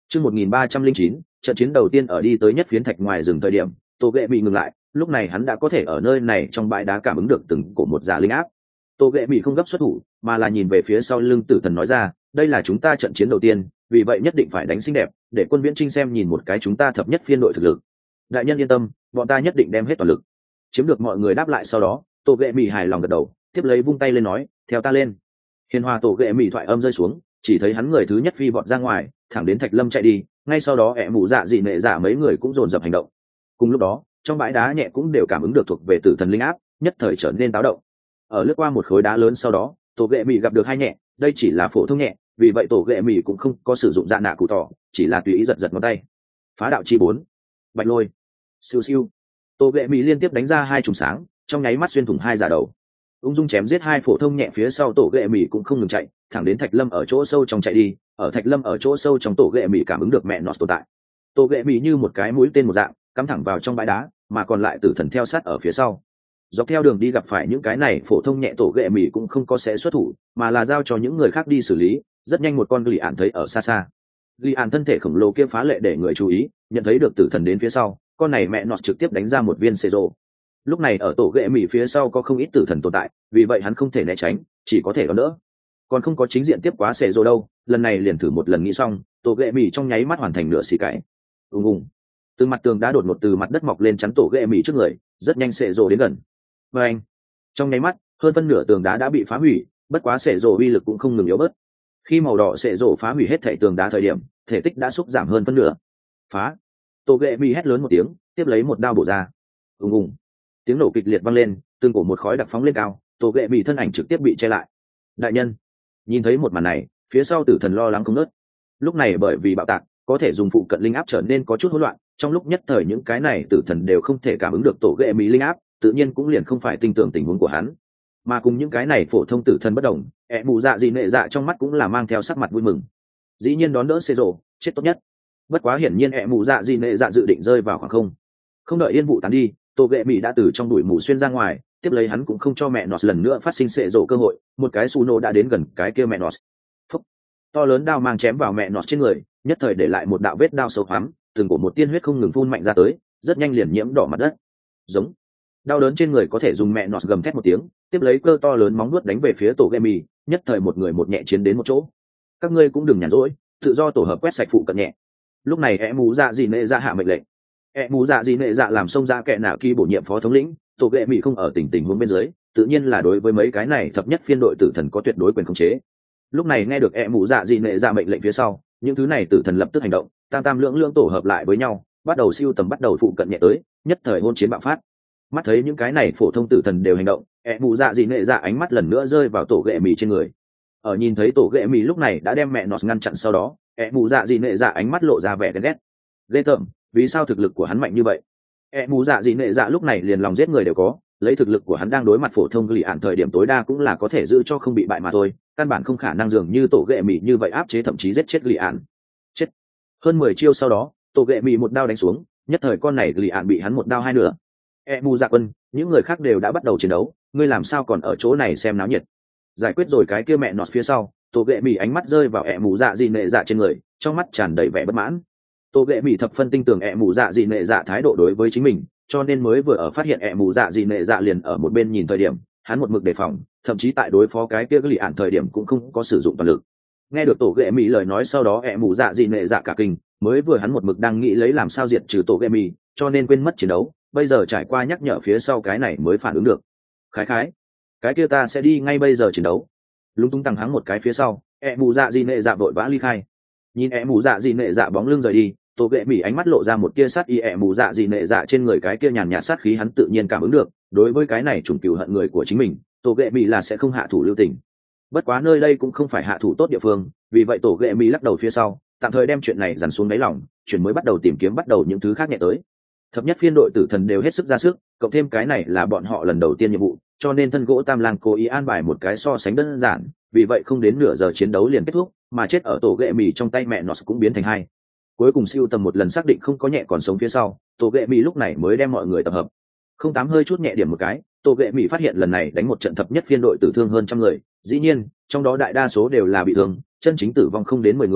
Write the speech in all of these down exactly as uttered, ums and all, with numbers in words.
Chương một nghìn ba trăm lẻ chín, trận chiến đầu tiên ở đi tới nhất phiến thạch ngoài rừng thời điểm, Tô Ghệ bị ngừng lại, lúc này hắn đã có thể ở nơi này trong bãi đá cảm ứng được từng cổ một giả linh áp. Tô Ghệ bị không gấp xuất thủ, mà là nhìn về phía sau lưng Tử Thần nói ra, đây là chúng ta trận chiến đầu tiên, vì vậy nhất định phải đánh xinh đẹp, để quân Viễn Trinh xem nhìn một cái chúng ta thập nhất phiên đội thực lực. Đại nhân yên tâm, bọn ta nhất định đem hết toàn lực. Chiếm được mọi người đáp lại sau đó, Tô Ghệ bị hài lòng gật đầu, tiếp lấy vung tay lên nói, theo ta lên. Hiền hòa Tô Ghệ bị thoại âm rơi xuống, chỉ thấy hắn người thứ nhất phi vọt ra ngoài, thẳng đến Thạch Lâm chạy đi, ngay sau đó ẻ mụ dạ dị nệ dạ mấy người cũng dồn dập hành động. Cùng lúc đó, trong bãi đá nhẹ cũng đều cảm ứng được thuộc về Tử Thần linh áp, nhất thời trở nên táo động. Ở lướt qua một khối đá lớn sau đó, Tổ Ghệ Mị gặp được hai nhẹ, đây chỉ là phổ thông nhẹ, vì vậy Tổ Ghệ Mị cũng không có sử dụng dạ nạ cụ tỏ, chỉ là tùy ý giật giật ngón tay. Phá đạo chi bốn, Bạch Lôi, siêu siêu. Tổ Ghệ Mị liên tiếp đánh ra hai trùng sáng, trong nháy mắt xuyên thủng hai giả đầu. Ung dung chém giết hai phổ thông nhẹ phía sau Tổ Ghệ Mị cũng không ngừng chạy, thẳng đến Thạch Lâm ở chỗ sâu trong chạy đi, ở Thạch Lâm ở chỗ sâu trong Tổ Ghệ Mị cảm ứng được mẹ nó tồn tại. Tổ Ghệ Mị như một cái mũi tên một dạng, cắm thẳng vào trong bãi đá, mà còn lại Tử Thần theo sát ở phía sau. Dọc theo đường đi gặp phải những cái này phổ thông nhẹ Tổ Ghệ Mị cũng không có sẽ xuất thủ, mà là giao cho những người khác đi xử lý. Rất nhanh một con Gỉ Ản thấy ở xa xa. Gỉ Ản thân thể khổng lồ kia phá lệ để người chú ý, nhận thấy được Tử Thần đến phía sau, con này mẹ nọt trực tiếp đánh ra một viên xê rô. Lúc này ở Tổ Ghệ Mị phía sau có không ít Tử Thần tồn tại, vì vậy hắn không thể né tránh, chỉ có thể đón đỡ. Còn không có chính diện tiếp quá xê rô đâu, lần này liền thử một lần nghĩ xong, Tổ Ghệ Mị trong nháy mắt hoàn thành nửa xì cái. Ùng ùng. Từ mặt tường đá đột ngột từ mặt đất mọc lên chắn Tổ Ghệ Mị trước người, rất nhanh xê rô đến gần. Và anh, trong nháy mắt hơn phân nửa tường đá đã bị phá hủy, bất quá xệ rổ uy lực cũng không ngừng yếu bớt. Khi màu đỏ xệ rổ phá hủy hết thể tường đá thời điểm, thể tích đã xúc giảm hơn phân nửa. Phá! Tổ Ghệ Mị hét lớn một tiếng, tiếp lấy một đao bổ ra. Ùng ùng, tiếng nổ kịch liệt vang lên, tương cổ một khói đặc phóng lên cao, Tổ Ghệ Mị thân ảnh trực tiếp bị che lại. Đại nhân, nhìn thấy một màn này, phía sau Tử Thần lo lắng không ngớt. Lúc này bởi vì bạo tạc, có thể dùng phụ cận linh áp trở nên có chút hỗn loạn, trong lúc nhất thời những cái này Tử Thần đều không thể cảm ứng được Tổ Ghệ Mị linh áp, tự nhiên cũng liền không phải tin tưởng tình huống của hắn. Mà cùng những cái này phổ thông Tử Thần bất đồng, ẻ mụ dạ dị nệ dạ trong mắt cũng là mang theo sắc mặt vui mừng. Dĩ nhiên đón đỡ xê rồ, chết tốt nhất. Bất quá hiển nhiên ẻ mụ dạ dị nệ dạ dự định rơi vào khoảng không. Không đợi yên vụ tán đi, Tổ Ghệ Mị đã từ trong bụi mù xuyên ra ngoài, tiếp lấy hắn cũng không cho mẹ nọt lần nữa phát sinh xệ rồ cơ hội, một cái su nô đã đến gần cái kia mẹ nọt. Phúc. To lớn đao mang chém vào mẹ nọt trên người, nhất thời để lại một đạo vết đao sâu hoắm, từng cổ một tiên huyết không ngừng phun mạnh ra tới, rất nhanh liền nhiễm đỏ mặt đất. Giống. Đau đớn trên người có thể dùng mẹ nọt gầm thét một tiếng, tiếp lấy cơ to lớn móng nuốt đánh về phía Tổ Ghệ Mị, nhất thời một người một nhẹ chiến đến một chỗ. Các ngươi cũng đừng nhàn rỗi, tự do tổ hợp quét sạch phụ cận nhẹ. Lúc này ẻ mù dạ dị nệ dạ hạ mệnh lệnh. ẻ mù dạ dị nệ dạ làm xông ra kẻ nào kỳ bổ nhiệm phó thống lĩnh, Tổ Ghệ Mị không ở tình tình huống bên dưới, tự nhiên là đối với mấy cái này thập nhất phiên đội Tử Thần có tuyệt đối quyền khống chế. Lúc này nghe được ẻ mù dạ dị nệ dạ mệnh lệnh phía sau, những thứ này Tử Thần lập tức hành động, tam tam lưỡng lưỡng tổ hợp lại với nhau, bắt đầu siêu tầm bắt đầu phụ cận nhẹ tới, nhất thời hôn chiến bạo phát. Mắt thấy những cái này phổ thông Tử Thần đều hành động, ẻ mù dạ dị nệ dạ ánh mắt lần nữa rơi vào Tổ Ghệ Mị trên người. Ở nhìn thấy Tổ Ghệ Mị lúc này đã đem mẹ nọt ngăn chặn sau đó, ẻ mù dạ dị nệ dạ ánh mắt lộ ra vẻ ghen ghét. Ghê tởm, vì sao thực lực của hắn mạnh như vậy? ẻ mù dạ dị nệ dạ lúc này liền lòng giết người đều có, lấy thực lực của hắn đang đối mặt phổ thông Gỉ Ản thời điểm tối đa cũng là có thể giữ cho không bị bại mà thôi, căn bản không khả năng dường như Tổ Ghệ Mị như vậy áp chế thậm chí giết chết Gỉ Ản. Chết. Hơn mười chiêu sau đó, Tổ Ghệ Mị một đao đánh xuống, nhất thời con này Gỉ Ản bị hắn một đao hai nửa. E mù dạ quân, những người khác đều đã bắt đầu chiến đấu, ngươi làm sao còn ở chỗ này xem náo nhiệt? Giải quyết rồi cái kia mẹ nọt phía sau, Tổ Ghệ Mị ánh mắt rơi vào ẻ mù dạ dị nệ dạ trên người, trong mắt tràn đầy vẻ bất mãn. Tổ Ghệ Mị thập phân tinh tường ẻ mù dạ dị nệ dạ thái độ đối với chính mình, cho nên mới vừa ở phát hiện ẻ mù dạ dị nệ dạ liền ở một bên nhìn thời điểm, hắn một mực đề phòng, thậm chí tại đối phó cái kia Gỉ Ản thời điểm cũng không có sử dụng toàn lực. Nghe được Tổ Ghệ Mị lời nói sau đó ẻ mù dạ dị nệ dạ cả kinh, mới vừa hắn một mực đang nghĩ lấy làm sao diệt trừ Tổ Ghệ Mị, cho nên quên mất chiến đấu, bây giờ trải qua nhắc nhở phía sau cái này mới phản ứng được. Khái khái, cái kia ta sẽ đi ngay bây giờ chiến đấu. Lúng túng tăng hắng một cái phía sau, ẹ mù dạ dị nệ dạ vội vã ly khai. Nhìn ẹ mù dạ dị nệ dạ bóng lưng rời đi, Tổ Ghệ Mị ánh mắt lộ ra một tia sát y. Ẹ mù dạ dị nệ dạ trên người cái kia nhàn nhạt sát khí hắn tự nhiên cảm ứng được, đối với cái này trùng cừu hận người của chính mình, Tổ Ghệ Mị là sẽ không hạ thủ lưu tình. Bất quá nơi đây cũng không phải hạ thủ tốt địa phương, vì vậy Tổ Ghệ Mị lắc đầu phía sau, tạm thời đem chuyện này dằn xuống đáy lòng, chuyển mới bắt đầu tìm kiếm bắt đầu những thứ khác nhẹ tới. Thập nhất phiên đội Tử Thần đều hết sức ra sức, cộng thêm cái này là bọn họ lần đầu tiên nhiệm vụ, cho nên thân gỗ Tam Lang cố ý an bài một cái so sánh đơn giản, vì vậy không đến nửa giờ chiến đấu liền kết thúc, mà chết ở Tổ Ghệ Mị trong tay mẹ nó cũng biến thành hai. Cuối cùng siêu tầm một lần xác định không có nhẹ còn sống phía sau, Tổ Ghệ Mị lúc này mới đem mọi người tập hợp. Không tám hơi chút nhẹ điểm một cái, Tổ Ghệ Mị phát hiện lần này đánh một trận thập nhất phiên đội tử thương hơn trăm người, dĩ nhiên, trong đó đại đa số đều là bị thương, chân chính tử vong không đến mười người,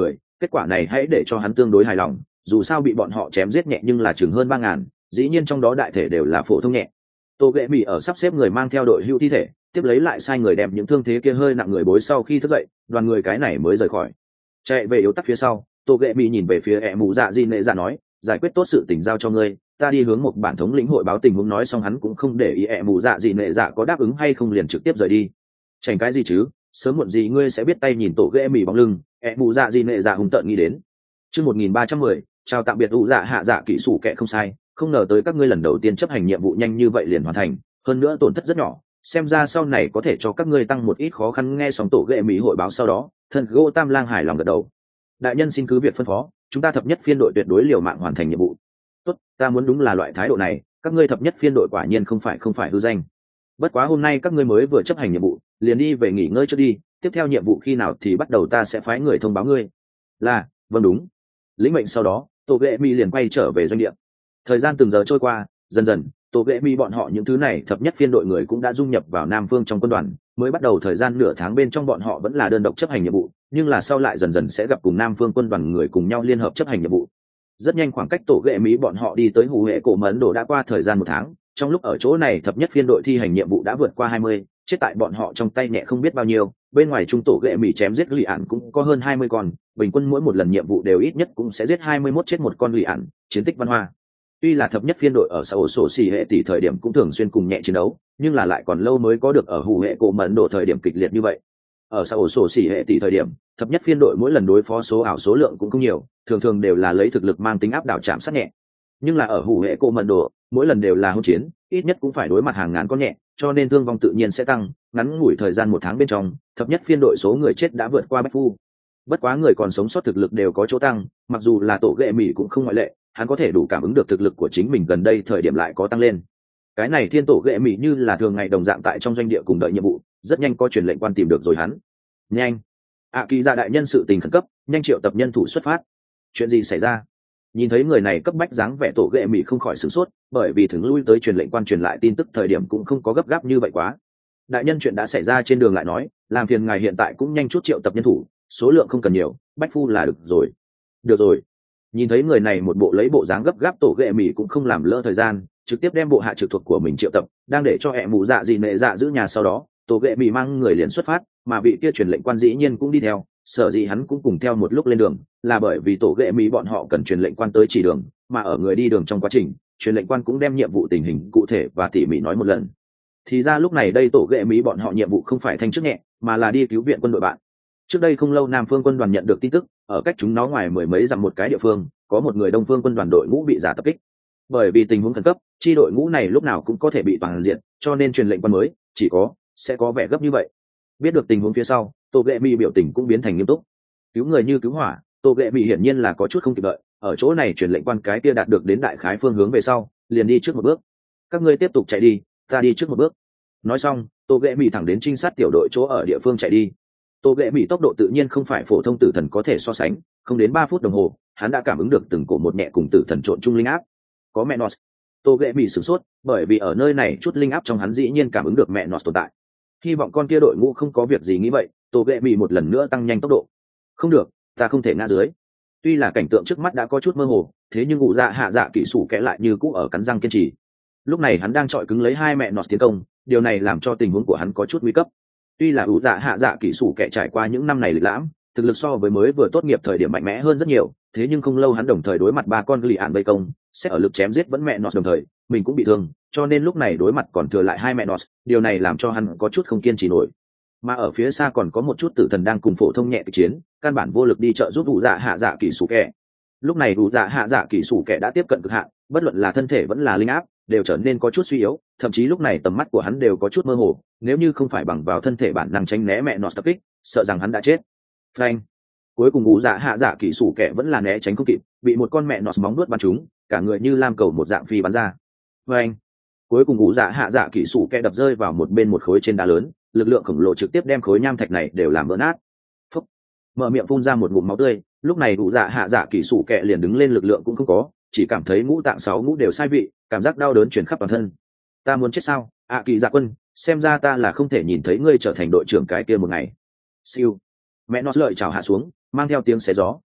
kết quả này hãy để cho hắn tương đối hài lòng, dù sao bị bọn họ chém giết nhẹ nhưng là chừng hơn ba ngàn, dĩ nhiên trong đó đại thể đều là phổ thông nhẹ. Tô ghệ mỹ ở sắp xếp người mang theo đội hưu thi thể, tiếp lấy lại sai người đem những thương thế kia hơi nặng người bối sau khi thức dậy, đoàn người cái này mới rời khỏi. Chạy về yếu tắc phía sau, Tô ghệ mỹ nhìn về phía ẹ mù dạ di nệ dạ nói, giải quyết tốt sự tình giao cho ngươi, ta đi hướng một bản thống lĩnh hội báo tình huống. Nói xong hắn cũng không để ý ẹ mù dạ di nệ dạ có đáp ứng hay không, liền trực tiếp rời đi. Chảnh cái gì chứ, sớm muộn gì ngươi sẽ biết tay. Nhìn Tô ghệ mỹ bóng lưng, ẹ mù dạ di nệ dạ hùng tợn nghĩ đến. Chương một nghìn ba trăm mười, chào tạm biệt u dạ hạ dạ kỹ sủ kệ. Không sai, không ngờ tới các ngươi lần đầu tiên chấp hành nhiệm vụ nhanh như vậy liền hoàn thành, hơn nữa tổn thất rất nhỏ, xem ra sau này có thể cho các ngươi tăng một ít khó khăn. Nghe xong Tổ ghệ mỹ hội báo sau đó, thần gỗ tam lang hài lòng gật đầu. Đại nhân xin cứ việc phân phó, chúng ta thập nhất phiên đội tuyệt đối liều mạng hoàn thành nhiệm vụ. Tốt, ta muốn đúng là loại thái độ này, các ngươi thập nhất phiên đội quả nhiên không phải không phải hư danh. Bất quá hôm nay các ngươi mới vừa chấp hành nhiệm vụ, liền đi về nghỉ ngơi trước đi, tiếp theo nhiệm vụ khi nào thì bắt đầu ta sẽ phái người thông báo ngươi. Là, vâng đúng. Lĩnh mệnh sau đó, Tổ ghệ mỹ liền quay trở về doanh địa. Thời gian từng giờ trôi qua, dần dần Tổ ghệ mỹ bọn họ những thứ này thập nhất phiên đội người cũng đã dung nhập vào Nam Phương trong quân đoàn. Mới bắt đầu thời gian nửa tháng bên trong bọn họ vẫn là đơn độc chấp hành nhiệm vụ, nhưng là sau lại dần dần sẽ gặp cùng Nam Phương quân đoàn người cùng nhau liên hợp chấp hành nhiệm vụ. Rất nhanh khoảng cách Tổ ghệ mỹ bọn họ đi tới Hủ Hệ Cổ Mẫn Đồ đã qua thời gian một tháng. Trong lúc ở chỗ này thập nhất phiên đội thi hành nhiệm vụ đã vượt qua hai mươi, chết tại bọn họ trong tay nhẹ không biết bao nhiêu. Bên ngoài trung Tổ ghệ mỹ chém giết lì ản cũng có hơn hai mươi con, bình quân mỗi một lần nhiệm vụ đều ít nhất cũng sẽ giết hai mươi mốt chết một con lì ản, chiến tích văn hoa. Tuy là thập nhất phiên đội ở xã ổ sổ xỉ hệ tỷ thời điểm cũng thường xuyên cùng nhẹ chiến đấu, nhưng là lại còn lâu mới có được ở Hủ Hệ Cổ Mẫn Đồ thời điểm kịch liệt như vậy. Ở xã ổ sổ xỉ hệ tỷ thời điểm, thập nhất phiên đội mỗi lần đối phó số ảo số lượng cũng không nhiều, thường thường đều là lấy thực lực mang tính áp đảo chạm sát nhẹ. Nhưng là ở Hủ Hệ Cổ Mẫn Đồ, mỗi lần đều là hỗn chiến, ít nhất cũng phải đối mặt hàng ngàn con nhẹ, cho nên thương vong tự nhiên sẽ tăng. Ngắn ngủi thời gian một tháng bên trong, thập nhất phiên đội số người chết đã vượt qua bách phu. Bất quá người còn sống sót thực lực đều có chỗ tăng, mặc dù là Tổ ghệ mỹ cũng không ngoại lệ, hắn có thể đủ cảm ứng được thực lực của chính mình gần đây thời điểm lại có tăng lên. Cái này thiên Tổ ghệ mỹ như là thường ngày đồng dạng tại trong doanh địa cùng đợi nhiệm vụ, rất nhanh có truyền lệnh quan tìm được rồi hắn. Nhanh, ạ kỳ dạ đại nhân sự tình khẩn cấp, nhanh triệu tập nhân thủ xuất phát. Chuyện gì xảy ra? Nhìn thấy người này cấp bách dáng vẻ, Tổ ghệ mỹ không khỏi sửng sốt, bởi vì thường lui tới truyền lệnh quan truyền lại tin tức thời điểm cũng không có gấp gáp như vậy quá. Đại nhân, chuyện đã xảy ra trên đường lại nói, làm phiền ngài hiện tại cũng nhanh chút triệu tập nhân thủ, số lượng không cần nhiều, bách phu là được rồi. Được rồi. Nhìn thấy người này một bộ lấy bộ dáng gấp gáp, Tổ ghệ mỹ cũng không làm lỡ thời gian, trực tiếp đem bộ hạ trực thuộc của mình triệu tập, đang để cho ẹ mù dạ gì nệ dạ giữ nhà. Sau đó Tổ ghệ mỹ mang người liền xuất phát, mà vị kia truyền lệnh quan dĩ nhiên cũng đi theo. Sở dĩ hắn cũng cùng theo một lúc lên đường, là bởi vì Tổ ghệ mỹ bọn họ cần truyền lệnh quan tới chỉ đường, mà ở người đi đường trong quá trình, truyền lệnh quan cũng đem nhiệm vụ tình hình cụ thể và tỉ mỉ nói một lần. Thì ra lúc này đây Tổ ghệ mỹ bọn họ nhiệm vụ không phải thanh chức nhẹ, mà là đi cứu viện quân đội bạn. Trước đây không lâu Nam Phương quân đoàn nhận được tin tức, ở cách chúng nó ngoài mười mấy dặm một cái địa phương, có một người Đông Phương quân đoàn đội ngũ bị giả tập kích. Bởi vì tình huống khẩn cấp, chi đội ngũ này lúc nào cũng có thể bị toàn diện, cho nên truyền lệnh quan mới chỉ có sẽ có vẻ gấp như vậy. Biết được tình huống phía sau, Tổ ghệ mỹ biểu tình cũng biến thành nghiêm túc. Cứu người như cứu hỏa, Tổ ghệ mỹ hiển nhiên là có chút không kịp đợi. Ở chỗ này truyền lệnh quan cái kia đạt được đến đại khái phương hướng về sau, liền đi trước một bước. Các ngươi tiếp tục chạy đi, ta đi trước một bước. Nói xong, Tổ ghệ mỹ thẳng đến trinh sát tiểu đội chỗ ở địa phương chạy đi. Tổ ghệ mỹ tốc độ tự nhiên không phải phổ thông tử thần có thể so sánh, không đến ba phút đồng hồ, hắn đã cảm ứng được từng cổ một nhẹ cùng tử thần trộn chung linh áp. Có mẹ Nos. Tổ ghệ mỹ sửng sốt, bởi vì ở nơi này chút linh áp trong hắn dĩ nhiên cảm ứng được mẹ Nos tồn tại. Hy vọng con kia đội ngũ không có việc gì nghĩ vậy, Tổ ghệ mỹ một lần nữa tăng nhanh tốc độ. Không được, ta không thể ngã dưới. Tuy là cảnh tượng trước mắt đã có chút mơ hồ, thế nhưng ngụ dạ hạ dạ kỹ sủ kẽ lại như cũ ở cắn răng kiên trì. Lúc này hắn đang chọi cứng lấy hai mẹ Nos tiến công, điều này làm cho tình huống của hắn có chút nguy cấp. Tuy là ủ dạ hạ dạ kỹ sủ kẻ trải qua những năm này lịch lãm, thực lực so với mới vừa tốt nghiệp thời điểm mạnh mẽ hơn rất nhiều, thế nhưng không lâu hắn đồng thời đối mặt ba con lì ạn vây công, sẽ ở lực chém giết vẫn mẹ Nos đồng thời, mình cũng bị thương, cho nên lúc này đối mặt còn thừa lại hai mẹ Nos, điều này làm cho hắn có chút không kiên trì nổi. Mà ở phía xa còn có một chút tử thần đang cùng phổ thông nhẹ kịch chiến, căn bản vô lực đi trợ giúp ủ dạ hạ dạ kỹ sủ kẻ. Lúc này ủ dạ hạ dạ kỹ sủ kẻ đã tiếp cận cực hạn, bất luận là thân thể vẫn là linh áp đều trở nên có chút suy yếu, thậm chí lúc này tầm mắt của hắn đều có chút mơ hồ, nếu như không phải bằng vào thân thể bản năng tránh né mẹ Nos tập kích, sợ rằng hắn đã chết. Phanh. Cuối cùng ủ dạ hạ dạ kỹ sủ kẻ vẫn là né tránh không kịp, bị một con mẹ Nos móng nuốt bắn trúng, cả người như lam cầu một dạng phi bắn ra. Phanh. Cuối cùng ủ dạ hạ dạ kỹ sủ kẻ đập rơi vào một bên một khối trên đá lớn, lực lượng khổng lồ trực tiếp đem khối nham thạch này đều làm vỡ nát. Phúc. Mở miệng phun ra một ngụm máu tươi, lúc này ủ dạ hạ dạ kỹ sủ kẻ liền đứng lên, lực lượng cũng không có, chỉ cảm thấy ngũ tạng sáu ngũ đều sai vị, cảm giác đau đớn truyền khắp toàn thân. Ta muốn chết sao? ạ kỳ dạ quân, xem ra ta là không thể nhìn thấy ngươi trở thành đội trưởng cái kia một ngày. Siêu. Mẹ Nos lợi chào hạ xuống, mang theo tiếng xé gió,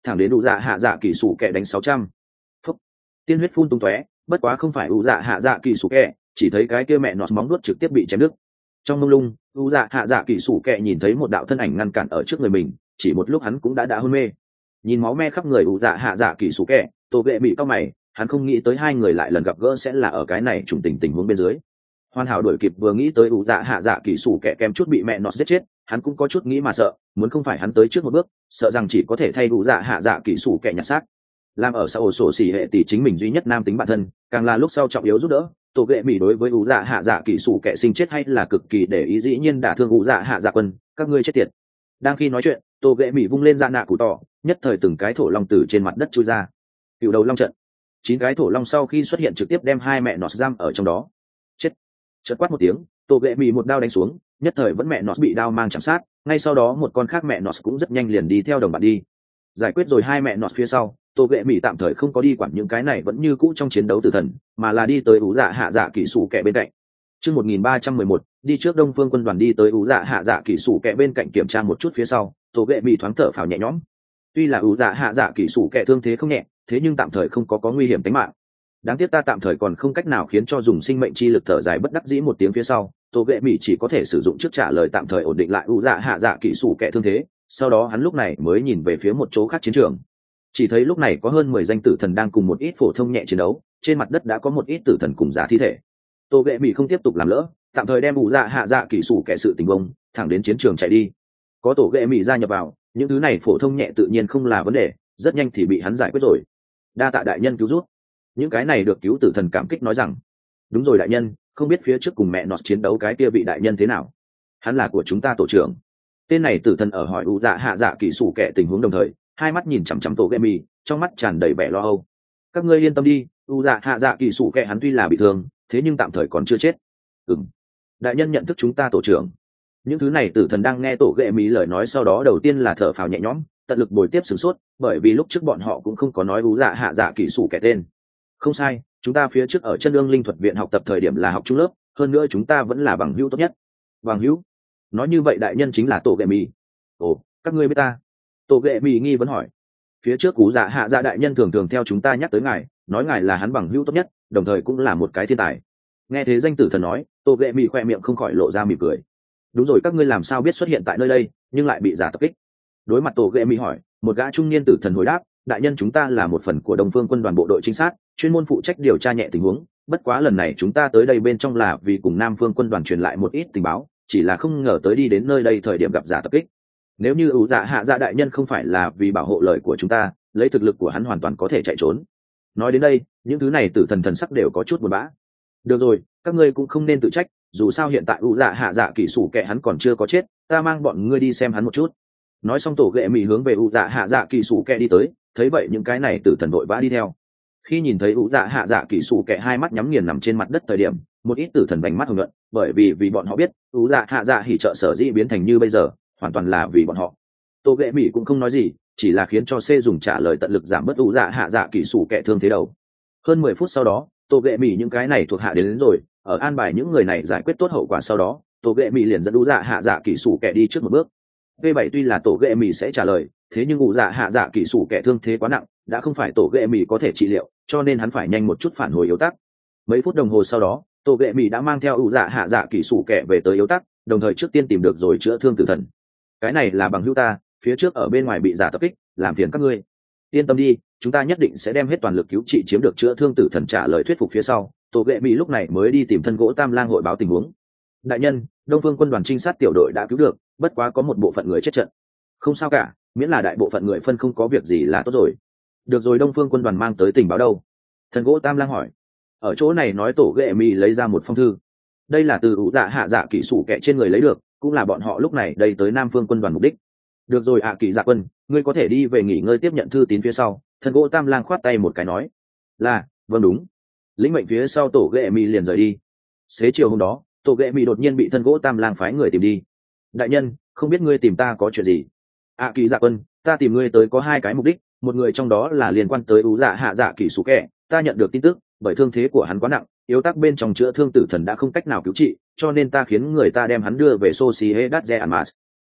thẳng đến ủ dạ hạ dạ kỳ sủ kẹ đánh sáu trăm. Phúc. Tiên huyết phun tung tóe, bất quá không phải ủ dạ hạ dạ kỳ sủ kẹ, chỉ thấy cái kia mẹ nọt móng nuốt trực tiếp bị chém đứt. Trong mông lung, ủ dạ hạ dạ kỳ sủ kẹ nhìn thấy một đạo thân ảnh ngăn cản ở trước người mình, chỉ một lúc hắn cũng đã đã hôn mê. Nhìn máu me khắp người ủ dạ hạ dạ kỳ sủ kẹ, Tô Ghệ Mị cau mày, hắn không nghĩ tới hai người lại lần gặp gỡ sẽ là ở cái này trùng tình tình huống bên dưới. Hoàn hảo đuổi kịp vừa nghĩ tới ủ dạ hạ dạ kỳ sủ kẹ kèm chút bị mẹ nọt giết chết, hắn cũng có chút nghĩ mà sợ, muốn không phải hắn tới trước một bước, sợ rằng chỉ có thể thay ủ dạ hạ dạ kỳ sủ kẹ nhặt xác. Làm ở xã hội sổ xỉ hệ tỷ chính mình duy nhất nam tính bản thân, càng là lúc sau trọng yếu giúp đỡ. Tô Ghệ Mị đối với ủ dạ hạ dạ kỳ sủ kẹ sinh chết hay là cực kỳ để ý, dĩ nhiên đả thương ủ dạ hạ dạ quân, các ngươi chết tiệt. Đang khi nói chuyện, Tô Ghệ Mị vung lên dạ nạ cụ tỏ, nhất thời từng cái thổ long từ trên mặt đất chui ra. Cựu đầu long trận. Chín cái thổ long sau khi xuất hiện trực tiếp đem hai mẹ nọt giam ở trong đó. Chết. Chợt quát một tiếng, Tô Ghệ Mị một đao đánh xuống, nhất thời vẫn mẹ nọt bị đao mang chạm sát, ngay sau đó một con khác mẹ nọt cũng rất nhanh liền đi theo đồng bạn đi. Giải quyết rồi hai mẹ nọt phía sau, Tô Ghệ Mị tạm thời không có đi quản những cái này vẫn như cũ trong chiến đấu tử thần, mà là đi tới ủ dạ hạ dạ kỳ sủ kẹ bên cạnh. Chương một nghìn ba trăm mười một, đi trước Đông Phương quân đoàn đi tới ủ dạ hạ dạ kỳ sủ kẹ bên cạnh kiểm tra một chút phía sau, Tô Ghệ Mị thoáng thở phào nhẹ nhõm. Tuy là ủ dạ hạ dạ kỳ sủ kẹ thương thế không nhẹ, thế nhưng tạm thời không có có nguy hiểm tính mạng. Đáng tiếc ta tạm thời còn không cách nào khiến cho dùng sinh mệnh chi lực thở dài bất đắc dĩ một tiếng phía sau, Tô Ghệ Mị chỉ có thể sử dụng trước trả lời tạm thời ổn định lại ủ dạ hạ dạ kỳ sủ kẹ thương thế, sau đó hắn lúc này mới nhìn về phía một chỗ khác chiến trường. Chỉ thấy lúc này có hơn mười danh tử thần đang cùng một ít phổ thông nhẹ chiến đấu, trên mặt đất đã có một ít tử thần cùng giả thi thể. Tô Ghệ Mị không tiếp tục làm lỡ, tạm thời đem ủ dạ hạ dạ kỳ sủ kẹ sự tình bông, thẳng đến chiến trường chạy đi. Có Tô Ghệ Mị gia nhập vào, những thứ này phổ thông nhẹ tự nhiên không là vấn đề, rất nhanh thì bị hắn giải quyết rồi. Đa tạ đại nhân cứu giúp. Những cái này được cứu tử thần cảm kích nói rằng, đúng rồi đại nhân, không biết phía trước cùng mẹ nọt chiến đấu cái kia vị đại nhân thế nào? Hắn là của chúng ta tổ trưởng. Tên này tử thần ở hỏi ủ dạ hạ dạ kỳ sủ kẹ tình huống đồng thời, hai mắt nhìn chằm chằm Tô Ghệ Mị, trong mắt tràn đầy vẻ lo âu. Các ngươi yên tâm đi, ủ dạ hạ dạ kỳ sủ kẹ hắn tuy là bị thương, thế nhưng tạm thời còn chưa chết. Ừm, đại nhân nhận thức chúng ta tổ trưởng. Những thứ này tử thần đang nghe Tô Ghệ Mị lời nói sau đó đầu tiên là thở phào nhẹ nhõm, tận lực bồi tiếp sửng sốt, bởi vì lúc trước bọn họ cũng không có nói ủ dạ hạ dạ kỳ sủ kẹ tên. Không sai, chúng ta phía trước ở chân ương linh thuật viện học tập thời điểm là học trung lớp, hơn nữa chúng ta vẫn là bằng hữu tốt nhất. Bằng hữu? Nói như vậy đại nhân chính là Tô Ghệ Mị. Ồ, các ngươi biết ta? Tô Ghệ Mị nghi vấn hỏi. Phía trước cú dạ hạ dạ đại nhân thường thường theo chúng ta nhắc tới ngài, nói ngài là hắn bằng hữu tốt nhất, đồng thời cũng là một cái thiên tài. Nghe thế danh tử thần nói, Tô Ghệ Mị khoe miệng không khỏi lộ ra mỉm cười. Đúng rồi, các ngươi làm sao biết xuất hiện tại nơi đây, nhưng lại bị giả tập kích? Đối mặt Tô Ghệ Mị hỏi, một gã trung niên tử thần hồi đáp, đại nhân chúng ta là một phần của Đông Phương quân đoàn bộ đội trinh sát, chuyên môn phụ trách điều tra nhẹ tình huống, bất quá lần này chúng ta tới đây bên trong là vì cùng Nam Phương quân đoàn truyền lại một ít tình báo, chỉ là không ngờ tới đi đến nơi đây thời điểm gặp giả tập kích. Nếu như ủ dạ hạ dạ đại nhân không phải là vì bảo hộ lời của chúng ta, lấy thực lực của hắn hoàn toàn có thể chạy trốn. Nói đến đây, những thứ này tử thần thần sắc đều có chút buồn bã. Được rồi, các ngươi cũng không nên tự trách, dù sao hiện tại ủ dạ hạ dạ kỳ sủ kẹ hắn còn chưa có chết, ta mang bọn ngươi đi xem hắn một chút. Nói xong Tô Ghệ Mị hướng về ủ dạ hạ dạ kỳ sủ kẹ đi tới, thấy vậy những cái này tử thần vội vã đi theo. Khi nhìn thấy ủ dạ hạ dạ kỳ sủ kẹ hai mắt nhắm nghiền nằm trên mặt đất thời điểm, một ít tử thần vành mắt hồng nhuận, bởi vì vì bọn họ biết ủ dạ hạ dạ hỉ trợ sở dĩ biến thành như bây giờ hoàn toàn là vì bọn họ. Tô Ghệ Mị cũng không nói gì, chỉ là khiến cho C dùng trả lời tận lực giảm bớt ủ dạ hạ dạ kỳ sủ kẹ thương thế đầu. Hơn mười phút sau đó, Tô Ghệ Mị những cái này thuộc hạ đến, đến rồi, ở an bài những người này giải quyết tốt hậu quả sau đó, Tô Ghệ Mị liền dẫn ủ dạ hạ dạ kỳ sủ kẹ đi trước một bước. V bảy tuy là Tô Ghệ Mị sẽ trả lời, thế nhưng ủ dạ hạ dạ kỳ sủ kẹ thương thế quá nặng, đã không phải Tô Ghệ Mị có thể trị liệu, cho nên hắn phải nhanh một chút phản hồi yếu tắc. Mấy phút đồng hồ sau đó, Tô Ghệ Mị đã mang theo ủ dạ hạ dạ kỳ sủ kẹ về tới yếu tắc, đồng thời trước tiên tìm được rồi chữa thương tử thần. Cái này là bằng hữu ta, phía trước ở bên ngoài bị giả tập kích, làm phiền các ngươi. Yên tâm đi, chúng ta nhất định sẽ đem hết toàn lực cứu trị chiếm được chữa thương tử thần. Trả lời thuyết phục phía sau, Tô Ghệ Mị lúc này mới đi tìm thân gỗ Tam Lang hội báo tình huống. Đại nhân, Đông Phương quân đoàn trinh sát tiểu đội đã cứu được, bất quá có một bộ phận người chết trận. Không sao cả, miễn là đại bộ phận người phân không có việc gì là tốt rồi. Được rồi, Đông Phương quân đoàn mang tới tình báo đâu? Thân gỗ Tam Lang hỏi. Ở chỗ này nói Tô Ghệ Mị lấy ra một phong thư. Đây là từ ủ dạ hạ dạ kỳ sủ kẹ trên người lấy được, cũng là bọn họ lúc này đây tới Nam Phương quân đoàn mục đích. Được rồi ạ, kỳ dạ quân, ngươi có thể đi về nghỉ ngơi tiếp nhận thư tín phía sau. Thân gỗ Tam Lang khoát tay một cái nói. Là, vâng đúng. Lĩnh mệnh phía sau Tô Ghệ Mị liền rời đi. Xế chiều hôm đó, Tô Ghệ Mị đột nhiên bị thân gỗ Tam Lang phái người tìm đi. Đại nhân, không biết ngươi tìm ta có chuyện gì? ạ, kỳ dạ quân, ta tìm ngươi tới có hai cái mục đích, một người trong đó là liên quan tới ủ dạ hạ dạ kỳ sủ kẹ. Ta nhận được tin tức, bởi thương thế của hắn quá nặng, yếu tắc bên trong chữa thương tử thần đã không cách nào cứu trị, cho nên ta khiến người ta đem hắn đưa về Sociedad de Almas.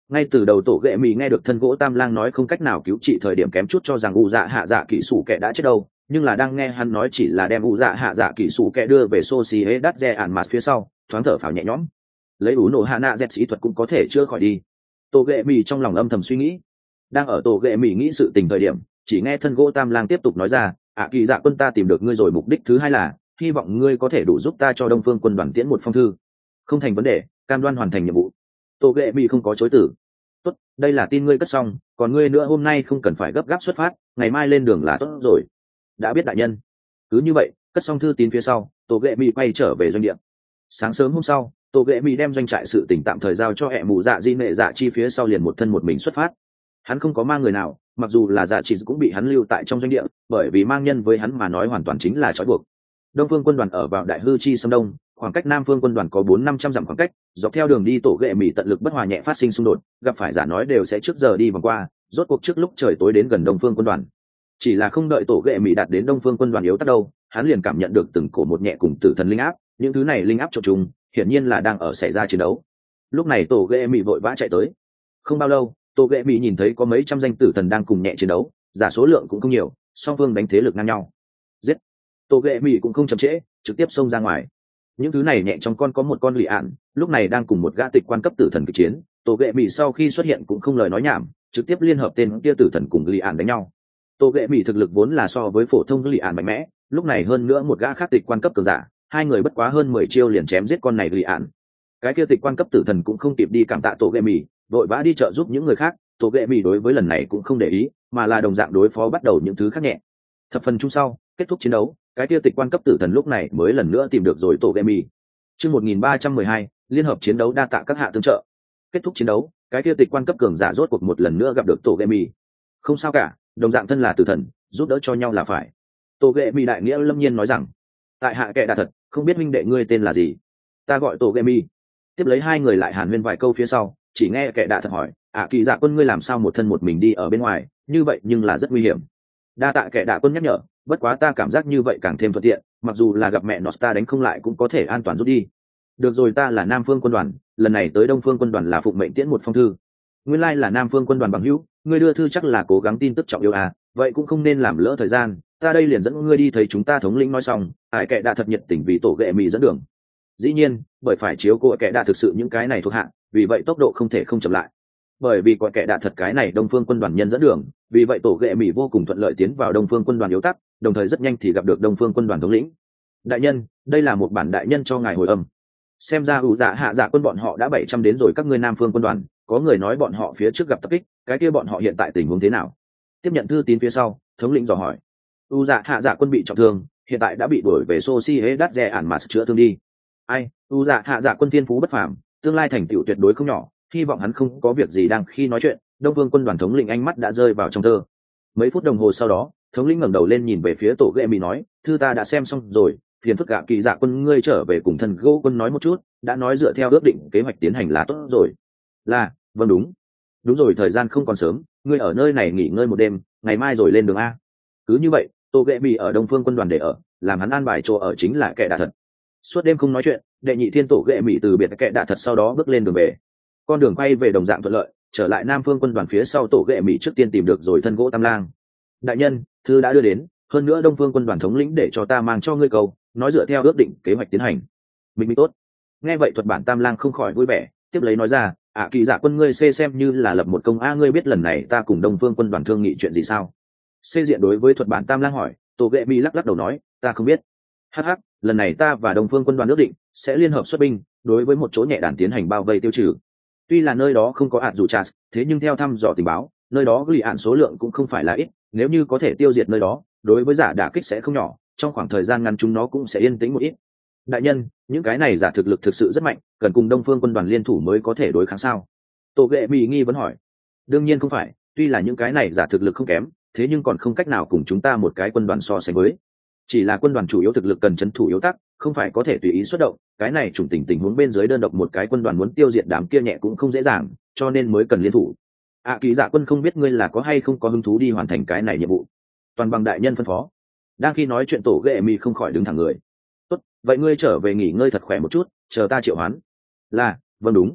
Ngay từ đầu tổ ghệ mì nghe được thân gỗ tam lang nói không cách nào cứu trị thời điểm kém chút cho rằng u dạ hạ dạ kỹ sủ kẻ đã chết đâu, nhưng là đang nghe hắn nói chỉ là đem u dạ hạ dạ kỹ sủ kẻ đưa về xô xì hế đắt re ản mặt phía sau, thoáng thở phào nhẹ nhõm. Lấy ủ nổ hạ nạ dẹt sĩ thuật cũng có thể chữa khỏi đi. Tổ ghệ mì trong lòng âm thầm suy nghĩ. Đang ở tổ ghệ mì nghĩ sự tình thời điểm, chỉ nghe thân gỗ tam lang tiếp tục nói ra, ạ kỳ dạ quân ta tìm được ngươi rồi, mục đích thứ hai là hy vọng ngươi có thể đủ giúp ta cho đông phương quân đoàn tiễn một phong thư. Không thành vấn đề, cam đoan hoàn thành nhiệm vụ. Tổ ghệ mì không có chối từ. Tốt, đây là tin ngươi cất xong, còn ngươi nữa hôm nay không cần phải gấp gáp xuất phát, ngày mai lên đường là tốt rồi. Đã biết đại nhân. Cứ như vậy, cất xong thư tín phía sau, tổ ghệ mì quay trở về doanh địa. Sáng sớm hôm sau, tổ ghệ mì đem doanh trại sự tỉnh tạm thời giao cho hệ mù dạ di nệ dạ chi phía sau liền một thân một mình xuất phát. Hắn không có mang người nào, mặc dù là dạ chi cũng bị hắn lưu tại trong doanh địa, bởi vì mang nhân với hắn mà nói hoàn toàn chính là trói buộc. Đông phương quân đoàn ở vào đại hư chi sâm đông, khoảng cách nam phương quân đoàn có bốn năm trăm dặm khoảng cách, dọc theo đường đi tổ ghệ mì tận lực bất hòa nhẹ phát sinh xung đột, gặp phải giả nói đều sẽ trước giờ đi vòng qua, rốt cuộc trước lúc trời tối đến gần đông phương quân đoàn. Chỉ là không đợi tổ ghệ mì đạt đến đông phương quân đoàn yếu tắt đâu, hắn liền cảm nhận được từng cổ một nhẹ cùng tử thần linh áp, những thứ này linh áp trộn chung, hiển nhiên là đang ở xảy ra chiến đấu. Lúc này tổ ghệ mì vội vã chạy tới. Không bao lâu, tổ ghệ mì nhìn thấy có mấy trăm danh tử thần đang cùng nhẹ chiến đấu, giả số lượng cũng không nhiều, song phương đánh thế lực ngang nhau. Giết! Tổ ghệ mì cũng không chậm trễ, trực tiếp xông ra ngoài. Những thứ này nhẹ trong con có một con lì ạn, lúc này đang cùng một gã tịch quan cấp tử thần kịch chiến. Tổ ghệ mì sau khi xuất hiện cũng không lời nói nhảm, trực tiếp liên hợp tên kia tử thần cùng lì ạn đánh nhau. Tổ ghệ mì thực lực vốn là so với phổ thông lì ạn mạnh mẽ, lúc này hơn nữa một gã khác tịch quan cấp cường giả, hai người bất quá hơn mười chiêu liền chém giết con này lì ạn. Cái kia tịch quan cấp tử thần cũng không kịp đi cảm tạ tổ ghệ mì, vội vã đi trợ giúp những người khác. Tổ ghệ mì đối với lần này cũng không để ý, mà là đồng dạng đối phó bắt đầu những thứ khác nhẹ. Thập phần chung sau, kết thúc chiến đấu, cái kia tịch quan cấp tử thần lúc này mới lần nữa tìm được rồi tổ ghệ mì. Chương một nghìn ba trăm mười hai, liên hợp chiến đấu đa tạ các hạ tương trợ. Kết thúc chiến đấu, cái kia tịch quan cấp cường giả rốt cuộc một lần nữa gặp được tổ ghệ mì. Không sao cả, đồng dạng thân là tử thần, giúp đỡ cho nhau là phải. Tổ ghệ mì đại nghĩa lâm nhiên nói rằng, tại hạ kệ đà thật, không biết minh đệ ngươi tên là gì. Ta gọi tổ ghệ mì. Tiếp lấy hai người lại hàn huyên vài câu phía sau, chỉ nghe kệ đà thật hỏi, ạ kỳ dạ quân ngươi làm sao một thân một mình đi ở bên ngoài, như vậy nhưng là rất nguy hiểm. Đa tạ kệ đà quân nhắc nhở, bất quá ta cảm giác như vậy càng thêm thuận tiện, mặc dù là gặp mẹ nó ta đánh không lại cũng có thể an toàn rút đi. Được rồi, ta là nam phương quân đoàn, lần này tới đông phương quân đoàn là phụng mệnh tiễn một phong thư. Nguyên lai là nam phương quân đoàn bằng hữu, ngươi đưa thư chắc là cố gắng tin tức trọng yếu à, vậy cũng không nên làm lỡ thời gian, ta đây liền dẫn ngươi đi thấy chúng ta thống lĩnh nói xong. Ải kệ đã thật nhiệt tình vì tổ ghệ mì dẫn đường. Dĩ nhiên, bởi phải chiếu cố kệ đã thực sự những cái này thuộc hạ, vì vậy tốc độ không thể không chậm lại. Bởi vì quả kệ đã thật cái này đông phương quân đoàn nhân dẫn đường, vì vậy tổ ghệ mì vô cùng thuận lợi tiến vào đông phương quân đoàn yếu tắc, đồng thời rất nhanh thì gặp được đông phương quân đoàn thống lĩnh. Đại nhân, đây là một bản đại nhân cho ngài hồi âm. Xem ra ủ dạ hạ dạ quân bọn họ đã bảy trăm đến rồi, các ngươi nam phương quân đoàn, có người nói bọn họ phía trước gặp tập kích, cái kia bọn họ hiện tại tình huống thế nào? Tiếp nhận thư tín phía sau, thống lĩnh dò hỏi. U dạ hạ dạ quân bị trọng thương, hiện tại đã bị đuổi về Sochi hế đắt rẻ ản mà chữa thương đi. Ai, u dạ hạ dạ quân thiên phú bất phàm, tương lai thành tựu tuyệt đối không nhỏ, hy vọng hắn không có việc gì. Đang khi nói chuyện, đông phương quân đoàn thống lĩnh ánh mắt đã rơi vào trong thơ. Mấy phút đồng hồ sau đó, thống lĩnh ngẩng đầu lên nhìn về phía tổ ghệ mì nói, thư ta đã xem xong rồi, phiền phức gạ kỳ dạ quân ngươi trở về cùng thần gỗ quân nói một chút, đã nói dựa theo ước định kế hoạch tiến hành là tốt rồi. Là, vâng đúng. Đúng rồi, thời gian không còn sớm, ngươi ở nơi này nghỉ ngơi một đêm, ngày mai rồi lên đường a. Cứ như vậy, tổ ghệ mì ở đông phương quân đoàn để ở, làm hắn an bài chỗ ở chính là kệ đạ thật. Suốt đêm không nói chuyện, đệ nhị thiên tổ ghệ mì từ biệt kệ đạ thật sau đó bước lên đường về. Con đường quay về đồng dạng thuận lợi, trở lại nam phương quân đoàn phía sau tổ ghệ mì trước tiên tìm được rồi thân gỗ tam lang. Đại nhân, thư đã đưa đến, hơn nữa đông phương quân đoàn thống lĩnh để cho ta mang cho ngươi câu, nói dựa theo ước định kế hoạch tiến hành. Bình minh tốt. Nghe vậy thuật bản tam lang không khỏi vui vẻ, tiếp lấy nói ra, ạ à, kỳ dạ quân ngươi xê xem như là lập một công a, ngươi biết lần này ta cùng đông phương quân đoàn thương nghị chuyện gì sao? Xê diện đối với thuật bản tam lang hỏi, tổ ghệ mi lắc lắc đầu nói, ta không biết. Hh, lần này ta và đông phương quân đoàn ước định sẽ liên hợp xuất binh, đối với một chỗ nhẹ đàn tiến hành bao vây tiêu trừ. Tuy là nơi đó không có ạt dù chas, thế nhưng theo thăm dò tình báo, nơi đó ghi ạn số lượng cũng không phải là ít, nếu như có thể tiêu diệt nơi đó, đối với giả đả kích sẽ không nhỏ, trong khoảng thời gian ngắn chúng nó cũng sẽ yên tĩnh một ít. Đại nhân, những cái này giả thực lực thực sự rất mạnh, cần cùng đông phương quân đoàn liên thủ mới có thể đối kháng sao? Tổ ghệ mì nghi vấn hỏi. Đương nhiên không phải, tuy là những cái này giả thực lực không kém, thế nhưng còn không cách nào cùng chúng ta một cái quân đoàn so sánh với. Chỉ là quân đoàn chủ yếu thực lực cần chấn thủ yếu tắc, không phải có thể tùy ý xuất động, cái này chủng tình tình huống bên dưới đơn độc một cái quân đoàn muốn tiêu diệt đám kia nhẹ cũng không dễ dàng, cho nên mới cần liên thủ. ạ à, kỳ dạ quân không biết ngươi là có hay không có hứng thú đi hoàn thành cái này nhiệm vụ. Toàn bằng đại nhân phân phó. Đang khi nói chuyện tổ ghệ mì không khỏi đứng thẳng người. Tốt, vậy ngươi trở về nghỉ ngơi thật khỏe một chút, chờ ta triệu hoán. Là, vâng đúng.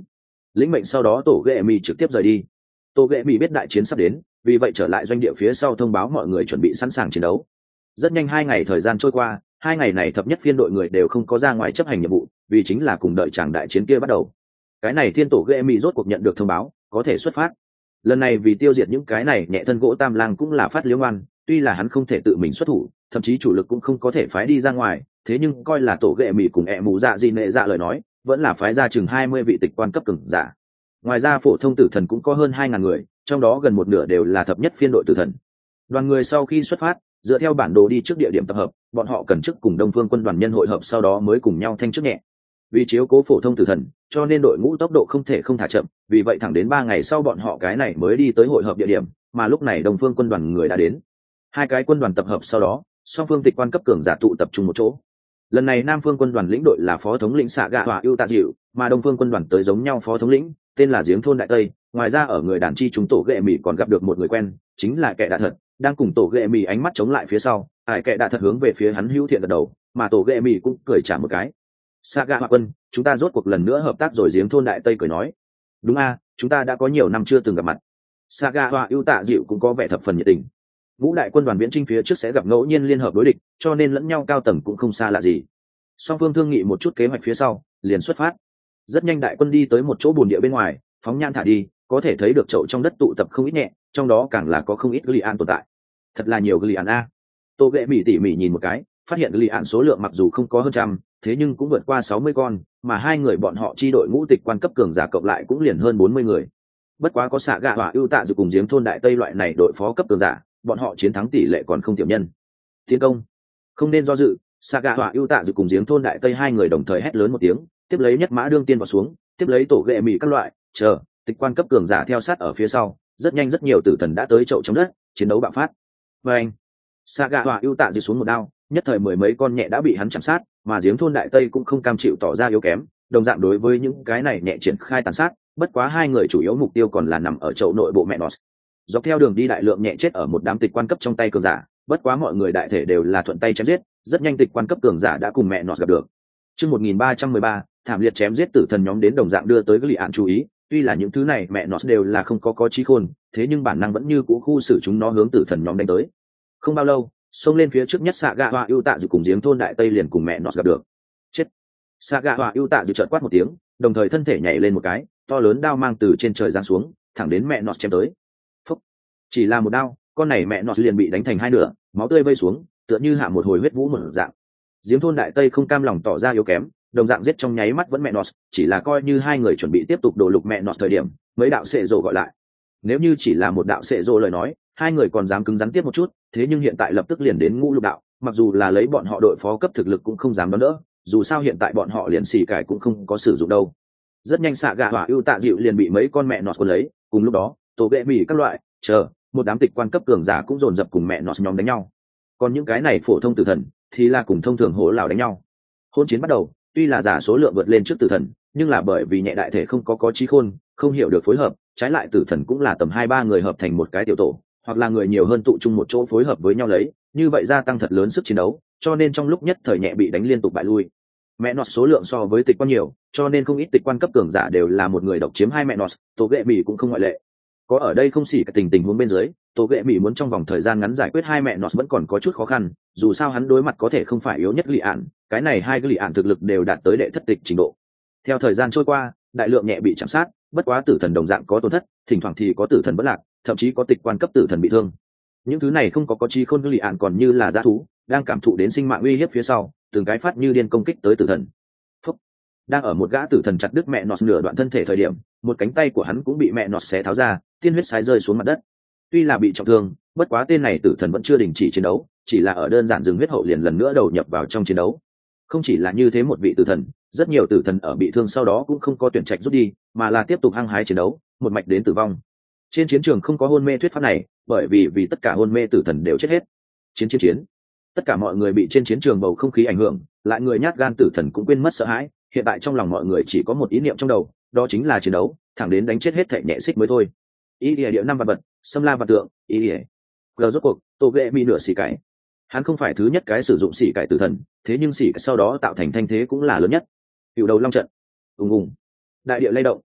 lĩnh mệnh sau đó tổ ghệ mì trực tiếp rời đi. Tổ ghệ mì biết đại chiến sắp đến, vì vậy trở lại doanh địa phía sau thông báo mọi người chuẩn bị sẵn sàng chiến đấu. Rất nhanh hai ngày thời gian trôi qua, hai ngày này thập nhất phiên đội người đều không có ra ngoài chấp hành nhiệm vụ, vì chính là cùng đợi chàng đại chiến kia bắt đầu. Cái này thiên tổ ghệ mì rốt cuộc nhận được thông báo có thể xuất phát. Lần này vì tiêu diệt những cái này nhẹ thân gỗ tam lang cũng là phát liễu ngoan, tuy là hắn không thể tự mình xuất thủ, thậm chí chủ lực cũng không có thể phái đi ra ngoài, thế nhưng coi là tổ ghệ mì cùng ẹ mù dạ gì nệ dạ lời nói, vẫn là phái ra chừng hai mươi vị tịch quan cấp cường giả. Ngoài ra phổ thông tử thần cũng có hơn hai ngàn người, trong đó gần một nửa đều là thập nhất phiên đội tử thần. Đoàn người sau khi xuất phát, dựa theo bản đồ đi trước địa điểm tập hợp, bọn họ cần trước cùng Đông Phương quân đoàn nhân hội hợp, sau đó mới cùng nhau thanh trước nhẹ. Vì chiếu cố phổ thông tử thần, cho nên đội ngũ tốc độ không thể không thả chậm, vì vậy thẳng đến ba ngày sau bọn họ cái này mới đi tới hội hợp địa điểm, mà lúc này Đông Phương quân đoàn người đã đến. Hai cái quân đoàn tập hợp sau đó, song phương tịch quan cấp cường giả tụ tập trung một chỗ. Lần này Nam Phương quân đoàn lĩnh đội là phó thống lĩnh Sạ Gạ Hỏa Ưu Tạ Dịu, mà Đông Phương quân đoàn tới giống nhau phó thống lĩnh, tên là Giếng thôn Đại Tây. Ngoài ra ở người đàn chi chúng tổ ghệ mì còn gặp được một người quen, chính là kẻ đạ thật, đang cùng tổ ghệ mì ánh mắt chống lại phía sau, ải kẻ đạ thật hướng về phía hắn hữu thiện gật đầu, mà tổ ghệ mì cũng cười trả một cái. Sạ Gạ Hỏa quân, chúng ta rốt cuộc lần nữa hợp tác rồi. Giếng thôn Đại Tây cười nói, đúng a, chúng ta đã có nhiều năm chưa từng gặp mặt. Sạ Gạ Hỏa Ưu Tạ Dịu cũng có vẻ thập phần nhiệt tình. Ngũ đại quân đoàn viễn chinh phía trước sẽ gặp ngẫu nhiên liên hợp đối địch, cho nên lẫn nhau cao tầng cũng không xa lạ gì. Song phương thương nghị một chút kế hoạch phía sau, liền xuất phát. Rất nhanh đại quân đi tới một chỗ bồn địa bên ngoài, phóng nhan thả đi, có thể thấy được chậu trong đất tụ tập không ít nhẹ, trong đó càng là có không ít Gillian tồn tại. Thật là nhiều Gillian a. Tô Ghệ Mỉ tỉ mỉ nhìn một cái, phát hiện Gillian số lượng mặc dù không có hơn trăm, thế nhưng cũng vượt qua sáu mươi con, mà hai người bọn họ chi đội ngũ tịch quan cấp cường giả cộng lại cũng liền hơn bốn mươi người. Bất quá có Sạ Gạ Hỏa Ưu Tạ Dịu cùng Giếng thôn Đại Tây loại này đội phó cấp cường giả, bọn họ chiến thắng tỷ lệ còn không tiểu nhân. Tiến công, không nên do dự. Sạ Gạ Hỏa Ưu Tạ Dịu cùng Giếng thôn Đại Tây hai người đồng thời hét lớn một tiếng, tiếp lấy nhất mã đương tiên vào xuống, tiếp lấy tổ ghệ mì các loại, chờ tịch quan cấp cường giả theo sát ở phía sau. Rất nhanh rất nhiều tử thần đã tới chậu chống đất, chiến đấu bạo phát. Và anh, Sạ Gạ Hỏa Ưu Tạ Dịu xuống một đao, nhất thời mười mấy con nhẹ đã bị hắn chạm sát, mà Giếng thôn Đại Tây cũng không cam chịu tỏ ra yếu kém, đồng dạng đối với những cái này nhẹ triển khai tàn sát. Bất quá hai người chủ yếu mục tiêu còn là nằm ở chậu nội bộ mẹ nọt. Dọc theo đường đi đại lượng nhẹ chết ở một đám tịch quan cấp trong tay cường giả, bất quá mọi người đại thể đều là thuận tay chém giết, rất nhanh tịch quan cấp cường giả đã cùng mẹ nọt gặp được. Chương một nghìn ba trăm mười ba, thảm liệt chém giết tử thần nhóm đến đồng dạng đưa tới Gillian chú ý, tuy là những thứ này mẹ nọt đều là không có có trí khôn, thế nhưng bản năng vẫn như cũ khu xử chúng nó hướng tử thần nhóm đánh tới. Không bao lâu, xông lên phía trước nhất Sạ Gạ Hỏa Ưu Tạ Dịu cùng Giếng thôn Đại Tây liền cùng mẹ nọt gặp được. Chết. Sạ Gạ Hỏa Ưu Tạ Dịu chợt quát một tiếng, đồng thời thân thể nhảy lên một cái, to lớn đao mang từ trên trời giáng xuống, thẳng đến mẹ nọt chém tới. Phúc. Chỉ là một đao, con này mẹ nọt liền bị đánh thành hai nửa, máu tươi vây xuống, tựa như hạ một hồi huyết vũ một dạng. Giếng thôn Đại Tây không cam lòng tỏ ra yếu kém, đồng dạng giết trong nháy mắt vẫn mẹ nọt, chỉ là coi như hai người chuẩn bị tiếp tục đổ lục mẹ nọt thời điểm, mấy đạo sệ rồ gọi lại. Nếu như chỉ là một đạo sệ rồ lời nói, hai người còn dám cứng rắn tiếp một chút, thế nhưng hiện tại lập tức liền đến ngũ lục đạo, mặc dù là lấy bọn họ đội phó cấp thực lực cũng không dám đón đỡ, dù sao hiện tại bọn họ liền xì cải cũng không có sử dụng đâu. Rất nhanh Sạ Gạ Hỏa Ưu Tạ Dịu liền bị mấy con mẹ nọt cuốn lấy, cùng lúc đó tổ ghệ mì các loại, chờ một đám tịch quan cấp cường giả cũng dồn dập cùng mẹ nọt nhóm đánh nhau. Còn những cái này phổ thông tử thần thì là cùng thông thường hổ lão đánh nhau. Hôn chiến bắt đầu, tuy là giả số lượng vượt lên trước tử thần, nhưng là bởi vì nhẹ đại thể không có có trí khôn, không hiểu được phối hợp, trái lại tử thần cũng là tầm hai ba người hợp thành một cái tiểu tổ, hoặc là người nhiều hơn tụ chung một chỗ phối hợp với nhau lấy, như vậy gia tăng thật lớn sức chiến đấu, cho nên trong lúc nhất thời nhẹ bị đánh liên tục bại lui. Mẹ nọt số lượng so với tịch quan nhiều, cho nên không ít tịch quan cấp cường giả đều là một người độc chiếm hai mẹ nọt, tổ ghệ mì cũng không ngoại lệ. Có ở đây không xỉ cả tình tình huống bên dưới, tổ ghệ mì muốn trong vòng thời gian ngắn giải quyết hai mẹ nọt vẫn còn có chút khó khăn, dù sao hắn đối mặt có thể không phải yếu nhất Gillian, cái này hai Gillian thực lực đều đạt tới đệ thất tịch trình độ. Theo thời gian trôi qua, đại lượng nhẹ bị chạm sát, bất quá tử thần đồng dạng có tổn thất, thỉnh thoảng thì có tử thần bất lạc, thậm chí có tịch quan cấp tử thần bị thương. Những thứ này không có có chi khôn Gillian còn như là dã thú, đang cảm thụ đến sinh mạng uy hiếp phía sau, từng cái phát như điên công kích tới tử thần. Phúc. Đang ở một gã tử thần chặt đứt mẹ nọt nửa đoạn thân thể thời điểm, một cánh tay của hắn cũng bị mẹ nọt xé tháo ra, tiên huyết sái rơi xuống mặt đất. Tuy là bị trọng thương, bất quá tên này tử thần vẫn chưa đình chỉ chiến đấu, chỉ là ở đơn giản dừng huyết hậu liền lần nữa đầu nhập vào trong chiến đấu. Không chỉ là như thế một vị tử thần, rất nhiều tử thần ở bị thương sau đó cũng không có tuyển trạch rút đi, mà là tiếp tục hăng hái chiến đấu, một mạch đến tử vong. Trên chiến trường không có hôn mê thuyết pháp này, bởi vì vì tất cả hôn mê tử thần đều chết hết. Chiến chiến chiến. Tất cả mọi người bị trên chiến trường bầu không khí ảnh hưởng, lại người nhát gan tử thần cũng quên mất sợ hãi, hiện tại trong lòng mọi người chỉ có một ý niệm trong đầu, đó chính là chiến đấu, thẳng đến đánh chết hết thảy nhẹ xích mới thôi. Ý địa địa năm vật vật, xâm la vật tượng, ý địa. Gờ rốt cuộc, tổ ghệ mi nửa xỉ cải. Hắn không phải thứ nhất cái sử dụng xỉ cải tử thần, thế nhưng xỉ cải sau đó tạo thành thanh thế cũng là lớn nhất. Cựu đầu long trận. Ùng ùng. Đại địa lay động,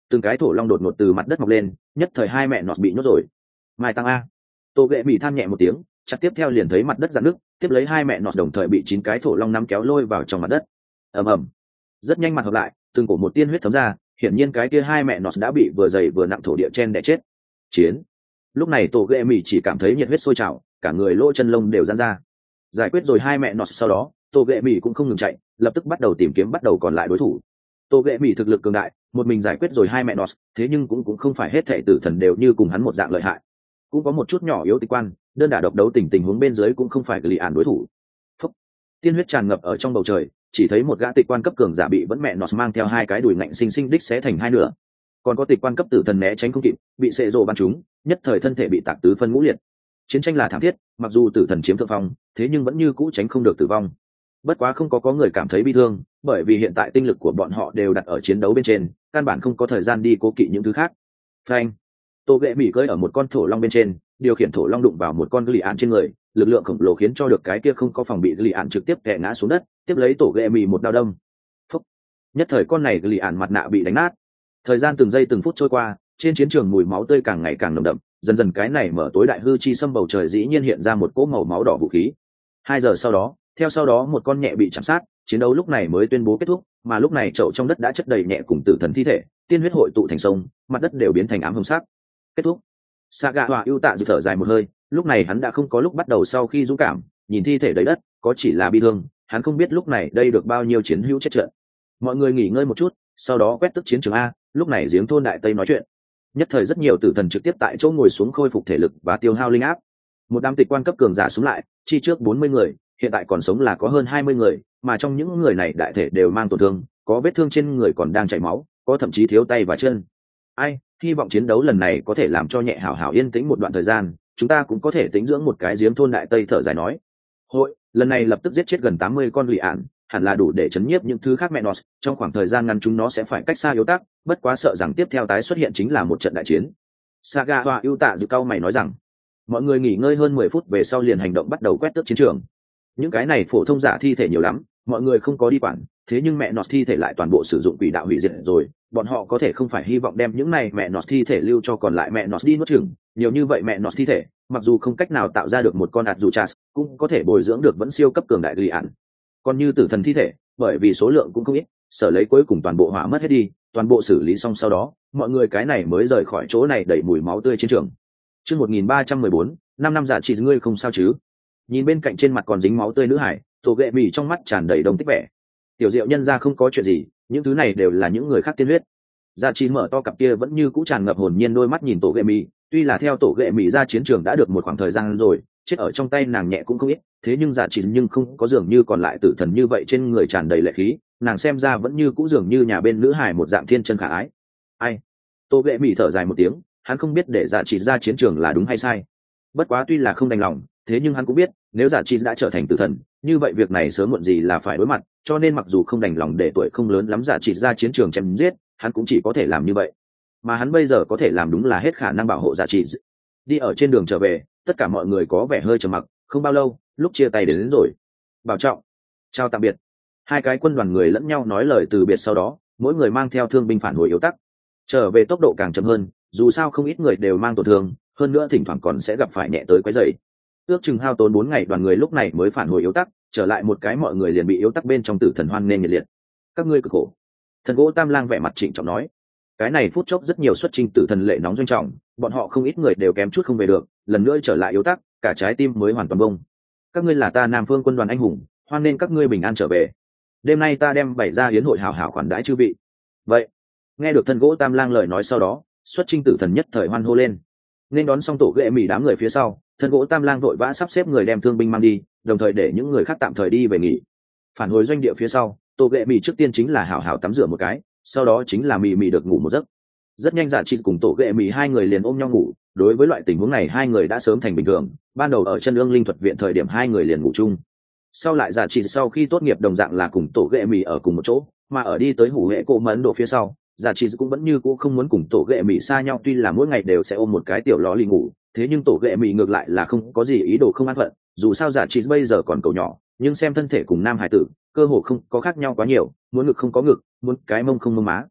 từng cái thổ long đột ngột từ mặt đất mọc lên, nhất thời hai mẹ nọt bị nhốt rồi. Mai tăng a. Tô ghệ bị than nhẹ một tiếng, chặt tiếp theo liền thấy mặt đất dạn nước, tiếp lấy hai mẹ nọt đồng thời bị chín cái thổ long nắm kéo lôi vào trong mặt đất. Ầm ầm. Rất nhanh mặt hợp lại, từng cổ một tiên huyết thấm ra, hiển nhiên cái kia hai mẹ nọt đã bị vừa dày vừa nặng thổ địa chen đè chết. Chiến. Lúc này Tô ghệ mì chỉ cảm thấy nhiệt huyết sôi trào, cả người lỗ chân lông đều giãn ra. Giải quyết rồi hai mẹ nọt sau đó, Tô ghệ mì cũng không ngừng chạy, lập tức bắt đầu tìm kiếm bắt đầu còn lại đối thủ. Tô ghệ mì thực lực cường đại, một mình giải quyết rồi hai mẹ nọt, thế nhưng cũng cũng không phải hết thảy tử thần đều như cùng hắn một dạng lợi hại, cũng có một chút nhỏ yếu tịch quan, đơn đả độc đấu tình tình huống bên dưới cũng không phải lì ản đối thủ. Phúc. Tiên huyết tràn ngập ở trong bầu trời, chỉ thấy một gã tịch quan cấp cường giả bị vẫn mẹ nọt mang theo hai cái đùi ngạnh sinh sinh đích xé thành hai nửa, còn có tịch quan cấp tử thần né tránh không kịp, bị sệ rồ bắn trúng, nhất thời thân thể bị tạc tứ phân ngũ liệt. Chiến tranh là thảm thiết, mặc dù tử thần chiếm thượng phong, thế nhưng vẫn như cũ tránh không được tử vong. Bất quá không có có người cảm thấy bi thương, bởi vì hiện tại tinh lực của bọn họ đều đặt ở chiến đấu bên trên, căn bản không có thời gian đi cố kỵ những thứ khác. Phanh. Tô ghệ mỉ cưỡi ở một con thổ long bên trên, điều khiển thổ long đụng vào một con lì ạn trên người, lực lượng khổng lồ khiến cho được cái kia không có phòng bị lì ạn trực tiếp đè ngã xuống đất, tiếp lấy tổ ghệ mỉ một đao đâm. Phúc. Nhất thời con này lì ạn mặt nạ bị đánh nát. Thời gian từng giây từng phút trôi qua, trên chiến trường mùi máu tươi càng ngày càng nồng đậm, dần dần cái này mở tối đại hư chi xâm bầu trời dĩ nhiên hiện ra một cỗ màu máu đỏ vũ khí. Hai giờ sau đó, theo sau đó một con nhẹ bị chạm sát, chiến đấu lúc này mới tuyên bố kết thúc, mà lúc này chậu trong đất đã chất đầy nhẹ cùng tử thần thi thể, tiên huyết hội tụ thành sông, mặt đất đều biến thành ám hồng sắc. Kết thúc. Saga Hỏa ưu tạ dự thở dài một hơi, lúc này hắn đã không có lúc bắt đầu sau khi dũng cảm, nhìn thi thể đầy đất, có chỉ là bi thương, hắn không biết lúc này đây được bao nhiêu chiến hữu chết trận. Mọi người nghỉ ngơi một chút, sau đó quét tức chiến trường a, lúc này giếng thôn đại tây nói chuyện. Nhất thời rất nhiều tử thần trực tiếp tại chỗ ngồi xuống khôi phục thể lực và tiêu hao linh áp. Một đám tịch quan cấp cường giả xuống lại, chi trước bốn mươi người, hiện tại còn sống là có hơn hai mươi người, mà trong những người này đại thể đều mang tổn thương, có vết thương trên người còn đang chảy máu, có thậm chí thiếu tay và chân. Ai, hy vọng chiến đấu lần này có thể làm cho nhẹ hảo hảo yên tĩnh một đoạn thời gian, chúng ta cũng có thể tĩnh dưỡng một cái giếng thôn đại tây thở dài nói. Hội, lần này lập tức giết chết gần tám mươi con lì ạn, hẳn là đủ để chấn nhiếp những thứ khác mẹ nó, trong khoảng thời gian ngắn chúng nó sẽ phải cách xa yếu tác, bất quá sợ rằng tiếp theo tái xuất hiện chính là một trận đại chiến. Saga Hỏa ưu tạ dự cao mày nói rằng, mọi người nghỉ ngơi hơn mười phút về sau liền hành động bắt đầu quét tước chiến trường. Những cái này phổ thông giả thi thể nhiều lắm, mọi người không có đi quản, thế nhưng mẹ nọt thi thể lại toàn bộ sử dụng quỷ đạo hủy diệt rồi, bọn họ có thể không phải hy vọng đem những này mẹ nọt thi thể lưu cho còn lại mẹ nọt đi nuốt chửng, nhiều như vậy mẹ nọt thi thể, mặc dù không cách nào tạo ra được một con ạt dù chas, cũng có thể bồi dưỡng được vẫn siêu cấp cường đại lì ạn. Còn như tử thần thi thể, bởi vì số lượng cũng không ít, sở lấy cuối cùng toàn bộ hỏa mất hết đi, toàn bộ xử lý xong sau đó, mọi người cái này mới rời khỏi chỗ này đẩy mùi máu tươi chiến trường. Chương một nghìn ba trăm mười bốn, năm năm giả chỉ ngươi không sao chứ? Nhìn bên cạnh trên mặt còn dính máu tươi nữ hải, tổ ghệ mì trong mắt tràn đầy đồng tích vẻ. Tiểu diệu nhân ra không có chuyện gì, những thứ này đều là những người khác tiên huyết. Giả chỉ mở to cặp kia vẫn như cũ tràn ngập hồn nhiên đôi mắt nhìn tổ ghệ mì, tuy là theo tổ ghệ mì ra chiến trường đã được một khoảng thời gian rồi, chết ở trong tay nàng nhẹ cũng không ít, thế nhưng giả chỉ nhưng không có dường như còn lại tử thần như vậy trên người tràn đầy lệ khí, nàng xem ra vẫn như cũ dường như nhà bên nữ hải một dạng thiên chân khả ái. Ai? Tổ ghệ mì thở dài một tiếng, hắn không biết để giả chỉ ra chiến trường là đúng hay sai. Bất quá tuy là không đành lòng, thế nhưng hắn cũng biết nếu giả chi đã trở thành tử thần, như vậy việc này sớm muộn gì là phải đối mặt, cho nên mặc dù không đành lòng để tuổi không lớn lắm giả chi ra chiến trường chém giết, hắn cũng chỉ có thể làm như vậy. Mà hắn bây giờ có thể làm đúng là hết khả năng bảo hộ giả chi. Đi ở trên đường trở về, tất cả mọi người có vẻ hơi trầm mặc, không bao lâu, lúc chia tay đến, đến rồi. Bảo trọng, chào tạm biệt. Hai cái quân đoàn người lẫn nhau nói lời từ biệt sau đó, mỗi người mang theo thương binh phản hồi yếu tắc. Trở về tốc độ càng chậm hơn, dù sao không ít người đều mang tổn thương, hơn nữa thỉnh thoảng còn sẽ gặp phải nhẹ tới quấy rầy. Ước chừng hao tốn bốn ngày đoàn người lúc này mới phản hồi yếu tắc, trở lại một cái mọi người liền bị yếu tắc bên trong tử thần hoan nên nhiệt liệt. Các ngươi cực khổ. Thần gỗ Tam Lang vẻ mặt trịnh trọng nói. Cái này phút chốc rất nhiều xuất trình tử thần lệ nóng doanh trọng, bọn họ không ít người đều kém chút không về được, lần nữa trở lại yếu tắc, cả trái tim mới hoàn toàn bông. Các ngươi là ta Nam Phương quân đoàn anh hùng, hoan nên các ngươi bình an trở về. Đêm nay ta đem bày ra yến hội hào hảo khoản đãi chư vị. Vậy, nghe được thần gỗ Tam Lang lời nói sau đó, xuất trình tử thần nhất thời hoan hô lên. Nên đón xong tổ ghệ mì đám người phía sau, thần gỗ Tam Lang vội vã sắp xếp người đem thương binh mang đi, đồng thời để những người khác tạm thời đi về nghỉ. Phản hồi doanh địa phía sau, tổ ghệ mì trước tiên chính là hảo hảo tắm rửa một cái, sau đó chính là mì mì được ngủ một giấc. Rất nhanh giả chị cùng tổ ghệ mì hai người liền ôm nhau ngủ. Đối với loại tình huống này hai người đã sớm thành bình thường, ban đầu ở chân ương linh thuật viện thời điểm hai người liền ngủ chung. Sau lại giả chị sau khi tốt nghiệp đồng dạng là cùng tổ ghệ mì ở cùng một chỗ, mà ở đi tới hủ hệ cổ mẫn độ phía sau, giả chị cũng vẫn như cũ không muốn cùng tổ ghệ mì xa nhau, tuy là mỗi ngày đều sẽ ôm một cái tiểu ló lì ngủ, thế nhưng tổ ghệ mì ngược lại là không có gì ý đồ không an phận, dù sao giả chị bây giờ còn cầu nhỏ, nhưng xem thân thể cùng nam hải tử cơ hồ không có khác nhau quá nhiều, muốn ngực không có ngực, muốn cái mông không mông má.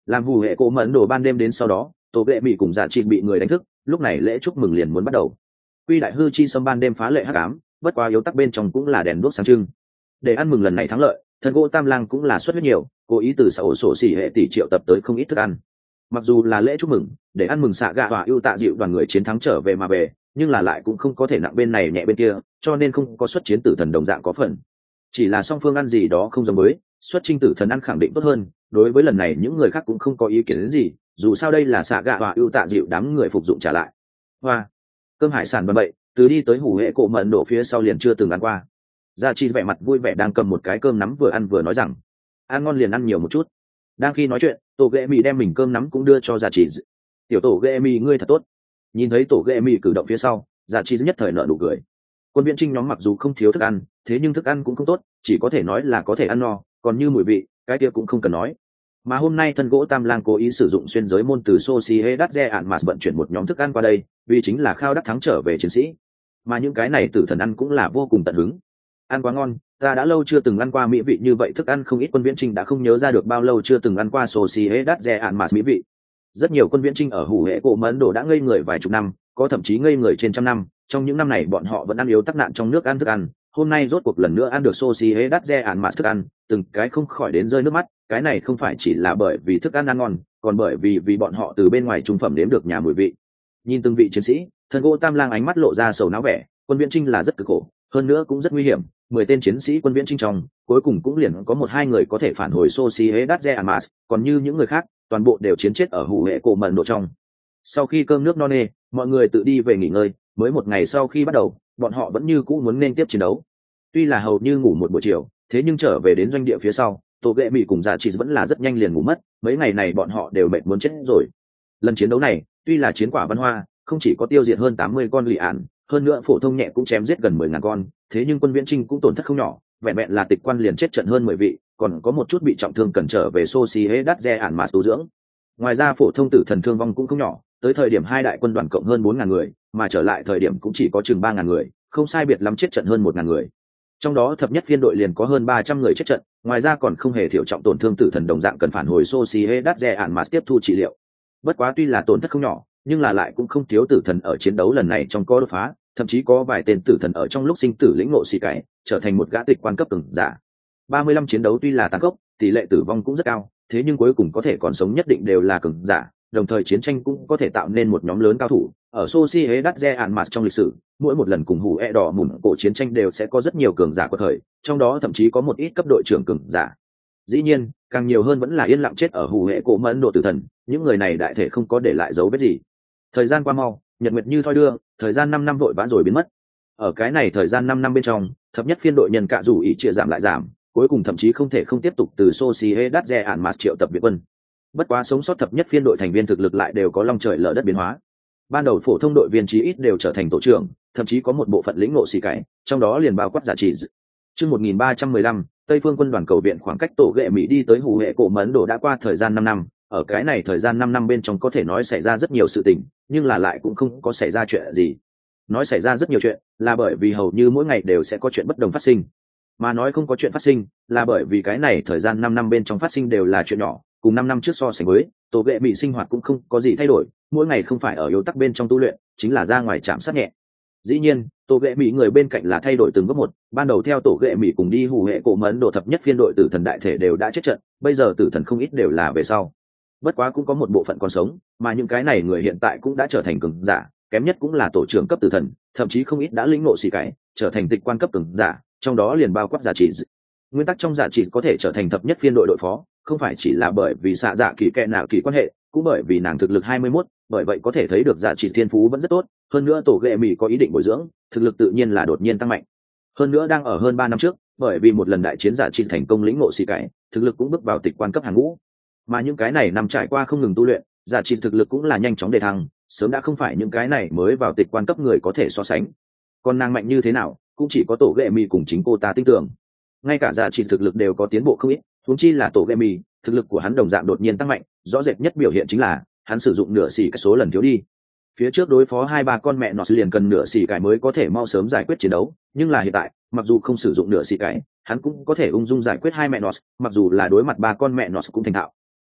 Làm hủ hệ cổ mẫn đồ ban đêm đến sau đó, tổ ghệ mỹ cùng dạ trị bị người đánh thức, lúc này lễ chúc mừng liền muốn bắt đầu. Quy đại hư chi sâm ban đêm phá lệ hắc ám, bất quá yếu tắc bên trong cũng là đèn đuốc sáng trưng. Để ăn mừng lần này thắng lợi, thần gỗ tam lang cũng là xuất huyết nhiều, cố ý từ xã ổ sổ xỉ hệ tỷ triệu tập tới không ít thức ăn. Mặc dù là lễ chúc mừng, để ăn mừng xạ gạ và ưu tạ dịu đoàn người chiến thắng trở về mà về, nhưng là lại cũng không có thể nặng bên này nhẹ bên kia, cho nên không có xuất chiến tử thần đồng dạng có phần. Chỉ là song phương ăn gì đó không giống với, xuất chinh tử thần ăn khẳng định tốt hơn. Đối với lần này những người khác cũng không có ý kiến đến gì, dù sao đây là xạ gạ và ưu tạ dịu đám người phục dụng trả lại. Hoa, cơm hải sản bận bậy, từ đi tới hủ hệ cổ mận độ phía sau liền chưa từng ăn qua. Gia Chi vẻ mặt vui vẻ đang cầm một cái cơm nắm vừa ăn vừa nói rằng, ăn ngon liền ăn nhiều một chút. Đang khi nói chuyện, tổ ghệ mì đem mình cơm nắm cũng đưa cho Gia Chi. Tiểu tổ ghệ mì ngươi thật tốt. Nhìn thấy tổ ghệ mì cử động phía sau, Gia Chi nhất thời nở nụ cười. Quân viễn trinh nhóm mặc dù không thiếu thức ăn, thế nhưng thức ăn cũng không tốt, chỉ có thể nói là có thể ăn no, còn như mùi vị, cái kia cũng không cần nói. Mà hôm nay thân gỗ tam lang cố ý sử dụng xuyên giới môn từ Sociedad ạn mà vận chuyển một nhóm thức ăn qua đây, vì chính là khao đắc thắng trở về chiến sĩ. Mà những cái này tử thần ăn cũng là vô cùng tận hứng. Ăn quá ngon, ta đã lâu chưa từng ăn qua mỹ vị như vậy, thức ăn không ít quân viễn trinh đã không nhớ ra được bao lâu chưa từng ăn qua Sociedad ạn mà mỹ vị. Rất nhiều quân viễn trinh ở hủ hệ cổ mẫn đồ đã ngây người vài chục năm, có thậm chí ngây người trên trăm năm, trong những năm này bọn họ vẫn ăn yếu tắc nạn trong nước ăn thức ăn, hôm nay rốt cuộc lần nữa ăn được Sociedad ạn mà thức ăn, từng cái không khỏi đến rơi nước mắt. Cái này không phải chỉ là bởi vì thức ăn ăn ngon, còn bởi vì vì bọn họ từ bên ngoài trung phẩm đếm được nhà mùi vị. Nhìn từng vị chiến sĩ, thần gỗ tam lang ánh mắt lộ ra sầu não vẻ, quân viễn trinh là rất cực khổ, hơn nữa cũng rất nguy hiểm. Mười tên chiến sĩ quân viễn trinh trong, cuối cùng cũng liền có một hai người có thể phản hồi Sociedad ạn mà, còn như những người khác, toàn bộ đều chiến chết ở hủ hệ cổ mận độ trong. Sau khi cơm nước no nê, mọi người tự đi về nghỉ ngơi. Mới một ngày sau khi bắt đầu, bọn họ vẫn như cũ muốn nên tiếp chiến đấu. Tuy là hầu như ngủ một buổi chiều, thế nhưng trở về đến doanh địa phía sau, tổ ghệ mỹ cùng Dạ Chỉ vẫn là rất nhanh liền ngủ mất. Mấy ngày này bọn họ đều mệt muốn chết rồi. Lần chiến đấu này, tuy là chiến quả văn hoa, không chỉ có tiêu diệt hơn tám mươi con lì ản, hơn nữa phổ thông nhẹ cũng chém giết gần mười ngàn con, thế nhưng quân viễn trinh cũng tổn thất không nhỏ, vẹn vẹn là tịch quan liền chết trận hơn mười vị, còn có một chút bị trọng thương cần trở về Sociedad ạn mà tu dưỡng. Ngoài ra phổ thông tử thần thương vong cũng không nhỏ, tới thời điểm hai đại quân đoàn cộng hơn bốn ngàn người, mà trở lại thời điểm cũng chỉ có chừng ba ngàn người, không sai biệt lắm chết trận hơn một ngàn người. Trong đó thập nhất phiên đội liền có hơn ba trăm người chết trận, ngoài ra còn không hề thiểu trọng tổn thương tử thần đồng dạng cần phản hồi Sociedad ạn mà tiếp thu trị liệu. Bất quá tuy là tổn thất không nhỏ, nhưng là lại cũng không thiếu tử thần ở chiến đấu lần này trong có đột phá, thậm chí có vài tên tử thần ở trong lúc sinh tử lĩnh ngộ xì cải, trở thành một gã tịch quan cấp cường giả. ba mươi lăm chiến đấu tuy là tàn khốc, tỷ lệ tử vong cũng rất cao, thế nhưng cuối cùng có thể còn sống nhất định đều là cường giả, đồng thời chiến tranh cũng có thể tạo nên một nhóm lớn cao thủ. Ở Sociedad ạn mà trong lịch sử, mỗi một lần cùng hủ e đỏ mùn cổ chiến tranh đều sẽ có rất nhiều cường giả quật khởi, trong đó thậm chí có một ít cấp đội trưởng cường giả. Dĩ nhiên, càng nhiều hơn vẫn là yên lặng chết ở hủ hệ cổ mẫn độ tử thần, những người này đại thể không có để lại dấu vết gì. Thời gian qua mau, nhật nguyệt như thoi đưa, thời gian năm năm vội vã rồi biến mất. Ở cái này thời gian năm năm bên trong, thập nhất phiên đội nhân cạ rủ ý chia giảm lại giảm, cuối cùng thậm chí không thể không tiếp tục từ Sociedad ạn mà triệu tập viện quân. Bất quá sống sót thập nhất phiên đội thành viên thực lực lại đều có long trời lở đất biến hóa. Ban đầu phổ thông đội viên chí ít đều trở thành tổ trưởng, thậm chí có một bộ phận lĩnh ngộ xì cái, trong đó liền bao quát Dạ Chỉ. Chương một nghìn ba trăm mười lăm, Tây phương quân đoàn cầu viện khoảng cách tổ ghệ Mỹ đi tới hủ hệ cổ mẫn đồ đã qua thời gian năm năm, ở cái này thời gian năm năm bên trong có thể nói xảy ra rất nhiều sự tình, nhưng là lại cũng không có xảy ra chuyện gì. Nói xảy ra rất nhiều chuyện, là bởi vì hầu như mỗi ngày đều sẽ có chuyện bất đồng phát sinh. Mà nói không có chuyện phát sinh, là bởi vì cái này thời gian năm năm bên trong phát sinh đều là chuyện nhỏ, cùng năm năm trước so sánh với, tổ ghệ Mỹ sinh hoạt cũng không có gì thay đổi, mỗi ngày không phải ở yếu tắc bên trong tu luyện, chính là ra ngoài chạm sát nhẹ. Dĩ nhiên, tổ ghệ Mỹ người bên cạnh là thay đổi từng bước một, ban đầu theo tổ ghệ Mỹ cùng đi hủ hệ cổ mẫn độ thập nhất phiên đội tử thần đại thể đều đã chết trận, bây giờ tử thần không ít đều là về sau. Bất quá cũng có một bộ phận còn sống, mà những cái này người hiện tại cũng đã trở thành cường giả, kém nhất cũng là tổ trưởng cấp tử thần, thậm chí không ít đã lĩnh ngộ xì cái, trở thành tịch quan cấp cường giả, trong đó liền bao quát Dạ Chỉ. Nguyên tắc trong Dạ Chỉ có thể trở thành thập nhất phiên đội đội phó, không phải chỉ là bởi vì xạ dạ kỳ kệ nào kỳ quan hệ, cũng bởi vì nàng thực lực hai mươi mốt, bởi vậy có thể thấy được Dạ Chỉ thiên phú vẫn rất tốt, hơn nữa tổ ghệ Mỹ có ý định bồi dưỡng, thực lực tự nhiên là đột nhiên tăng mạnh. Hơn nữa đang ở hơn ba năm trước, bởi vì một lần đại chiến Dạ Chỉ thành công lĩnh ngộ xì cái, thực lực cũng bước vào tịch quan cấp hàng ngũ. Mà những cái này nằm trải qua không ngừng tu luyện, Dạ Chỉ thực lực cũng là nhanh chóng đề thăng, sớm đã không phải những cái này mới vào tịch quan cấp người có thể so sánh. Còn nàng mạnh như thế nào, cũng chỉ có tổ ghệ Mỹ cùng chính cô ta tin tưởng. Ngay cả Dạ Chỉ thực lực đều có tiến bộ không ít, huống chi là tổ ghệ Mỹ, thực lực của hắn đồng dạng đột nhiên tăng mạnh, rõ rệt nhất biểu hiện chính là hắn sử dụng nửa xỉ cái số lần thiếu đi. Phía trước đối phó hai ba con mẹ nó liền cần nửa xỉ cái mới có thể mau sớm giải quyết chiến đấu, nhưng là hiện tại, mặc dù không sử dụng nửa xỉ cái, hắn cũng có thể ung dung giải quyết hai mẹ nó, mặc dù là đối mặt ba con mẹ nó cũng thành thạo.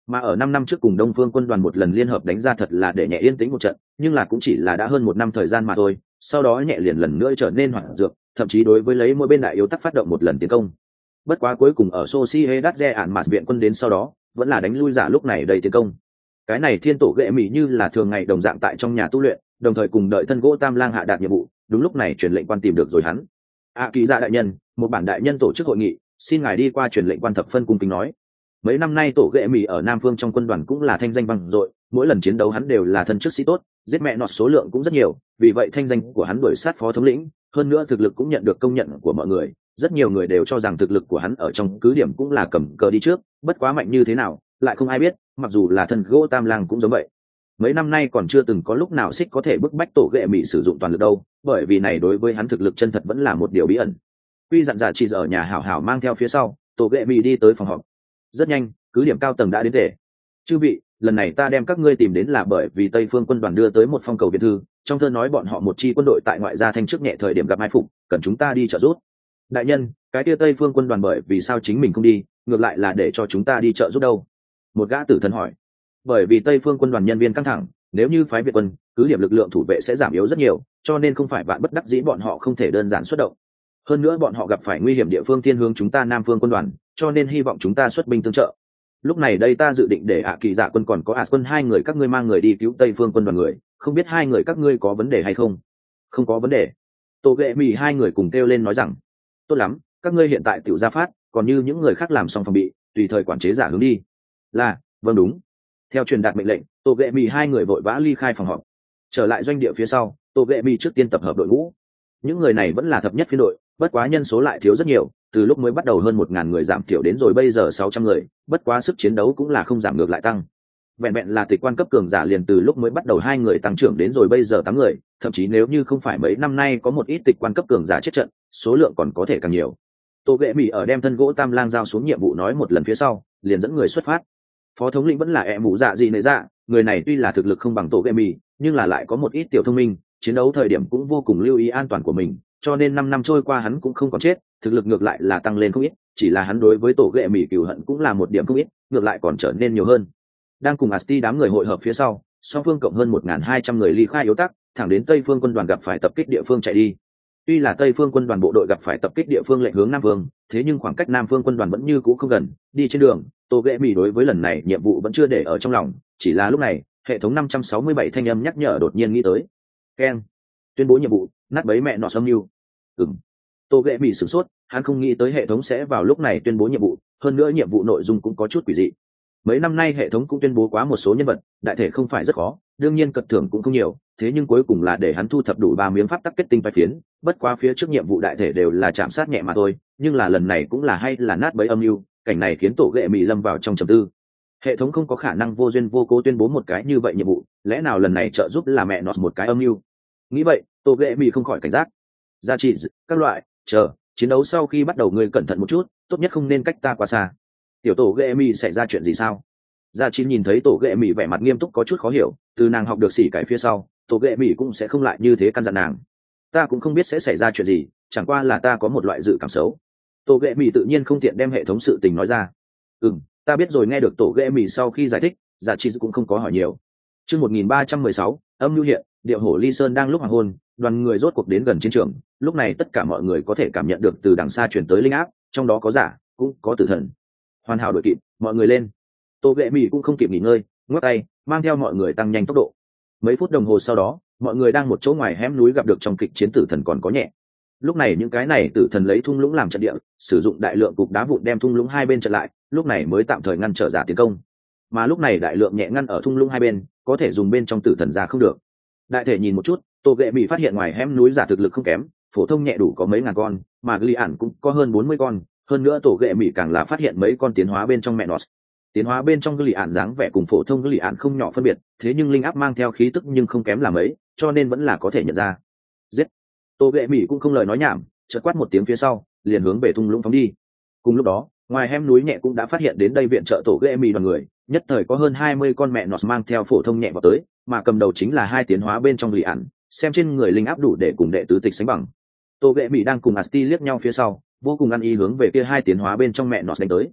Mà ở năm năm trước cùng Đông Phương quân đoàn một lần liên hợp đánh ra thật là để nhẹ yên tĩnh một trận, nhưng là cũng chỉ là đã hơn một năm thời gian mà thôi, sau đó nhẹ liền lần nữa trở nên hoảng dược, thậm chí đối với lấy mỗi bên đại yếu tắc phát động một lần tiến công. Bất quá cuối cùng ở Sociedad Real viện quân đến sau đó, vẫn là đánh lui giả lúc này đầy tiến công. Cái này thiên tổ ghệ mỹ như là thường ngày đồng dạng tại trong nhà tu luyện, đồng thời cùng đợi thân gỗ Tam Lang hạ đạt nhiệm vụ, đúng lúc này truyền lệnh quan tìm được rồi hắn. A Kỳ Dạ đại nhân, một bản đại nhân tổ chức hội nghị, xin ngài đi qua truyền lệnh quan thập phân cung kính nói. Mấy năm nay tổ ghệ mỹ ở Nam Phương trong quân đoàn cũng là thanh danh vang dội, mỗi lần chiến đấu hắn đều là thân chức sĩ tốt, giết mẹ nọt số lượng cũng rất nhiều, vì vậy thanh danh của hắn đuổi sát phó thống lĩnh, hơn nữa thực lực cũng nhận được công nhận của mọi người, rất nhiều người đều cho rằng thực lực của hắn ở trong cứ điểm cũng là cầm cờ đi trước, bất quá mạnh như thế nào, lại không ai biết, mặc dù là thần gỗ Tam Lang cũng giống vậy. Mấy năm nay còn chưa từng có lúc nào xích có thể bức bách tổ ghệ mỹ sử dụng toàn lực đâu, bởi vì này đối với hắn thực lực chân thật vẫn là một điều bí ẩn. Quy dặn giả chỉ ở nhà hảo hảo mang theo phía sau, tổ ghệ mỹ đi tới phòng họp. Rất nhanh, cứ điểm cao tầng đã đến để. Chư vị, lần này ta đem các ngươi tìm đến là bởi vì Tây Phương quân đoàn đưa tới một phong cầu viện thư, trong thơ nói bọn họ một chi quân đội tại ngoại gia thanh trước nhẹ thời điểm gặp mai phục, cần chúng ta đi trợ giúp. Đại nhân, cái kia Tây Phương quân đoàn bởi vì sao chính mình không đi, ngược lại là để cho chúng ta đi trợ giúp đâu? Một gã tử thần hỏi. Bởi vì Tây Phương quân đoàn nhân viên căng thẳng, nếu như phái Việt quân, cứ điểm lực lượng thủ vệ sẽ giảm yếu rất nhiều, cho nên không phải vạn bất đắc dĩ bọn họ không thể đơn giản xuất động. Hơn nữa bọn họ gặp phải nguy hiểm địa phương thiên hướng chúng ta Nam Phương quân đoàn, cho nên hy vọng chúng ta xuất binh tương trợ. Lúc này đây ta dự định để ạ Kỳ Dạ quân còn có ạt quân hai người các ngươi mang người đi cứu Tây Phương quân đoàn người, không biết hai người các ngươi có vấn đề hay không? Không có vấn đề. Tô ghệ mì hai người cùng kêu lên nói rằng, tốt lắm, các ngươi hiện tại tiểu gia phát, còn như những người khác làm xong phòng bị, tùy thời quản chế giả hướng đi. Là, vâng đúng. Theo truyền đạt mệnh lệnh, Tô ghệ mì hai người vội vã ly khai phòng họp. Trở lại doanh địa phía sau, Tô ghệ mì trước tiên tập hợp đội ngũ. Những người này vẫn là thập nhất phiên đội, bất quá nhân số lại thiếu rất nhiều, từ lúc mới bắt đầu hơn một ngàn người giảm thiểu đến rồi bây giờ sáu trăm người, bất quá sức chiến đấu cũng là không giảm ngược lại tăng. Vẹn vẹn là tịch quan cấp cường giả liền từ lúc mới bắt đầu hai người tăng trưởng đến rồi bây giờ tám người, thậm chí nếu như không phải mấy năm nay có một ít tịch quan cấp cường giả chết trận, số lượng còn có thể càng nhiều. Tô ghệ mỹ ở đem thân gỗ Tam Lang giao xuống nhiệm vụ nói một lần phía sau, liền dẫn người xuất phát. Phó thống lĩnh vẫn là ẹ mũ dạ gì nệ dạ, người này tuy là thực lực không bằng Tô ghệ mỹ, nhưng là lại có một ít tiểu thông minh, chiến đấu thời điểm cũng vô cùng lưu ý an toàn của mình, cho nên năm năm trôi qua hắn cũng không còn chết, thực lực ngược lại là tăng lên không ít, chỉ là hắn đối với tổ ghệ mỹ cừu hận cũng là một điểm không ít, ngược lại còn trở nên nhiều hơn. Đang cùng Asti đám người hội hợp phía sau, song phương cộng hơn một nghìn hai trăm người ly khai yếu tắc, thẳng đến Tây Phương quân đoàn gặp phải tập kích địa phương chạy đi. Tuy là Tây Phương quân đoàn bộ đội gặp phải tập kích địa phương lệnh hướng Nam Phương, thế nhưng khoảng cách Nam Phương quân đoàn vẫn như cũ không gần, đi trên đường, Tô ghệ mỹ đối với lần này nhiệm vụ vẫn chưa để ở trong lòng, chỉ là lúc này, hệ thống năm trăm sáu mươi bảy thanh âm nhắc nhở đột nhiên nghĩ tới. Keng, tuyên bố nhiệm vụ, nát bấy mẹ nọ xâm lưu. Ừm. Tô ghệ mỹ sửng sốt, hắn không nghĩ tới hệ thống sẽ vào lúc này tuyên bố nhiệm vụ, hơn nữa nhiệm vụ nội dung cũng có chút quỷ dị. Mấy năm nay hệ thống cũng tuyên bố quá một số nhân vật, đại thể không phải rất khó, đương nhiên cật thưởng cũng không nhiều, thế nhưng cuối cùng là để hắn thu thập đủ ba miếng pháp tắc kết tinh vai phiến, bất quá phía trước nhiệm vụ đại thể đều là chạm sát nhẹ mà thôi, nhưng là lần này cũng là hay là nát bấy âm mưu, cảnh này khiến tổ ghệ mỹ lâm vào trong trầm tư. Hệ thống không có khả năng vô duyên vô cố tuyên bố một cái như vậy nhiệm vụ, lẽ nào lần này trợ giúp là mẹ nọt một cái âm mưu? Nghĩ vậy, tổ ghệ mỹ không khỏi cảnh giác. Gia trị các loại, chờ chiến đấu sau khi bắt đầu ngươi cẩn thận một chút, tốt nhất không nên cách ta quá xa. Tiểu tổ ghệ mỹ xảy ra chuyện gì sao? Gia chín nhìn thấy tổ ghệ mỹ vẻ mặt nghiêm túc có chút khó hiểu, từ nàng học được xỉ cái phía sau, tổ ghệ mỹ cũng sẽ không lại như thế căn dặn nàng. Ta cũng không biết sẽ xảy ra chuyện gì, chẳng qua là ta có một loại dự cảm xấu. Tổ ghệ mỹ tự nhiên không tiện đem hệ thống sự tình nói ra. Ừm, ta biết rồi. Nghe được tổ ghệ mỹ sau khi giải thích, Gia chín cũng không có hỏi nhiều. Chương một nghìn ba trăm mười sáu, âm lưu hiện, điệu hổ ly sơn đang lúc hoàng hôn, đoàn người rốt cuộc đến gần chiến trường, lúc này tất cả mọi người có thể cảm nhận được từ đằng xa truyền tới linh áp, trong đó có giả, cũng có tử thần. Hoàn hảo đội kịp, mọi người lên. Tô ghệ mỹ cũng không kịp nghỉ ngơi, ngoắc tay mang theo mọi người tăng nhanh tốc độ. Mấy phút đồng hồ sau đó, mọi người đang một chỗ ngoài hẻm núi gặp được trong kịch chiến tử thần còn có nhẹ. Lúc này những cái này tử thần lấy thung lũng làm trận địa, sử dụng đại lượng cục đá vụn đem thung lũng hai bên chặn lại, lúc này mới tạm thời ngăn trở giả tiến công. Mà lúc này đại lượng nhẹ ngăn ở thung lũng hai bên, có thể dùng bên trong tử thần ra không được. Đại thể nhìn một chút, Tô ghệ mỹ phát hiện ngoài hẻm núi giả thực lực không kém, phổ thông nhẹ đủ có mấy ngàn con, mà gli ản cũng có hơn bốn mươi con, hơn nữa Tô ghệ mỹ càng là phát hiện mấy con tiến hóa bên trong mẹ nọt. Tiến hóa bên trong gli ản dáng vẻ cùng phổ thông gli ản không nhỏ phân biệt, thế nhưng linh áp mang theo khí tức nhưng không kém là mấy, cho nên vẫn là có thể nhận ra. Giết! Tô ghệ mỹ cũng không lời nói nhảm, chợt quát một tiếng phía sau, liền hướng về thung lũng phóng đi. Cùng lúc đó, ngoài hẻm núi nhẹ cũng đã phát hiện đến đây viện trợ tổ ghệ mỹ đoàn người, nhất thời có hơn hai mươi con mẹ nọt mang theo phổ thông nhẹ vào tới, mà cầm đầu chính là hai tiến hóa bên trong gli ản, xem trên người linh áp đủ để cùng đệ tứ tịch sánh bằng. Tô ghệ mỹ đang cùng Asti liếc nhau phía sau, vô cùng ăn ý hướng về kia hai tiến hóa bên trong mẹ nọt đánh tới.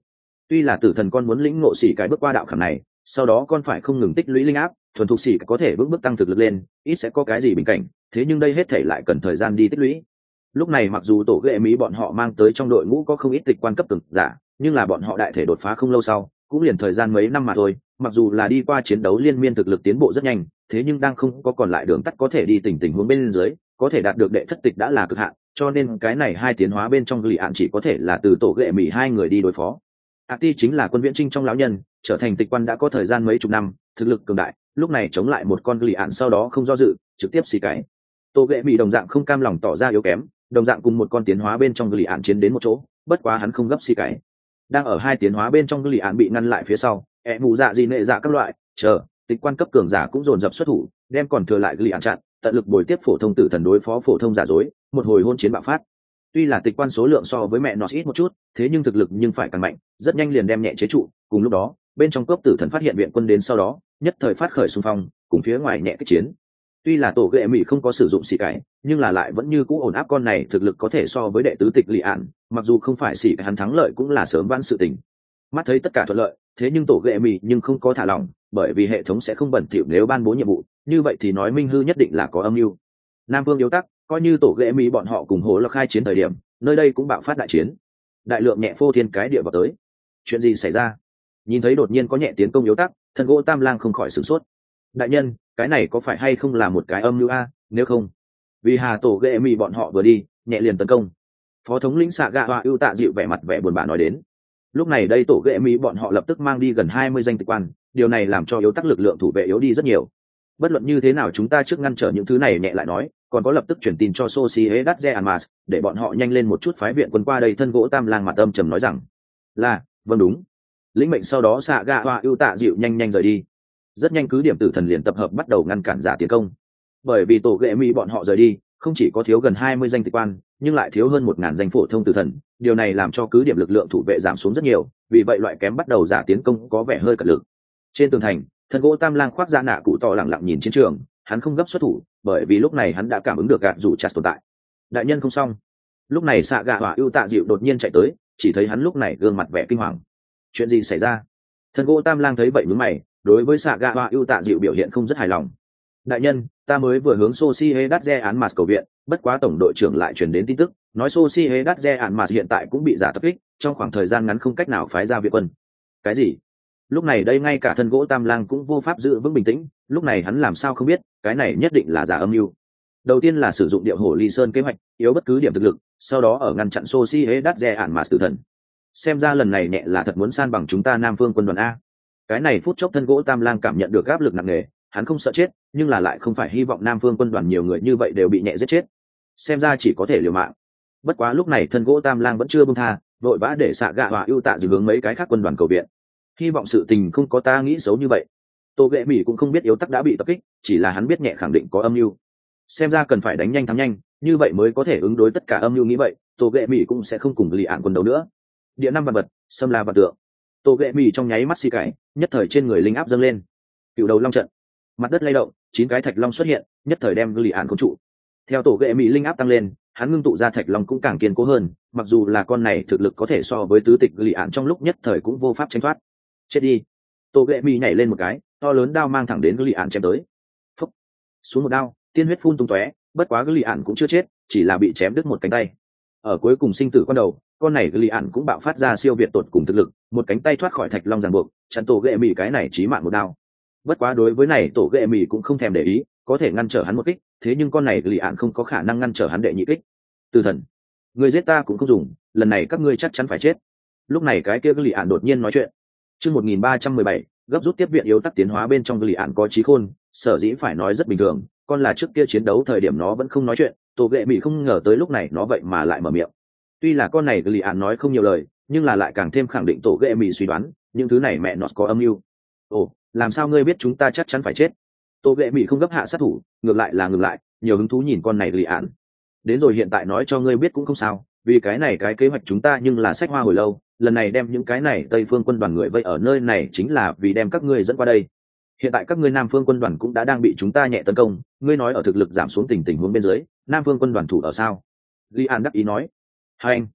Tuy là tử thần con muốn lĩnh ngộ xỉ cái bước qua đạo khảm này, sau đó con phải không ngừng tích lũy linh áp, thuần thục xỉ có thể bước bước tăng thực lực lên, ít sẽ có cái gì bình cảnh, thế nhưng đây hết thể lại cần thời gian đi tích lũy. Lúc này mặc dù tổ ghệ mỹ bọn họ mang tới trong đội ngũ có không ít tịch quan cấp từng giả, nhưng là bọn họ đại thể đột phá không lâu sau, cũng liền thời gian mấy năm mà thôi, mặc dù là đi qua chiến đấu liên miên thực lực tiến bộ rất nhanh, thế nhưng đang không có còn lại đường tắt có thể đi tình tình huống bên dưới, có thể đạt được đệ thất tịch đã là cực hạn, cho nên cái này hai tiến hóa bên trong lì ạn chỉ có thể là từ tổ ghệ mỹ hai người đi đối phó. Ati chính là quân viễn trinh trong lão nhân, trở thành tịch quan đã có thời gian mấy chục năm, thực lực cường đại, lúc này chống lại một con lì ạn sau đó không do dự, trực tiếp xì cái. Tổ ghệ mỹ đồng dạng không cam lòng tỏ ra yếu kém, đồng dạng cùng một con tiến hóa bên trong lì ạn chiến đến một chỗ, bất quá hắn không gấp xì cái. Đang ở hai tiến hóa bên trong lì ạn bị ngăn lại phía sau, ẹ mù dạ gì nệ dạ các loại, chờ, tịch quan cấp cường giả cũng dồn dập xuất thủ, đem còn thừa lại lì ạn chặn, tận lực bồi tiếp phổ thông tử thần đối phó phổ thông giả dối, một hồi hôn chiến bạo phát. Tuy là tịch quan số lượng so với mẹ nó ít một chút, thế nhưng thực lực nhưng phải càng mạnh, rất nhanh liền đem nhẹ chế trụ. Cùng lúc đó, bên trong cốc tử thần phát hiện viện quân đến sau đó, nhất thời phát khởi xung phong, cùng phía ngoài nhẹ kích chiến. Tuy là tổ ghệ mỹ không có sử dụng xỉ cái, nhưng là lại vẫn như cũ ổn áp con này thực lực có thể so với đệ tứ tịch lì ạn, mặc dù không phải xỉ hắn thắng lợi cũng là sớm vãn sự tình. Mắt thấy tất cả thuận lợi, thế nhưng tổ ghệ mỹ nhưng không có thả lỏng, bởi vì hệ thống sẽ không bẩn thỉu nếu ban bố nhiệm vụ, như vậy thì nói minh hư nhất định là có âm mưu. Nam Vương yếu tắc, coi như tổ ghệ mỹ bọn họ cùng hố là khai chiến thời điểm, nơi đây cũng bạo phát đại chiến, đại lượng nhẹ phô thiên cái địa vào tới. Chuyện gì xảy ra? Nhìn thấy đột nhiên có nhẹ tiến công yếu tắc, thần gỗ tam lang không khỏi sửng sốt. Đại nhân, cái này có phải hay không là một cái âm mưu a? Nếu không, vì hà tổ ghệ mỹ bọn họ vừa đi, nhẹ liền tấn công. Phó thống lĩnh xạ gạ hoa ưu tạ dịu vẻ mặt vẻ buồn bã nói đến. Lúc này đây tổ ghệ mỹ bọn họ lập tức mang đi gần hai mươi danh tịch quan, điều này làm cho yếu tắc lực lượng thủ vệ yếu đi rất nhiều. Bất luận như thế nào chúng ta trước ngăn trở những thứ này nhẹ lại nói, còn có lập tức chuyển tin cho Sociedad Almas để bọn họ nhanh lên một chút phái viện quân qua đây. Thân gỗ tam lang mặt âm trầm nói rằng là vâng đúng. Lĩnh mệnh sau đó xạ gạ hoa ưu tạ dịu nhanh nhanh rời đi. Rất nhanh cứ điểm tử thần liền tập hợp bắt đầu ngăn cản giả tiến công, bởi vì tổ ghệ mỹ bọn họ rời đi không chỉ có thiếu gần hai mươi danh tịch quan, nhưng lại thiếu hơn một ngàn danh phổ thông tử thần, điều này làm cho cứ điểm lực lượng thủ vệ giảm xuống rất nhiều, vì vậy loại kém bắt đầu giả tiến công có vẻ hơi cật lực. Trên tường thành, thần gỗ tam lang khoác da nạ cụ to lặng lặng nhìn chiến trường, hắn không gấp xuất thủ, bởi vì lúc này hắn đã cảm ứng được gạt rủ chặt tồn tại. Đại nhân không xong. Lúc này xạ gạ hỏa ưu tạ dịu đột nhiên chạy tới, chỉ thấy hắn lúc này gương mặt vẻ kinh hoàng. Chuyện gì xảy ra? Thần gỗ tam lang thấy vậy nhướng mày, đối với xạ gạ hỏa ưu tạ dịu biểu hiện không rất hài lòng. Đại nhân, ta mới vừa hướng Sociedad Almas cầu viện, bất quá tổng đội trưởng lại truyền đến tin tức, nói Sociedad Almas hiện tại cũng bị giả tập kích, trong khoảng thời gian ngắn không cách nào phái ra viện quân. Cái gì? Lúc này đây ngay cả thân gỗ tam lang cũng vô pháp giữ vững bình tĩnh, lúc này hắn làm sao không biết cái này nhất định là giả âm mưu. Đầu tiên là sử dụng điệu hổ ly sơn kế hoạch yếu bất cứ điểm thực lực, sau đó ở ngăn chặn Sociedad Almas tử thần. Xem ra lần này nhẹ là thật muốn san bằng chúng ta Nam Phương quân đoàn a. Cái này phút chốc thân gỗ tam lang cảm nhận được áp lực nặng nề, hắn không sợ chết, nhưng là lại không phải hy vọng Nam Phương quân đoàn nhiều người như vậy đều bị nhẹ giết chết, xem ra chỉ có thể liều mạng. Bất quá lúc này thân gỗ tam lang vẫn chưa buông tha, vội vã để xạ gạ hỏa ưu tạ dịu hướng mấy cái khác quân đoàn cầu viện, hy vọng sự tình không có ta nghĩ xấu như vậy. Tô ghệ mỹ cũng không biết yếu tắc đã bị tập kích, chỉ là hắn biết nhẹ khẳng định có âm mưu, xem ra cần phải đánh nhanh thắng nhanh, như vậy mới có thể ứng đối tất cả âm mưu. Nghĩ vậy Tô ghệ mỹ cũng sẽ không cùng lì ạn quân đấu nữa. Địa năm vật vật xâm la vật tượng, Tô ghệ mỹ trong nháy mắt xì cải, nhất thời trên người linh áp dâng lên. Cựu đầu long trận, mặt đất lay động, chín cái thạch long xuất hiện, nhất thời đem lì ạn khống trụ. Theo tổ ghệ mỹ linh áp tăng lên, hắn ngưng tụ ra thạch long cũng càng kiên cố hơn, mặc dù là con này thực lực có thể so với tứ tịch lì ạn trong lúc nhất thời cũng vô pháp tranh thoát. Chết đi. Tô ghệ mỹ nhảy lên một cái, to lớn đao mang thẳng đến lì ạn chém tới. Phúc. Xuống một đao, tiên huyết phun tung tóe, bất quá lì ạn cũng chưa chết, chỉ là bị chém đứt một cánh tay. Ở cuối cùng sinh tử con đầu, con này lì ạn cũng bạo phát ra siêu việt tột cùng thực lực, một cánh tay thoát khỏi thạch long ràng buộc, chặn tổ ghệ mỹ cái này chí mạng một đao. Bất quá đối với này tổ ghệ mỹ cũng không thèm để ý, có thể ngăn trở hắn một kích, thế nhưng con này lì ạn không có khả năng ngăn trở hắn đệ nhị kích. Từ thần, người giết ta cũng không dùng, lần này các ngươi chắc chắn phải chết. Lúc này cái kia lì ạn đột nhiên nói chuyện. Chương một nghìn ba trăm mười bảy, gấp rút tiếp viện yếu tắc tiến hóa bên trong lì ạn có trí khôn, sở dĩ phải nói rất bình thường, con là trước kia chiến đấu thời điểm nó vẫn không nói chuyện, tổ ghệ mỹ không ngờ tới lúc này nó vậy mà lại mở miệng. Tuy là con này lì ạn nói không nhiều lời, nhưng là lại càng thêm khẳng định tổ ghệ mỹ suy đoán, những thứ này mẹ nó có âm mưu. Ồ, làm sao ngươi biết chúng ta chắc chắn phải chết? Tô ghệ mỹ không gấp hạ sát thủ, ngược lại là ngừng lại, nhiều hứng thú nhìn con này lì ạn. Đến rồi hiện tại nói cho ngươi biết cũng không sao, vì cái này cái kế hoạch chúng ta nhưng là sách hoa hồi lâu, lần này đem những cái này Tây Phương quân đoàn người vây ở nơi này chính là vì đem các ngươi dẫn qua đây. Hiện tại các ngươi Nam Phương quân đoàn cũng đã đang bị chúng ta nhẹ tấn công, ngươi nói ở thực lực giảm xuống tình tình huống bên dưới, Nam Phương quân đoàn thủ ở sao? Li An đắc ý nói. Hai anh,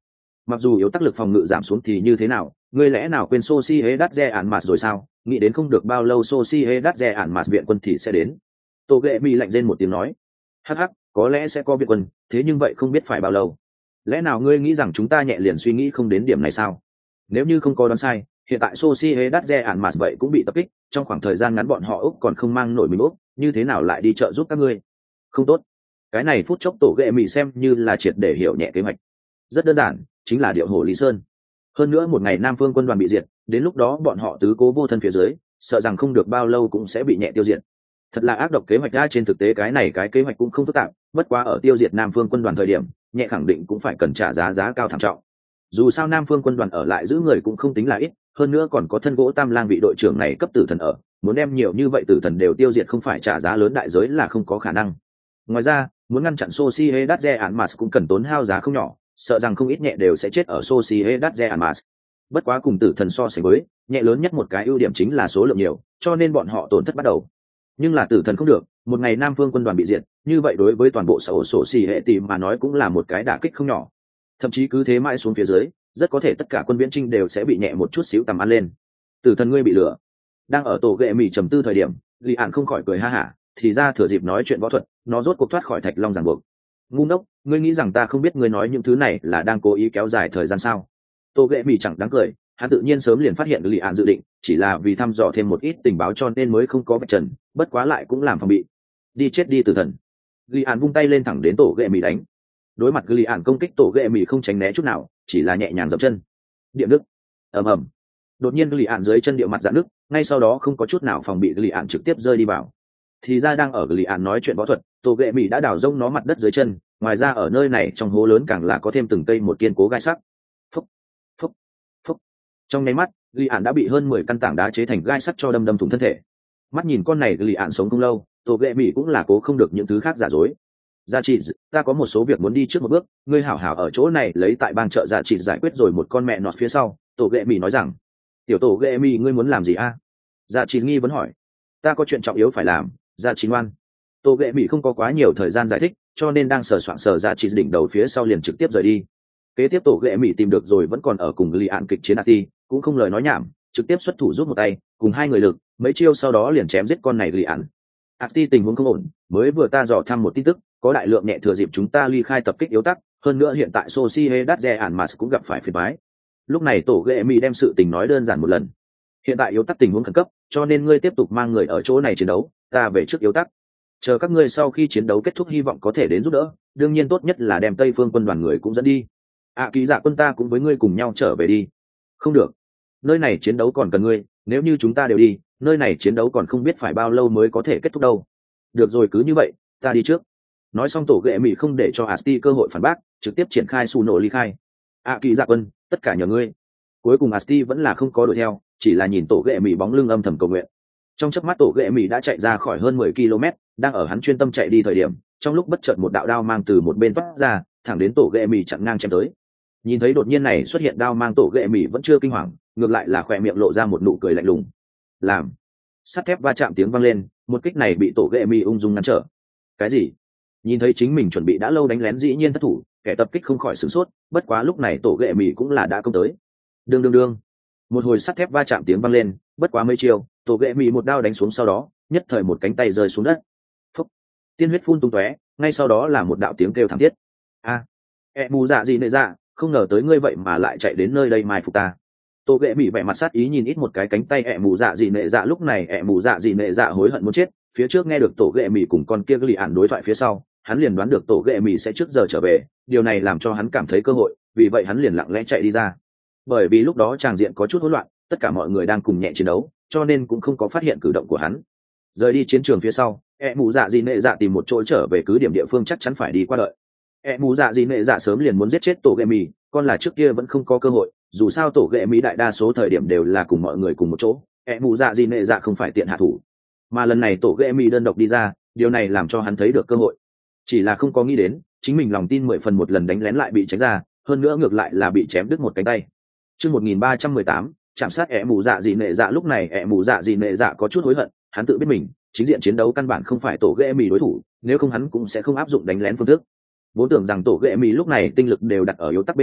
Mặc dù yếu tác lực phòng ngự giảm xuống thì như thế nào, ngươi lẽ nào quên Sociedad Real Madrid rồi sao? Nghĩ đến không được bao lâu Sociedad Real Madrid viện quân thì sẽ đến. Tô Ghệ Mi lạnh rên một tiếng nói, hắc hắc, có lẽ sẽ có viện quân, thế nhưng vậy không biết phải bao lâu. Lẽ nào ngươi nghĩ rằng chúng ta nhẹ liền suy nghĩ không đến điểm này sao? Nếu như không có đoán sai, hiện tại Sociedad Real Madrid vậy cũng bị tập kích, trong khoảng thời gian ngắn bọn họ Úc còn không mang nổi mình Úc, như thế nào lại đi trợ giúp các ngươi? Không tốt. Cái này phút chốc Tổ Ghệ Mi xem như là triệt để hiểu nhẹ kế hoạch. Rất đơn giản, chính là điệu hổ Lý Sơn. Hơn nữa một ngày Nam Phương quân đoàn bị diệt, đến lúc đó bọn họ tứ cố vô thân phía dưới, sợ rằng không được bao lâu cũng sẽ bị nhẹ tiêu diệt. Thật là ác độc kế hoạch ra, trên thực tế cái này cái kế hoạch cũng không phức tạp, bất quá ở tiêu diệt Nam Phương quân đoàn thời điểm, nhẹ khẳng định cũng phải cần trả giá giá cao thảm trọng. Dù sao Nam Phương quân đoàn ở lại giữ người cũng không tính là ít, hơn nữa còn có thân gỗ Tam Lang vị đội trưởng này cấp tử thần ở, muốn đem nhiều như vậy tử thần đều tiêu diệt không phải trả giá lớn đại giới là không có khả năng. Ngoài ra, muốn ngăn chặn Sociedad Real Madrid cũng cần tốn hao giá không nhỏ, sợ rằng không ít nhẹ đều sẽ chết ở Sociedad Real Madrid. Bất quá cùng tử thần so sánh với, nhẹ lớn nhất một cái ưu điểm chính là số lượng nhiều, cho nên bọn họ tổn thất bắt đầu. Nhưng là tử thần không được, một ngày Nam Phương quân đoàn bị diệt, như vậy đối với toàn bộ xã hội sổ xì hệ tìm mà nói cũng là một cái đả kích không nhỏ. Thậm chí cứ thế mãi xuống phía dưới, rất có thể tất cả quân viễn trinh đều sẽ bị nhẹ một chút xíu tầm ăn lên. Tử thần ngươi bị lừa. Đang ở tổ ghệ mì trầm tư thời điểm, Lý Ản không khỏi cười ha hả, thì ra thừa dịp nói chuyện võ thuật, nó rốt cuộc thoát khỏi Thạch Long ràng buộc. Ngu ngốc, ngươi nghĩ rằng ta không biết ngươi nói những thứ này là đang cố ý kéo dài thời gian sao? Tô ghệ mì chẳng đáng cười, hắn tự nhiên sớm liền phát hiện Lý Ản dự định, chỉ là vì thăm dò thêm một ít tình báo cho nên mới không có vạch trần, bất quá lại cũng làm phòng bị. Đi chết đi tử thần. Lý Ản vung tay lên thẳng đến tổ ghệ mì đánh. Đối mặt Lý Ản công kích, tổ ghệ mì không tránh né chút nào, chỉ là nhẹ nhàng dậm chân. Điệm đức. Ầm ầm. Đột nhiên Lý Ản dưới chân địa mặt dạn nước, ngay sau đó không có chút nào phòng bị, Lý Ản trực tiếp rơi đi vào. Thì ra đang ở Lý Ản nói chuyện võ thuật, tổ ghệ mì đã đào rông nó mặt đất dưới chân, ngoài ra ở nơi này trong hố lớn càng là có thêm từng cây một kiên cố gai sắt. Phúc, phúc, phúc. Trong nháy mắt, Lý Ản đã bị hơn mười căn tảng đá chế thành gai sắt cho đâm đâm thủng thân thể. Mắt nhìn con này Lý Ản sống không lâu, tổ ghệ mì cũng là cố không được những thứ khác giả dối. Gia trị, ta có một số việc muốn đi trước một bước, ngươi hảo hảo ở chỗ này lấy tại bang chợ Gia trị giải quyết rồi một con mẹ nọt phía sau. Tổ ghệ mì nói rằng, tiểu tổ ghệ mì ngươi muốn làm gì a? Gia trị nghi vấn hỏi. Ta có chuyện trọng yếu phải làm. Gia trị ngoan. Tổ ghệ mì không có quá nhiều thời gian giải thích, cho nên đang sờ soạng sờ Gia trị đỉnh đầu phía sau liền trực tiếp rời đi. Kế tiếp tổ ghệ mì tìm được rồi vẫn còn ở cùng Lý Ản kịch chiến Ati, cũng không lời nói nhảm, trực tiếp xuất thủ giúp một tay, cùng hai người lực, mấy chiêu sau đó liền chém giết con này Lý Ản. Ati tình huống không ổn, mới vừa ta dò thăm một tin tức, có đại lượng nhẹ thừa dịp chúng ta ly khai tập kích yếu tắc, hơn nữa hiện tại Sociedad Real Madrid cũng gặp phải phiền toái. Lúc này tổ ghệ mì đem sự tình nói đơn giản một lần. Hiện tại yếu tắc tình huống khẩn cấp, cho nên ngươi tiếp tục mang người ở chỗ này chiến đấu, ta về trước yếu tắc. Chờ các ngươi sau khi chiến đấu kết thúc hy vọng có thể đến giúp đỡ, đương nhiên tốt nhất là đem Tây Phương quân đoàn người cũng dẫn đi. À ký giả quân ta cũng với ngươi cùng nhau trở về đi. Không được, nơi này chiến đấu còn cần ngươi, nếu như chúng ta đều đi, nơi này chiến đấu còn không biết phải bao lâu mới có thể kết thúc đâu. Được rồi, cứ như vậy, ta đi trước. Nói xong tổ ghệ mì không để cho Asti cơ hội phản bác, trực tiếp triển khai xù nổ ly khai. À kỳ dạ quân, tất cả nhờ ngươi. Cuối cùng Asti vẫn là không có đuổi theo, chỉ là nhìn tổ ghệ mì bóng lưng âm thầm cầu nguyện. Trong chớp mắt tổ ghệ mì đã chạy ra khỏi hơn mười ki lô mét, đang ở hắn chuyên tâm chạy đi thời điểm, trong lúc bất chợt một đạo đao mang từ một bên toát ra, thẳng đến tổ ghệ mì chặn ngang chém tới. Nhìn thấy đột nhiên này xuất hiện đao mang, tổ ghệ mì vẫn chưa kinh hoàng, ngược lại là khỏe miệng lộ ra một nụ cười lạnh lùng. Làm. Sắt thép va chạm tiếng vang lên, một kích này bị tổ ghệ mì ung dung ngăn trở. Cái gì? Nhìn thấy chính mình chuẩn bị đã lâu đánh lén dĩ nhiên thất thủ, kẻ tập kích không khỏi sửng sốt, bất quá lúc này tổ ghệ mì cũng là đã công tới. Đương đương đương. Một hồi sắt thép va chạm tiếng vang lên, bất quá mấy chiều, tổ ghệ mì một đao đánh xuống sau đó, nhất thời một cánh tay rơi xuống đất. Phốc. Tiên huyết phun tung tóe, ngay sau đó là một đạo tiếng kêu thảm thiết. A, ẹ mù dạ gì nệ dạ, không ngờ tới ngươi vậy mà lại chạy đến nơi đây mai phục ta. Tổ ghệ mì vẻ mặt sát ý nhìn ít một cái cánh tay ẹ mù dạ gì nệ dạ, lúc này ẹ mù dạ gì nệ dạ hối hận muốn chết, phía trước nghe được tổ ghệ mì cùng con kia Lý Ản đối thoại phía sau, hắn liền đoán được tổ ghệ mì sẽ trước giờ trở về, điều này làm cho hắn cảm thấy cơ hội, vì vậy hắn liền lặng lẽ chạy đi ra. Bởi vì lúc đó tràng diện có chút hỗn loạn, tất cả mọi người đang cùng nhẹ chiến đấu, cho nên cũng không có phát hiện cử động của hắn. Rời đi chiến trường phía sau, ẹ mù dạ gì nệ dạ tìm một chỗ trở về cứ điểm địa phương chắc chắn phải đi qua đợi. ẹ mù dạ gì nệ dạ sớm liền muốn giết chết tổ ghệ mì, con là trước kia vẫn không có cơ hội, dù sao tổ ghệ mì đại đa số thời điểm đều là cùng mọi người cùng một chỗ, ẹ mù dạ gì nệ dạ không phải tiện hạ thủ, mà lần này tổ ghệ mì đơn độc đi ra, điều này làm cho hắn thấy được cơ hội. Chỉ là không có nghĩ đến chính mình lòng tin mười phần một lần đánh lén lại bị tránh ra, hơn nữa ngược lại là bị chém đứt một cánh tay. Chương một nghìn ba trăm mười tám, chạm sát ẻ mù dạ dị nệ dạ. Lúc này ẻ mù dạ dị nệ dạ có chút hối hận, hắn tự biết mình chính diện chiến đấu căn bản không phải tổ ghệ mì đối thủ, nếu không hắn cũng sẽ không áp dụng đánh lén phương thức. Vốn tưởng rằng tổ ghệ mì lúc này tinh lực đều đặt ở yếu tắc bên trên,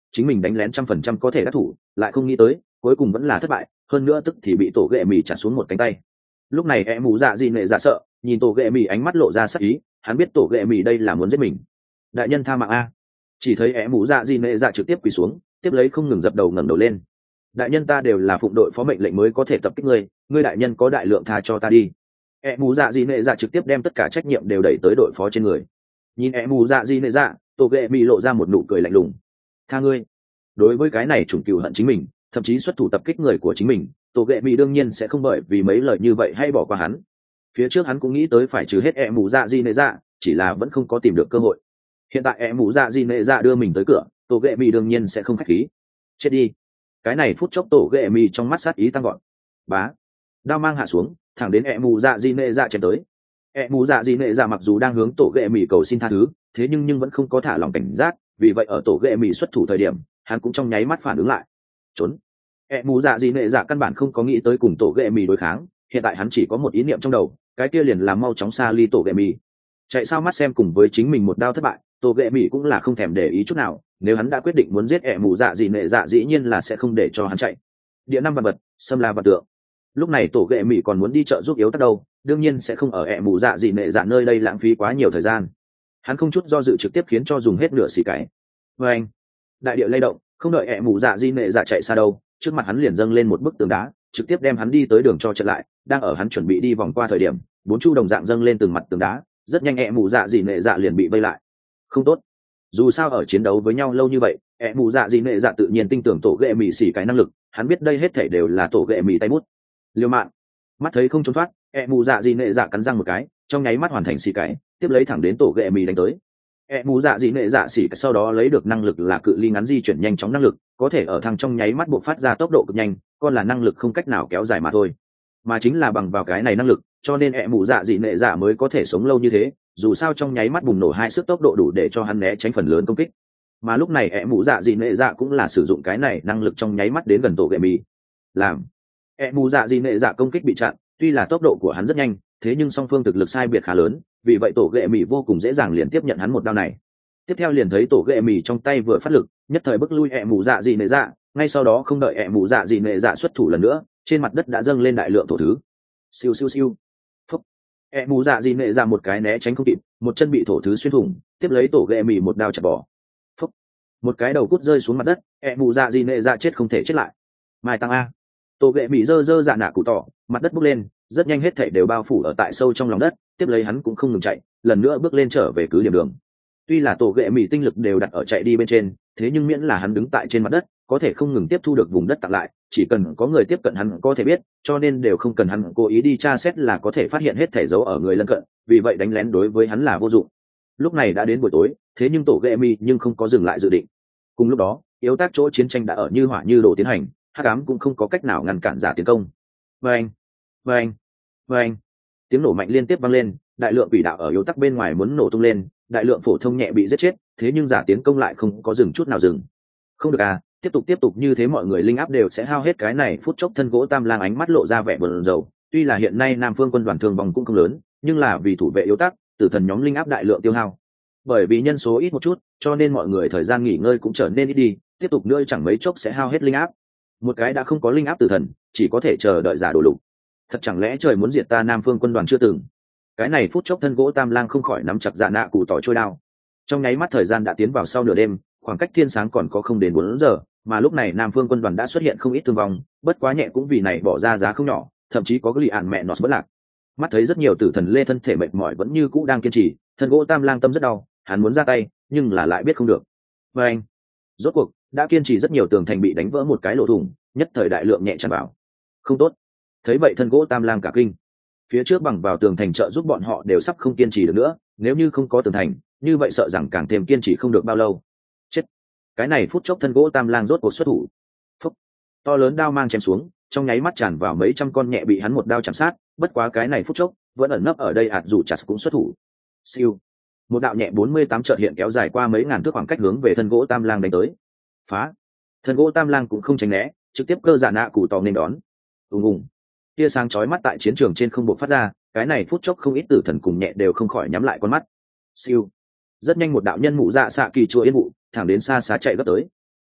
chính mình đánh lén trăm phần trăm có thể đắc thủ, lại không nghĩ tới cuối cùng vẫn là thất bại, hơn nữa tức thì bị tổ ghệ mì chặt xuống một cánh tay. Lúc này e mù dạ gì nệ dạ sợ, nhìn tổ ghệ mì ánh mắt lộ ra sắc ý, hắn biết tổ ghệ mì đây là muốn giết mình. Đại nhân tha mạng a. Chỉ thấy e mù dạ gì nệ dạ trực tiếp quỳ xuống, tiếp lấy không ngừng dập đầu ngẩng đầu lên. Đại nhân ta đều là phụng đội phó mệnh lệnh mới có thể tập kích ngươi, ngươi đại nhân có đại lượng tha cho ta đi. E mù dạ gì nệ dạ trực tiếp đem tất cả trách nhiệm đều đẩy tới đội phó trên người. Nhìn e mù dạ gì nệ dạ, tổ ghệ mì lộ ra một nụ cười lạnh lùng. Tha ngươi. Đối với cái này chủng cừu hận chính mình, thậm chí xuất thủ tập kích người của chính mình, tổ ghệ mì đương nhiên sẽ không bởi vì mấy lời như vậy hay bỏ qua hắn. Phía trước hắn cũng nghĩ tới phải trừ hết e mù dạ gì nệ dạ, chỉ là vẫn không có tìm được cơ hội. Hiện tại e mù dạ gì nệ dạ đưa mình tới cửa, tổ ghệ mì đương nhiên sẽ không khách khí. Chết đi. Cái này phút chốc tổ ghệ mì trong mắt sát ý tăng gọn. Bá. Đao mang hạ xuống, thẳng đến e mù dạ gì nệ dạ chém tới. E mù dạ gì nệ dạ mặc dù đang hướng tổ ghệ mì cầu xin tha thứ, thế nhưng nhưng vẫn không có thả lòng cảnh giác, vì vậy ở tổ ghệ mì xuất thủ thời điểm, hắn cũng trong nháy mắt phản ứng lại. Trốn. E mù dạ gì nệ dạ căn bản không có nghĩ tới cùng tổ ghệ mì đối kháng, hiện tại hắn chỉ có một ý niệm trong đầu, cái kia liền là mau chóng xa ly tổ ghệ mì. Chạy sao mắt xem cùng với chính mình một đao thất bại, tổ ghệ mì cũng là không thèm để ý chút nào, nếu hắn đã quyết định muốn giết E mù dạ gì nệ dạ dĩ nhiên là sẽ không để cho hắn chạy. Địa năm vật vật, xâm la vật tượng. Lúc này tổ ghệ mì còn muốn đi chợ giúp yếu tác đâu, đương nhiên sẽ không ở E mù dạ gì nệ dạ nơi đây lãng phí quá nhiều thời gian. Hắn không chút do dự trực tiếp khiến cho dùng hết nửa xì cái. Và anh, đại địa lay động, không đợi E mù dạ gì nệ dạ chạy xa đâu, trước mặt hắn liền dâng lên một bức tường đá, trực tiếp đem hắn đi tới đường cho chật lại. Đang ở hắn chuẩn bị đi vòng qua thời điểm, bốn chu đồng dạng dâng lên từng mặt tường đá, rất nhanh E mù dạ gì nệ dạ liền bị vây lại. Không tốt. Dù sao ở chiến đấu với nhau lâu như vậy, E mù dạ gì nệ dạ tự nhiên tin tưởng tổ ghệ mì xỉ cái năng lực, hắn biết đây hết thảy đều là tổ ghệ mì tay bút. Liêu mạng. Mắt thấy không trốn thoát, E mù dạ gì nệ dạ cắn răng một cái, trong nháy mắt hoàn thành xỉ cái, tiếp lấy thẳng đến tổ ghệ mì đánh tới. E mù dạ gì nệ dạ xỉ cái sau đó lấy được năng lực là cự ly ngắn di chuyển nhanh chóng năng lực, có thể ở thăng trong nháy mắt buộc phát ra tốc độ cực nhanh, còn là năng lực không cách nào kéo dài mà thôi. Mà chính là bằng vào cái này năng lực, cho nên E mù dạ gì nệ dạ mới có thể sống lâu như thế, dù sao trong nháy mắt bùng nổ hai sức tốc độ đủ để cho hắn né tránh phần lớn công kích. Mà lúc này E mù dạ gì nệ dạ cũng là sử dụng cái này năng lực trong nháy mắt đến gần tổ ghệ mì. Làm E mù dạ gì nệ dạ công kích bị chặn, tuy là tốc độ của hắn rất nhanh, thế nhưng song phương thực lực sai biệt khá lớn, vì vậy tổ ghệ mì vô cùng dễ dàng liền tiếp nhận hắn một đao này. Tiếp theo liền thấy tổ ghệ mì trong tay vừa phát lực, nhất thời bức lui E mù dạ gì nệ dạ, ngay sau đó không đợi E mù dạ gì nệ dạ xuất thủ lần nữa, trên mặt đất đã dâng lên đại lượng thổ thứ. Siêu siêu siêu. Phúc. E mù dạ gì nệ dạ một cái né tránh không kịp, một chân bị thổ thứ xuyên thủng, tiếp lấy tổ ghệ mì một đao chặt bỏ. Phúc. Một cái đầu cút rơi xuống mặt đất, E mù dạ gì nệ dạ chết không thể chết lại. Mai tăng a. Tổ ghệ mì dơ dơ dạ nạ cụ tỏ, mặt đất bốc lên, rất nhanh hết thảy đều bao phủ ở tại sâu trong lòng đất, tiếp lấy hắn cũng không ngừng chạy, lần nữa bước lên trở về cứ điểm đường. Tuy là tổ ghệ mì tinh lực đều đặt ở chạy đi bên trên, thế nhưng miễn là hắn đứng tại trên mặt đất, có thể không ngừng tiếp thu được vùng đất tặng lại, chỉ cần có người tiếp cận hắn có thể biết, cho nên đều không cần hắn cố ý đi tra xét là có thể phát hiện hết thảy dấu ở người lân cận, vì vậy đánh lén đối với hắn là vô dụng. Lúc này đã đến buổi tối, thế nhưng tổ ghệ mì nhưng không có dừng lại dự định. Cùng lúc đó, yếu tác chỗ chiến tranh đã ở như hỏa như đổ tiến hành, hắc ám cũng không có cách nào ngăn cản giả tiến công. Vâng, vâng, vâng, tiếng nổ mạnh liên tiếp vang lên, đại lượng quỷ đạo ở yếu tắc bên ngoài muốn nổ tung lên, đại lượng phổ thông nhẹ bị giết chết, thế nhưng giả tiến công lại không có dừng chút nào dừng. Không được à, tiếp tục tiếp tục như thế mọi người linh áp đều sẽ hao hết. Cái này phút chốc thân gỗ tam lang ánh mắt lộ ra vẻ buồn rầu, tuy là hiện nay Nam Phương quân đoàn thương vong cũng không lớn, nhưng là vì thủ vệ yếu tắc, tử thần nhóm linh áp đại lượng tiêu hao. Bởi vì nhân số ít một chút, cho nên mọi người thời gian nghỉ ngơi cũng trở nên ít đi, tiếp tục nữa chẳng mấy chốc sẽ hao hết linh áp. Một cái đã không có linh áp tử thần, chỉ có thể chờ đợi giả đổ lục. Thật chẳng lẽ trời muốn diệt ta Nam Phương quân đoàn chưa từng? Cái này phút chốc thân gỗ tam lang không khỏi nắm chặt dạ nạ cụ tỏi trôi đao. Trong nháy mắt thời gian đã tiến vào sau nửa đêm, khoảng cách thiên sáng còn có không đến bốn giờ, mà lúc này Nam Phương quân đoàn đã xuất hiện không ít thương vong, bất quá nhẹ cũng vì này bỏ ra giá không nhỏ, thậm chí có cái lì ạn mẹ nó vẫn lạc. Mắt thấy rất nhiều tử thần lê thân thể mệt mỏi vẫn như cũ đang kiên trì, thân gỗ tam lang tâm rất đau, hắn muốn ra tay, nhưng là lại biết không được. Và anh, rốt cuộc đã kiên trì rất nhiều tường thành bị đánh vỡ một cái lỗ thủng, nhất thời đại lượng nhẹ tràn vào. Không tốt. Thấy vậy thân gỗ tam lang cả kinh. Phía trước bằng vào tường thành trợ giúp bọn họ đều sắp không kiên trì được nữa, nếu như không có tường thành, như vậy sợ rằng càng thêm kiên trì không được bao lâu. Chết. Cái này phút chốc thân gỗ tam lang rốt cuộc xuất thủ. Phúc. To lớn đao mang chém xuống, trong nháy mắt tràn vào mấy trăm con nhẹ bị hắn một đao chạm sát, bất quá cái này phút chốc vẫn ẩn nấp ở đây ạt dù chặt cũng xuất thủ. Siêu. Một đạo nhẹ bốn mươi tám chợt hiện kéo dài qua mấy ngàn thước khoảng cách hướng về thân gỗ tam lang đánh tới. Phá. Thân gỗ tam lang cũng không tránh né, trực tiếp cơ dạ nạ cụ tò nên đón. Ùng ùng. Tia sáng chói mắt tại chiến trường trên không bộ phát ra, cái này phút chốc không ít tử thần cùng nhẹ đều không khỏi nhắm lại con mắt. Siêu. Rất nhanh một đạo nhân mụ dạ xạ kỳ chùa yên vụ, thẳng đến xa xa chạy gấp tới.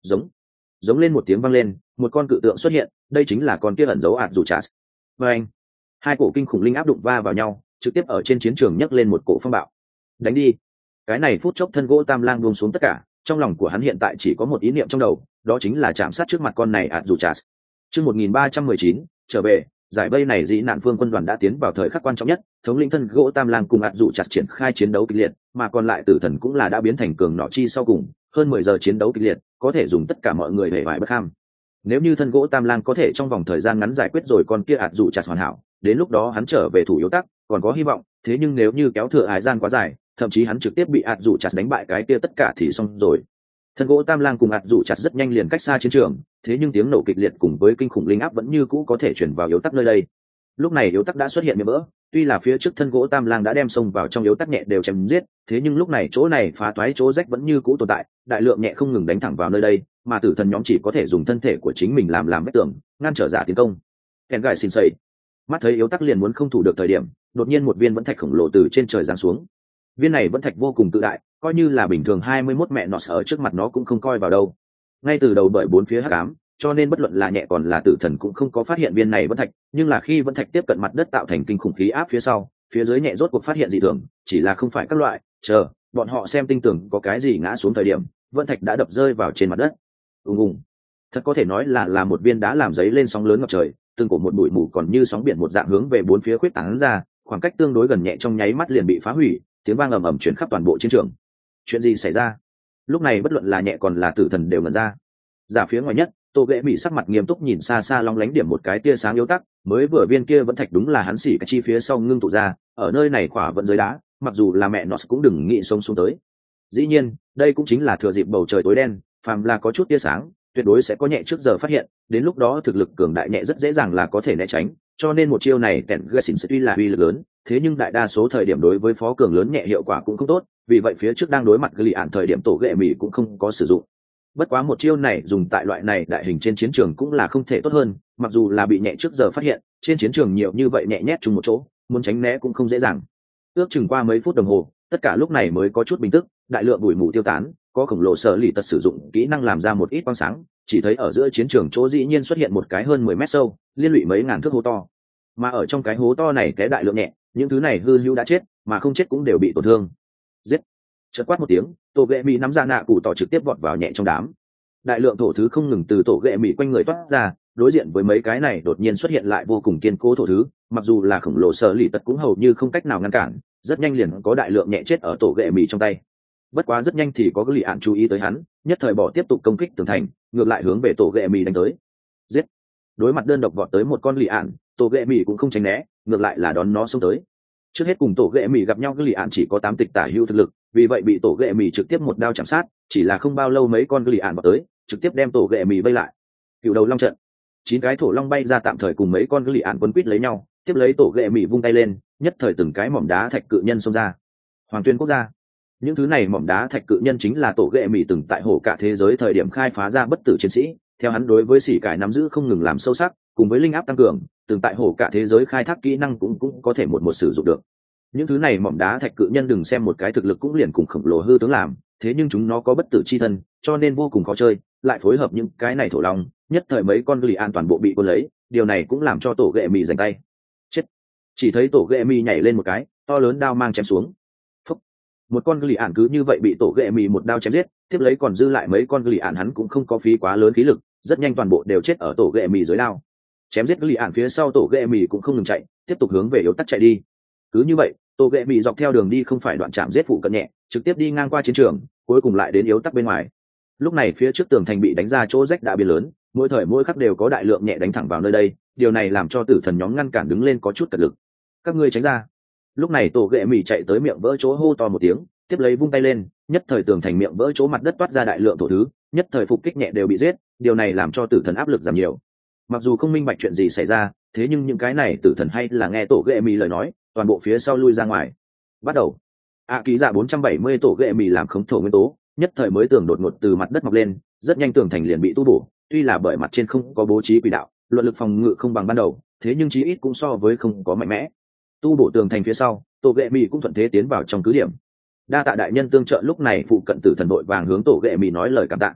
giống giống lên một tiếng vang lên, một con cự tượng xuất hiện, đây chính là con kia ẩn giấu ạt dù chas. Và anh, hai cổ kinh khủng linh áp đụng va vào nhau, trực tiếp ở trên chiến trường nhấc lên một cổ phong bạo. Đánh đi. Cái này phút chốc thân gỗ tam lang buông xuống tất cả, trong lòng của hắn hiện tại chỉ có một ý niệm trong đầu, đó chính là chạm sát trước mặt con này ạt dù chas. Chương một nghìn ba trăm mười chín, trở về, giải vây này dĩ nạn phương quân đoàn đã tiến vào thời khắc quan trọng nhất, thống lĩnh thân gỗ tam lang cùng ạt dù chặt triển khai chiến đấu kịch liệt, mà còn lại tử thần cũng là đã biến thành cường nọ chi sau cùng, hơn mười giờ chiến đấu kịch liệt, có thể dùng tất cả mọi người để bại bất ham. Nếu như thân gỗ tam lang có thể trong vòng thời gian ngắn giải quyết rồi con kia ạt dù chặt hoàn hảo, đến lúc đó hắn trở về thủ yếu tắc, còn có hy vọng, thế nhưng nếu như kéo thừa hải gian quá dài, thậm chí hắn trực tiếp bị ạt dù chặt đánh bại cái kia tất cả thì xong rồi. Thân gỗ tam lang cùng ạt dù chặt rất nhanh liền cách xa chiến trường, thế nhưng tiếng nổ kịch liệt cùng với kinh khủng linh áp vẫn như cũ có thể chuyển vào yếu tắc nơi đây. Lúc này yếu tắc đã xuất hiện miệng vỡ, tuy là phía trước thân gỗ tam lang đã đem xông vào trong yếu tắc nhẹ đều chém giết, thế nhưng lúc này chỗ này phá toái chỗ rách vẫn như cũ tồn tại, đại lượng nhẹ không ngừng đánh thẳng vào nơi đây, mà tử thần nhóm chỉ có thể dùng thân thể của chính mình làm làm vết tường, ngăn trở giả tiến công. Kèn gài xin sẩy, mắt thấy yếu tắc liền muốn không thủ được thời điểm, đột nhiên một viên vẫn thạch khổng lồ từ trên trời giáng xuống. Viên này vẫn thạch vô cùng tự đại, coi như là bình thường hai mươi mốt mẹ nọ ở trước mặt nó cũng không coi vào đâu. Ngay từ đầu bởi bốn phía hắc ám, cho nên bất luận là nhẹ còn là tử thần cũng không có phát hiện viên này vẫn thạch, nhưng là khi vẫn thạch tiếp cận mặt đất tạo thành kinh khủng khí áp phía sau, phía dưới nhẹ rốt cuộc phát hiện dị thường, chỉ là không phải các loại, chờ, bọn họ xem tinh tường có cái gì ngã xuống thời điểm, vẫn thạch đã đập rơi vào trên mặt đất. Ùng ùng. Thật có thể nói là là một viên đá làm giấy lên sóng lớn ngập trời, từng cổ một bụi mù còn như sóng biển một dạng hướng về bốn phía khuyết tán ra, khoảng cách tương đối gần nhẹ trong nháy mắt liền bị phá hủy, tiếng vang ầm ầm truyền khắp toàn bộ chiến trường. Chuyện gì xảy ra? Lúc này bất luận là nhẹ còn là tử thần đều ngẩn ra. Giả phía ngoài nhất, Tô Ghệ bị sắc mặt nghiêm túc nhìn xa xa long lánh điểm một cái tia sáng yếu tắc, mới vừa viên kia vẫn thạch đúng là hắn xỉ cái chi phía sau ngưng tụ ra, ở nơi này khỏa vẫn dưới đá, mặc dù là mẹ nó cũng đừng nghĩ sống xuống tới. Dĩ nhiên, đây cũng chính là thừa dịp bầu trời tối đen, phàm là có chút tia sáng, tuyệt đối sẽ có nhẹ trước giờ phát hiện, đến lúc đó thực lực cường đại nhẹ rất dễ dàng là có thể né tránh, cho nên một chiêu này Kèn gài xỉn sẽ tuy là uy lực lớn, thế nhưng đại đa số thời điểm đối với phó cường lớn nhẹ hiệu quả cũng không tốt, vì vậy phía trước đang đối mặt ghi ạn thời điểm Tổ Ghệ Mị cũng không có sử dụng. Bất quá một chiêu này dùng tại loại này đại hình trên chiến trường cũng là không thể tốt hơn, mặc dù là bị nhẹ trước giờ phát hiện, trên chiến trường nhiều như vậy nhẹ nhét chung một chỗ, muốn tránh né cũng không dễ dàng. Ước chừng qua mấy phút đồng hồ, tất cả lúc này mới có chút bình tức, đại lượng bụi mù tiêu tán, có khổng lồ sở lì tật sử dụng kỹ năng làm ra một ít quang sáng, chỉ thấy ở giữa chiến trường chỗ dĩ nhiên xuất hiện một cái hơn mười mét sâu, liên lụy mấy ngàn thước hố to. Mà ở trong cái hố to này cái đại lượng nhẹ, những thứ này hư hữu đã chết, mà không chết cũng đều bị tổn thương. Giết! Chợt quát một tiếng, Tổ Ghệ Mị nắm ra nạ cụ tỏ trực tiếp vọt vào nhẹ trong đám. Đại lượng thổ thứ không ngừng từ Tổ Ghệ Mị quanh người toát ra, đối diện với mấy cái này đột nhiên xuất hiện lại vô cùng kiên cố thổ thứ, mặc dù là khổng lồ sở lì tật cũng hầu như không cách nào ngăn cản, rất nhanh liền có đại lượng nhẹ chết ở Tổ Ghệ Mị trong tay. Bất quá rất nhanh thì có cái lì ạn chú ý tới hắn, nhất thời bỏ tiếp tục công kích tường thành, ngược lại hướng về Tổ Ghệ Mị đánh tới. Giết! Đối mặt đơn độc vọt tới một con lì ạn, Tổ Ghệ Mị cũng không tránh né, ngược lại là đón nó xông tới. Trước hết cùng Tổ Ghệ Mị gặp nhau cái lì ạn chỉ có tám tịch tả hữu thực lực, vì vậy bị Tổ Ghệ Mị trực tiếp một đao chạm sát, chỉ là không bao lâu mấy con cái lì ạn vọt tới, trực tiếp đem Tổ Ghệ Mị vây lại. Cựu đầu long trận, chín cái thổ long bay ra tạm thời cùng mấy con cái lì ạn quấn quýt lấy nhau, tiếp lấy Tổ Ghệ Mị vung tay lên, nhất thời từng cái mỏm đá thạch cự nhân xông ra. Hoàng tuyên quốc gia, những thứ này mỏm đá thạch cự nhân chính là Tổ Ghệ Mị từng tại hổ cả thế giới thời điểm khai phá ra bất tử chiến sĩ, theo hắn đối với sỉ cải nắm giữ không ngừng làm sâu sắc, cùng với linh áp tăng cường, từng tại hổ cả thế giới khai thác kỹ năng cũng cũng có thể một một sử dụng được. Những thứ này mỏm đá thạch cự nhân đừng xem một cái thực lực cũng liền cùng khổng lồ hư tướng làm, thế nhưng chúng nó có bất tử chi thân, cho nên vô cùng khó chơi, lại phối hợp những cái này thổ long, nhất thời mấy con gỉ an toàn bộ bị quân lấy, điều này cũng làm cho Tổ Ghệ Mị giành tay. Chết! Chỉ thấy Tổ Ghệ Mị nhảy lên một cái, to lớn đao mang chém xuống. Phúc! Một con gỉ ạn cứ như vậy bị Tổ Ghệ Mị một đao chém giết, tiếp lấy còn dư lại mấy con gỉ ạn hắn cũng không có phí quá lớn khí lực, rất nhanh toàn bộ đều chết ở Tổ Ghệ Mị dưới đao. Chém giết gỉ ạn phía sau Tổ Ghệ Mị cũng không ngừng chạy, tiếp tục hướng về yếu tắc chạy đi. Cứ như vậy, Tổ Ghệ Mị dọc theo đường đi không phải đoạn chạm giết phụ cận nhẹ, trực tiếp đi ngang qua chiến trường, cuối cùng lại đến yếu tắc bên ngoài. Lúc này phía trước tường thành bị đánh ra chỗ rách đã biến lớn, mỗi thời mỗi khắc đều có đại lượng nhẹ đánh thẳng vào nơi đây, điều này làm cho tử thần nhóm ngăn cản đứng lên có chút cật lực. Các ngươi tránh ra! Lúc này Tổ Ghệ Mị chạy tới miệng vỡ chỗ hô to một tiếng, tiếp lấy vung tay lên, nhất thời tường thành miệng vỡ chỗ mặt đất toát ra đại lượng thổ thứ, nhất thời phục kích nhẹ đều bị giết, điều này làm cho tử thần áp lực giảm nhiều. Mặc dù không minh bạch chuyện gì xảy ra, thế nhưng những cái này tử thần hay là nghe Tổ Ghệ Mị lời nói, toàn bộ phía sau lui ra ngoài. Bắt đầu. A ký giả bốn trăm bảy mươi Tổ Ghệ Mị làm khống thổ nguyên tố, nhất thời mới tường đột ngột từ mặt đất mọc lên, rất nhanh tường thành liền bị tu bổ, tuy là bởi mặt trên không có bố trí quỹ đạo, luận lực phòng ngự không bằng ban đầu, thế nhưng chí ít cũng so với không có mạnh mẽ. Tu bổ tường thành phía sau, Tổ Ghệ Mị cũng thuận thế tiến vào trong cứ điểm. Đa tạ đại nhân tương trợ, lúc này phụ cận tử thần đội vàng hướng Tổ Ghệ Mị nói lời cảm tạ.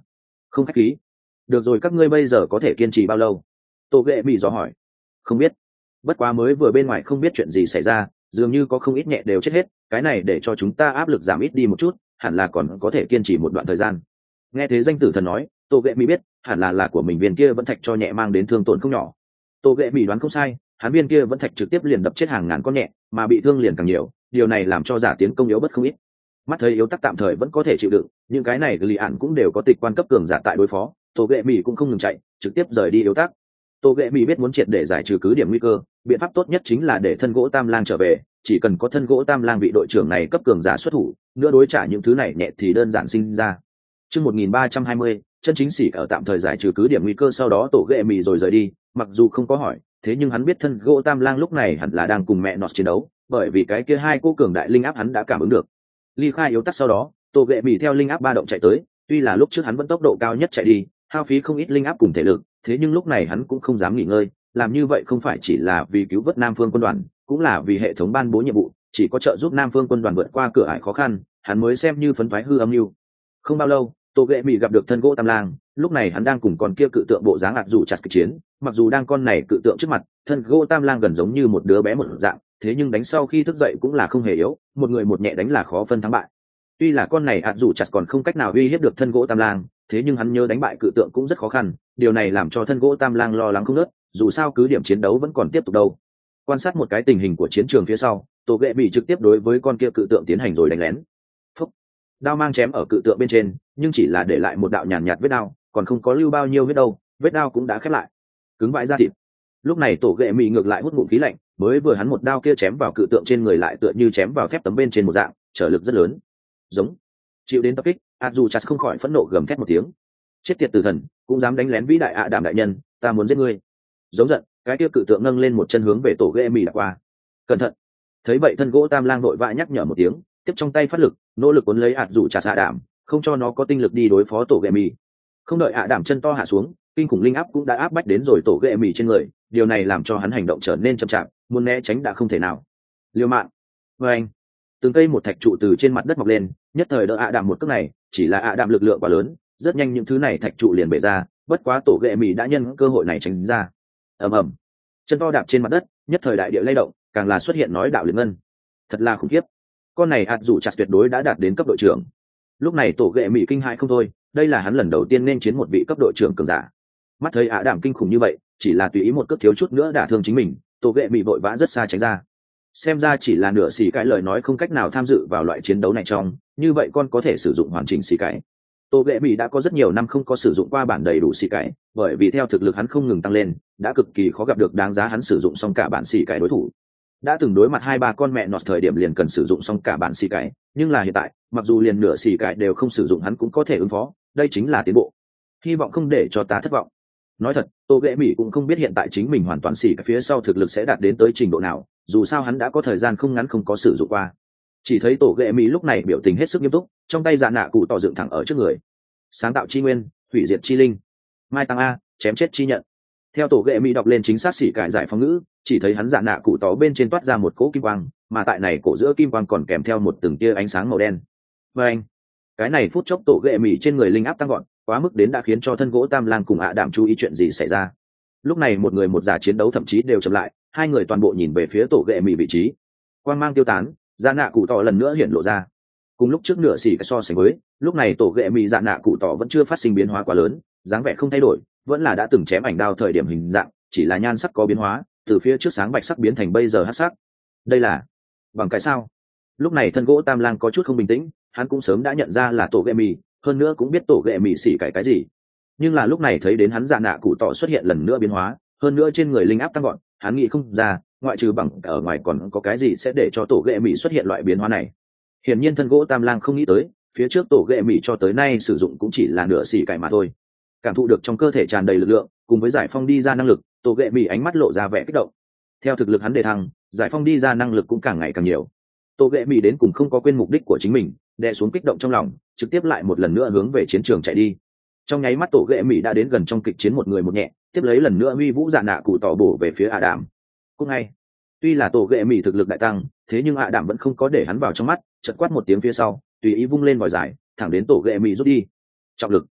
không khách khí. Được rồi, các ngươi bây giờ có thể kiên trì bao lâu? Tô ghệ mỹ dò hỏi. Không biết, bất quá mới vừa bên ngoài không biết chuyện gì xảy ra, dường như có không ít nhẹ đều chết hết, cái này để cho chúng ta áp lực giảm ít đi một chút, hẳn là còn có thể kiên trì một đoạn thời gian. Nghe thế danh tử thần nói, tô ghệ mỹ biết hẳn là là của mình viên kia vẫn thạch cho nhẹ mang đến thương tổn không nhỏ. Tô ghệ mỹ đoán không sai, hắn viên kia vẫn thạch trực tiếp liền đập chết hàng ngàn con nhẹ, mà bị thương liền càng nhiều, điều này làm cho giả tiến công yếu bất không ít. Mắt thấy yếu tắc tạm thời vẫn có thể chịu đựng, nhưng cái này lì ạn cũng đều có tịch quan cấp cường giả tại đối phó, tô ghệ mỹ cũng không ngừng chạy, trực tiếp rời đi yếu tắc. Tô ghệ mỹ biết muốn triệt để giải trừ cứ điểm nguy cơ, biện pháp tốt nhất chính là để thân gỗ tam lang trở về, chỉ cần có thân gỗ tam lang vị đội trưởng này cấp cường giả xuất thủ, nữa đối trả những thứ này nhẹ thì đơn giản sinh ra. Chương một nghìn ba trăm hai mươi, chân chính sĩ ở tạm thời giải trừ cứ điểm nguy cơ, sau đó tổ ghệ mỹ rồi rời đi, mặc dù không có hỏi, thế nhưng hắn biết thân gỗ tam lang lúc này hẳn là đang cùng mẹ nọt chiến đấu, bởi vì cái kia hai cô cường đại linh áp hắn đã cảm ứng được. Ly khai yếu tắc sau đó, tổ ghệ mỹ theo linh áp ba động chạy tới, tuy là lúc trước hắn vẫn tốc độ cao nhất chạy đi, hao phí không ít linh áp cùng thể lực, thế nhưng lúc này hắn cũng không dám nghỉ ngơi, làm như vậy không phải chỉ là vì cứu vớt Nam Phương quân đoàn, cũng là vì hệ thống ban bố nhiệm vụ, chỉ có trợ giúp Nam Phương quân đoàn vượt qua cửa ải khó khăn, hắn mới xem như phấn thoái hư âm mưu. Không bao lâu, Tô Ghệ Mỹ gặp được thân gỗ tam lang, lúc này hắn đang cùng con kia cự tượng bộ dáng ạt dù chặt kịch chiến, mặc dù đang con này cự tượng trước mặt, thân gỗ tam lang gần giống như một đứa bé một dạng, thế nhưng đánh sau khi thức dậy cũng là không hề yếu, một người một nhẹ đánh là khó phân thắng bại. Tuy là con này ạt dù chặt còn không cách nào uy hiếp được thân gỗ tam lang, thế nhưng hắn nhớ đánh bại cự tượng cũng rất khó khăn, điều này làm cho thân gỗ tam lang lo lắng không nớt, dù sao cứ điểm chiến đấu vẫn còn tiếp tục đâu. Quan sát một cái tình hình của chiến trường phía sau, Tô Ghệ Mỹ trực tiếp đối với con kia cự tượng tiến hành rồi đánh lén. Phúc! Đao mang chém ở cự tượng bên trên, nhưng chỉ là để lại một đạo nhàn nhạt, nhạt vết đao, còn không có lưu bao nhiêu vết đâu, vết đao cũng đã khép lại, cứng vãi ra thịt. Lúc này Tô Ghệ Mỹ ngược lại hút ngụm khí lạnh, mới vừa hắn một đao kia chém vào cự tượng trên người lại tựa như chém vào thép tấm bên trên một dạng, trở lực rất lớn. Giống. Chịu đến tập kích, Azuchas không khỏi phẫn nộ gầm thét một tiếng. Chết tiệt tử thần, cũng dám đánh lén vĩ đại ạ đàm đại nhân, ta muốn giết ngươi. Giống giận, cái kia cự tượng nâng lên một chân hướng về Tổ Ghệ Mỹ đã qua. Cẩn thận. Thấy vậy thân gỗ tam lang vội vã nhắc nhở một tiếng, tiếp trong tay phát lực, nỗ lực cuốn lấy Azuchas ạ đàm, không cho nó có tinh lực đi đối phó Tổ Ghệ Mỹ. Không đợi ạ đàm chân to hạ xuống, kinh khủng linh áp cũng đã áp bách đến rồi Tổ Ghệ Mỹ trên người, điều này làm cho hắn hành động trở nên chậm chạp, muốn né tránh đã không thể nào. Liều mạng. Với anh, từng cây một thạch trụ từ trên mặt đất mọc lên, nhất thời đỡ ạ đàm một cước này, chỉ là ạ đàm lực lượng quá lớn, rất nhanh những thứ này thạch trụ liền bể ra, bất quá Tổ Ghệ Mỹ đã nhân cơ hội này tránh ra. Ầm ầm, chân to đạp trên mặt đất, nhất thời đại địa lay động, càng là xuất hiện nói đạo liệt ngân. Thật là khủng khiếp, con này hạt rủ chặt tuyệt đối đã đạt đến cấp đội trưởng. Lúc này Tổ Ghệ Mỹ kinh hãi không thôi, đây là hắn lần đầu tiên nên chiến một vị cấp đội trưởng cường giả. Mắt thấy ạ đàm kinh khủng như vậy, chỉ là tùy ý một cước thiếu chút nữa đả thương chính mình, Tổ Ghệ Mỹ vội vã rất xa tránh ra. Xem ra chỉ là nửa xì cái lời nói không cách nào tham dự vào loại chiến đấu này trong, như vậy con có thể sử dụng hoàn chỉnh xì cái. Tô Ghệ Mỹ đã có rất nhiều năm không có sử dụng qua bản đầy đủ xì cái, bởi vì theo thực lực hắn không ngừng tăng lên, đã cực kỳ khó gặp được đáng giá hắn sử dụng xong cả bản xì cái đối thủ. Đã từng đối mặt hai ba con mẹ nọt thời điểm liền cần sử dụng xong cả bản xì cái, nhưng là hiện tại, mặc dù liền nửa xì cái đều không sử dụng hắn cũng có thể ứng phó, đây chính là tiến bộ. Hy vọng không để cho ta thất vọng. Nói thật, Tô Ghệ Mỹ cũng không biết hiện tại chính mình hoàn toàn xì cái phía sau thực lực sẽ đạt đến tới trình độ nào, dù sao hắn đã có thời gian không ngắn không có sử dụng qua. Chỉ thấy Tổ Ghệ Mỹ lúc này biểu tình hết sức nghiêm túc, trong tay dạ nạ cụ tỏ dựng thẳng ở trước người. Sáng tạo chi nguyên, hủy diệt chi linh, mai tăng a, chém chết chi nhận. Theo Tổ Ghệ Mỹ đọc lên chính xác xỉ cải giải phóng ngữ, chỉ thấy hắn dạ nạ cụ tỏ bên trên toát ra một cỗ kim quang, mà tại này cổ giữa kim quang còn kèm theo một từng tia ánh sáng màu đen. Và anh, cái này phút chốc Tổ Ghệ Mỹ trên người linh áp tăng gọn, quá mức đến đã khiến cho thân gỗ tam lang cùng ạ đạm chú ý chuyện gì xảy ra. Lúc này một người một giả chiến đấu thậm chí đều chậm lại, hai người toàn bộ nhìn về phía Tổ Ghệ Mỹ vị trí. Quang mang tiêu tán, dạ nạ cụ tỏ lần nữa hiện lộ ra. Cùng lúc trước nửa xỉ cái so sánh với, lúc này Tổ Ghệ Mỹ dạ nạ cụ tỏ vẫn chưa phát sinh biến hóa quá lớn, dáng vẻ không thay đổi, vẫn là đã từng chém ảnh đao thời điểm hình dạng, chỉ là nhan sắc có biến hóa, từ phía trước sáng bạch sắc biến thành bây giờ hắc sắc. Đây là bằng cái sao? Lúc này thân gỗ tam lang có chút không bình tĩnh, hắn cũng sớm đã nhận ra là Tổ Ghệ Mỹ, hơn nữa cũng biết Tổ Ghệ Mỹ xỉ cải cái gì. Nhưng là lúc này thấy đến hắn dạ nạ cụ tỏ xuất hiện lần nữa biến hóa, hơn nữa trên người linh áp tăng gọn, hắn nghĩ không ra, ngoại trừ bằng ở ngoài còn có cái gì sẽ để cho Tổ Ghệ Mỹ xuất hiện loại biến hóa này. Hiển nhiên thân gỗ tam lang không nghĩ tới, phía trước Tổ Ghệ Mỹ cho tới nay sử dụng cũng chỉ là nửa xỉ cải mà thôi. Cảm thụ được trong cơ thể tràn đầy lực lượng, cùng với giải phong đi ra năng lực, Tổ Ghệ Mỹ ánh mắt lộ ra vẻ kích động. Theo thực lực hắn đề thăng, giải phong đi ra năng lực cũng càng ngày càng nhiều. Tổ Ghệ Mỹ đến cùng không có quên mục đích của chính mình, đè xuống kích động trong lòng, trực tiếp lại một lần nữa hướng về chiến trường chạy đi. Trong nháy mắt Tổ Ghệ Mỹ đã đến gần trong kịch chiến một người một nhẹ, tiếp lấy lần nữa uy vũ dạ nạ cụ tỏ bổ về phía ạ đạm. Cũng ngay, tuy là Tổ Ghệ Mỹ thực lực đại tăng, thế nhưng ạ đạm vẫn không có để hắn vào trong mắt, chợt quát một tiếng phía sau, tùy ý vung lên vòi dài, thẳng đến Tổ Ghệ Mỹ rút đi. Trọng lực.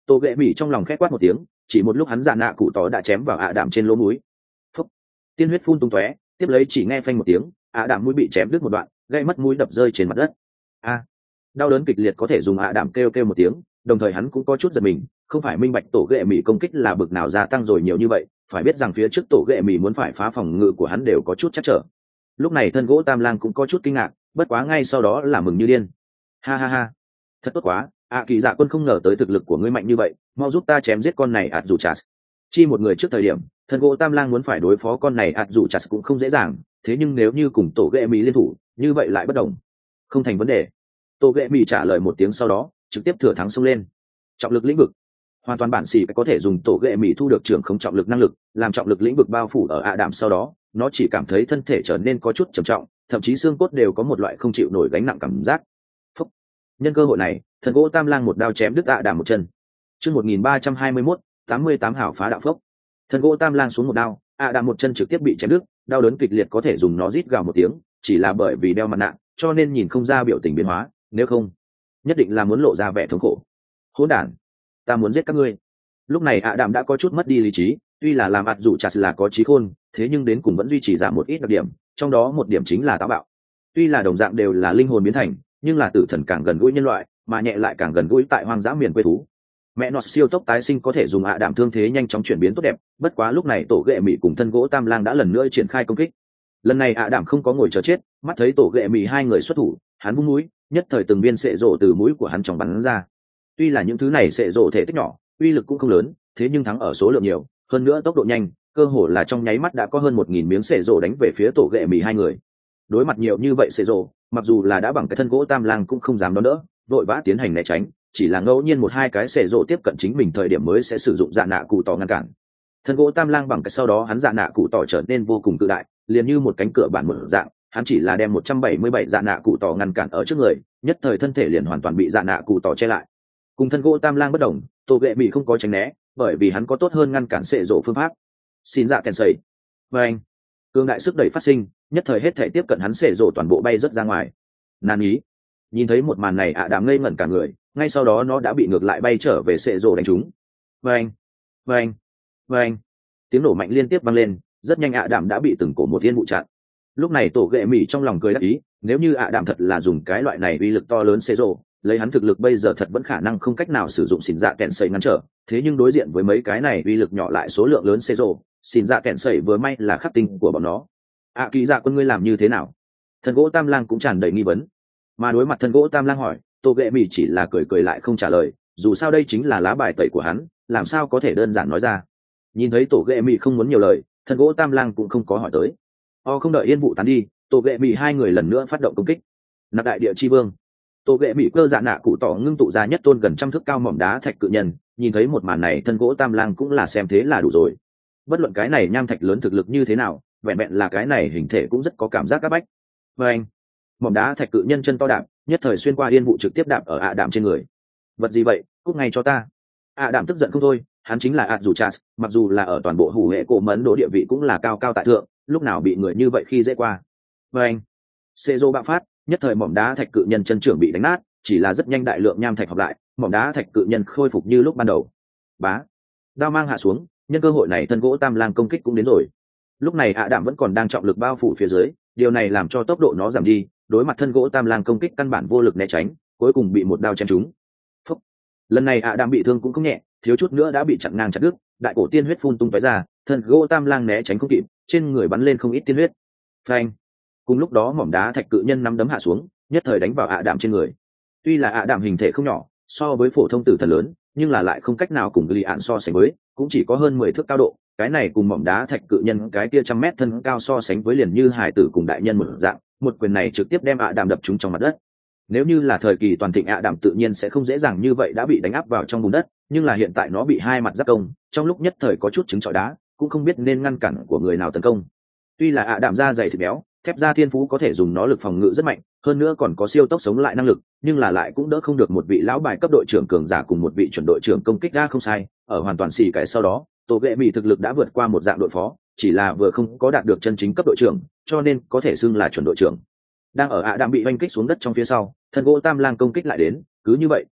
Tô ghệ mỹ trong lòng khét quát một tiếng, chỉ một lúc hắn dạ nạ cụ tỏ đã chém vào ạ đạm trên lỗ mũi. Phúc, tiên huyết phun tung tóe, tiếp lấy chỉ nghe phanh một tiếng, ạ đạm mũi bị chém đứt một đoạn, gãy mất mũi đập rơi trên mặt đất. A, đau đớn kịch liệt có thể dùng ạ đạm kêu kêu một tiếng, đồng thời hắn cũng có chút giật mình, không phải minh bạch tổ ghệ mỹ công kích là bực nào gia tăng rồi nhiều như vậy, phải biết rằng phía trước tổ ghệ mỹ muốn phải phá phòng ngự của hắn đều có chút chắc trở. Lúc này thân gỗ tam lang cũng có chút kinh ngạc, bất quá ngay sau đó là mừng như điên. Ha ha ha, thật tốt quá, ạ kỳ dạ quân không ngờ tới thực lực của ngươi mạnh như vậy, mau giúp ta chém giết con này ạt dù chas. Chi một người trước thời điểm, thân gỗ tam lang muốn phải đối phó con này ạt dù chas cũng không dễ dàng, thế nhưng nếu như cùng tổ ghệ mỹ liên thủ, như vậy lại bất đồng. Không thành vấn đề. Tổ ghệ mỹ trả lời một tiếng sau đó, trực tiếp thừa thắng xông lên. Trọng lực lĩnh vực, hoàn toàn bản xỉ có thể dùng tổ ghệ mỹ thu được trưởng không trọng lực năng lực, làm trọng lực lĩnh vực bao phủ ở ạ đạm sau đó, nó chỉ cảm thấy thân thể trở nên có chút trầm trọng, thậm chí xương cốt đều có một loại không chịu nổi gánh nặng cảm giác. Phúc. Nhân cơ hội này, thần gỗ tam lang một đao chém đứt ạ đạm một chân. Chương một nghìn ba trăm hai mươi mốt, tám mươi tám hảo phá đạo phốc. Thần gỗ tam lang xuống một đao, ạ đạm một chân trực tiếp bị chém đứt, đau đớn kịch liệt có thể dùng nó rít gào một tiếng, chỉ là bởi vì đeo mặt nạ, cho nên nhìn không ra biểu tình biến hóa, nếu không, nhất định là muốn lộ ra vẻ thống khổ. Hỗn đản, ta muốn giết các ngươi. Lúc này ạ đạm đã có chút mất đi lý trí, tuy là làm ạt dù chặt là có trí khôn, thế nhưng đến cùng vẫn duy trì giảm một ít đặc điểm, trong đó một điểm chính là táo bạo. Tuy là đồng dạng đều là linh hồn biến thành, nhưng là tử thần càng gần gũi nhân loại, mà nhẹ lại càng gần gũi tại hoang dã miền quê thú. Mẹ nó siêu tốc tái sinh có thể dùng ạ đạm thương thế nhanh chóng chuyển biến tốt đẹp, bất quá lúc này tổ ghệ mỹ cùng thân gỗ tam lang đã lần nữa triển khai công kích. Lần này ạ đạm không có ngồi chờ chết, mắt thấy tổ ghệ mỹ hai người xuất thủ, hắn vung mũi, nhất thời từng viên sệ rộ từ mũi của hắn trong bắn ra. Tuy là những thứ này sệ rộ thể tích nhỏ, uy lực cũng không lớn, thế nhưng thắng ở số lượng nhiều, hơn nữa tốc độ nhanh, cơ hồ là trong nháy mắt đã có hơn một nghìn miếng sệ rộ đánh về phía tổ ghệ mỹ hai người. Đối mặt nhiều như vậy sệ rộ, mặc dù là đã bằng cái thân gỗ tam lang cũng không dám đón đỡ, vội vã tiến hành né tránh, chỉ là ngẫu nhiên một hai cái sệ rộ tiếp cận chính mình thời điểm mới sẽ sử dụng dạ nạ cụ tỏ ngăn cản. Thân gỗ tam lang bằng cái sau đó hắn dạ nạ cụ tỏ trở nên vô cùng cự đại, liền như một cánh cửa bản một dạng, hắn chỉ là đem một trăm bảy mươi bảy dạ nạ cụ tỏ ngăn cản ở trước người, nhất thời thân thể liền hoàn toàn bị dạ nạ cụ tỏ che lại. Cùng thân gỗ tam lang bất đồng, tổ ghệ mỹ không có tránh né, bởi vì hắn có tốt hơn ngăn cản sệ rộ phương pháp. Xin dạ kèn sẩy. Và anh, cương đại sức đẩy phát sinh, nhất thời hết thể tiếp cận hắn sệ rộ toàn bộ bay rất ra ngoài. Nan ý. Nhìn thấy một màn này ạ đạm ngây ngẩn cả người, ngay sau đó nó đã bị ngược lại bay trở về sệ rộ đánh trúng. Và anh, và anh, và anh. Tiếng nổ mạnh liên tiếp vang lên, rất nhanh ạ đạm đã bị từng cổ một thiên vụ chặn. Lúc này tổ ghệ mỹ trong lòng cười đắc ý, nếu như ạ đạm thật là dùng cái loại này uy lực to lớn sệ rộ, lấy hắn thực lực bây giờ thật vẫn khả năng không cách nào sử dụng xỉn dạ kẹn sẩy ngăn trở, thế nhưng đối diện với mấy cái này uy lực nhỏ lại số lượng lớn xê rồ, xỉn dạ kẹn sẩy vừa may là khắc tinh của bọn nó. ạ kỳ dạ quân ngươi làm như thế nào? Thần gỗ tam lang cũng tràn đầy nghi vấn, mà đối mặt thần gỗ tam lang hỏi, tô ghệ mỹ chỉ là cười cười lại không trả lời, dù sao đây chính là lá bài tẩy của hắn, làm sao có thể đơn giản nói ra. Nhìn thấy tổ ghệ mỹ không muốn nhiều lời, thần gỗ tam lang cũng không có hỏi tới. O không đợi yên vụ tán đi, tổ ghệ mỹ hai người lần nữa phát động công kích. Nạp đại địa chi vương. Tổ ghệ mỹ cơ dạ nạ cụ tỏ ngưng tụ ra nhất tôn gần trăm thước cao mỏm đá thạch cự nhân, nhìn thấy một màn này thân gỗ tam lang cũng là xem thế là đủ rồi. Bất luận cái này nham thạch lớn thực lực như thế nào, vẹn vẹn là cái này hình thể cũng rất có cảm giác áp bách. Và anh, mỏm đá thạch cự nhân chân to đạp, nhất thời xuyên qua yên vụ trực tiếp đạp ở ạ đạm trên người. Vật gì vậy, cút ngay cho ta. ạ đạm tức giận không thôi, hắn chính là ạt dù chas, mặc dù là ở toàn bộ hủ hệ cổ mấn đồ địa vị cũng là cao cao tại thượng, lúc nào bị người như vậy khi dễ qua. Và anh, xê dô bạo phát, nhất thời mỏm đá thạch cự nhân chân trưởng bị đánh nát, chỉ là rất nhanh đại lượng nham thạch hợp lại, mỏm đá thạch cự nhân khôi phục như lúc ban đầu. Bá, đao mang hạ xuống, nhân cơ hội này thân gỗ tam lang công kích cũng đến rồi. Lúc này ạ đạm vẫn còn đang trọng lực bao phủ phía dưới, điều này làm cho tốc độ nó giảm đi, đối mặt thân gỗ tam lang công kích căn bản vô lực né tránh, cuối cùng bị một đao chém trúng. Phúc. Lần này ạ đạm bị thương cũng không nhẹ, thiếu chút nữa đã bị chặn ngang chặt đứt, đại cổ tiên huyết phun tung tóe ra, thân gỗ tam lang né tránh không kịp, trên người bắn lên không ít tiên huyết. Phanh. Cùng lúc đó mỏm đá thạch cự nhân nắm đấm hạ xuống, nhất thời đánh vào ạ đạm trên người. Tuy là ạ đạm hình thể không nhỏ, so với phổ thông tử thần lớn, nhưng là lại không cách nào cùng Gli ạn so sánh với, cũng chỉ có hơn mười thước cao độ, cái này cùng mỏm đá thạch cự nhân cái kia trăm mét thân cao so sánh với liền như hải tử cùng đại nhân một dạng, một quyền này trực tiếp đem ạ đạm đập trúng trong mặt đất. Nếu như là thời kỳ toàn thịnh ạ đạm tự nhiên sẽ không dễ dàng như vậy đã bị đánh áp vào trong bùn đất, nhưng là hiện tại nó bị hai mặt giáp công, trong lúc nhất thời có chút trứng trọi đá, cũng không biết nên ngăn cản của người nào tấn công. Tuy là ạ đạm da dày thịt béo, thép da thiên phú có thể dùng nó lực phòng ngự rất mạnh, hơn nữa còn có siêu tốc sống lại năng lực, nhưng là lại cũng đỡ không được một vị lão bài cấp đội trưởng cường giả cùng một vị chuẩn đội trưởng công kích ra không sai, ở hoàn toàn xì cái sau đó, tổ ghệ mỹ thực lực đã vượt qua một dạng đội phó, chỉ là vừa không có đạt được chân chính cấp đội trưởng, cho nên có thể xưng là chuẩn đội trưởng. Đang ở ạ đạm bị oanh kích xuống đất trong phía sau, thân gỗ tam lang công kích lại đến, cứ như vậy,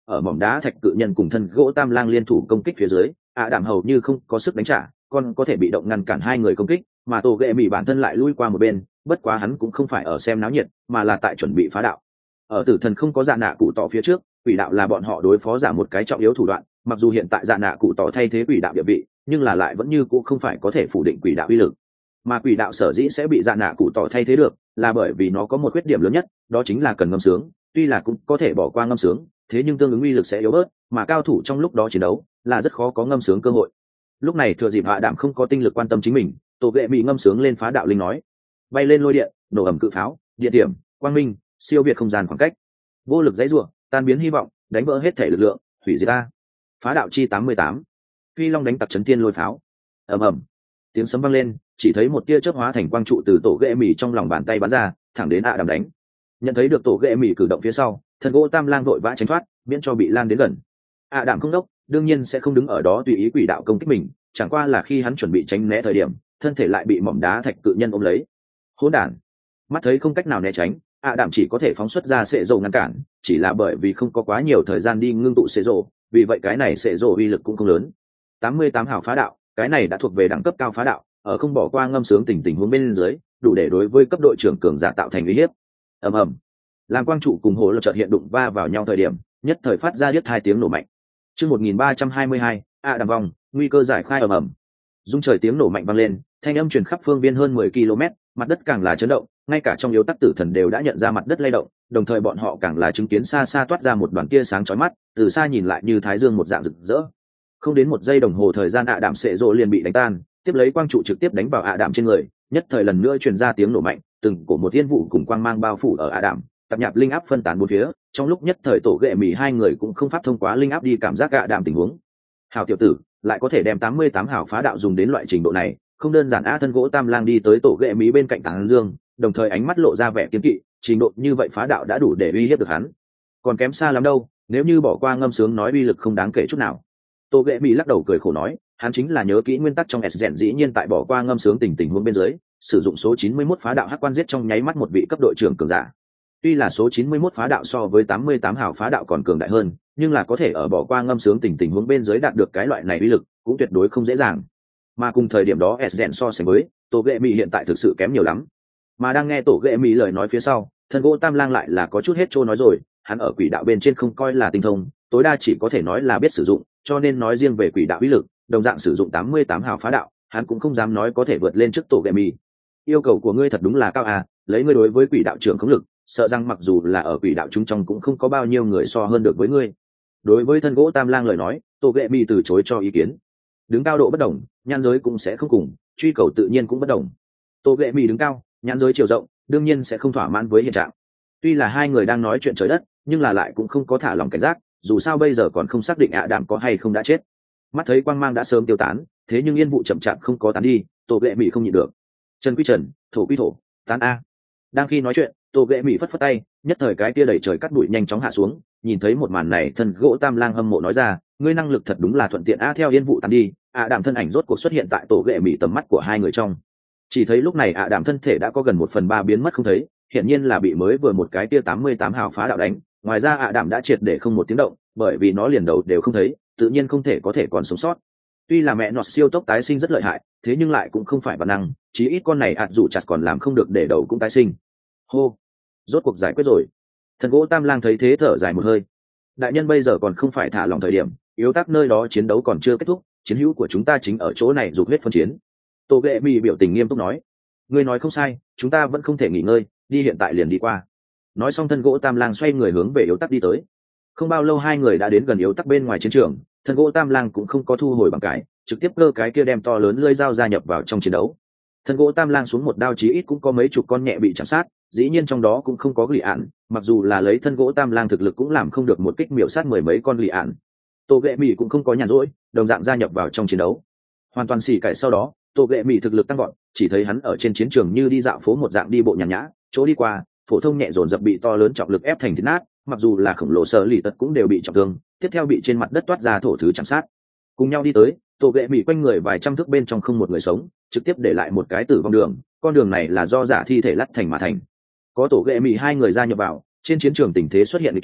ở mỏm đá thạch cự nhân cùng thân gỗ tam lang liên thủ công kích phía dưới, ạ đảm hầu như không có sức đánh trả, còn có thể bị động ngăn cản hai người công kích, mà tổ ghệ mỹ bản thân lại lui qua một bên, bất quá hắn cũng không phải ở xem náo nhiệt, mà là tại chuẩn bị phá đạo. Ở tử thần không có dạ nạ cụ tỏ phía trước, quỷ đạo là bọn họ đối phó giả một cái trọng yếu thủ đoạn, mặc dù hiện tại dạ nạ cụ tỏ thay thế quỷ đạo địa vị, nhưng là lại vẫn như cũ không phải có thể phủ định quỷ đạo uy lực. Mà quỷ đạo sở dĩ sẽ bị dạ nạ cụ tỏ thay thế được, là bởi vì nó có một khuyết điểm lớn nhất, đó chính là cần ngâm sướng, tuy là cũng có thể bỏ qua ngâm sướng, thế nhưng tương ứng uy lực sẽ yếu bớt, mà cao thủ trong lúc đó chiến đấu là rất khó có ngâm sướng cơ hội. Lúc này thừa dịp hạ đạm không có tinh lực quan tâm chính mình, tổ ghệ bị ngâm sướng lên phá đạo linh nói, bay lên lôi điện, nổ ẩm cự pháo, địa điểm, quang minh, siêu việt không gian khoảng cách, vô lực dãy rủa, tan biến hy vọng, đánh vỡ hết thể lực lượng, hủy diệt ta. Phá đạo chi tám mươi tám, phi long đánh tặc chấn thiên lôi pháo. Ầm ầm, tiếng sấm vang lên, chỉ thấy một tia chớp hóa thành quang trụ từ tổ ghệ mì trong lòng bàn tay bắn ra, thẳng đến ạ đạm đánh. Nhận thấy được tổ ghệ mì cử động phía sau, thần gỗ tam lang vội vã tránh thoát, miễn cho bị lan đến gần. ạ đạm không đốc, đương nhiên sẽ không đứng ở đó tùy ý quỷ đạo công kích mình, chẳng qua là khi hắn chuẩn bị tránh né thời điểm, thân thể lại bị mỏm đá thạch cự nhân ôm lấy. Hỗn đản! Mắt thấy không cách nào né tránh, ạ đạm chỉ có thể phóng xuất ra sệ rồ ngăn cản, chỉ là bởi vì không có quá nhiều thời gian đi ngưng tụ sệ rồ, vì vậy cái này sệ rồ uy lực cũng không lớn. tám mươi tám hào phá đạo, cái này đã thuộc về đẳng cấp cao phá đạo, ở không bỏ qua ngâm sướng tình tình huống bên dưới, đủ để đối với cấp đội trưởng cường giả tạo thành uy hiếp. Ầm ầm, làm quang trụ cùng hồ lập chợt hiện đụng va vào nhau thời điểm, nhất thời phát ra điếc hai tiếng nổ mạnh. Chương một nghìn ba trăm hai mươi hai, ạ đạm vòng, nguy cơ giải khai ầm ầm. Dung trời tiếng nổ mạnh vang lên, thanh âm truyền khắp phương viên hơn mười ki lô mét, mặt đất càng là chấn động, ngay cả trong yếu tắc tử thần đều đã nhận ra mặt đất lay động, đồng thời bọn họ càng là chứng kiến xa xa toát ra một đoàn tia sáng chói mắt, từ xa nhìn lại như thái dương một dạng rực rỡ. Không đến một giây đồng hồ thời gian ạ đạm sệ rộ liền bị đánh tan, tiếp lấy quang trụ trực tiếp đánh vào ạ đạm trên người, nhất thời lần nữa truyền ra tiếng nổ mạnh, từng cổ một thiên vụ cùng quang mang bao phủ ở ạ đạm, tập nhạp linh áp phân tán bốn phía, trong lúc nhất thời tổ ghệ mì hai người cũng không pháp thông qua linh áp đi cảm giác ạ đạm tình huống. Hào tiểu tử, lại có thể đem tám mươi tám hào phá đạo dùng đến loại trình độ này, không đơn giản. A thân gỗ tam lang đi tới tổ ghệ mí bên cạnh tảng dương, đồng thời ánh mắt lộ ra vẻ kiên kỵ, trình độ như vậy phá đạo đã đủ để uy hiếp được hắn, còn kém xa lắm đâu, nếu như bỏ qua ngâm sướng nói uy lực không đáng kể chút nào. Tổ ghệ mí lắc đầu cười khổ nói, hắn chính là nhớ kỹ nguyên tắc trong s rèn, dĩ nhiên tại bỏ qua ngâm sướng tình tình huống bên dưới, sử dụng số chín mươi mốt phá đạo hắc quan giết trong nháy mắt một vị cấp đội trưởng cường giả. Tuy là số chín mươi mốt phá đạo so với tám mươi tám hào phá đạo còn cường đại hơn, nhưng là có thể ở bỏ qua ngâm sướng tình tình huống bên dưới đạt được cái loại này uy lực, cũng tuyệt đối không dễ dàng. Mà cùng thời điểm đó s rèn so sánh với tổ ghệ mì hiện tại thực sự kém nhiều lắm. Mà đang nghe tổ ghệ mì lời nói phía sau, thần gỗ tam lang lại là có chút hết trôi nói rồi, hắn ở quỷ đạo bên trên không coi là tinh thông, tối đa chỉ có thể nói là biết sử dụng, cho nên nói riêng về quỷ đạo uy lực, đồng dạng sử dụng tám mươi tám hào phá đạo, hắn cũng không dám nói có thể vượt lên trước tổ ghệ mì. Yêu cầu của ngươi thật đúng là cao à, lấy ngươi đối với quỷ đạo trưởng khống lực, sợ rằng mặc dù là ở quỷ đạo chúng trong cũng không có bao nhiêu người so hơn được với ngươi. Đối với thân gỗ tam lang lời nói, tổ ghệ mì từ chối cho ý kiến. Đứng cao độ bất đồng, nhan giới cũng sẽ không cùng, truy cầu tự nhiên cũng bất đồng. Tổ ghệ mì đứng cao, nhan giới chiều rộng, đương nhiên sẽ không thỏa mãn với hiện trạng. Tuy là hai người đang nói chuyện trời đất, nhưng là lại cũng không có thả lòng cảnh giác, dù sao bây giờ còn không xác định ạ đạm có hay không đã chết. Mắt thấy quang mang đã sớm tiêu tán, thế nhưng yên vụ chậm chạp không có tán đi, tổ ghệ mì không nhịn được. Trần quy trần, thổ quy thổ, tán a. Đang khi nói chuyện, tổ ghệ mì phất phất tay, nhất thời cái tia đẩy trời cắt bụi nhanh chóng hạ xuống. Nhìn thấy một màn này, thân gỗ tam lang hâm mộ nói ra, ngươi năng lực thật đúng là thuận tiện a. Theo yên vụ tán đi, ạ đạm thân ảnh rốt cuộc xuất hiện tại tổ ghệ mì tầm mắt của hai người trong. Chỉ thấy lúc này ạ đạm thân thể đã có gần một phần ba biến mất không thấy, hiển nhiên là bị mới vừa một cái tia tám mươi tám hào phá đạo đánh. Ngoài ra ạ đạm đã triệt để không một tiếng động, bởi vì nó liền đầu đều không thấy, tự nhiên không thể có thể còn sống sót. Tuy là mẹ nọt siêu tốc tái sinh rất lợi hại, thế nhưng lại cũng không phải bản năng, chí ít con này ạt dù chặt còn làm không được để đầu cũng tái sinh. Hô, rốt cuộc giải quyết rồi. Thần gỗ tam lang thấy thế thở dài một hơi. Đại nhân bây giờ còn không phải thả lòng thời điểm, yếu tắc nơi đó chiến đấu còn chưa kết thúc, chiến hữu của chúng ta chính ở chỗ này dục huyết phân chiến. Tô ghệ mì biểu tình nghiêm túc nói, ngươi nói không sai, chúng ta vẫn không thể nghỉ ngơi, đi hiện tại liền đi qua. Nói xong thân gỗ tam lang xoay người hướng về yếu tắc đi tới. Không bao lâu hai người đã đến gần yếu tắc bên ngoài chiến trường, thân gỗ tam lang cũng không có thu hồi bằng cái, trực tiếp cơ cái kia đem to lớn lưỡi dao gia nhập vào trong chiến đấu. Thân gỗ tam lang xuống một đao chí ít cũng có mấy chục con nhẹ bị chạm sát, dĩ nhiên trong đó cũng không có lì ạn, mặc dù là lấy thân gỗ tam lang thực lực cũng làm không được một kích miểu sát mười mấy con lì ạn. Tô ghệ mì cũng không có nhàn rỗi, đồng dạng gia nhập vào trong chiến đấu. Hoàn toàn xỉ cải sau đó, Tô ghệ mì thực lực tăng vọt, chỉ thấy hắn ở trên chiến trường như đi dạo phố một dạng đi bộ nhàn nhã, chỗ đi qua, phổ thông nhẹ dồn dập bị to lớn trọng lực ép thành thịt nát, mặc dù là khổng lồ sở lì tật cũng đều bị trọng thương, tiếp theo bị trên mặt đất toát ra thổ thứ chạm sát. Cùng nhau đi tới, Tô ghệ mì quanh người vài trăm thước bên trong không một người sống, trực tiếp để lại một cái tử vong đường, con đường này là do giả thi thể lắt thành mà thành. Có tổ ghệ mì hai người ra nhập vào, trên chiến trường tình thế xuất hiện lịch chuyển,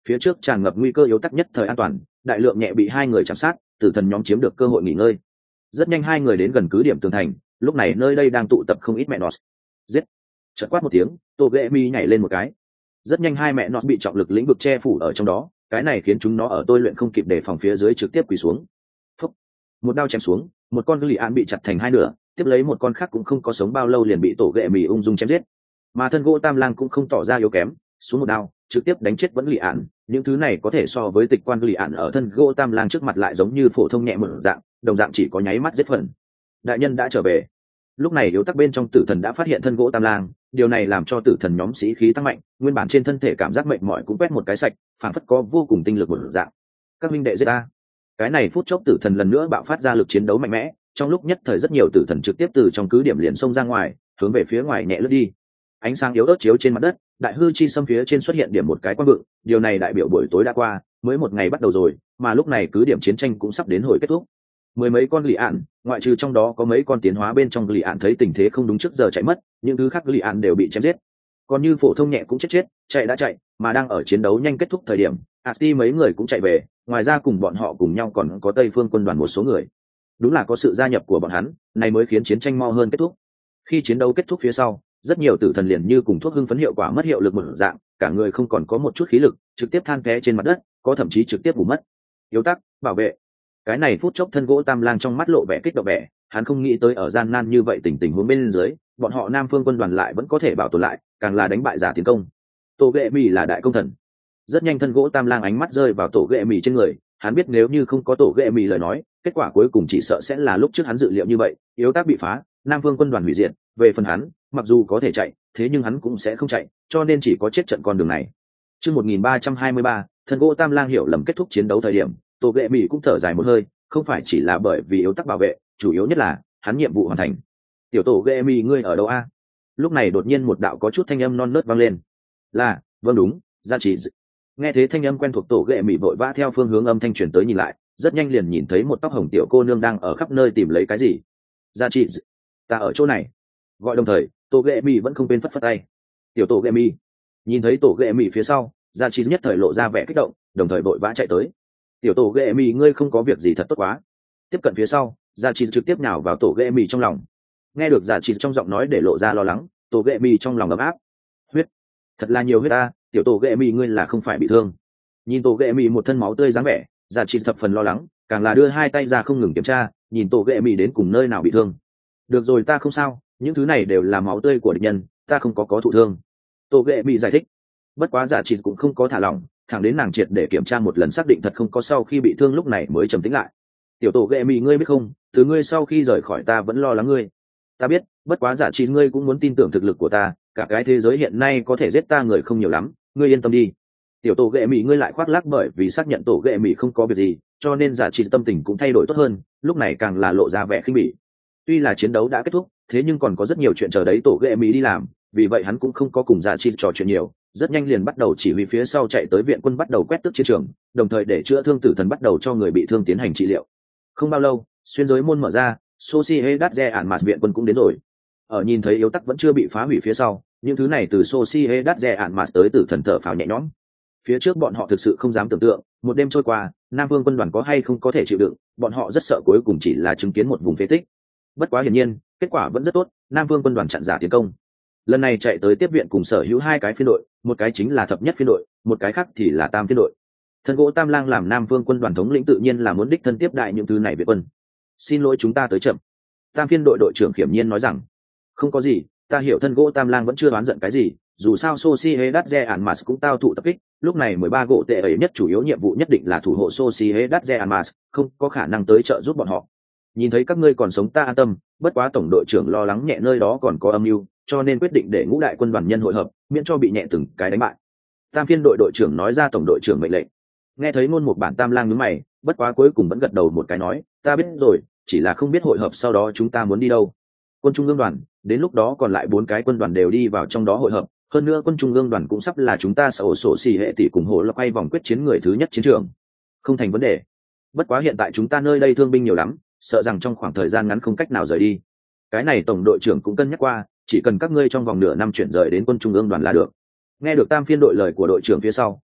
phía trước tràn ngập nguy cơ yếu tắc nhất thời an toàn, đại lượng nhẹ bị hai người chạm sát, tử thần nhóm chiếm được cơ hội nghỉ ngơi. Rất nhanh hai người đến gần cứ điểm tường thành, lúc này nơi đây đang tụ tập không ít mẹ nọt. Giết! Chợt quát một tiếng, Tô Ghệ Mi nhảy lên một cái. Rất nhanh hai mẹ nọt bị trọng lực lĩnh vực che phủ ở trong đó, cái này khiến chúng nó ở tôi luyện không kịp đề phòng phía dưới trực tiếp quỳ xuống. Phúc! Một đao chém xuống, một con lì an bị chặt thành hai nửa, tiếp lấy một con khác cũng không có sống bao lâu liền bị Tổ Ghệ Mi ung dung chém giết. Mà thân gỗ Tam Lang cũng không tỏ ra yếu kém, xuống một đao, trực tiếp đánh chết vẫn lì ạn. Những thứ này có thể so với tịch quan lì ạn ở thân gỗ Tam Lang trước mặt lại giống như phổ thông nhẹ một dạng, đồng dạng chỉ có nháy mắt giết phần. Đại nhân đã trở về. Lúc này yếu tắc bên trong tử thần đã phát hiện thân gỗ Tam Lang, điều này làm cho tử thần nhóm sĩ khí tăng mạnh, nguyên bản trên thân thể cảm giác mệt mỏi cũng quét một cái sạch, phản phất có vô cùng tinh lực một dạng. Các minh đệ giết ta. Cái này phút chốc tử thần lần nữa bạo phát ra lực chiến đấu mạnh mẽ, trong lúc nhất thời rất nhiều tử thần trực tiếp từ trong cứ điểm liền xông ra ngoài, hướng về phía ngoài nhẹ lướt đi. Ánh sáng yếu ớt chiếu trên mặt đất, đại hư chi xâm phía trên xuất hiện điểm một cái quang vượng, điều này đại biểu buổi tối đã qua, mới một ngày bắt đầu rồi, mà lúc này cứ điểm chiến tranh cũng sắp đến hồi kết thúc. Mười mấy con lì ạn, ngoại trừ trong đó có mấy con tiến hóa bên trong lì ạn thấy tình thế không đúng trước giờ chạy mất, những thứ khác lì ạn đều bị chém giết. Còn như phổ thông nhẹ cũng chết chết, chạy đã chạy, mà đang ở chiến đấu nhanh kết thúc thời điểm, Ati mấy người cũng chạy về, ngoài ra cùng bọn họ cùng nhau còn có Tây Phương quân đoàn một số người. Đúng là có sự gia nhập của bọn hắn, này mới khiến chiến tranh mau hơn kết thúc. Khi chiến đấu kết thúc phía sau, rất nhiều tử thần liền như cùng thuốc hưng phấn hiệu quả mất hiệu lực một dạng, cả người không còn có một chút khí lực, trực tiếp than té trên mặt đất, có thậm chí trực tiếp bù mất. Yếu tắc, bảo vệ. Cái này phút chốc thân gỗ Tam Lang trong mắt lộ vẻ kích động vẻ, hắn không nghĩ tới ở gian nan như vậy tình tình huống bên dưới, bọn họ Nam Phương quân đoàn lại vẫn có thể bảo tồn lại, càng là đánh bại giả tiến công. Tổ Ghệ Mì là đại công thần. Rất nhanh thân gỗ Tam Lang ánh mắt rơi vào Tổ Ghệ Mì trên người, hắn biết nếu như không có Tổ Ghệ Mì lời nói, kết quả cuối cùng chỉ sợ sẽ là lúc trước hắn dự liệu như vậy, yếu tác bị phá, Nam Phương quân đoàn hủy diệt. Về phần hắn, mặc dù có thể chạy, thế nhưng hắn cũng sẽ không chạy, cho nên chỉ có chết trận con đường này. Chương một nghìn ba trăm hai mươi ba, thân gỗ Tam Lang hiểu lầm kết thúc chiến đấu thời điểm, Tổ Ghệ Mì cũng thở dài một hơi, không phải chỉ là bởi vì yếu tắc bảo vệ, chủ yếu nhất là hắn nhiệm vụ hoàn thành. Tiểu Tổ Ghệ Mì ngươi ở đâu a? Lúc này đột nhiên một đạo có chút thanh âm non nớt vang lên. Là, vâng đúng, Gia Trì. Nghe thấy thanh âm quen thuộc, Tổ Ghệ Mì vội vã theo phương hướng âm thanh truyền tới nhìn lại, rất nhanh liền nhìn thấy một tóc hồng tiểu cô nương đang ở khắp nơi tìm lấy cái gì. Gia Trì, ta ở chỗ này. Gọi đồng thời, Tổ Ghệ Mì vẫn không quên phất phất tay. Tiểu Tổ Ghệ Mì. Nhìn thấy Tổ Ghệ Mì phía sau, Gia Trì nhất thời lộ ra vẻ kích động, đồng thời vội vã chạy tới. Tiểu Tổ Ghệ Mì ngươi không có việc gì thật tốt quá. Tiếp cận phía sau, Gia Trì trực tiếp nhào vào Tổ Ghệ Mì trong lòng. Nghe được Gia Trì trong giọng nói để lộ ra lo lắng, Tổ Ghệ Mì trong lòng ấm áp. Huyết, thật là nhiều huyết ta, tiểu Tổ Ghệ Mì ngươi là không phải bị thương? Nhìn Tổ Ghệ Mì một thân máu tươi dáng vẻ, Gia Trì thập phần lo lắng, càng là đưa hai tay ra không ngừng kiểm tra, nhìn Tổ Ghệ Mì đến cùng nơi nào bị thương. Được rồi, ta không sao, những thứ này đều là máu tươi của địch nhân, ta không có có thụ thương. Tổ Ghệ Mì giải thích. Bất quá Gia Trì cũng không có thả lỏng, thẳng đến nàng triệt để kiểm tra một lần xác định thật không có sau khi bị thương lúc này mới trầm tĩnh lại. Tiểu Tổ Ghệ Mì ngươi biết không, từ ngươi sau khi rời khỏi ta vẫn lo lắng ngươi. Ta biết, bất quá Gia Trì ngươi cũng muốn tin tưởng thực lực của ta, cả cái thế giới hiện nay có thể giết ta người không nhiều lắm, ngươi yên tâm đi. Tiểu Tổ Ghệ Mì ngươi lại khoác lác bởi vì xác nhận Tổ Ghệ Mì không có việc gì, cho nên Gia Trì tâm tình cũng thay đổi tốt hơn, lúc này càng là lộ ra vẻ khinh bỉ. Tuy là chiến đấu đã kết thúc, thế nhưng còn có rất nhiều chuyện chờ đấy Tổ Ghệ Mì đi làm, vì vậy hắn cũng không có cùng Gia Trì trò chuyện nhiều, rất nhanh liền bắt đầu chỉ huy phía sau chạy tới viện quân bắt đầu quét tước chiến trường, đồng thời để chữa thương tử thần bắt đầu cho người bị thương tiến hành trị liệu. Không bao lâu, xuyên giới môn mở ra, Sociedad de Armas viện quân cũng đến rồi. Ở nhìn thấy yếu tắc vẫn chưa bị phá hủy phía sau, những thứ này từ Sociedad de Armas tới tử thần thở phào nhẹ nhõm. Phía trước bọn họ thực sự không dám tưởng tượng, một đêm trôi qua, Nam Vương quân đoàn có hay không có thể chịu đựng, bọn họ rất sợ cuối cùng chỉ là chứng kiến một vùng phế tích. Bất quá hiển nhiên, kết quả vẫn rất tốt, Nam Vương quân đoàn chặn giả tiến công. Lần này chạy tới tiếp viện cùng sở hữu hai cái phiên đội, một cái chính là thập nhất phiên đội, một cái khác thì là tam phiên đội. Thân gỗ Tam Lang làm Nam Vương quân đoàn thống lĩnh tự nhiên là muốn đích thân tiếp đại những thứ này viện quân. Xin lỗi chúng ta tới chậm. Tam phiên đội đội trưởng khiểm nhiên nói rằng, không có gì, ta hiểu thân gỗ Tam Lang vẫn chưa đoán giận cái gì, dù sao Sociedad de Armas cũng tao thụ tập kích, lúc này mười ba gỗ tệ ấy nhất chủ yếu nhiệm vụ nhất định là thủ hộ Sociedad de Armas, không có khả năng tới trợ giúp bọn họ. Nhìn thấy các ngươi còn sống ta an tâm, bất quá tổng đội trưởng lo lắng nhẹ nơi đó còn có âm mưu, cho nên quyết định để ngũ đại quân đoàn nhân hội hợp, miễn cho bị nhẹ từng cái đánh bại. Tam phiên đội đội trưởng nói ra tổng đội trưởng mệnh lệnh. Nghe thấy ngôn một bản Tam Lang nhướng mày, bất quá cuối cùng vẫn gật đầu một cái nói, ta biết rồi, chỉ là không biết hội hợp sau đó chúng ta muốn đi đâu. Quân trung ương đoàn, đến lúc đó còn lại bốn cái quân đoàn đều đi vào trong đó hội hợp, hơn nữa quân trung ương đoàn cũng sắp là chúng ta sổ sổ xì hệ tỷ cùng hộ là quay vòng quyết chiến người thứ nhất chiến trường. Không thành vấn đề. Bất quá hiện tại chúng ta nơi đây thương binh nhiều lắm, sợ rằng trong khoảng thời gian ngắn không cách nào rời đi. Cái này tổng đội trưởng cũng cân nhắc qua, chỉ cần các ngươi trong vòng nửa năm chuyển rời đến quân trung ương đoàn là được. Nghe được tam phiên đội lời của đội trưởng phía sau,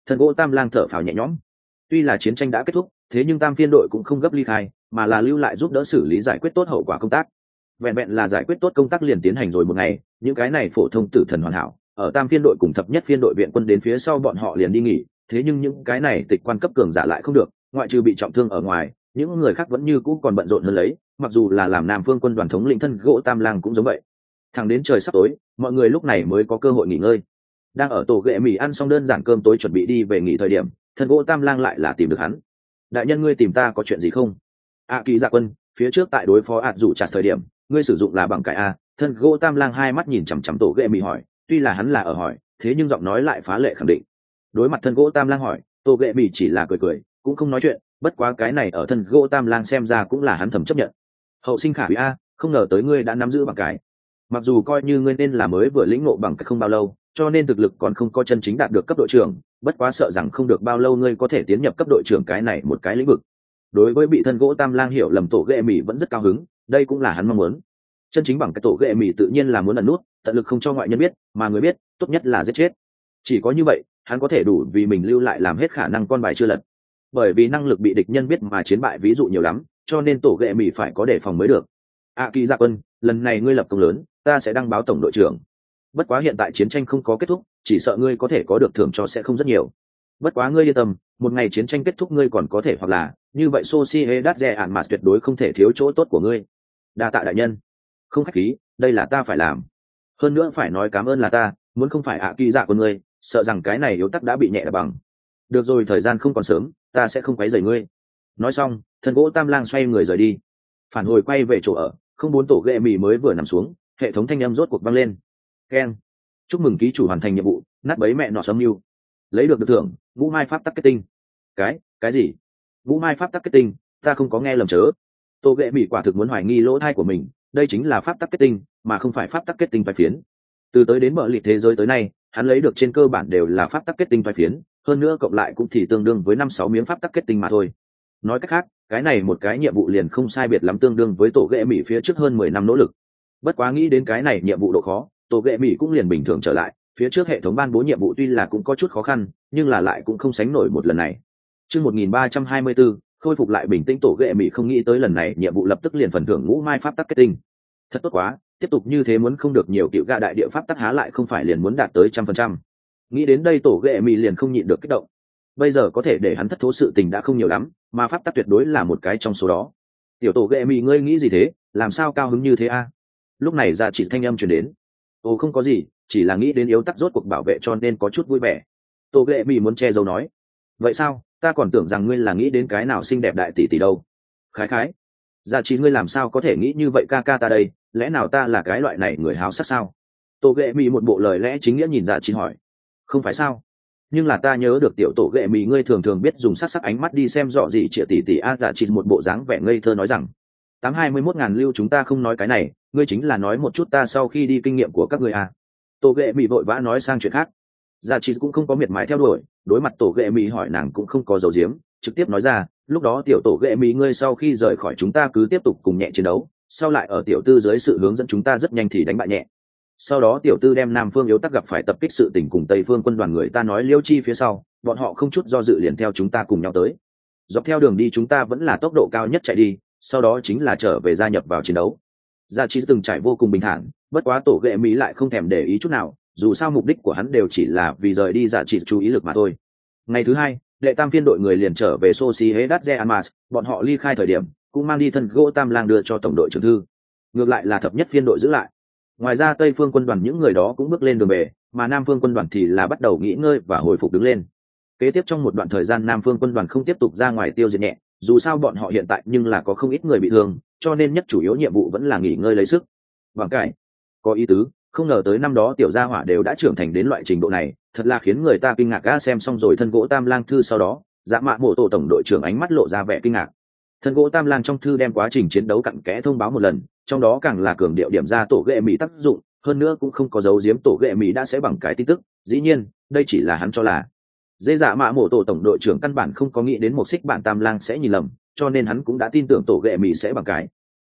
Thân gỗ tam lang thở phào nhẹ nhõm. Tuy là chiến tranh đã kết thúc, thế nhưng tam phiên đội cũng không gấp ly khai, mà là lưu lại giúp đỡ xử lý giải quyết tốt hậu quả công tác. Vẹn vẹn là giải quyết tốt công tác liền tiến hành rồi một ngày, những cái này phổ thông tử thần hoàn hảo, ở tam phiên đội cùng thập nhất phiên đội viện quân đến phía sau bọn họ liền đi nghỉ, thế nhưng những cái này tịch quan cấp cường giả lại không được, ngoại trừ bị trọng thương ở ngoài, những người khác vẫn như cũ còn bận rộn hơn lấy, mặc dù là làm Nam Phương quân đoàn thống lĩnh Thân gỗ tam lang cũng giống vậy. Thẳng đến trời sắp tối, mọi người lúc này mới có cơ hội nghỉ ngơi. Đang ở tổ ghệ mì ăn xong đơn giản cơm tối chuẩn bị đi về nghỉ thời điểm, Thân gỗ tam lang lại là tìm được hắn. Đại nhân, ngươi tìm ta có chuyện gì không? A Kỳ Dạ Quân, phía trước tại đối phó ạt dụ chặt thời điểm, ngươi sử dụng là bằng cái a. Thân gỗ tam lang hai mắt nhìn chằm chằm tổ ghệ mì hỏi, tuy là hắn là ở hỏi, thế nhưng giọng nói lại phá lệ khẳng định. Đối mặt thân gỗ tam lang hỏi, tổ ghệ mì chỉ là cười cười, cũng không nói chuyện. Bất quá cái này ở thân gỗ tam lang xem ra cũng là hắn thầm chấp nhận. Hậu sinh khả quý a, không ngờ tới ngươi đã nắm giữ bằng cái. Mặc dù coi như ngươi nên là mới vừa lĩnh ngộ bằng cái không bao lâu, cho nên thực lực còn không có chân chính đạt được cấp đội trưởng, bất quá sợ rằng không được bao lâu ngươi có thể tiến nhập cấp đội trưởng cái này một cái lĩnh vực. Đối với bị thân gỗ tam lang hiểu lầm tổ ghệ mì vẫn rất cao hứng, đây cũng là hắn mong muốn. Chân chính bằng cái tổ ghệ mì tự nhiên là muốn ẩn nút, tận lực không cho ngoại nhân biết, mà người biết tốt nhất là giết chết. Chỉ có như vậy hắn có thể đủ vì mình lưu lại làm hết khả năng con bài chưa lật. Bởi vì năng lực bị địch nhân biết mà chiến bại ví dụ nhiều lắm, cho nên tổ ghệ mì phải có đề phòng mới được. A Kỳ Dạ Quân, lần này ngươi lập công lớn, ta sẽ đăng báo tổng đội trưởng. Bất quá hiện tại chiến tranh không có kết thúc, chỉ sợ ngươi có thể có được thưởng cho sẽ không rất nhiều. Bất quá ngươi yên tâm, một ngày chiến tranh kết thúc ngươi còn có thể hoặc là như vậy Sociedad de Armas tuyệt đối không thể thiếu chỗ tốt của ngươi. Đa tạ đại nhân. Không khách khí, đây là ta phải làm. Hơn nữa phải nói cảm ơn là ta, muốn không phải ạ kỳ dạ của ngươi, sợ rằng cái này yếu tắc đã bị nhẹ đập bằng. Được rồi, thời gian không còn sớm, ta sẽ không quấy rầy ngươi. Nói xong, thân gỗ tam lang xoay người rời đi. Phản hồi quay về chỗ ở, không bốn tổ ghệ mì mới vừa nằm xuống, hệ thống thanh âm rốt cuộc vang lên. Keng. Chúc mừng ký chủ hoàn thành nhiệm vụ, nát bấy mẹ nọ sấm mưu. Lấy được được thưởng, ngũ mai pháp tắc kết tinh. Cái, cái gì? Ngũ mai pháp tắc kết tinh, ta không có nghe lầm chớ. Tô ghệ mì quả thực muốn hoài nghi lỗ thai của mình, đây chính là pháp tắc kết tinh, mà không phải pháp tắc kết tinh toái phiến. Từ tới đến bờ lịt thế giới tới nay, hắn lấy được trên cơ bản đều là pháp tắc kết tinh toái phiến, hơn nữa cộng lại cũng thì tương đương với năm sáu miếng pháp tắc kết tinh mà thôi. Nói cách khác, cái này một cái nhiệm vụ liền không sai biệt lắm tương đương với tổ ghệ mỹ phía trước hơn mười năm nỗ lực. Bất quá nghĩ đến cái này nhiệm vụ độ khó, tổ ghệ mỹ cũng liền bình thường trở lại, phía trước hệ thống ban bố nhiệm vụ tuy là cũng có chút khó khăn, nhưng là lại cũng không sánh nổi một lần này. Chương một nghìn ba trăm hai mươi tư, khôi phục lại bình tĩnh, tổ ghệ mỹ không nghĩ tới lần này nhiệm vụ lập tức liền phần thưởng ngũ mai pháp tắc kết tinh. Thật tốt quá, tiếp tục như thế muốn không được nhiều cựu gạ đại địa pháp tắc há lại không phải liền muốn đạt tới trăm phần trăm. Nghĩ đến đây tổ ghệ mỹ liền không nhịn được kích động. Bây giờ có thể để hắn thất thố sự tình đã không nhiều lắm, mà pháp tắc tuyệt đối là một cái trong số đó. Tiểu tổ ghệ mỹ, ngươi nghĩ gì thế, làm sao cao hứng như thế a? Lúc này ra chỉ thanh âm truyền đến. Ồ không có gì, chỉ là nghĩ đến yếu tắc rốt cuộc bảo vệ cho nên có chút vui vẻ. Tổ ghệ mỹ muốn che giấu nói. Vậy sao, ta còn tưởng rằng ngươi là nghĩ đến cái nào xinh đẹp đại tỷ tỷ đâu. Khái khái. Dạ chỉ ngươi làm sao có thể nghĩ như vậy ca ca ta đây, lẽ nào ta là cái loại này người háo sắc sao? Tổ ghệ mỹ một bộ lời lẽ chính nghĩa nhìn dạ chỉ hỏi. Không phải sao? Nhưng là ta nhớ được tiểu tổ ghệ mỹ ngươi thường thường biết dùng sắc sắc ánh mắt đi xem rõ gì trịa tỷ tỷ a. Dạ chỉ một bộ dáng vẻ ngây thơ nói rằng. Tám hai mươi mốt ngàn lưu chúng ta không nói cái này, ngươi chính là nói một chút ta sau khi đi kinh nghiệm của các ngươi a. Tổ ghệ mỹ vội vã nói sang chuyện khác. Dạ chỉ cũng không có miệt mài theo đuổi, đối mặt tổ ghệ mỹ hỏi nàng cũng không có dấu diếm, trực tiếp nói ra, lúc đó tiểu tổ ghệ mỹ ngươi sau khi rời khỏi chúng ta cứ tiếp tục cùng nhẹ chiến đấu, sau lại ở tiểu tư dưới sự hướng dẫn chúng ta rất nhanh thì đánh bại nhẹ. Sau đó tiểu tư đem Nam Phương yếu tắc gặp phải tập kích sự tình cùng Tây Phương quân đoàn người ta nói liêu chi phía sau, bọn họ không chút do dự liền theo chúng ta cùng nhau tới. Dọc theo đường đi chúng ta vẫn là tốc độ cao nhất chạy đi, sau đó chính là trở về gia nhập vào chiến đấu. Gia Chí từng trải vô cùng bình thản, bất quá tổ ghệ mỹ lại không thèm để ý chút nào, dù sao mục đích của hắn đều chỉ là vì rời đi Gia Chí chú ý lực mà thôi. Ngày thứ hai, đệ tam phiên đội người liền trở về Sociedad de Armas, bọn họ ly khai thời điểm cũng mang đi thân gỗ tam lang đưa cho tổng đội trưởng thư. Ngược lại là thập nhất phiên đội giữ lại. Ngoài ra Tây Phương quân đoàn những người đó cũng bước lên đường về, mà Nam Phương quân đoàn thì là bắt đầu nghỉ ngơi và hồi phục đứng lên. Kế tiếp trong một đoạn thời gian Nam Phương quân đoàn không tiếp tục ra ngoài tiêu diệt nhẹ, dù sao bọn họ hiện tại nhưng là có không ít người bị thương, cho nên nhất chủ yếu nhiệm vụ vẫn là nghỉ ngơi lấy sức. Bằng cải, có ý tứ, không ngờ tới năm đó tiểu gia hỏa đều đã trưởng thành đến loại trình độ này, thật là khiến người ta kinh ngạc. Ga xem xong rồi thân gỗ tam lang thư sau đó, Dạ Mạ Mộ Tổ tổng đội trưởng ánh mắt lộ ra vẻ kinh ngạc. Thân gỗ tam lang trong thư đem quá trình chiến đấu cặn kẽ thông báo một lần, trong đó càng là cường điệu điểm ra tổ ghệ mỹ tác dụng, hơn nữa cũng không có giấu giếm tổ ghệ mỹ đã sẽ bằng cái tin tức, dĩ nhiên đây chỉ là hắn cho là. Dễ Dạ Mạ Mộ Tổ tổng đội trưởng căn bản không có nghĩ đến một xích bản tam lang sẽ nhìn lầm, cho nên hắn cũng đã tin tưởng tổ ghệ mỹ sẽ bằng cái.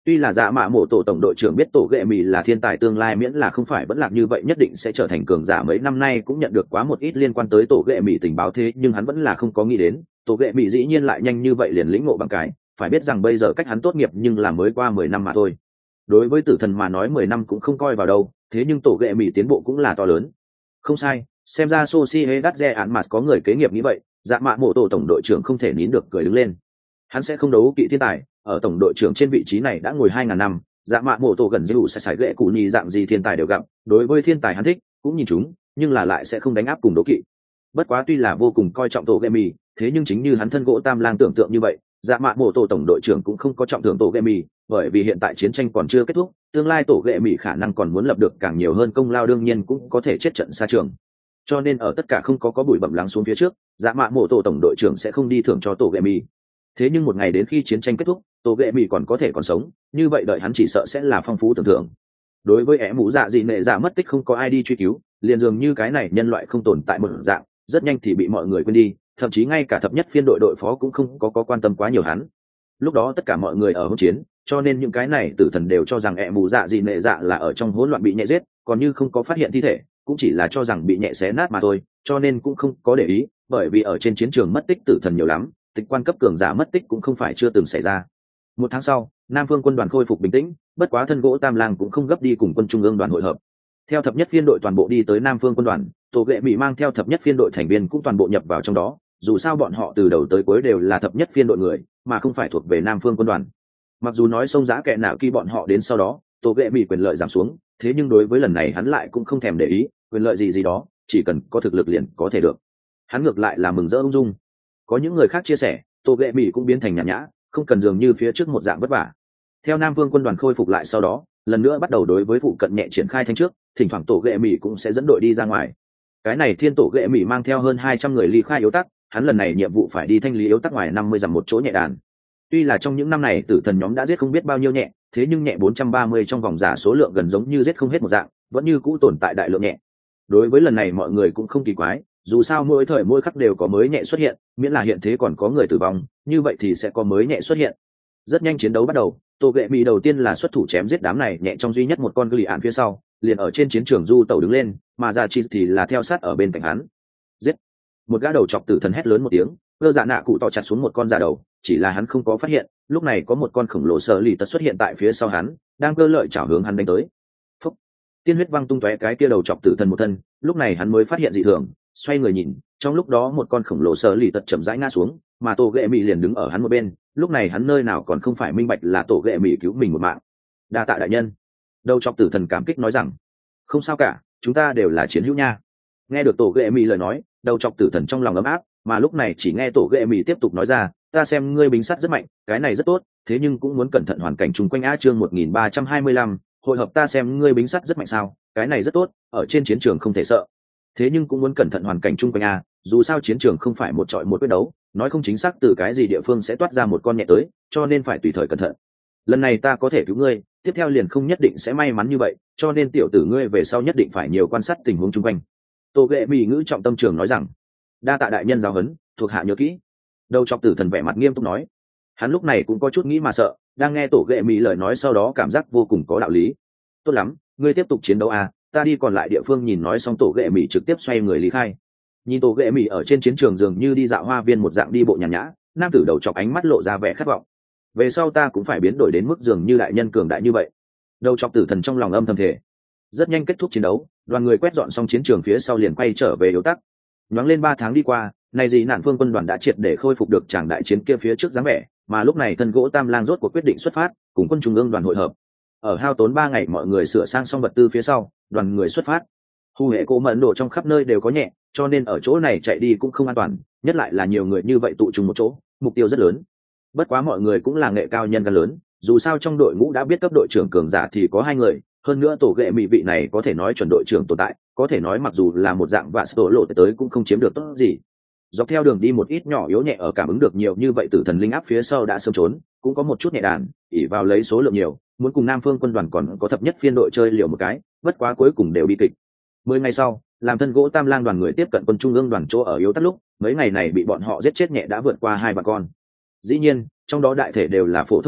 Tuy là dạ mạ mổ tổ tổng đội trưởng biết tổ ghệ mì là thiên tài tương lai, miễn là không phải vẫn lạc như vậy nhất định sẽ trở thành cường giả, mấy năm nay cũng nhận được quá một ít liên quan tới tổ ghệ mì tình báo, thế nhưng hắn vẫn là không có nghĩ đến tổ ghệ mì dĩ nhiên lại nhanh như vậy liền lĩnh ngộ bằng cái, phải biết rằng bây giờ cách hắn tốt nghiệp nhưng là mới qua mười năm mà thôi. Đối với tử thần mà nói mười năm cũng không coi vào đâu, thế nhưng tổ ghệ mì tiến bộ cũng là to lớn. Không sai, xem ra Sociedad án mà có người kế nghiệp nghĩ vậy, dạ mạ mổ tổ tổng đội trưởng không thể nín được cười đứng lên. Hắn sẽ không đấu kỵ thiên tài, ở tổng đội trưởng trên vị trí này đã ngồi hai ngàn năm, dạ mạ mổ tổ gần như sẽ xài ghệ cụ nhì dạng gì thiên tài đều gặp, đối với thiên tài hắn thích cũng nhìn chúng, nhưng là lại sẽ không đánh áp cùng đấu kỵ. Bất quá tuy là vô cùng coi trọng tổ ghệ mì, thế nhưng chính như hắn thân gỗ tam lang tưởng tượng như vậy, dạ mạ mổ tổ tổng đội trưởng cũng không có trọng thưởng tổ ghệ mì, bởi vì hiện tại chiến tranh còn chưa kết thúc, tương lai tổ ghệ mì khả năng còn muốn lập được càng nhiều hơn công lao, đương nhiên cũng có thể chết trận xa trường. Cho nên ở tất cả không có có bụi bẩm lắng xuống phía trước, dạ mạ mổ tổ tổng đội trưởng sẽ không đi thưởng cho tổ ghệ mì. Thế nhưng một ngày đến khi chiến tranh kết thúc, tổ ghệ mì còn có thể còn sống, như vậy đợi hắn chỉ sợ sẽ là phong phú tưởng thưởng. Đối với ẻ mũ dạ gì nệ dạ mất tích không có ai đi truy cứu, liền dường như cái này nhân loại không tồn tại một dạng, rất nhanh thì bị mọi người quên đi, thậm chí ngay cả thập nhất phiên đội đội phó cũng không có, có quan tâm quá nhiều hắn. Lúc đó tất cả mọi người ở hỗn chiến, cho nên những cái này tử thần đều cho rằng ẻ mũ dạ gì nệ dạ là ở trong hỗn loạn bị nhẹ giết, còn như không có phát hiện thi thể, cũng chỉ là cho rằng bị nhẹ xé nát mà thôi, cho nên cũng không có để ý, bởi vì ở trên chiến trường mất tích tử thần nhiều lắm, tịch quan cấp cường giả mất tích cũng không phải chưa từng xảy ra. Một tháng sau, Nam Phương quân đoàn khôi phục bình tĩnh, bất quá thân gỗ tam lang cũng không gấp đi cùng quân trung ương đoàn hội hợp. Theo thập nhất phiên đội toàn bộ đi tới Nam Phương quân đoàn, tổ ghệ mỹ mang theo thập nhất phiên đội thành viên cũng toàn bộ nhập vào trong đó, dù sao bọn họ từ đầu tới cuối đều là thập nhất phiên đội người, mà không phải thuộc về Nam Phương quân đoàn. Mặc dù nói sông giá kẻ nào khi bọn họ đến sau đó, tổ ghệ mỹ quyền lợi giảm xuống, thế nhưng đối với lần này hắn lại cũng không thèm để ý, quyền lợi gì gì đó, chỉ cần có thực lực liền có thể được. Hắn ngược lại là mừng rỡ ung dung. Có những người khác chia sẻ, tổ ghệ mỹ cũng biến thành nhàn nhã, không cần dường như phía trước một dạng vất vả. Theo Nam Vương quân đoàn khôi phục lại sau đó, lần nữa bắt đầu đối với phụ cận nhẹ triển khai thanh trước, thỉnh thoảng tổ ghệ mỹ cũng sẽ dẫn đội đi ra ngoài. Cái này thiên tổ ghệ mỹ mang theo hơn hai trăm người ly khai yếu tắc, hắn lần này nhiệm vụ phải đi thanh lý yếu tắc ngoài năm mươi dặm một chỗ nhẹ đàn. Tuy là trong những năm này tử thần nhóm đã giết không biết bao nhiêu nhẹ, thế nhưng nhẹ bốn trăm ba mươi trong vòng giả số lượng gần giống như giết không hết một dạng, vẫn như cũ tồn tại đại lượng nhẹ. Đối với lần này mọi người cũng không kỳ quái, dù sao mỗi thời mỗi khắc đều có mới nhẹ xuất hiện, miễn là hiện thế còn có người tử vong, như vậy thì sẽ có mới nhẹ xuất hiện. Rất nhanh chiến đấu bắt đầu, tổ ghệ mỹ đầu tiên là xuất thủ chém giết đám này nhẹ trong duy nhất một con gỉ ạn phía sau, liền ở trên chiến trường du tẩu đứng lên, mà ra chi thì là theo sát ở bên cạnh hắn. Giết! Một gã đầu chọc tử thần hét lớn một tiếng, cơ dạ nạ cụ tỏ chặt xuống một con giả đầu, chỉ là hắn không có phát hiện, lúc này có một con khổng lồ sở lì tật xuất hiện tại phía sau hắn, đang cơ lợi chảo hướng hắn đánh tới. Phúc! Tiên huyết văng tung tóe cái kia đầu chọc tử thần một thân, lúc này hắn mới phát hiện dị thường, xoay người nhìn, trong lúc đó một con khổng lồ sở lì tật chậm rãi ngã xuống, mà tổ ghệ mỹ liền đứng ở hắn một bên, lúc này hắn nơi nào còn không phải minh bạch là tổ ghệ mỹ cứu mình một mạng. Đa tạ đại nhân. Đầu chọc tử thần cảm kích nói rằng, không sao cả, chúng ta đều là chiến hữu nha. Nghe được tổ ghệ mỹ lời nói, đầu chọc tử thần trong lòng ấm áp, mà lúc này chỉ nghe tổ ghệ mỹ tiếp tục nói ra, ta xem ngươi bính sắt rất mạnh, cái này rất tốt, thế nhưng cũng muốn cẩn thận hoàn cảnh chung quanh. Á chương một nghìn ba trăm hai mươi lăm, hội hợp ta xem ngươi bính sắt rất mạnh sao, cái này rất tốt, ở trên chiến trường không thể sợ, thế nhưng cũng muốn cẩn thận hoàn cảnh chung quanh. A, dù sao chiến trường không phải một trọi một quyết đấu, nói không chính xác từ cái gì địa phương sẽ toát ra một con nhẹ tới, cho nên phải tùy thời cẩn thận. Lần này ta có thể cứu ngươi, tiếp theo liền không nhất định sẽ may mắn như vậy, cho nên tiểu tử ngươi về sau nhất định phải nhiều quan sát tình huống chung quanh. Tô ghệ mỹ ngữ trọng tâm trường nói rằng, đa tạ đại nhân giáo huấn, thuộc hạ nhớ kỹ. Đầu chọc tử thần vẻ mặt nghiêm túc nói, hắn lúc này cũng có chút nghĩ mà sợ, đang nghe tổ ghệ mỹ lời nói sau đó cảm giác vô cùng có đạo lý. Tốt lắm, ngươi tiếp tục chiến đấu à, ta đi còn lại địa phương nhìn. Nói xong tổ ghệ mỹ trực tiếp xoay người lý khai. Nhìn tổ ghệ mỹ ở trên chiến trường dường như đi dạo hoa viên một dạng đi bộ nhàn nhã, nam tử đầu chọc ánh mắt lộ ra vẻ khát vọng. Về sau ta cũng phải biến đổi đến mức dường như đại nhân cường đại như vậy. Đầu chọc tử thần trong lòng âm thầm thể. Rất nhanh kết thúc chiến đấu, đoàn người quét dọn xong chiến trường phía sau liền quay trở về yếu tắc. Nhoáng lên ba tháng đi qua, này gì nạn phương quân đoàn đã triệt để khôi phục được tràng đại chiến kia phía trước dáng vẻ, mà lúc này thân gỗ tam lang rốt cuộc quyết định xuất phát, cùng quân trung ương đoàn hội hợp. Ở hao tốn ba ngày mọi người sửa sang xong vật tư phía sau, đoàn người xuất phát. Hù hệ cố mẫn độ trong khắp nơi đều có nhẹ, cho nên ở chỗ này chạy đi cũng không an toàn, nhất lại là nhiều người như vậy tụ trùng một chỗ, mục tiêu rất lớn. Bất quá mọi người cũng là nghệ cao nhân gan lớn, dù sao trong đội ngũ đã biết cấp đội trưởng cường giả thì có hai người, hơn nữa tổ ghệ mỹ vị này có thể nói chuẩn đội trưởng tồn tại, có thể nói mặc dù là một dạng vạ tổ lộ tới cũng không chiếm được tốt gì. Dọc theo đường đi một ít nhỏ yếu nhẹ ở cảm ứng được nhiều như vậy tử thần linh áp phía sau đã sớm trốn, cũng có một chút nhẹ đàn, ỉ vào lấy số lượng nhiều, muốn cùng Nam Phương quân đoàn còn có thập nhất phiên đội chơi liều một cái, bất quá cuối cùng đều bị kịch. Mười ngày sau, làm thân gỗ tam lang đoàn người tiếp cận quân trung ương đoàn chỗ ở yếu tắt lúc, mấy ngày này bị bọn họ giết chết nhẹ đã vượt qua hai bà con. Dĩ nhiên, trong đó đại thể đều là phổ thông nhẹ,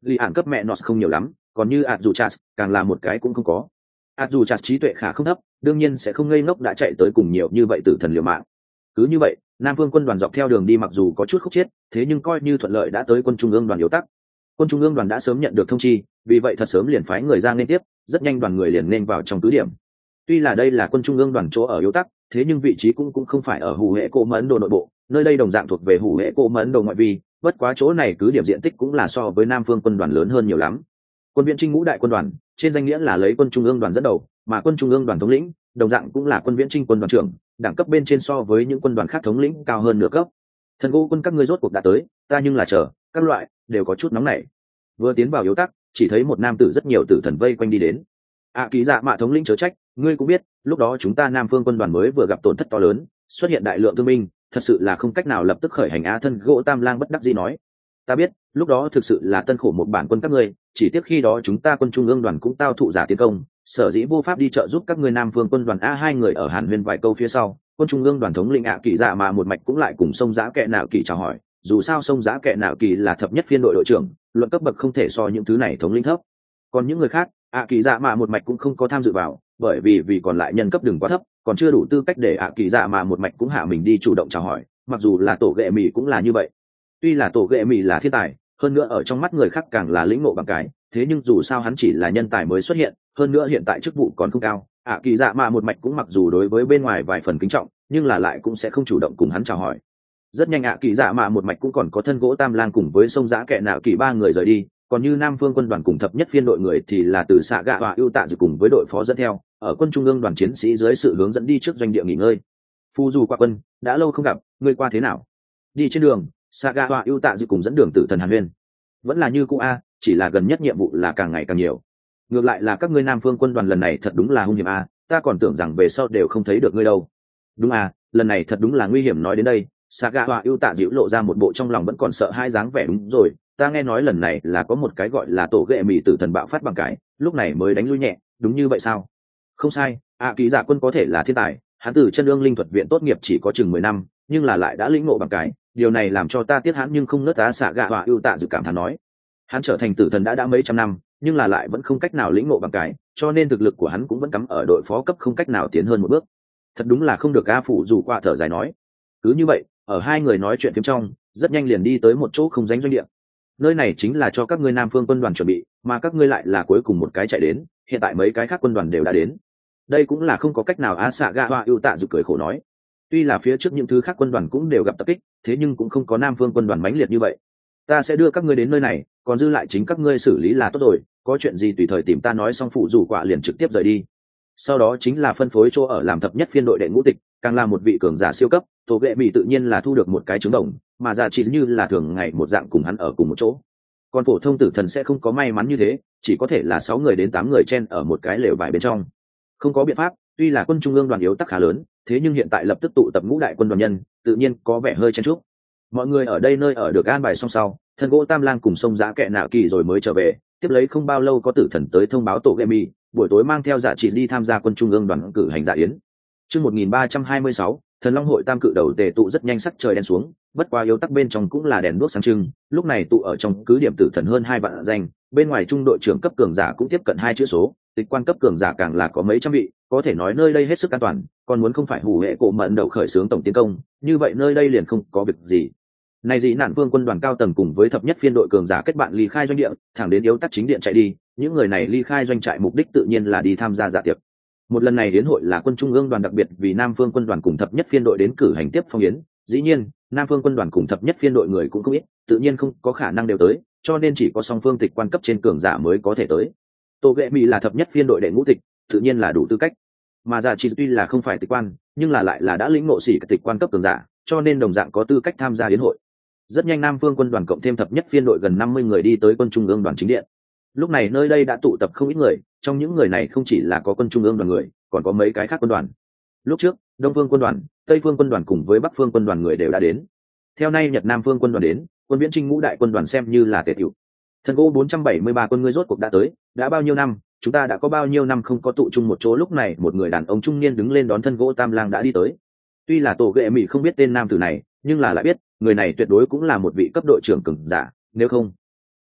Li ạn cấp mẹ nó không nhiều lắm, còn như ạt dù chas càng là một cái cũng không có. ạt dù chas trí tuệ khá không thấp, đương nhiên sẽ không ngây ngốc đã chạy tới cùng nhiều như vậy tử thần liều mạng. Cứ như vậy, Nam Vương quân đoàn dọc theo đường đi mặc dù có chút khúc chết, thế nhưng coi như thuận lợi đã tới quân trung ương đoàn yếu tắc. Quân trung ương đoàn đã sớm nhận được thông chi, vì vậy thật sớm liền phái người ra nên tiếp, rất nhanh đoàn người liền nên vào trong cứ điểm. Tuy là đây là quân trung ương đoàn chỗ ở yếu tắc, thế nhưng vị trí cũng cũng không phải ở hủ hệ cổ mà Ấn Độ nội bộ, nơi đây đồng dạng thuộc về hủ hệ cổ mà Ấn Độ ngoại vi, bất quá chỗ này cứ điểm diện tích cũng là so với Nam Phương quân đoàn lớn hơn nhiều lắm. Quân viện Trinh ngũ đại quân đoàn, trên danh nghĩa là lấy quân trung ương đoàn dẫn đầu, mà quân trung ương đoàn thống lĩnh, đồng dạng cũng là quân viễn Trinh quân đoàn trưởng, đẳng cấp bên trên so với những quân đoàn khác thống lĩnh cao hơn nửa cấp. Thần gỗ quân các ngươi rốt cuộc đã tới, ta nhưng là chờ, các loại đều có chút nóng nảy. Vừa tiến vào yếu tắc, chỉ thấy một nam tử rất nhiều tử thần vây quanh đi đến. ạ ký dạ mạ thống lĩnh chớ trách, ngươi cũng biết, lúc đó chúng ta Nam Phương quân đoàn mới vừa gặp tổn thất to lớn, xuất hiện đại lượng thương binh, thật sự là không cách nào lập tức khởi hành. Á thân gỗ tam lang bất đắc dĩ nói, ta biết, lúc đó thực sự là tân khổ một bản quân các ngươi, chỉ tiếc khi đó chúng ta quân trung ương đoàn cũng tao thụ giả tiến công, sở dĩ vô pháp đi trợ giúp các ngươi Nam Phương quân đoàn. A hai người ở hàn huyên vài câu phía sau, quân trung ương đoàn thống lĩnh ạ kỳ dạ mà một mạch cũng lại cùng sông giã kệ nạo kỳ chào hỏi, dù sao sông giã kệ nạo kỳ là thập nhất phiên đội đội trưởng, luận cấp bậc không thể so những thứ này thống lĩnh thấp. Còn những người khác, ạ kỳ dạ mà một mạch cũng không có tham dự vào, bởi vì vì còn lại nhân cấp đừng quá thấp, còn chưa đủ tư cách để ạ kỳ dạ mà một mạch cũng hạ mình đi chủ động chào hỏi, mặc dù là tổ ghệ mì cũng là như vậy. Tuy là tổ ghệ mì là thiên tài, hơn nữa ở trong mắt người khác càng là lĩnh ngộ bằng cái, thế nhưng dù sao hắn chỉ là nhân tài mới xuất hiện, hơn nữa hiện tại chức vụ còn không cao, ạ kỳ dạ mà một mạch cũng mặc dù đối với bên ngoài vài phần kính trọng, nhưng là lại cũng sẽ không chủ động cùng hắn chào hỏi. Rất nhanh ạ kỳ dạ mà một mạch cũng còn có thân gỗ tam lang cùng với sông giã kệ nạo kỳ ba người rời đi, còn như Nam Phương quân đoàn cùng thập nhất phiên đội người thì là từ xạ gạ và ưu tạ dự cùng với đội phó dẫn theo, ở quân trung ương đoàn chiến sĩ dưới sự hướng dẫn đi trước doanh địa nghỉ ngơi. Phu dù qua quân, đã lâu không gặp, ngươi qua thế nào? Đi trên đường, xạ gạ và ưu tạ dự cùng dẫn đường tử thần hàn huyên. Vẫn là như cũ a, chỉ là gần nhất nhiệm vụ là càng ngày càng nhiều. Ngược lại là các ngươi Nam Phương quân đoàn lần này thật đúng là hung hiểm a, ta còn tưởng rằng về sau đều không thấy được ngươi đâu. Đúng a, lần này thật đúng là nguy hiểm. Nói đến đây, xạ gạ và ưu tạ dịu lộ ra một bộ trong lòng vẫn còn sợ hai dáng vẻ. Đúng rồi, ta nghe nói lần này là có một cái gọi là tổ ghệ mì tử thần bạo phát bằng cái, lúc này mới đánh lui nhẹ, đúng như vậy sao? Không sai, ạ kỳ dạ quân có thể là thiên tài, hắn từ chân ương linh thuật viện tốt nghiệp chỉ có chừng mười năm, nhưng là lại đã lĩnh ngộ bằng cái, điều này làm cho ta tiếc hắn nhưng không nớt. Tá xạ gạ và ưu tạ dự cảm thán nói, hắn trở thành tử thần đã đã mấy trăm năm, nhưng là lại vẫn không cách nào lĩnh ngộ bằng cái, cho nên thực lực của hắn cũng vẫn cắm ở đội phó cấp, không cách nào tiến hơn một bước. Thật đúng là không được. A phụ dù qua thở dài nói. Cứ như vậy, ở hai người nói chuyện phím trong, rất nhanh liền đi tới một chỗ không danh doanh địa. Nơi này chính là cho các ngươi Nam Phương quân đoàn chuẩn bị, mà các ngươi lại là cuối cùng một cái chạy đến, hiện tại mấy cái khác quân đoàn đều đã đến. Đây cũng là không có cách nào. A xạ gạ hoa ưu tạ dự cười khổ nói, tuy là phía trước những thứ khác quân đoàn cũng đều gặp tập kích, thế nhưng cũng không có Nam Phương quân đoàn mãnh liệt như vậy. Ta sẽ đưa các ngươi đến nơi này, còn dư lại chính các ngươi xử lý là tốt rồi, có chuyện gì tùy thời tìm ta nói. Xong phụ rủ quả liền trực tiếp rời đi. Sau đó chính là phân phối chỗ ở làm thập nhất phiên đội đệ ngũ tịch, càng là một vị cường giả siêu cấp, tổ ghệ mỹ tự nhiên là thu được một cái trứng đồng, mà giả chỉ như là thường ngày một dạng cùng hắn ở cùng một chỗ. Còn phổ thông tử thần sẽ không có may mắn như thế, chỉ có thể là sáu người đến tám người chen ở một cái lều vải bên trong. Không có biện pháp, tuy là quân trung ương đoàn yếu tắc khá lớn, thế nhưng hiện tại lập tức tụ tập ngũ đại quân đoàn nhân, tự nhiên có vẻ hơi chen chúc. Mọi người ở đây nơi ở được an bài xong sau, thần gỗ tam lang cùng sông giã kệ nạo kỳ rồi mới trở về. Tiếp lấy không bao lâu có tử thần tới thông báo tổ ghệ mỹ, buổi tối mang theo dạ chỉ đi tham gia quân trung ương đoàn cử hành dạ yến. Chương một nghìn ba trăm hai mươi sáu, thần long hội tam cự đầu tề tụ. Rất nhanh sắc trời đen xuống, bất quá yếu tắc bên trong cũng là đèn đuốc sáng trưng. Lúc này tụ ở trong cứ điểm tử thần hơn hai vạn danh, bên ngoài trung đội trưởng cấp cường giả cũng tiếp cận hai chữ số, tịch quan cấp cường giả càng là có mấy trăm vị, có thể nói nơi đây hết sức an toàn. Còn muốn không phải hủ hệ cổ mận đầu khởi xướng tổng tiến công, như vậy nơi đây liền không có việc gì. Này dị nạn vương quân đoàn cao tầng cùng với thập nhất phiên đội cường giả kết bạn ly khai doanh địa, thẳng đến yếu tắc chính điện chạy đi. Những người này ly khai doanh trại mục đích tự nhiên là đi tham gia dạ tiệc. Một lần này đến hội là quân trung ương đoàn đặc biệt vì Nam Phương quân đoàn cùng thập nhất phiên đội đến cử hành tiếp phong yến. Dĩ nhiên, Nam Phương quân đoàn cùng thập nhất phiên đội người cũng không ít, tự nhiên không có khả năng đều tới, cho nên chỉ có song phương tịch quan cấp trên cường giả mới có thể tới. Tô Ghệ Mỹ là thập nhất phiên đội đệ ngũ tịch, tự nhiên là đủ tư cách. Mà Dạ Chỉ tuy là không phải tịch quan, nhưng là lại là đã lĩnh ngộ sĩ tịch quan cấp cường giả, cho nên đồng dạng có tư cách tham gia yến hội. Rất nhanh Nam Phương quân đoàn cộng thêm thập nhất phiên đội gần năm mươi người đi tới quân trung ương đoàn chính điện. Lúc này nơi đây đã tụ tập không ít người, trong những người này không chỉ là có quân trung ương đoàn người, còn có mấy cái khác quân đoàn. Lúc trước, Đông Phương quân đoàn, Tây Phương quân đoàn cùng với Bắc Phương quân đoàn người đều đã đến. Theo nay Nhật Nam Phương quân đoàn đến, quân viễn Trinh ngũ đại quân đoàn xem như là tề tiểu. Thần gỗ bốn trăm bảy mươi ba quân ngươi rốt cuộc đã tới, đã bao nhiêu năm, chúng ta đã có bao nhiêu năm không có tụ chung một chỗ. Lúc này một người đàn ông trung niên đứng lên đón thân gỗ tam lang đã đi tới. Tuy là tổ ghệ mỹ không biết tên nam tử này, nhưng là lại biết người này tuyệt đối cũng là một vị cấp đội trưởng cường giả, nếu không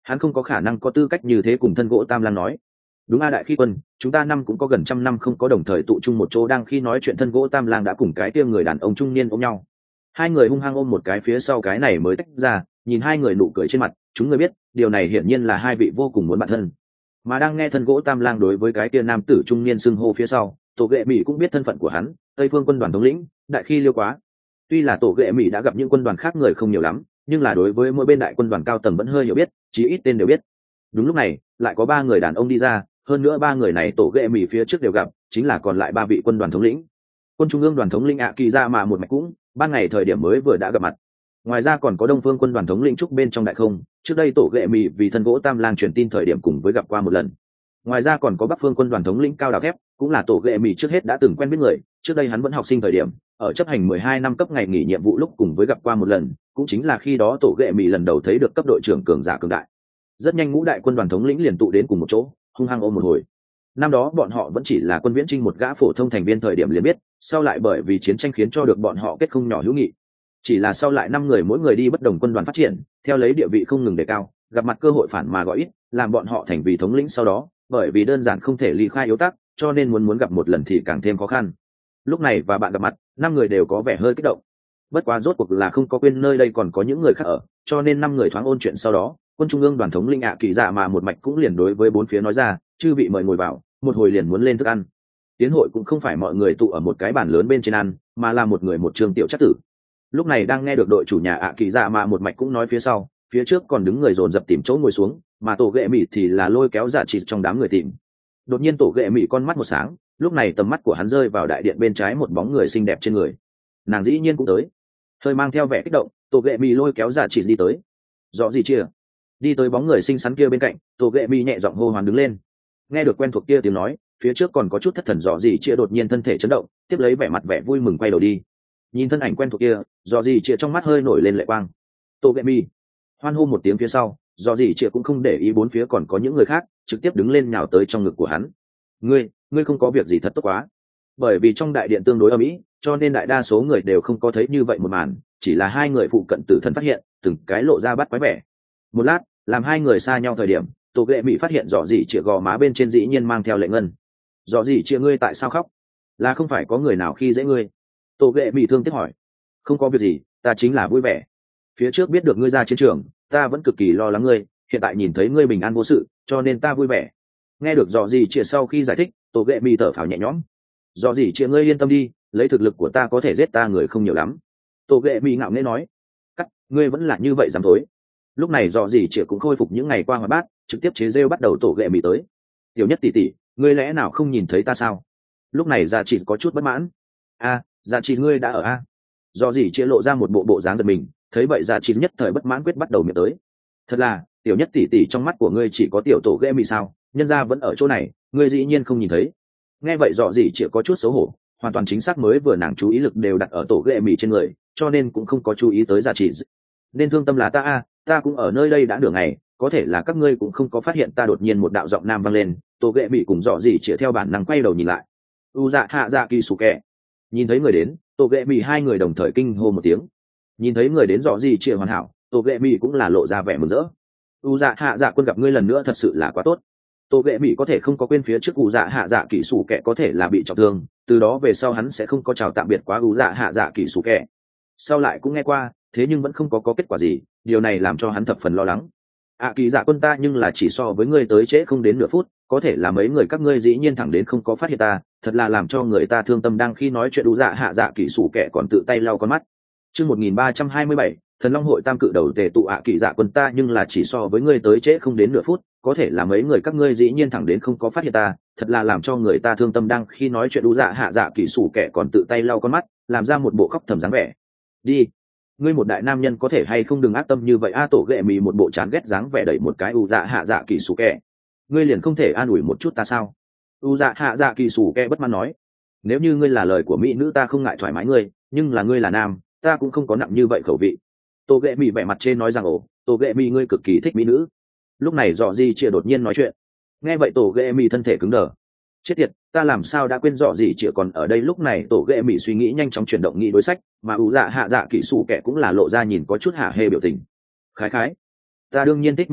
hắn không có khả năng có tư cách như thế cùng thân gỗ tam lang nói. Đúng a đại khi quân, chúng ta năm cũng có gần trăm năm không có đồng thời tụ chung một chỗ. Đang khi nói chuyện thân gỗ tam lang đã cùng cái kia người đàn ông trung niên ôm nhau, hai người hung hăng ôm một cái phía sau cái này mới tách ra. Nhìn hai người nụ cười trên mặt, chúng người biết điều này hiển nhiên là hai vị vô cùng muốn bạn thân. Mà đang nghe thân gỗ tam lang đối với cái kia nam tử trung niên xưng hô phía sau, tổ ghệ mỹ cũng biết thân phận của hắn, tây phương quân đoàn thống lĩnh đại khi liêu quá. Tuy là tổ ghệ mỹ đã gặp những quân đoàn khác người không nhiều lắm, nhưng là đối với mỗi bên đại quân đoàn cao tầng vẫn hơi hiểu biết, chí ít tên đều biết. Đúng lúc này lại có ba người đàn ông đi ra, hơn nữa ba người này tổ ghệ mỹ phía trước đều gặp, chính là còn lại ba vị quân đoàn thống lĩnh. Quân trung ương đoàn thống lĩnh ạ kỳ ra mà một mạch cũng ban ngày thời điểm mới vừa đã gặp mặt. Ngoài ra còn có đông phương quân đoàn thống lĩnh trúc bên trong đại không, trước đây tổ ghệ mỹ vì thân gỗ tam lang truyền tin thời điểm cùng với gặp qua một lần. Ngoài ra còn có bắc phương quân đoàn thống lĩnh cao đào thép, cũng là tổ ghệ mỹ trước hết đã từng quen biết người, trước đây hắn vẫn học sinh thời điểm ở chấp hành mười hai năm cấp ngày nghỉ nhiệm vụ lúc cùng với gặp qua một lần, cũng chính là khi đó tổ ghệ mỹ lần đầu thấy được cấp đội trưởng cường giả cường đại. Rất nhanh ngũ đại quân đoàn thống lĩnh liền tụ đến cùng một chỗ, hung hăng ôm một hồi. Năm đó bọn họ vẫn chỉ là quân viễn trinh một gã phổ thông thành viên thời điểm liền biết, sau lại bởi vì chiến tranh khiến cho được bọn họ kết không nhỏ hữu nghị. Chỉ là sau lại năm người mỗi người đi bất đồng quân đoàn phát triển, theo lấy địa vị không ngừng đề cao, gặp mặt cơ hội phản mà gọi ít, làm bọn họ thành vì thống lĩnh sau đó, bởi vì đơn giản không thể ly khai yếu tắc, cho nên muốn muốn gặp một lần thì càng thêm khó khăn. Lúc này và bạn gặp mặt, năm người đều có vẻ hơi kích động. Bất quá rốt cuộc là không có quên nơi đây còn có những người khác ở, cho nên năm người thoáng ôn chuyện sau đó, quân trung ương đoàn thống lĩnh ạ kỳ dạ mà một mạch cũng liền đối với bốn phía nói ra, chư vị mời ngồi vào, một hồi liền muốn lên thức ăn. Tiến hội cũng không phải mọi người tụ ở một cái bàn lớn bên trên ăn, mà là một người một trường tiểu chất tử. Lúc này đang nghe được đội chủ nhà ạ kỳ dạ mà một mạch cũng nói phía sau, phía trước còn đứng người dồn dập tìm chỗ ngồi xuống, mà tổ ghệ mỹ thì là lôi kéo dạ chỉ trong đám người tìm. Đột nhiên tổ ghệ mỹ con mắt một sáng, lúc này tầm mắt của hắn rơi vào đại điện bên trái một bóng người xinh đẹp trên người. Nàng dĩ nhiên cũng tới, hơi mang theo vẻ kích động, tổ ghệ mỹ lôi kéo dạ chỉ đi tới. Rõ gì chia? Đi tới bóng người xinh xắn kia bên cạnh, tổ ghệ mỹ nhẹ giọng hô hoán đứng lên. Nghe được quen thuộc kia tiếng nói, phía trước còn có chút thất thần rõ gì chia đột nhiên thân thể chấn động, tiếp lấy vẻ mặt vẻ vui mừng quay đầu đi. Nhìn thân ảnh quen thuộc kia, rõ gì chia trong mắt hơi nổi lên lệ quang. Tổ ghệ mỹ hoan hô một tiếng phía sau, rõ gì chia cũng không để ý bốn phía còn có những người khác, trực tiếp đứng lên nhào tới trong ngực của hắn. Ngươi, ngươi không có việc gì thật tốt quá. Bởi vì trong đại điện tương đối ầm ĩ, cho nên đại đa số người đều không có thấy như vậy một màn, chỉ là hai người phụ cận tử thân phát hiện, từng cái lộ ra bắt quái vẻ. Một lát, làm hai người xa nhau thời điểm, tổ ghệ mỹ phát hiện rõ gì chia gò má bên trên dĩ nhiên mang theo lệ ngân. Rõ gì chia ngươi tại sao khóc? Là không phải có người nào khi dễ ngươi? Tổ ghệ mỹ thương tiếc hỏi. Không có việc gì, ta chính là vui vẻ. Phía trước biết được ngươi ra chiến trường, ta vẫn cực kỳ lo lắng ngươi, hiện tại nhìn thấy ngươi bình an vô sự, cho nên ta vui vẻ. Nghe được rõ gì chia sau khi giải thích, tổ ghệ mỹ thở phào nhẹ nhõm. Rõ gì chia ngươi yên tâm đi, lấy thực lực của ta có thể giết ta người không nhiều lắm. Tổ ghệ mỹ ngạo nghễ nói. Cắt, ngươi vẫn là như vậy dám thối. Lúc này rõ gì chia cũng khôi phục những ngày qua hoạt bát, trực tiếp chế rêu bắt đầu tổ ghệ mỹ tới. Tiểu nhất tỷ tỷ, ngươi lẽ nào không nhìn thấy ta sao? Lúc này gia chỉ có chút bất mãn. A, gia chỉ ngươi đã ở a? Rõ gì chia lộ ra một bộ bộ dáng giật mình, thấy vậy gia chỉ nhất thời bất mãn quyết bắt đầu miệng tới. Thật là, tiểu nhất tỷ tỷ trong mắt của ngươi chỉ có tiểu tổ ghệ mỹ sao? Nhân gia vẫn ở chỗ này, ngươi dĩ nhiên không nhìn thấy. Nghe vậy rõ gì chia có chút xấu hổ, hoàn toàn chính xác mới vừa nàng chú ý lực đều đặt ở tổ ghệ mỹ trên người, cho nên cũng không có chú ý tới gia chỉ. Nên thương tâm là ta a, ta cũng ở nơi đây đã nửa ngày, có thể là các ngươi cũng không có phát hiện ta đột nhiên một đạo giọng nam vang lên, tổ ghệ mỹ cùng rõ gì chia theo bản năng quay đầu nhìn lại. U dạ hạ dạ kỳ sủ kẹ. Nhìn thấy người đến, tổ ghệ mỹ hai người đồng thời kinh hô một tiếng. Nhìn thấy người đến rõ gì chia hoàn hảo, tổ ghệ mỹ cũng là lộ ra vẻ mừng rỡ. U dạ hạ dạ quân gặp ngươi lần nữa thật sự là quá tốt. Tổ ghệ mỹ có thể không có quên phía trước U dạ hạ dạ kỳ sủ kẹ có thể là bị trọng thương, từ đó về sau hắn sẽ không có chào tạm biệt quá U dạ hạ dạ kỳ sủ kẹ. Sau lại cũng nghe qua, thế nhưng vẫn không có có kết quả gì, điều này làm cho hắn thập phần lo lắng. À kỳ dạ quân ta nhưng là chỉ so với ngươi tới trễ không đến nửa phút, có thể là mấy người các ngươi dĩ nhiên thẳng đến không có phát hiện ta, thật là làm cho người ta thương tâm. Đang khi nói chuyện U dạ hạ dạ kỳ sủ kẹ còn tự tay lau con mắt. Chương một nghìn ba trăm hai mươi bảy, Thần Long hội tam cự đầu tề tụ. À kỳ dạ quân ta nhưng là chỉ so với ngươi tới trễ không đến nửa phút, có thể là mấy người các ngươi dĩ nhiên thẳng đến không có phát hiện ta, thật là làm cho người ta thương tâm. Đang khi nói chuyện U dạ hạ dạ kỳ sủ kẹ còn tự tay lau con mắt, làm ra một bộ khóc thầm dáng vẻ. Đi, ngươi một đại nam nhân có thể hay không đừng ác tâm như vậy a? Tổ ghệ mì một bộ chán ghét dáng vẻ đẩy một cái U dạ hạ dạ kỳ sủ kẹ. Ngươi liền không thể an ủi một chút ta sao? U dạ hạ dạ kỳ sủ kẹ bất mãn nói. Nếu như ngươi là lời của mỹ nữ ta không ngại thoải mái ngươi, nhưng là ngươi là nam, ta cũng không có nặng như vậy khẩu vị. Tổ ghệ mì vẻ mặt trên nói rằng ồ, tổ ghệ mì ngươi cực kỳ thích mỹ nữ. Lúc này dọ gì chia đột nhiên nói chuyện. Nghe vậy tổ ghệ mì thân thể cứng đờ. Chết tiệt, ta làm sao đã quên rõ gì chia còn ở đây. Lúc này tổ ghệ mỹ suy nghĩ nhanh chóng chuyển động nghĩ đối sách, mà U dạ hạ dạ kỳ sủ kẹ cũng là lộ ra nhìn có chút hả hê biểu tình. Khái khái, ta đương nhiên thích mỹ nữ,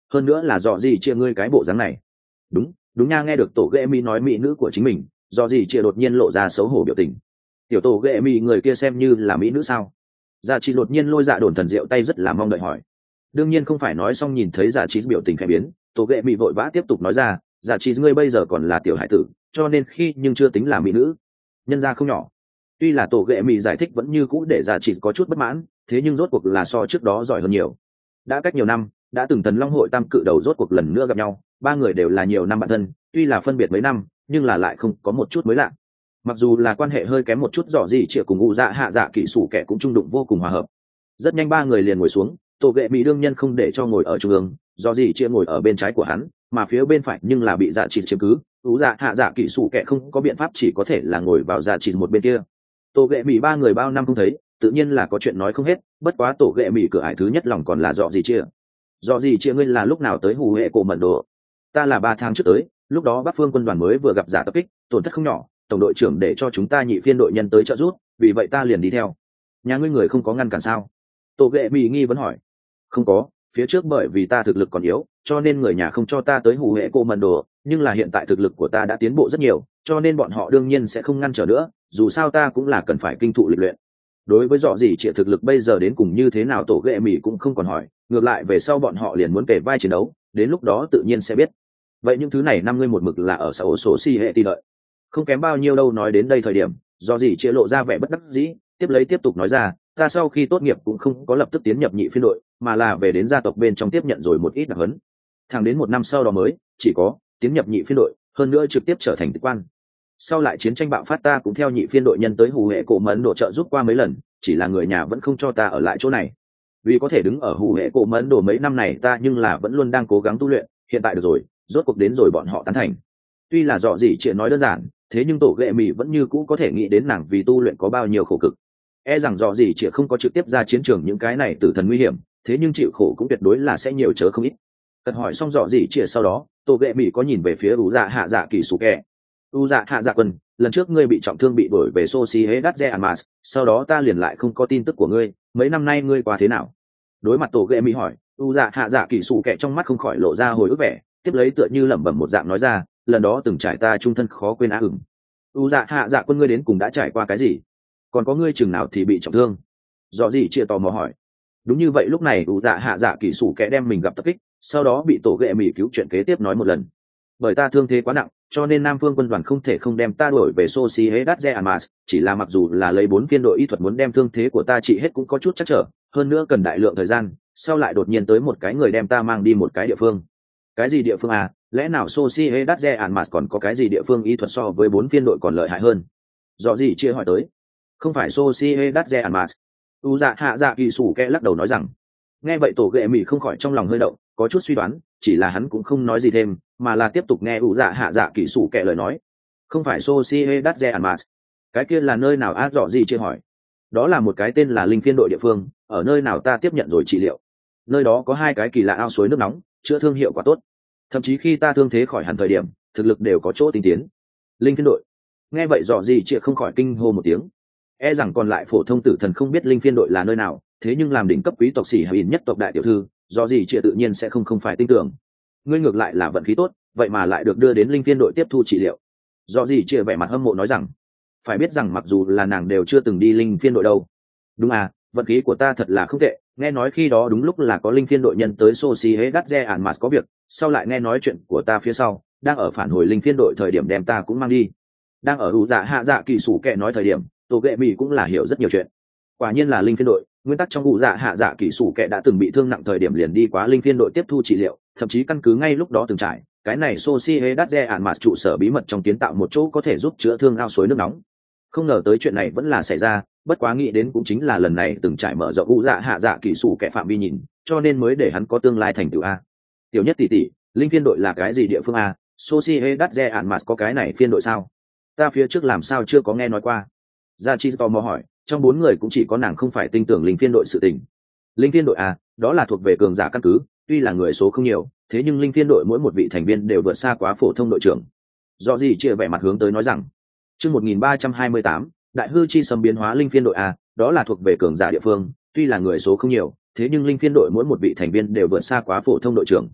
hơn nữa là dò gì chia ngươi cái bộ dáng này. Đúng, đúng nha, nghe được tổ ghệ mỹ nói mỹ nữ của chính mình, dò gì chia đột nhiên lộ ra xấu hổ biểu tình. Tiểu tổ ghệ mỹ người kia xem như là mỹ nữ sao? Dạ chị đột nhiên lôi dạ đồn thần rượu tay rất là mong đợi hỏi. Đương nhiên không phải, nói xong nhìn thấy dạ chị biểu tình khẽ biến, tổ ghệ mỹ vội vã tiếp tục nói ra, dạ chị ngươi bây giờ còn là tiểu hải tử, cho nên khi nhưng chưa tính là mỹ nữ, nhân gia không nhỏ. Tuy là tổ ghệ mỹ giải thích vẫn như cũ để dạ chị có chút bất mãn, thế nhưng rốt cuộc là so trước đó giỏi hơn nhiều. Đã cách nhiều năm, đã từng thần long hội tam cự đầu rốt cuộc lần nữa gặp nhau, ba người đều là nhiều năm bạn thân, tuy là phân biệt mấy năm nhưng là lại không có một chút mới lạ. Mặc dù là quan hệ hơi kém một chút, dò gì chĩa cùng u dạ hạ dạ kỹ sủ kẻ cũng trung đụng vô cùng hòa hợp. Rất nhanh ba người liền ngồi xuống, tổ ghệ mỹ đương nhân không để cho ngồi ở trung ương, dò gì chĩa ngồi ở bên trái của hắn, mà phía bên phải nhưng là bị dạ chỉ chiếm cứ, u dạ hạ dạ kỹ sủ kẻ không có biện pháp, chỉ có thể là ngồi vào dạ chỉ một bên kia. Tổ ghệ mỹ ba người bao năm không thấy, tự nhiên là có chuyện nói không hết, bất quá tổ ghệ mỹ cửa ải thứ nhất lòng còn là dò gì chĩa. Dò gì chĩa ngươi là lúc nào tới hù hệ cổ mận đồ? Ta là ba tháng trước tới, lúc đó Bắc Phương quân đoàn mới vừa gặp giả tập kích, tổn thất không nhỏ, tổng đội trưởng để cho chúng ta nhị phiên đội nhân tới trợ giúp, vì vậy ta liền đi theo. Nhà ngươi người không có ngăn cản sao? Tổ ghệ mỹ nghi vấn hỏi. Không có, phía trước bởi vì ta thực lực còn yếu, cho nên người nhà không cho ta tới hù hệ cô mần đồ, nhưng là hiện tại thực lực của ta đã tiến bộ rất nhiều, cho nên bọn họ đương nhiên sẽ không ngăn trở nữa, dù sao ta cũng là cần phải kinh thụ lịch luyện. Đối với dọ gì trịa thực lực bây giờ đến cùng như thế nào, tổ ghệ mỹ cũng không còn hỏi, ngược lại về sau bọn họ liền muốn kể vai chiến đấu, đến lúc đó tự nhiên sẽ biết. Vậy những thứ này năm ngươi một mực là ở xã ổ sổ si hệ ti đợi, không kém bao nhiêu đâu. Nói đến đây thời điểm, do gì chia lộ ra vẻ bất đắc dĩ, tiếp lấy tiếp tục nói ra, ta sau khi tốt nghiệp cũng không có lập tức tiến nhập nhị phiên đội, mà là về đến gia tộc bên trong tiếp nhận rồi một ít đặc huấn, thẳng đến một năm sau đó mới chỉ có tiến nhập nhị phiên đội, hơn nữa trực tiếp trở thành tịch quan. Sau lại chiến tranh bạo phát, ta cũng theo nhị phiên đội nhân tới hù hệ cổ mẫn độ trợ giúp qua mấy lần, chỉ là người nhà vẫn không cho ta ở lại chỗ này. Vì có thể đứng ở hù hệ cổ mẫn độ mấy năm này ta nhưng là vẫn luôn đang cố gắng tu luyện, hiện tại được rồi, rốt cuộc đến rồi bọn họ tán thành. Tuy là dọ gì chuyện nói đơn giản, thế nhưng tổ ghệ mì vẫn như cũ có thể nghĩ đến nàng vì tu luyện có bao nhiêu khổ cực. E rằng dọ gì chuyện không có trực tiếp ra chiến trường những cái này tử thần nguy hiểm, thế nhưng chịu khổ cũng tuyệt đối là sẽ nhiều chớ không ít. Cật hỏi xong dọ gì chuyện sau đó, tổ ghệ mì có nhìn về phía u dạ hạ dạ kỳ sủ kẹ. U dạ hạ dạ quân, lần trước ngươi bị trọng thương bị đuổi về Sochi Hedatze Almas, sau đó ta liền lại không có tin tức của ngươi, mấy năm nay ngươi qua thế nào? Đối mặt tổ ghệ mì hỏi, u dạ hạ dạ kỳ sủ kẹ trong mắt không khỏi lộ ra hồi ức vẻ, tiếp lấy tựa như lẩm bẩm một dạng nói ra, lần đó từng trải ta trung thân khó quên á ửng. U dạ hạ dạ quân, ngươi đến cùng đã trải qua cái gì? Còn có ngươi chừng nào thì bị trọng thương? Do gì chia tò mò hỏi. Đúng như vậy, lúc này u dạ hạ dạ kỳ sủ kẻ đem mình gặp tập kích, sau đó bị tổ ghệ mì cứu chuyện kế tiếp nói một lần. Bởi ta thương thế quá nặng, cho nên Nam Phương quân đoàn không thể không đem ta đuổi về Sochi Hedatze Almas, chỉ là mặc dù là lấy bốn phiên đội y thuật muốn đem thương thế của ta trị hết cũng có chút chắc trở, hơn nữa cần đại lượng thời gian, sau lại đột nhiên tới một cái người đem ta mang đi một cái địa phương. Cái gì địa phương à? Lẽ nào Sochi Hedatze Almas còn có cái gì địa phương y thuật so với bốn phiên đội còn lợi hại hơn? Do gì chia hỏi tới. Không phải Sochi Hedatze Almas. U dạ hạ dạ kỳ sủ kẹ lắc đầu nói rằng. Nghe vậy tổ ghệ mì không khỏi trong lòng hơi động, có chút suy đoán, chỉ là hắn cũng không nói gì thêm, mà là tiếp tục nghe u dạ hạ dạ kỳ sủ kẹ lời nói. Không phải Sochi Hedatze Almas. Cái kia là nơi nào á? Dọ gì chia hỏi. Đó là một cái tên là linh phiên đội địa phương, ở nơi nào ta tiếp nhận rồi trị liệu. Nơi đó có hai cái kỳ lạ ao suối nước nóng, chữa thương hiệu quả tốt, thậm chí khi ta thương thế khỏi hẳn thời điểm thực lực đều có chỗ tinh tiến. Linh phiên đội. Nghe vậy dọ gì chị không khỏi kinh hô một tiếng, e rằng còn lại phổ thông tử thần không biết linh phiên đội là nơi nào, thế nhưng làm đỉnh cấp quý tộc xỉ hay nhất tộc đại tiểu thư, dọ gì chị tự nhiên sẽ không không phải tin tưởng. Ngươi ngược lại là vận khí tốt, vậy mà lại được đưa đến linh phiên đội tiếp thu trị liệu. Dọ gì chị vẻ mặt hâm mộ nói rằng, phải biết rằng mặc dù là nàng đều chưa từng đi linh phiên đội đâu. Đúng à, vận khí của ta thật là không tệ, nghe nói khi đó đúng lúc là có linh phiên đội nhân tới Sochi Hedatze Almas có việc, sau lại nghe nói chuyện của ta phía sau, đang ở phản hồi linh phiên đội thời điểm đem ta cũng mang đi. Đang ở u dạ hạ dạ kỳ sủ kẹ nói thời điểm, tổ ghệ mì cũng là hiểu rất nhiều chuyện. Quả nhiên là linh phiên đội, nguyên tắc trong u dạ hạ dạ kỳ sủ kẹ đã từng bị thương nặng thời điểm liền đi quá linh phiên đội tiếp thu trị liệu, thậm chí căn cứ ngay lúc đó từng trải, cái này Sochi Hedatze Almas trụ sở bí mật trong kiến tạo một chỗ có thể giúp chữa thương ao suối nước nóng. Không ngờ tới chuyện này vẫn là xảy ra, bất quá nghĩ đến cũng chính là lần này từng trải mở rộng u dạ hạ dạ kỳ sủ kẻ phạm vi nhìn, cho nên mới để hắn có tương lai thành tựu a. Tiểu nhất tỷ tỷ, linh phiên đội là cái gì địa phương a? Sochi Hedatze Almas có cái này phiên đội sao? Ta phía trước làm sao chưa có nghe nói qua? Gia Chi tò mò hỏi, trong bốn người cũng chỉ có nàng không phải tin tưởng linh phiên đội sự tình. Linh phiên đội a, đó là thuộc về cường giả căn cứ, tuy là người số không nhiều, thế nhưng linh phiên đội mỗi một vị thành viên đều vượt xa quá phổ thông đội trưởng. Do gì chia vẻ mặt hướng tới nói rằng, chương một nghìn ba trăm hai mươi tám, đại hư chi sấm biến hóa linh phiên đội a, đó là thuộc về cường giả địa phương, tuy là người số không nhiều, thế nhưng linh phiên đội mỗi một vị thành viên đều vượt xa quá phổ thông đội trưởng.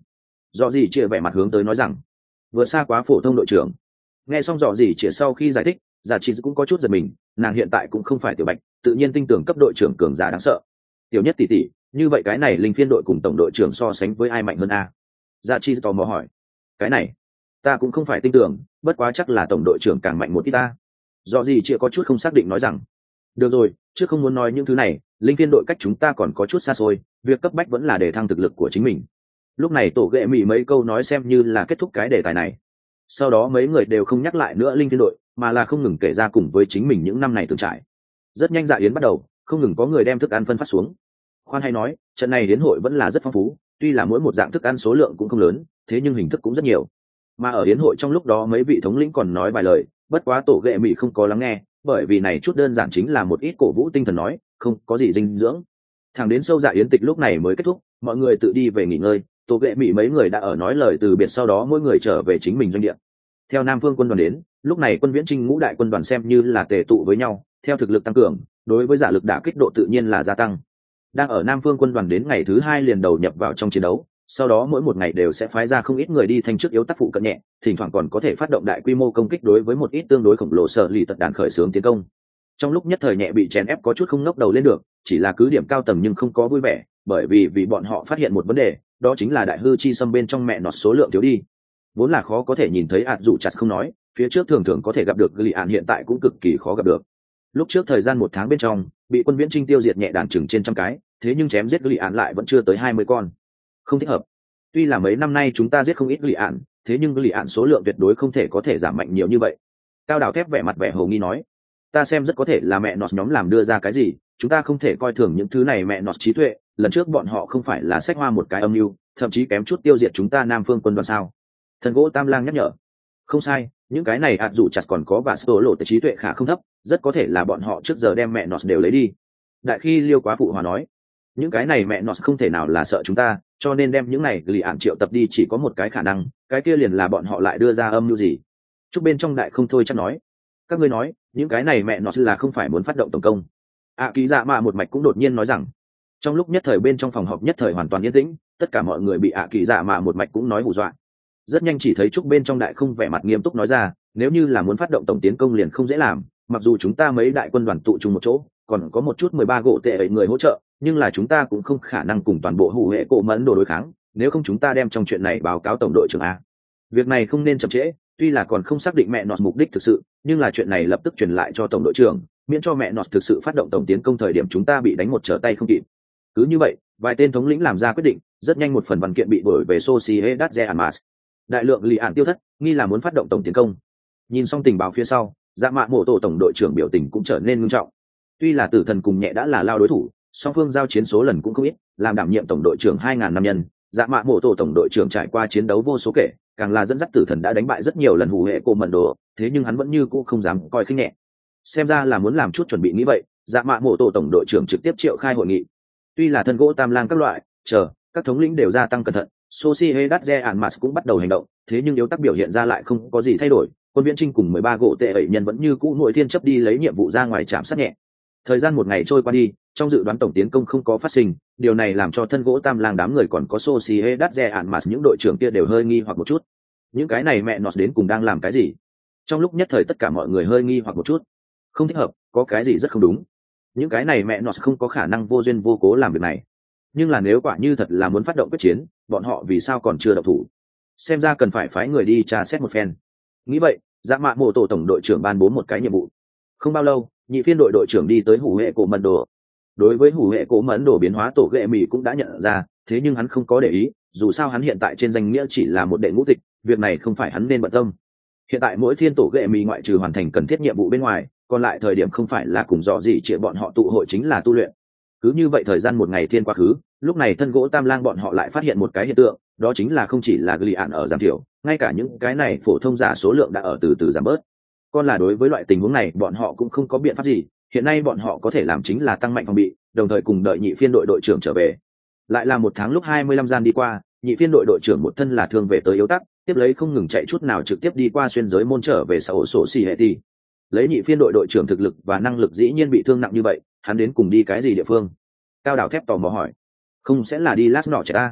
dò gì chia vẻ mặt hướng tới nói rằng vượt xa quá phổ thông đội trưởng. Nghe xong dò gì chia sau khi giải thích, giả chị cũng có chút giật mình, nàng hiện tại cũng không phải tiểu bạch, tự nhiên tin tưởng cấp đội trưởng cường giả đáng sợ. Tiểu nhất tỷ tỷ, như vậy cái này linh phiên đội cùng tổng đội trưởng so sánh với ai mạnh hơn a? Giả chị tò mò hỏi. Cái này ta cũng không phải tin tưởng, bất quá chắc là tổng đội trưởng càng mạnh một ít ta. Do gì chị có chút không xác định nói rằng được rồi, chứ không muốn nói những thứ này, linh phiên đội cách chúng ta còn có chút xa xôi, việc cấp bách vẫn là để thăng thực lực của chính mình. Lúc này tổ ghệ mỹ mấy câu nói xem như là kết thúc cái đề tài này. Sau đó mấy người đều không nhắc lại nữa linh phiên đội, mà là không ngừng kể ra cùng với chính mình những năm này từng trải. Rất nhanh dạ yến bắt đầu, không ngừng có người đem thức ăn phân phát xuống. Khoan hay nói, trận này đến hội vẫn là rất phong phú, tuy là mỗi một dạng thức ăn số lượng cũng không lớn, thế nhưng hình thức cũng rất nhiều. Mà ở yến hội trong lúc đó mấy vị thống lĩnh còn nói vài lời, bất quá tổ ghệ mỹ không có lắng nghe, bởi vì này chút đơn giản chính là một ít cổ vũ tinh thần nói, không có gì dinh dưỡng. Thẳng đến sâu dạ yến tịch lúc này mới kết thúc, mọi người tự đi về nghỉ ngơi, tổ ghệ mỹ mấy người đã ở nói lời từ biệt, sau đó mỗi người trở về chính mình doanh địa. Theo Nam Phương quân đoàn đến, lúc này quân viễn trinh ngũ đại quân đoàn xem như là tề tụ với nhau, theo thực lực tăng cường, đối với giả lực đả kích độ tự nhiên là gia tăng. Đang ở Nam Phương quân đoàn đến ngày thứ hai liền đầu nhập vào trong chiến đấu, sau đó mỗi một ngày đều sẽ phái ra không ít người đi thanh trước yếu tác phụ cận nhẹ, thỉnh thoảng còn có thể phát động đại quy mô công kích đối với một ít tương đối khổng lồ sở lì tật đàn khởi xướng tiến công. Trong lúc nhất thời nhẹ bị chèn ép có chút không ngóc đầu lên được, chỉ là cứ điểm cao tầng nhưng không có vui vẻ, bởi vì vì bọn họ phát hiện một vấn đề, đó chính là đại hư chi xâm bên trong mẹ nọt số lượng thiếu đi. Vốn là khó có thể nhìn thấy ạt dụ chặt không nói, phía trước thường thường có thể gặp được lì ạn hiện tại cũng cực kỳ khó gặp được. Lúc trước thời gian một tháng bên trong, bị quân viễn trinh tiêu diệt nhẹ đàn chừng trên trăm cái, thế nhưng chém giết lì ạn lại vẫn chưa tới hai mươi con. Không thích hợp. Tuy là mấy năm nay chúng ta giết không ít lì ạn, thế nhưng lì ạn số lượng tuyệt đối không thể có thể giảm mạnh nhiều như vậy. Cao Đào Thép vẻ mặt vẻ hồ nghi nói, ta xem rất có thể là mẹ nọt nhóm làm đưa ra cái gì, chúng ta không thể coi thường những thứ này mẹ nọt trí tuệ, lần trước bọn họ không phải là xách hoa một cái âm mưu, thậm chí kém chút tiêu diệt chúng ta Nam Phương quân đoàn sao? Thần gỗ Tam Lang nhắc nhở. Không sai, những cái này ạt dù chặt còn có và sổ lộ trí tuệ khá không thấp, rất có thể là bọn họ trước giờ đem mẹ nọt đều lấy đi. Đại khi Liêu Quá Phụ Hòa nói, những cái này mẹ nọt không thể nào là sợ chúng ta, cho nên đem những này lì ạn triệu tập đi chỉ có một cái khả năng, cái kia liền là bọn họ lại đưa ra âm mưu gì. Chúc bên trong đại không thôi chắc nói, các ngươi nói những cái này mẹ nọt là không phải muốn phát động tổng công. ạ à, Ký Dạ Mạ một mạch cũng đột nhiên nói rằng, trong lúc nhất thời bên trong phòng họp nhất thời hoàn toàn yên tĩnh, tất cả mọi người bị ạ à, Ký Dạ Mạ một mạch cũng nói hù dọa. Rất nhanh chỉ thấy Trúc bên trong đại không vẻ mặt nghiêm túc nói ra, nếu như là muốn phát động tổng tiến công liền không dễ làm, mặc dù chúng ta mấy đại quân đoàn tụ chung một chỗ, còn có một chút mười ba gỗ tệ ấy người hỗ trợ, nhưng là chúng ta cũng không khả năng cùng toàn bộ hủ hệ cổ mẫn đồ đối kháng, nếu không chúng ta đem trong chuyện này báo cáo tổng đội trưởng a. Việc này không nên chậm trễ, tuy là còn không xác định mẹ nọt mục đích thực sự, nhưng là chuyện này lập tức truyền lại cho tổng đội trưởng, miễn cho mẹ nọt thực sự phát động tổng tiến công thời điểm chúng ta bị đánh một trở tay không kịp. Cứ như vậy, vài tên thống lĩnh làm ra quyết định, rất nhanh một phần văn kiện bị đổi về Sociedad de Armas. Đại lượng lì ạn tiêu thất, nghi là muốn phát động tổng tiến công. Nhìn xong tình báo phía sau, Dạ Mạ Mộ Tổ tổng đội trưởng biểu tình cũng trở nên nghiêm trọng. Tuy là Tử Thần cùng nhẹ đã là lao đối thủ, song phương giao chiến số lần cũng không ít, làm đảm nhiệm tổng đội trưởng hai ngàn năm nhân, Dạ Mạ Mộ Tổ tổng đội trưởng trải qua chiến đấu vô số kể, càng là dẫn dắt Tử Thần đã đánh bại rất nhiều lần hủ hệ cổ mẩn đồ, thế nhưng hắn vẫn như cũ không dám coi khinh nhẹ. Xem ra là muốn làm chút chuẩn bị nghĩ vậy, Dạ Mạ Mộ Tổ tổng đội trưởng trực tiếp triệu khai hội nghị. Tuy là thân gỗ Tam Lang các loại, chờ các thống lĩnh đều gia tăng cẩn thận, Sociedad de Armas cũng bắt đầu hành động, thế nhưng yếu tắc biểu hiện ra lại không có gì thay đổi, quân viễn trinh cùng mười ba gỗ tệ ẩy nhân vẫn như cũ nội thiên chấp đi lấy nhiệm vụ ra ngoài chạm sát nhẹ. Thời gian một ngày trôi qua đi, trong dự đoán tổng tiến công không có phát sinh, điều này làm cho thân gỗ Tam Lang đám người còn có Sociedad de Armas những đội trưởng kia đều hơi nghi hoặc một chút. Những cái này mẹ nọt đến cùng đang làm cái gì? Trong lúc nhất thời tất cả mọi người hơi nghi hoặc một chút. Không thích hợp, có cái gì rất không đúng. Những cái này mẹ nọt không có khả năng vô duyên vô cố làm việc này. Nhưng là nếu quả như thật là muốn phát động quyết chiến, bọn họ vì sao còn chưa động thủ? Xem ra cần phải phái người đi tra xét một phen. Nghĩ vậy, Dạ Mạ Mộ Tổ tổng đội trưởng ban bố một cái nhiệm vụ. Không bao lâu, nhị phiên đội đội trưởng đi tới hủ hệ cổ mẫn đồ. Đối với hủ hệ cổ mẫn đồ biến hóa, tổ ghệ mì cũng đã nhận ra, thế nhưng hắn không có để ý, dù sao hắn hiện tại trên danh nghĩa chỉ là một đệ ngũ tịch, việc này không phải hắn nên bận tâm. Hiện tại mỗi thiên tổ ghệ mì ngoại trừ hoàn thành cần thiết nhiệm vụ bên ngoài, còn lại thời điểm không phải là cùng dò gì chuyện bọn họ tụ hội chính là tu luyện. Cứ như vậy thời gian một ngày thiên quá khứ, lúc này thân gỗ Tam Lang bọn họ lại phát hiện một cái hiện tượng, đó chính là không chỉ là gli ạn ở giảm thiểu, ngay cả những cái này phổ thông giả số lượng đã ở từ từ giảm bớt. Còn là đối với loại tình huống này bọn họ cũng không có biện pháp gì, hiện nay bọn họ có thể làm chính là tăng mạnh phòng bị, đồng thời cùng đợi nhị phiên đội đội trưởng trở về. Lại là một tháng lúc hai mươi lăm gian đi qua, nhị phiên đội đội trưởng một thân là thương về tới yếu tắc, tiếp lấy không ngừng chạy chút nào trực tiếp đi qua xuyên giới môn trở về xã hội sổ xì hệ ti. Lấy nhị phiên đội đội trưởng thực lực và năng lực dĩ nhiên bị thương nặng như vậy, hắn đến cùng đi cái gì địa phương? Cao Đào Thép tò mò hỏi. Không sẽ là đi lát nọ trẻ ta?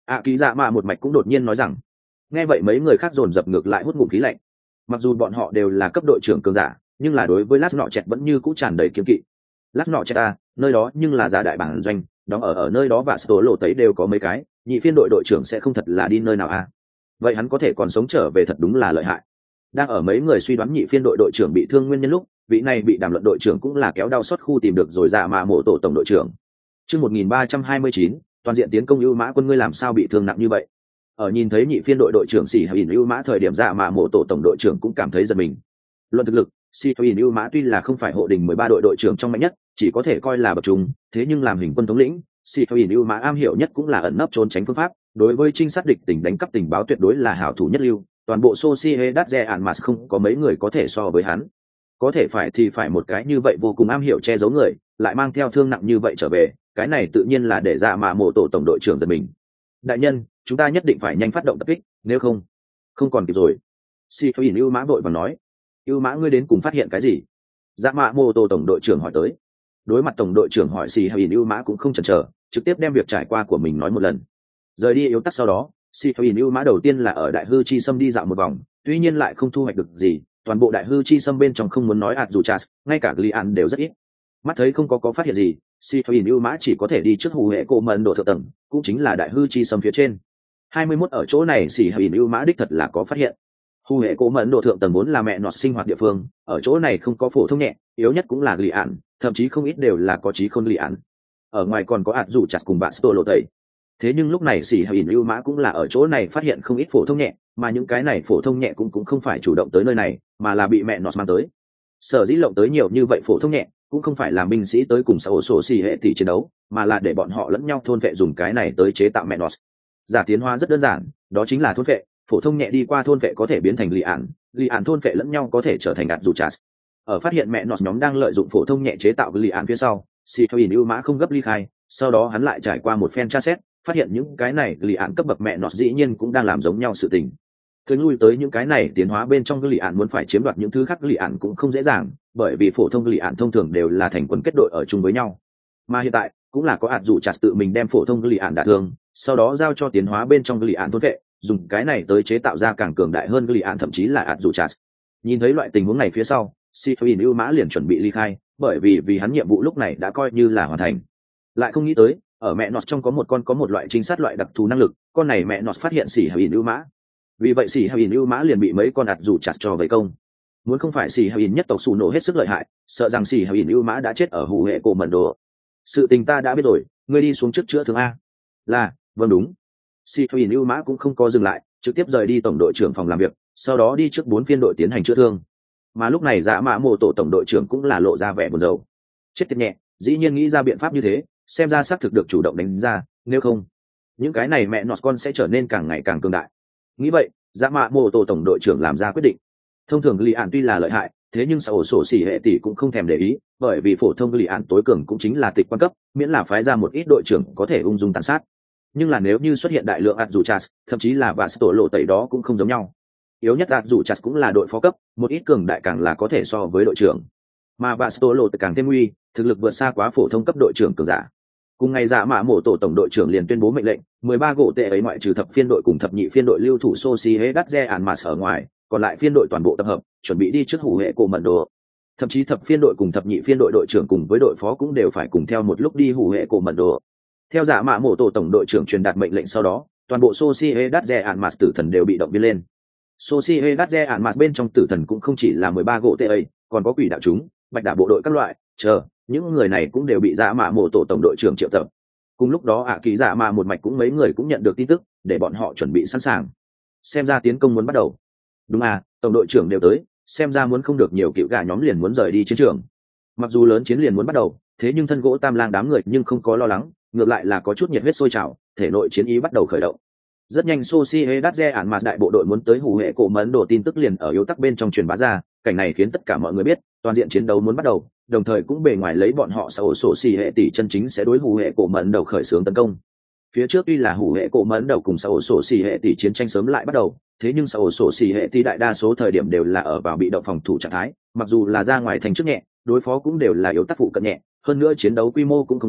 ạ kỳ dạ mạ một mạch cũng đột nhiên nói rằng. Nghe vậy mấy người khác dồn dập ngược lại hút ngụm khí lạnh. Mặc dù bọn họ đều là cấp đội trưởng cường giả, nhưng là đối với lát nọ chẹt vẫn như cũ tràn đầy kiếm kỵ. Lát nọ chẹt à, nơi đó nhưng là giả đại bản doanh, đóng ở ở nơi đó và số lộ tấy đều có mấy cái, nhị phiên đội đội trưởng sẽ không thật là đi nơi nào à? Vậy hắn có thể còn sống trở về thật đúng là lợi hại. Đang ở mấy người suy đoán nhị phiên đội đội trưởng bị thương nguyên nhân lúc, vị này bị đàm luận đội trưởng cũng là kéo đau xót khu tìm được rồi dạ mạ mộ tổ tổng đội trưởng. Chương một nghìn ba trăm hai mươi chín, toàn diện tiến công ưu mã quân, ngươi làm sao bị thương nặng như vậy? Ở nhìn thấy nhị phiên đội đội trưởng xì hào ỉn ưu mã thời điểm dạ mạ mộ tổ tổng đội trưởng cũng cảm thấy giật mình. Luận thực lực, xì hào ỉn ưu mã tuy là không phải hộ đình mười ba đội đội trưởng trong mạnh nhất, chỉ có thể coi là bậc trung, thế nhưng làm hình quân thống lĩnh, xì hào ỉn ưu mã am hiểu nhất cũng là ẩn nấp trốn tránh phương pháp, đối với trinh sát địch tình đánh cắp tình báo tuyệt đối là hảo thủ nhất lưu. Toàn bộ Sociedad de Almas không có mấy người có thể so với hắn. Có thể phải thì phải một cái như vậy vô cùng am hiểu che giấu người, lại mang theo thương nặng như vậy trở về, cái này tự nhiên là để dạ mạ mộ tổ tổng đội trưởng giật mình. Đại nhân, chúng ta nhất định phải nhanh phát động tập kích, nếu không, không còn kịp rồi. Si Thôi Ưu Mã vội vàng nói. Ưu Mã, ngươi đến cùng phát hiện cái gì? Dạ mạ mộ tổ tổng đội trưởng hỏi tới. Đối mặt tổng đội trưởng hỏi, Si Thôi Ưu Mã cũng không chần chờ, trực tiếp đem việc trải qua của mình nói một lần. Rời đi yếu tắc sau đó, Si Thôi Ưu Mã đầu tiên là ở Đại Hư Chi Sâm đi dạo một vòng, tuy nhiên lại không thu hoạch được gì. Toàn bộ Đại Hư Chi Sâm bên trong không muốn nói ạt dù chas, ngay cả Glian đều rất ít. Mắt thấy không có có phát hiện gì, Si Thôi Ưu Mã chỉ có thể đi trước hù hệ cổ mận độ thượng tầng, cũng chính là Đại Hư Chi Sâm phía trên. hai mươi mốt ở chỗ này Si Thôi Ưu Mã đích thật là có phát hiện. Hù hệ cổ mận độ thượng tầng vốn là mẹ nọt sinh hoạt địa phương, ở chỗ này không có phổ thông nhẹ, yếu nhất cũng là Glian, thậm chí không ít đều là có trí khôn Glian. Ở ngoài còn có ạt dù chas cùng bạn Sto lộ tẩy. Thế nhưng lúc này xỉ hào ỉn ưu mã cũng là ở chỗ này phát hiện không ít phổ thông nhẹ, mà những cái này phổ thông nhẹ cũng cũng không phải chủ động tới nơi này, mà là bị mẹ nọt mang tới. Sở dĩ lộng tới nhiều như vậy phổ thông nhẹ cũng không phải là binh sĩ tới cùng xã ổ sổ xỉ hệ tỷ chiến đấu, mà là để bọn họ lẫn nhau thôn vệ dùng cái này tới chế tạo mẹ nọt. Giả tiến hóa rất đơn giản, đó chính là thôn vệ, phổ thông nhẹ đi qua thôn vệ có thể biến thành lì ản, lì ản thôn vệ lẫn nhau có thể trở thành ạt dù chas. Ở phát hiện mẹ nọt nhóm đang lợi dụng phổ thông nhẹ chế tạo lì ản phía sau, xỉ hào ỉn ưu mã không gấp ly khai, sau đó hắn lại trải qua một phen tra xét, phát hiện những cái này lì ạn cấp bậc mẹ nọt dĩ nhiên cũng đang làm giống nhau sự tình. Thường lui tới những cái này tiến hóa bên trong lì ạn muốn phải chiếm đoạt những thứ khác lì ạn cũng không dễ dàng, bởi vì phổ thông lì ạn thông thường đều là thành quần kết đội ở chung với nhau. Mà hiện tại cũng là có ạt dù chặt tự mình đem phổ thông lì ạn đả thương, sau đó giao cho tiến hóa bên trong lì ạn thôn vệ, dùng cái này tới chế tạo ra càng cường đại hơn lì ạn, thậm chí là ạt dù chặt. Nhìn thấy loại tình huống này phía sau, Si Thôi Ưu Mã liền chuẩn bị ly khai, bởi vì vì hắn nhiệm vụ lúc này đã coi như là hoàn thành. Lại không nghĩ tới ở mẹ nọt trong có một con có một loại trinh sát loại đặc thù năng lực, con này mẹ nọt phát hiện xỉ hào ỉn ưu mã, vì vậy xỉ hào ỉn ưu mã liền bị mấy con ạt dù chặt cho vây công. Muốn không phải xỉ hào ỉn nhất tộc xù nổ hết sức lợi hại, sợ rằng xỉ hào ỉn ưu mã đã chết ở hủ hệ cổ mận đồ. Sự tình ta đã biết rồi, ngươi đi xuống trước chữa thương a. Là, vâng đúng. Xỉ hào ỉn ưu mã cũng không có dừng lại, trực tiếp rời đi tổng đội trưởng phòng làm việc, sau đó đi trước bốn phiên đội tiến hành chữa thương. Mà lúc này dạ mã mộ tổ tổng đội trưởng cũng là lộ ra vẻ buồn rầu. Chết tiệt nhẹ, dĩ nhiên nghĩ ra biện pháp như thế, xem ra xác thực được chủ động đánh ra, nếu không những cái này mẹ nọt con sẽ trở nên càng ngày càng cường đại. Nghĩ vậy, dạ mạ mô tổ tổng đội trưởng làm ra quyết định. Thông thường lì ạn tuy là lợi hại, thế nhưng xã ổ sổ xỉ hệ tỷ cũng không thèm để ý, bởi vì phổ thông lì ạn tối cường cũng chính là tịch quan cấp, miễn là phái ra một ít đội trưởng có thể ung dung tàn sát. Nhưng là nếu như xuất hiện đại lượng ạt dù chas, thậm chí là và tổ lộ tẩy đó cũng không giống nhau. Yếu nhất ạt dù chas cũng là đội phó cấp, một ít cường đại càng là có thể so với đội trưởng, mà và tổ lộ càng thêm uy, thực lực vượt xa quá phổ thông cấp đội trưởng cường giả. Cùng ngày dạ mạ mổ tổ tổng đội trưởng liền tuyên bố mệnh lệnh, mười ba gỗ tệ ấy ngoại trừ thập phiên đội cùng thập nhị phiên đội lưu thủ Sociedad de Almas ở ngoài, còn lại phiên đội toàn bộ tập hợp, chuẩn bị đi trước hủ hệ cổ mận đồ. Thậm chí thập phiên đội cùng thập nhị phiên đội đội trưởng cùng với đội phó cũng đều phải cùng theo một lúc đi hủ hệ cổ mận đồ. Theo dạ mạ mổ tổ tổng đội trưởng truyền đạt mệnh lệnh sau đó, toàn bộ Sociedad de Almas tử thần đều bị động viên lên. Sociedad de Almas bên trong tử thần cũng không chỉ là mười ba gỗ tệ ấy, còn có quỷ đạo chúng, bạch đả bộ đội các loại, chờ những người này cũng đều bị dạ mạ mổ tổ tổng đội trưởng triệu tập. Cùng lúc đó ạ kỳ dạ mạ một mạch cũng mấy người cũng nhận được tin tức, để bọn họ chuẩn bị sẵn sàng. Xem ra tiến công muốn bắt đầu. Đúng à, tổng đội trưởng đều tới, xem ra muốn không được nhiều cựu gà nhóm liền muốn rời đi chiến trường. Mặc dù lớn chiến liền muốn bắt đầu, thế nhưng thân gỗ tam lang đám người nhưng không có lo lắng, ngược lại là có chút nhiệt huyết sôi trào, thể nội chiến ý bắt đầu khởi động. Rất nhanh Sociedad de Almas đại bộ đội muốn tới hủ hệ cổ mấn đồ tin tức liền ở yếu tắc bên trong truyền bá ra, cảnh này khiến tất cả mọi người biết, toàn diện chiến đấu muốn bắt đầu, đồng thời cũng bề ngoài lấy bọn họ xã ổ sổ xỉ hệ tỷ chân chính sẽ đối hủ hệ cổ mấn đầu khởi xướng tấn công. Phía trước tuy là hủ hệ cổ mấn đầu cùng xã ổ sổ xỉ hệ tỷ chiến tranh sớm lại bắt đầu, thế nhưng xã ổ sổ xỉ hệ tỷ đại đa số thời điểm đều là ở vào bị động phòng thủ trạng thái, mặc dù là ra ngoài thành trước nhẹ, đối phó cũng đều là yếu tác phụ cận nhẹ, hơn nữa chiến đấu quy mô cũng không lớn,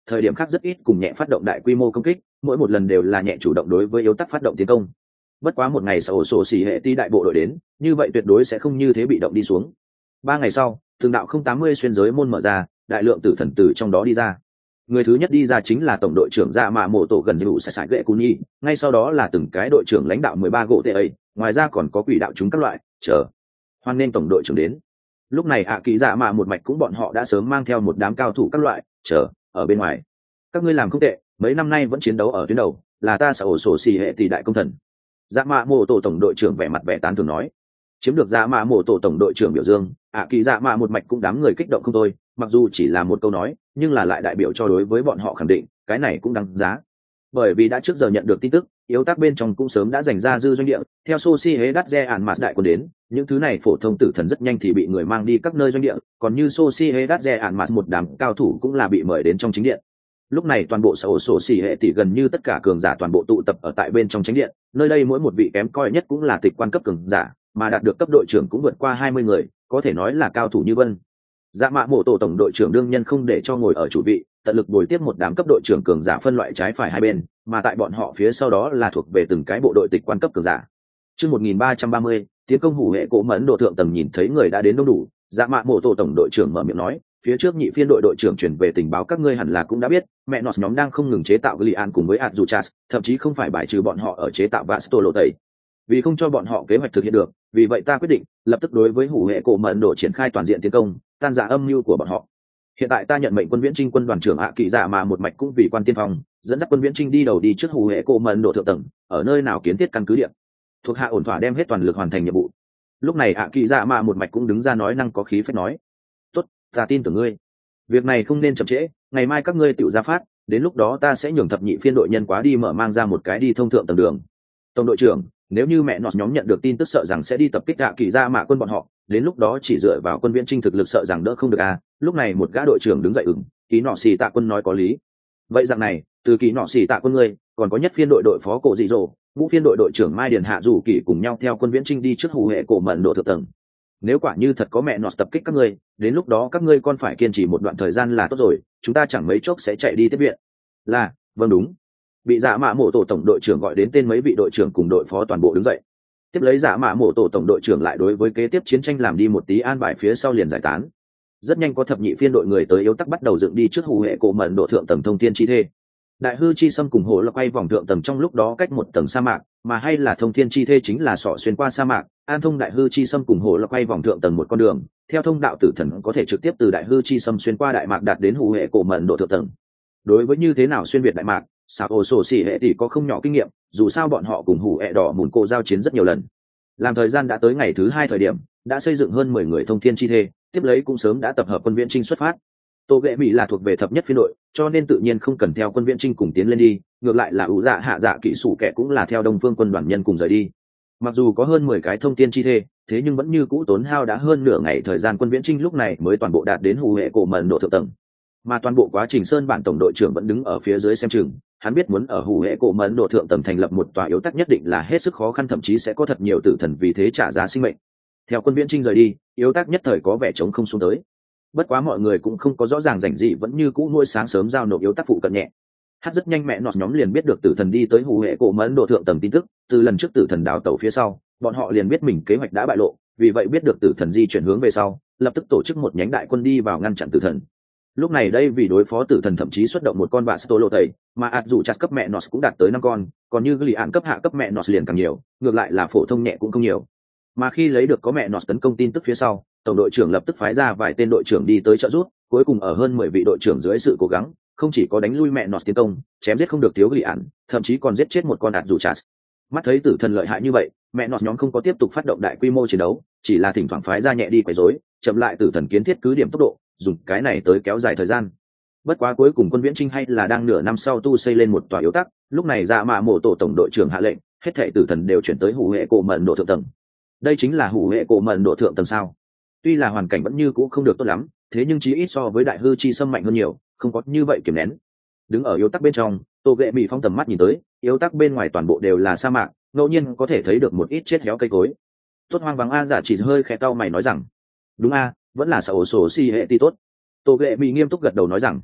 thời điểm khác rất ít cùng nhẹ phát động đại quy mô công kích, mỗi một lần đều là nhẹ chủ động đối với yếu tắc phát động tiến công. Bất quá một ngày sau sổ xỉ hệ ti đại bộ đội đến, như vậy tuyệt đối sẽ không như thế bị động đi xuống. Ba ngày sau, từng đạo không tám mươi xuyên giới môn mở ra, đại lượng tử thần tử trong đó đi ra. Người thứ nhất đi ra chính là tổng đội trưởng Dạ Mạ Mộ Tổ gần như sẽ sải gậy cú nhi, ngay sau đó là từng cái đội trưởng lãnh đạo mười ba gỗ tệ ấy, ngoài ra còn có quỷ đạo chúng các loại, chờ. Hoan nên tổng đội trưởng đến. Lúc này ạ kỳ Dạ Mạ một mạch cũng bọn họ đã sớm mang theo một đám cao thủ các loại, chờ ở bên ngoài. Các ngươi làm không tệ, mấy năm nay vẫn chiến đấu ở tuyến đầu, là ta sợ ổ sổ xì hệ tỷ đại công thần. Dạ Mạ Mộ Tổ tổng đội trưởng vẻ mặt vẻ tán thưởng nói. Chiếm được Dạ Mạ Mộ Tổ tổng đội trưởng biểu dương, ạ kỳ Dạ Mạ một mạch cũng đám người kích động không thôi, mặc dù chỉ là một câu nói, nhưng là lại đại biểu cho đối với bọn họ khẳng định, cái này cũng đáng giá. Bởi vì đã trước giờ nhận được tin tức, yếu tác bên trong cũng sớm đã dành ra dư doanh địa, theo Sosi hế đắt re ản mạt đại quân đến, những thứ này phổ thông tử thần rất nhanh thì bị người mang đi các nơi doanh địa, còn như Sosi hế đắt re ản mạt một đám cao thủ cũng là bị mời đến trong chính điện. Lúc này toàn bộ xã hội sổ xỉ hệ tỷ gần như tất cả cường giả toàn bộ tụ tập ở tại bên trong chính điện, nơi đây mỗi một vị kém coi nhất cũng là tịch quan cấp cường giả, mà đạt được cấp đội trưởng cũng vượt qua hai mươi người, có thể nói là cao thủ như vân. Dạ Mạ Mộ Tổ tổng đội trưởng đương nhân không để cho ngồi ở chủ vị, tận lực bồi tiếp một đám cấp đội trưởng cường giả phân loại trái phải hai bên, mà tại bọn họ phía sau đó là thuộc về từng cái bộ đội tịch quan cấp cường giả. Chương một nghìn ba trăm ba mươi, tiến công hủ hệ cổ mẫn độ thượng tầng nhìn thấy người đã đến đông đủ, Dạ Mạ Mộ Tổ tổng đội trưởng mở miệng nói, phía trước nhị phiên đội đội trưởng chuyển về tình báo các ngươi hẳn là cũng đã biết, mẹ nọt nhóm đang không ngừng chế tạo Glian cùng với Azuchas, thậm chí không phải bài trừ bọn họ ở chế tạo Vastolo tẩy. Vì không cho bọn họ kế hoạch thực hiện được, vì vậy ta quyết định lập tức đối với hủ hệ cổ mẫn độ triển khai toàn diện tiến công, tan rã âm mưu của bọn họ. Hiện tại ta nhận mệnh quân viễn trinh quân đoàn trưởng ạ kỳ dạ mà một mạch cũng vì quan tiên phong, dẫn dắt quân viễn trinh đi đầu đi trước hủ hệ cổ mẫn độ thượng tầng, ở nơi nào kiến thiết căn cứ địa, thuộc hạ ổn thỏa đem hết toàn lực hoàn thành nhiệm vụ. Lúc này ạ kỳ dạ mà một mạch cũng đứng ra nói năng có khí phách nói, tốt, ta tin tưởng ngươi, việc này không nên chậm trễ, ngày mai các ngươi tự ra phát, đến lúc đó ta sẽ nhường thập nhị phiên đội nhân quá đi mở mang ra một cái đi thông thượng tầng đường. Tổng đội trưởng, nếu như mẹ nọt nhóm nhận được tin tức sợ rằng sẽ đi tập kích ạ kỳ dạ mạ quân bọn họ, đến lúc đó chỉ dựa vào quân viễn trinh thực lực sợ rằng đỡ không được à. Lúc này một gã đội trưởng đứng dậy ửng, ký nọ xì tạ quân nói có lý. Vậy rằng này, từ ký nọ xì tạ quân ngươi, còn có nhất phiên đội đội phó cổ dị dỗ, ngũ phiên đội đội trưởng mai điền hạ rủ kỷ cùng nhau theo quân viễn trinh đi trước hủ hệ cổ mẫn độ thượng tầng. Nếu quả như thật có mẹ nọt tập kích các ngươi, đến lúc đó các ngươi còn phải kiên trì một đoạn thời gian là tốt rồi, chúng ta chẳng mấy chốc sẽ chạy đi tiếp viện. Là, vâng đúng. Bị Dạ Mạ Mộ Tổ tổng đội trưởng gọi đến tên mấy vị đội trưởng cùng đội phó toàn bộ đứng dậy. Tiếp lấy Dạ Mạ Mộ Tổ tổng đội trưởng lại đối với kế tiếp chiến tranh làm đi một tí an bài phía sau liền giải tán. Rất nhanh có thập nhị phiên đội người tới yếu tắc bắt đầu dựng đi trước hủ hệ cổ mẫn độ thượng tầng thông thiên chi thê. Đại hư chi xâm cùng hồ là quay vòng thượng tầng trong lúc đó cách một tầng sa mạc, mà hay là thông thiên chi thê chính là sọ xuyên qua sa mạc, an thông đại hư chi xâm cùng hồ là quay vòng thượng tầng một con đường, theo thông đạo tử thần có thể trực tiếp từ đại hư chi xâm xuyên qua đại mạc đạt đến hủ hệ cổ mẫn độ thượng tầng. Đối với như thế nào xuyên việt đại mạc, sao ổ sổ xỉ hệ thì có không nhỏ kinh nghiệm, dù sao bọn họ cùng hủ hệ đỏ mùn cô giao chiến rất nhiều lần. Làm thời gian đã tới ngày thứ hai thời điểm, đã xây dựng hơn mười người thông thiên chi thê, tiếp lấy cũng sớm đã tập hợp quân viễn trinh xuất phát. Tô Ghệ Mỹ là thuộc về thập nhất phiên đội, cho nên tự nhiên không cần theo quân viễn trinh cùng tiến lên đi, ngược lại là ủ dạ hạ dạ kỹ sủ kẻ cũng là theo đông phương quân đoàn nhân cùng rời đi. Mặc dù có hơn mười cái thông thiên chi thê, thế nhưng vẫn như cũ tốn hao đã hơn nửa ngày thời gian quân viễn trinh lúc này mới toàn bộ đạt đến hủ hệ cổ mẫn độ thượng tầng. Mà toàn bộ quá trình sơn bản tổng đội trưởng vẫn đứng ở phía dưới xem chừng, hắn biết muốn ở hủ hệ cổ mẫn độ thượng tầng thành lập một tòa yếu tắc nhất định là hết sức khó khăn, thậm chí sẽ có thật nhiều tử thần vì thế trả giá sinh mệnh. Theo quân viễn trinh rời đi, yếu tắc nhất thời có vẻ trống không xuống tới. Bất quá mọi người cũng không có rõ ràng rảnh gì, vẫn như cũ nuôi sáng sớm giao nộp yếu tắc phụ cận nhẹ. Hát rất nhanh mẹ nọt nhóm liền biết được tử thần đi tới hủ hệ cổ mẫn độ thượng tầng tin tức, từ lần trước tử thần đào tẩu phía sau, bọn họ liền biết mình kế hoạch đã bại lộ, vì vậy biết được tử thần di chuyển hướng về sau, lập tức tổ chức một nhánh đại quân đi vào ngăn chặn tử thần. Lúc này đây vì đối phó tử thần thậm chí xuất động một con bạ Stolo tẩy, mà ạt dù chặt cấp mẹ nọt cũng đạt tới năm con, còn như Glian cấp hạ cấp mẹ nọt liền càng nhiều, ngược lại là phổ thông nhẹ cũng không nhiều. Mà khi lấy được có mẹ nọt tấn công tin tức phía sau, tổng đội trưởng lập tức phái ra vài tên đội trưởng đi tới trợ giúp, cuối cùng ở hơn mười vị đội trưởng dưới sự cố gắng, không chỉ có đánh lui mẹ nọt tiến công, chém giết không được thiếu Glian, thậm chí còn giết chết một con ạt dù chặt. Mắt thấy tử thần lợi hại như vậy, mẹ nọt nhóm không có tiếp tục phát động đại quy mô chiến đấu, chỉ là thỉnh thoảng phái ra nhẹ đi quấy rối, chậm lại tử thần kiến thiết cứ điểm tốc độ, dùng cái này tới kéo dài thời gian. Bất quá cuối cùng quân viễn trinh hay là đang nửa năm sau tu xây lên một tòa yếu tắc, lúc này Dạ Mạ Mộ Tổ tổng đội trưởng hạ lệnh, hết thảy tử thần đều chuyển tới hủ hệ cổ mẫn độ thượng tầng. Đây chính là hủ hệ cổ mẫn độ thượng tầng sao? Tuy là hoàn cảnh vẫn như cũ không được tốt lắm, thế nhưng chí ít so với đại hư chi xâm mạnh hơn nhiều, không có như vậy kiềm nén. Đứng ở yếu tắc bên trong, Tô Ghệ Mỹ phóng tầm mắt nhìn tới, yếu tắc bên ngoài toàn bộ đều là sa mạc, ngẫu nhiên có thể thấy được một ít chết héo cây cối. Tốt hoang vắng a, giả chỉ hơi khẽ cau mày nói rằng, đúng a, vẫn là sợ ổ sổ si hệ ti tốt. Tô Ghệ Mỹ nghiêm túc gật đầu nói rằng,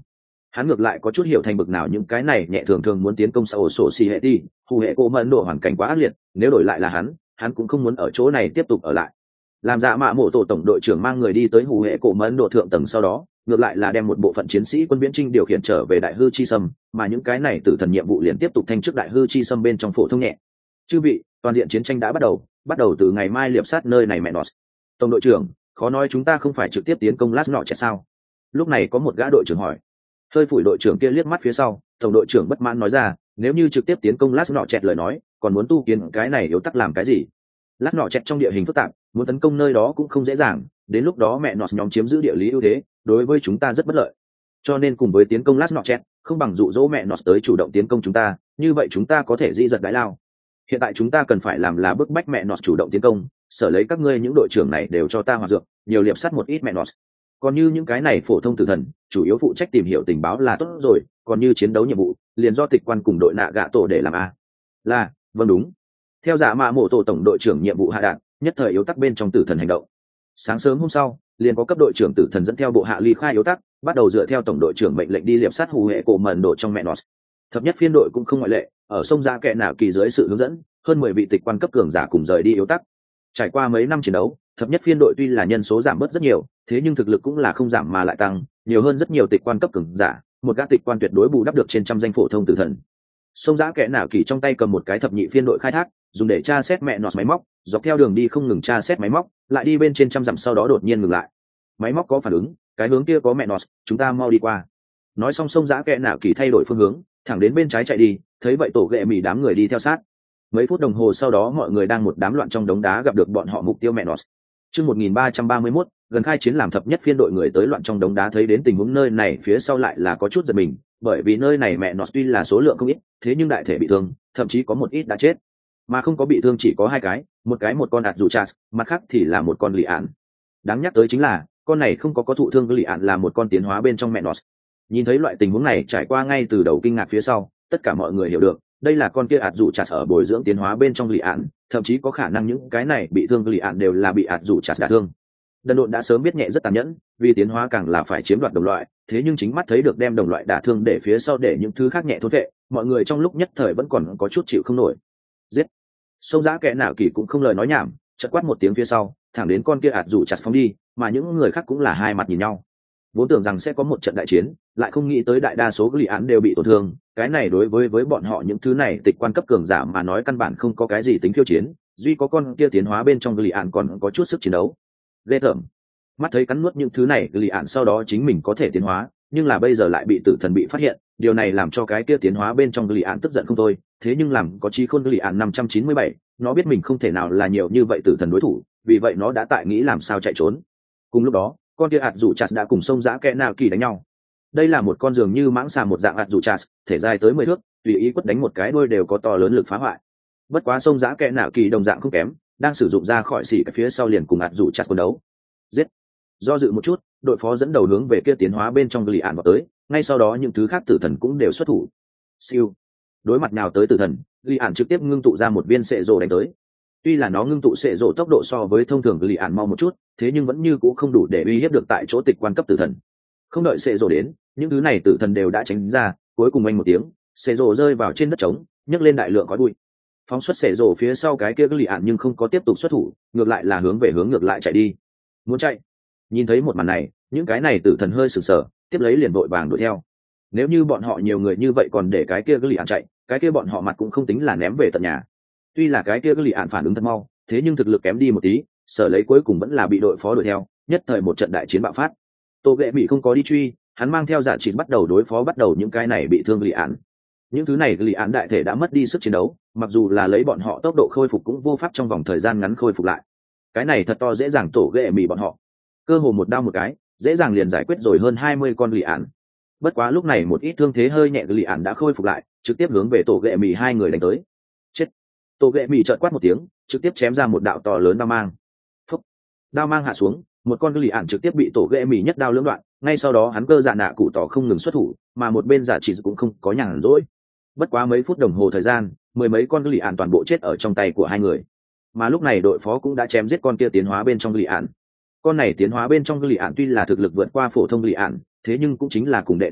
Hắn ngược lại có chút hiểu thành bực nào những cái này nhẹ thường thường muốn tiến công sau sổ xì hệ đi hù hệ cổ mẫn độ hoàn cảnh quá ác liệt, nếu đổi lại là hắn hắn cũng không muốn ở chỗ này tiếp tục ở lại. Làm dạ mạ mộ tổ tổng đội trưởng mang người đi tới hù hệ cổ mẫn độ thượng tầng, sau đó ngược lại là đem một bộ phận chiến sĩ quân viễn trinh điều khiển trở về đại hư chi sâm, mà những cái này tử thần nhiệm vụ liền tiếp tục thanh chức đại hư chi sâm bên trong phổ thông nhẹ. Chư vị, toàn diện chiến tranh đã bắt đầu, bắt đầu từ ngày mai liệp sát nơi này mẹ nó. Tổng đội trưởng, khó nói chúng ta không phải trực tiếp tiến công lát nọ chết sao? Lúc này có một gã đội trưởng hỏi. Hơi phủi đội trưởng kia liếc mắt phía sau, tổng đội trưởng bất mãn nói ra, nếu như trực tiếp tiến công lát nọ chẹt lời nói, còn muốn tu kiến cái này yếu tắc làm cái gì? Lát nọ chẹt trong địa hình phức tạp, muốn tấn công nơi đó cũng không dễ dàng, đến lúc đó mẹ nọ nhóm chiếm giữ địa lý ưu thế, đối với chúng ta rất bất lợi. Cho nên cùng với tiến công lát nọ chẹt, không bằng dụ dỗ mẹ nọ tới chủ động tiến công chúng ta, như vậy chúng ta có thể di giật đái lao. Hiện tại chúng ta cần phải làm là bức bách mẹ nọ chủ động tiến công, sở lấy các ngươi những đội trưởng này đều cho ta hoạt dược, nhiều liệp sát một ít mẹ nọ. Còn như những cái này phổ thông tử thần, chủ yếu phụ trách tìm hiểu tình báo là tốt rồi, còn như chiến đấu nhiệm vụ liền do tịch quan cùng đội nạ gạ tổ để làm a. Là, vâng đúng. Theo giả mạ mộ tổ tổng đội trưởng nhiệm vụ hạ đạn, nhất thời yếu tắc bên trong tử thần hành động. Sáng sớm hôm sau, liền có cấp đội trưởng tử thần dẫn theo bộ hạ ly khai yếu tắc, bắt đầu dựa theo tổng đội trưởng mệnh lệnh đi liệp sát hù hệ cổ mẩn độ trong mẹ nọ. Thập nhất phiên đội cũng không ngoại lệ, ở sông ra kẹ nào kỳ dưới sự hướng dẫn, hơn mười vị tịch quan cấp cường giả cùng rời đi yếu tắc. Trải qua mấy năm chiến đấu, thập nhất phiên đội tuy là nhân số giảm bớt rất nhiều, thế nhưng thực lực cũng là không giảm mà lại tăng, nhiều hơn rất nhiều tịch quan cấp cường giả, một gã tịch quan tuyệt đối bù đắp được trên trăm danh phổ thông tử thần. Sông giã kẻ nào kỳ trong tay cầm một cái thập nhị phiên đội khai thác, dùng để tra xét mẹ nọt máy móc, dọc theo đường đi không ngừng tra xét máy móc, lại đi bên trên trăm dặm sau đó đột nhiên ngừng lại. Máy móc có phản ứng, cái hướng kia có mẹ nọt, chúng ta mau đi qua. Nói xong sông giã kẻ nào kỳ thay đổi phương hướng, thẳng đến bên trái chạy đi, thấy vậy tổ ghệ mì đám người đi theo sát. Mấy phút đồng hồ sau đó mọi người đang một đám loạn trong đống đá gặp được bọn họ mục tiêu mẹ nọt. Chương một nghìn ba trăm ba mươi mốt, gần khai chiến làm thập nhất phiên đội người tới loạn trong đống đá thấy đến tình huống nơi này phía sau lại là có chút giật mình, bởi vì nơi này mẹ nọt tuy là số lượng không ít, thế nhưng đại thể bị thương, thậm chí có một ít đã chết. Mà không có bị thương chỉ có hai cái, một cái một con ạt dù chas, mặt khác thì là một con lì ạn. Đáng nhắc tới chính là, con này không có có thụ thương lì ạn là một con tiến hóa bên trong mẹ nọt. Nhìn thấy loại tình huống này trải qua ngay từ đầu kinh ngạc phía sau, tất cả mọi người hiểu được, đây là con kia ạt dù chas ở bồi dưỡng tiến hóa bên trong lì ạn, thậm chí có khả năng những cái này bị thương lì ạn đều là bị ạt dù chas đả thương. Đần độn đã sớm biết nhẹ rất tàn nhẫn, vì tiến hóa càng là phải chiếm đoạt đồng loại, thế nhưng chính mắt thấy được đem đồng loại đả thương để phía sau để những thứ khác nhẹ thốn vệ, mọi người trong lúc nhất thời vẫn còn có chút chịu không nổi. Giết! Sông giã kẻ nào kỳ cũng không lời nói nhảm, chợt quát một tiếng phía sau, thẳng đến con kia ạt dù chặt phóng đi, mà những người khác cũng là hai mặt nhìn nhau. Vốn tưởng rằng sẽ có một trận đại chiến, lại không nghĩ tới đại đa số lì án đều bị tổn thương, cái này đối với với bọn họ những thứ này tịch quan cấp cường giả mà nói căn bản không có cái gì tính khiêu chiến, duy có con kia tiến hóa bên trong lì án còn có chút sức chiến đấu. Ghê tởm. Mắt thấy cắn nuốt những thứ này lì ạn sau đó chính mình có thể tiến hóa, nhưng là bây giờ lại bị tử thần bị phát hiện, điều này làm cho cái kia tiến hóa bên trong lì ạn tức giận không thôi. Thế nhưng làm có trí khôn lì ạn năm trăm chín mươi bảy, nó biết mình không thể nào là nhiều như vậy tử thần đối thủ, vì vậy nó đã tại nghĩ làm sao chạy trốn. Cùng lúc đó con kia ạt rủ chặt đã cùng sông giã kẽ nào kỳ đánh nhau. Đây là một con dường như mãng xà một dạng ạt rủ chặt, thể dài tới mười thước, tùy ý quất đánh một cái đuôi đều có to lớn lực phá hoại. Bất quá sông giã kẽ nào kỳ đồng dạng không kém, đang sử dụng ra khỏi xỉ cái phía sau liền cùng ạt rủ chặt quân đấu. Giết! Do dự một chút, đội phó dẫn đầu hướng về kia tiến hóa bên trong lì ạn vào tới, ngay sau đó những thứ khác tử thần cũng đều xuất thủ. Siêu! Đối mặt nào tới tử thần, lì ạn trực tiếp ngưng tụ ra một viên sệ rồ đánh tới. Tuy là nó ngưng tụ sệ rồ tốc độ so với thông thường lì ạn mau một chút, thế nhưng vẫn như cũ không đủ để uy hiếp được tại chỗ tịch quan cấp tử thần. Không đợi sệ rồ đến, những thứ này tử thần đều đã tránh ra, cuối cùng anh một tiếng, sệ rồ rơi vào trên đất trống, nhấc lên đại lượng khói bụi. Phóng xuất sệ rồ phía sau cái kia lì ạn nhưng không có tiếp tục xuất thủ, ngược lại là hướng về hướng ngược lại chạy đi. Muốn chạy? Nhìn thấy một màn này, những cái này tử thần hơi sửng sở, tiếp lấy liền vội vàng đuổi theo. Nếu như bọn họ nhiều người như vậy còn để cái kia lì ạn chạy, cái kia bọn họ mặt cũng không tính là ném về tận nhà. Tuy là cái kia lì ạn phản ứng thật mau, thế nhưng thực lực kém đi một tí, sở lấy cuối cùng vẫn là bị đội phó đuổi theo, nhất thời một trận đại chiến bạo phát. Tô Ghệ Mỹ không có đi truy, hắn mang theo giả chỉ bắt đầu đối phó bắt đầu những cái này bị thương lì ạn. Những thứ này lì ạn đại thể đã mất đi sức chiến đấu, mặc dù là lấy bọn họ tốc độ khôi phục cũng vô pháp trong vòng thời gian ngắn khôi phục lại. Cái này thật to dễ dàng Tổ Ghệ Mỹ bọn họ. Cơ hồ một đao một cái, dễ dàng liền giải quyết rồi hơn hai mươi con lì ạn. Bất quá lúc này một ít thương thế hơi nhẹ lì ạn đã khôi phục lại, trực tiếp hướng về Tổ Ghệ Mỹ hai người đánh tới. Chết! Tổ Ghệ Mỹ chợt quát một tiếng, trực tiếp chém ra một đạo to lớn đao mang. Phúc! Đao mang hạ xuống, một con lì ạn trực tiếp bị Tổ Ghệ Mỹ nhất đao lưỡng đoạn, ngay sau đó hắn cơ dạ nạ cụ tỏ không ngừng xuất thủ, mà một bên giả chỉ cũng không có nhàn rỗi. Bất quá mấy phút đồng hồ thời gian, mười mấy con lì ạn toàn bộ chết ở trong tay của hai người. Mà lúc này đội phó cũng đã chém giết con kia tiến hóa bên trong lì ạn. Con này tiến hóa bên trong lì ạn tuy là thực lực vượt qua phổ thông lì ạn, thế nhưng cũng chính là cùng đệ tứ tịch,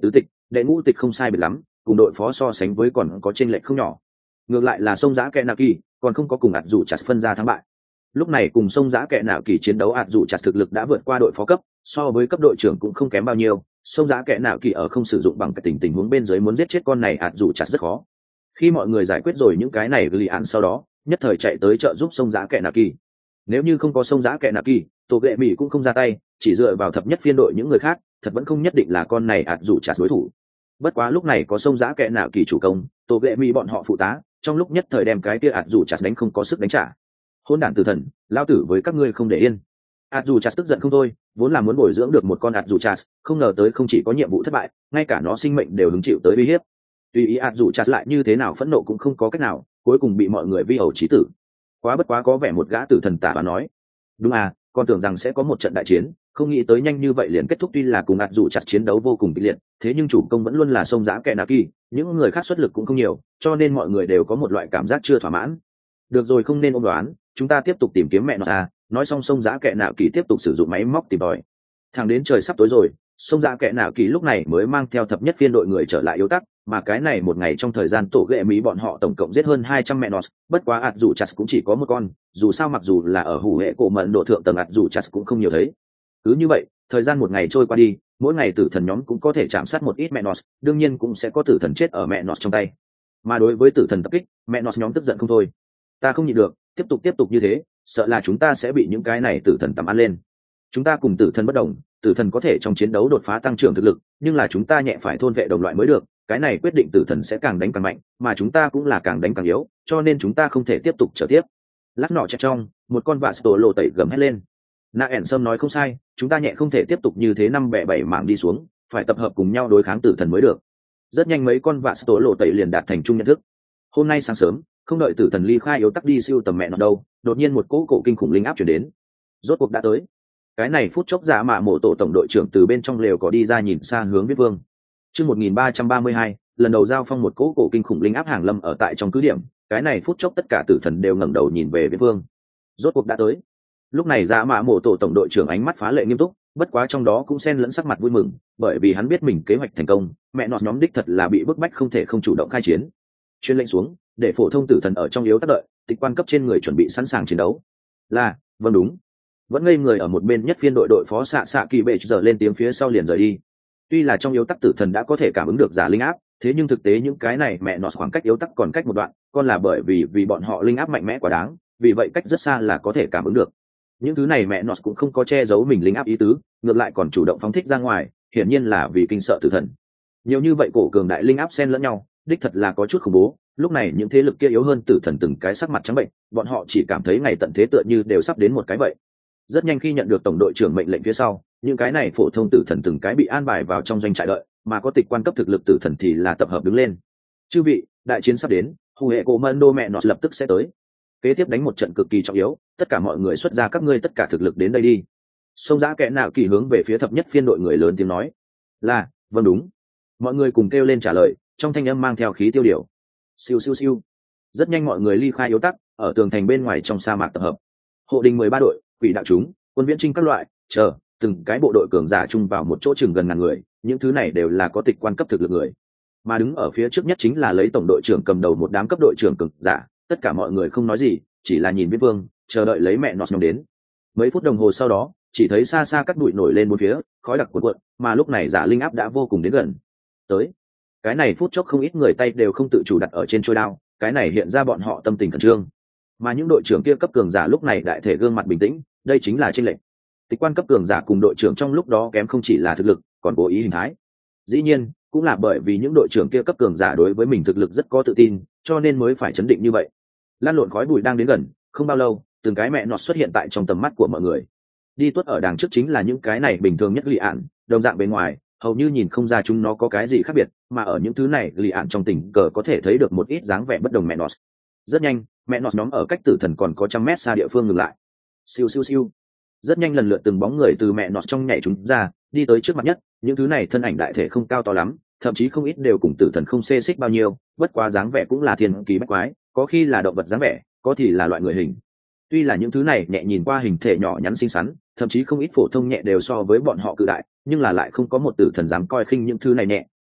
đệ ngũ tịch không sai biệt lắm, cùng đội phó so sánh với còn có chênh lệch không nhỏ. Ngược lại là sông giã kẹ nạ kỳ còn không có cùng ạt dù chặt phân ra thắng bại. Lúc này cùng sông giã kẹ nạ kỳ chiến đấu ạt dù chặt thực lực đã vượt qua đội phó cấp, so với cấp đội trưởng cũng không kém bao nhiêu. Sông giã kẹ nạ kỳ ở không sử dụng bằng cái tình tình huống bên dưới muốn giết chết con này ạt dù chặt rất khó. Khi mọi người giải quyết rồi những cái này ghi án sau đó, nhất thời chạy tới trợ giúp sông giã kẹ nạ kỳ. Nếu như không có sông giã kẹ nạ kỳ, tổ ghệ mỹ cũng không ra tay, chỉ dựa vào thập nhất phiên đội những người khác, thật vẫn không nhất định là con này ạt dù chặt đối thủ. Bất quá lúc này có sông giã kẹ nạ kỳ chủ công, tổ ghệ mỹ bọn họ phụ tá, trong lúc nhất thời đem cái kia ạt dù chặt đánh không có sức đánh trả. Hôn đản tử thần, lao tử với các ngươi không để yên. ạt dù chặt tức giận không thôi, vốn là muốn bồi dưỡng được một con ạt dù chặt, không ngờ tới không chỉ có nhiệm vụ thất bại, ngay cả nó sinh mệnh đều hứng chịu tới uy hiếp. Tùy ý ạt dù chặt lại như thế nào phẫn nộ cũng không có cách nào, cuối cùng bị mọi người vi ẩu chí tử. Quá bất quá có vẻ một gã tử thần tả và nói, đúng à, con tưởng rằng sẽ có một trận đại chiến, không nghĩ tới nhanh như vậy liền kết thúc. Tuy là cùng ạt dù chặt chiến đấu vô cùng kịch liệt, thế nhưng chủ công vẫn luôn là sông giã kẹ nạ kỳ, những người khác xuất lực cũng không nhiều, cho nên mọi người đều có một loại cảm giác chưa thỏa mãn. Được rồi, không nên ôm đoán, chúng ta tiếp tục tìm kiếm mẹ nó à. Nói xong sông giã kẹ nạ kỳ tiếp tục sử dụng máy móc tìm tòi. Thẳng đến trời sắp tối rồi, sông giã kẹ nạ kỳ lúc này mới mang theo thập nhất phiên đội người trở lại yếu tắc, mà cái này một ngày trong thời gian tổ ghệ mỹ bọn họ tổng cộng giết hơn hai trăm mẹ nó. Bất quá ạt dù chặt cũng chỉ có một con, dù sao mặc dù là ở hủ hệ cổ mận độ thượng tầng ạt dù chặt cũng không nhiều thấy. Cứ như vậy, thời gian một ngày trôi qua đi, mỗi ngày tử thần nhóm cũng có thể chạm sát một ít mẹ nó, đương nhiên cũng sẽ có tử thần chết ở mẹ nó trong tay. Mà đối với tử thần tập kích, mẹ nó nhóm tức giận không thôi. Ta không nhịn được, tiếp tục tiếp tục như thế, sợ là chúng ta sẽ bị những cái này tử thần tầm ăn lên. Chúng ta cùng tử thần bất đồng, tử thần có thể trong chiến đấu đột phá tăng trưởng thực lực, nhưng là chúng ta nhẹ phải thôn vệ đồng loại mới được, cái này quyết định tử thần sẽ càng đánh càng mạnh, mà chúng ta cũng là càng đánh càng yếu, cho nên chúng ta không thể tiếp tục trở tiếp. Lát nọ chết trong, một con vạ tổ lộ tẩy gầm hét lên. Na ẻn sâm nói không sai, chúng ta nhẹ không thể tiếp tục như thế năm bẻ bảy mảng đi xuống, phải tập hợp cùng nhau đối kháng tử thần mới được. Rất nhanh mấy con vạ tổ lộ tẩy liền đạt thành chung nhận thức. Hôm nay sáng sớm, không đợi tử thần ly khai yếu tắc đi siêu tầm mẹ nó đâu, đột nhiên một cỗ cổ kinh khủng linh áp chuyển đến. Rốt cuộc đã tới. Cái này phút chốc giả mạ mộ tổ tổng đội trưởng từ bên trong lều có đi ra nhìn xa hướng viết vương. Chương một nghìn ba trăm ba mươi hai, lần đầu giao phong một cỗ cổ kinh khủng linh áp hàng lâm ở tại trong cứ điểm, cái này phút chốc tất cả tử thần đều ngẩng đầu nhìn về viết vương. Rốt cuộc đã tới. Lúc này giả mạ mộ tổ tổng đội trưởng ánh mắt phá lệ nghiêm túc, bất quá trong đó cũng xen lẫn sắc mặt vui mừng, bởi vì hắn biết mình kế hoạch thành công, mẹ nọ nhóm đích thật là bị bức bách không thể không chủ động khai chiến. Chuyên lệnh xuống, để phổ thông tử thần ở trong yếu tác đợi, tịch quan cấp trên người chuẩn bị sẵn sàng chiến đấu. Là, vâng đúng. Vẫn ngây người ở một bên nhất phiên đội đội phó xạ xạ kỳ bệ giờ lên tiếng phía sau liền rời đi. Tuy là trong yếu tắc tử thần đã có thể cảm ứng được giả linh áp, thế nhưng thực tế những cái này mẹ nọ khoảng cách yếu tắc còn cách một đoạn, còn là bởi vì vì bọn họ linh áp mạnh mẽ quá đáng, vì vậy cách rất xa là có thể cảm ứng được. Những thứ này mẹ nọ cũng không có che giấu mình linh áp ý tứ, ngược lại còn chủ động phóng thích ra ngoài, hiển nhiên là vì kinh sợ tử thần. Nhiều như vậy cổ cường đại linh áp xen lẫn nhau, đích thật là có chút khủng bố. Lúc này những thế lực kia yếu hơn tử thần từng cái sắc mặt trắng bệnh, bọn họ chỉ cảm thấy ngày tận thế tựa như đều sắp đến một cái vậy. Rất nhanh khi nhận được tổng đội trưởng mệnh lệnh phía sau, những cái này phổ thông tử thần từng cái bị an bài vào trong doanh trại đợi, mà có tịch quan cấp thực lực tử thần thì là tập hợp đứng lên. Chư vị, đại chiến sắp đến, hù hệ cổ mân đô mẹ nọ lập tức sẽ tới. Kế tiếp đánh một trận cực kỳ trọng yếu, tất cả mọi người xuất ra các ngươi tất cả thực lực đến đây đi. Sông giã kẽ nào kỳ hướng về phía thập nhất phiên đội người lớn tiếng nói. Là, vâng đúng. Mọi người cùng kêu lên trả lời, trong thanh âm mang theo khí tiêu điều. Siêu siêu siêu. Rất nhanh mọi người ly khai yếu tắc, ở tường thành bên ngoài trong sa mạc tập hợp. Hộ đình mười ba đội, quỷ đạo chúng, quân viễn trinh các loại, chờ, từng cái bộ đội cường giả chung vào một chỗ chừng gần ngàn người, những thứ này đều là có tịch quan cấp thực lực người. Mà đứng ở phía trước nhất chính là lấy tổng đội trưởng cầm đầu một đám cấp đội trưởng cường giả, tất cả mọi người không nói gì, chỉ là nhìn viết vương, chờ đợi lấy mẹ nọt nhóm đến. Mấy phút đồng hồ sau đó, chỉ thấy xa xa các bụi nổi lên bốn phía, khói đặc cuộn cuộn, mà lúc này giả linh áp đã vô cùng đến gần. Tới. Cái này phút chốc không ít người tay đều không tự chủ đặt ở trên trôi đao, cái này hiện ra bọn họ tâm tình khẩn trương. Mà những đội trưởng kia cấp cường giả lúc này đại thể gương mặt bình tĩnh, đây chính là chênh lệch. Tịch quan cấp cường giả cùng đội trưởng trong lúc đó kém không chỉ là thực lực, còn cố ý hình thái. Dĩ nhiên, cũng là bởi vì những đội trưởng kia cấp cường giả đối với mình thực lực rất có tự tin, cho nên mới phải chấn định như vậy. Lan lộn khói bụi đang đến gần, không bao lâu, từng cái mẹ nọt xuất hiện tại trong tầm mắt của mọi người. Đi tuốt ở đằng trước chính là những cái này bình thường nhất lì ạn, đồng dạng bên ngoài, hầu như nhìn không ra chúng nó có cái gì khác biệt, mà ở những thứ này lì ạn trong tình cờ có thể thấy được một ít dáng vẻ bất đồng mẹ nọt. Rất nhanh, mẹ nọt nhóm ở cách tử thần còn có trăm mét xa địa phương ngừng lại. Siêu siêu siêu. Rất nhanh lần lượt từng bóng người từ mẹ nọt trong nhảy chúng ra, đi tới trước mặt nhất, những thứ này thân ảnh đại thể không cao to lắm, thậm chí không ít đều cùng tử thần không xê xích bao nhiêu, bất quá dáng vẻ cũng là thiên kỳ bách quái, có khi là động vật dáng vẻ, có thì là loại người hình. Tuy là những thứ này nhẹ nhìn qua hình thể nhỏ nhắn xinh xắn, thậm chí không ít phổ thông nhẹ đều so với bọn họ cự đại, nhưng là lại không có một tử thần dám coi khinh những thứ này nhẹ,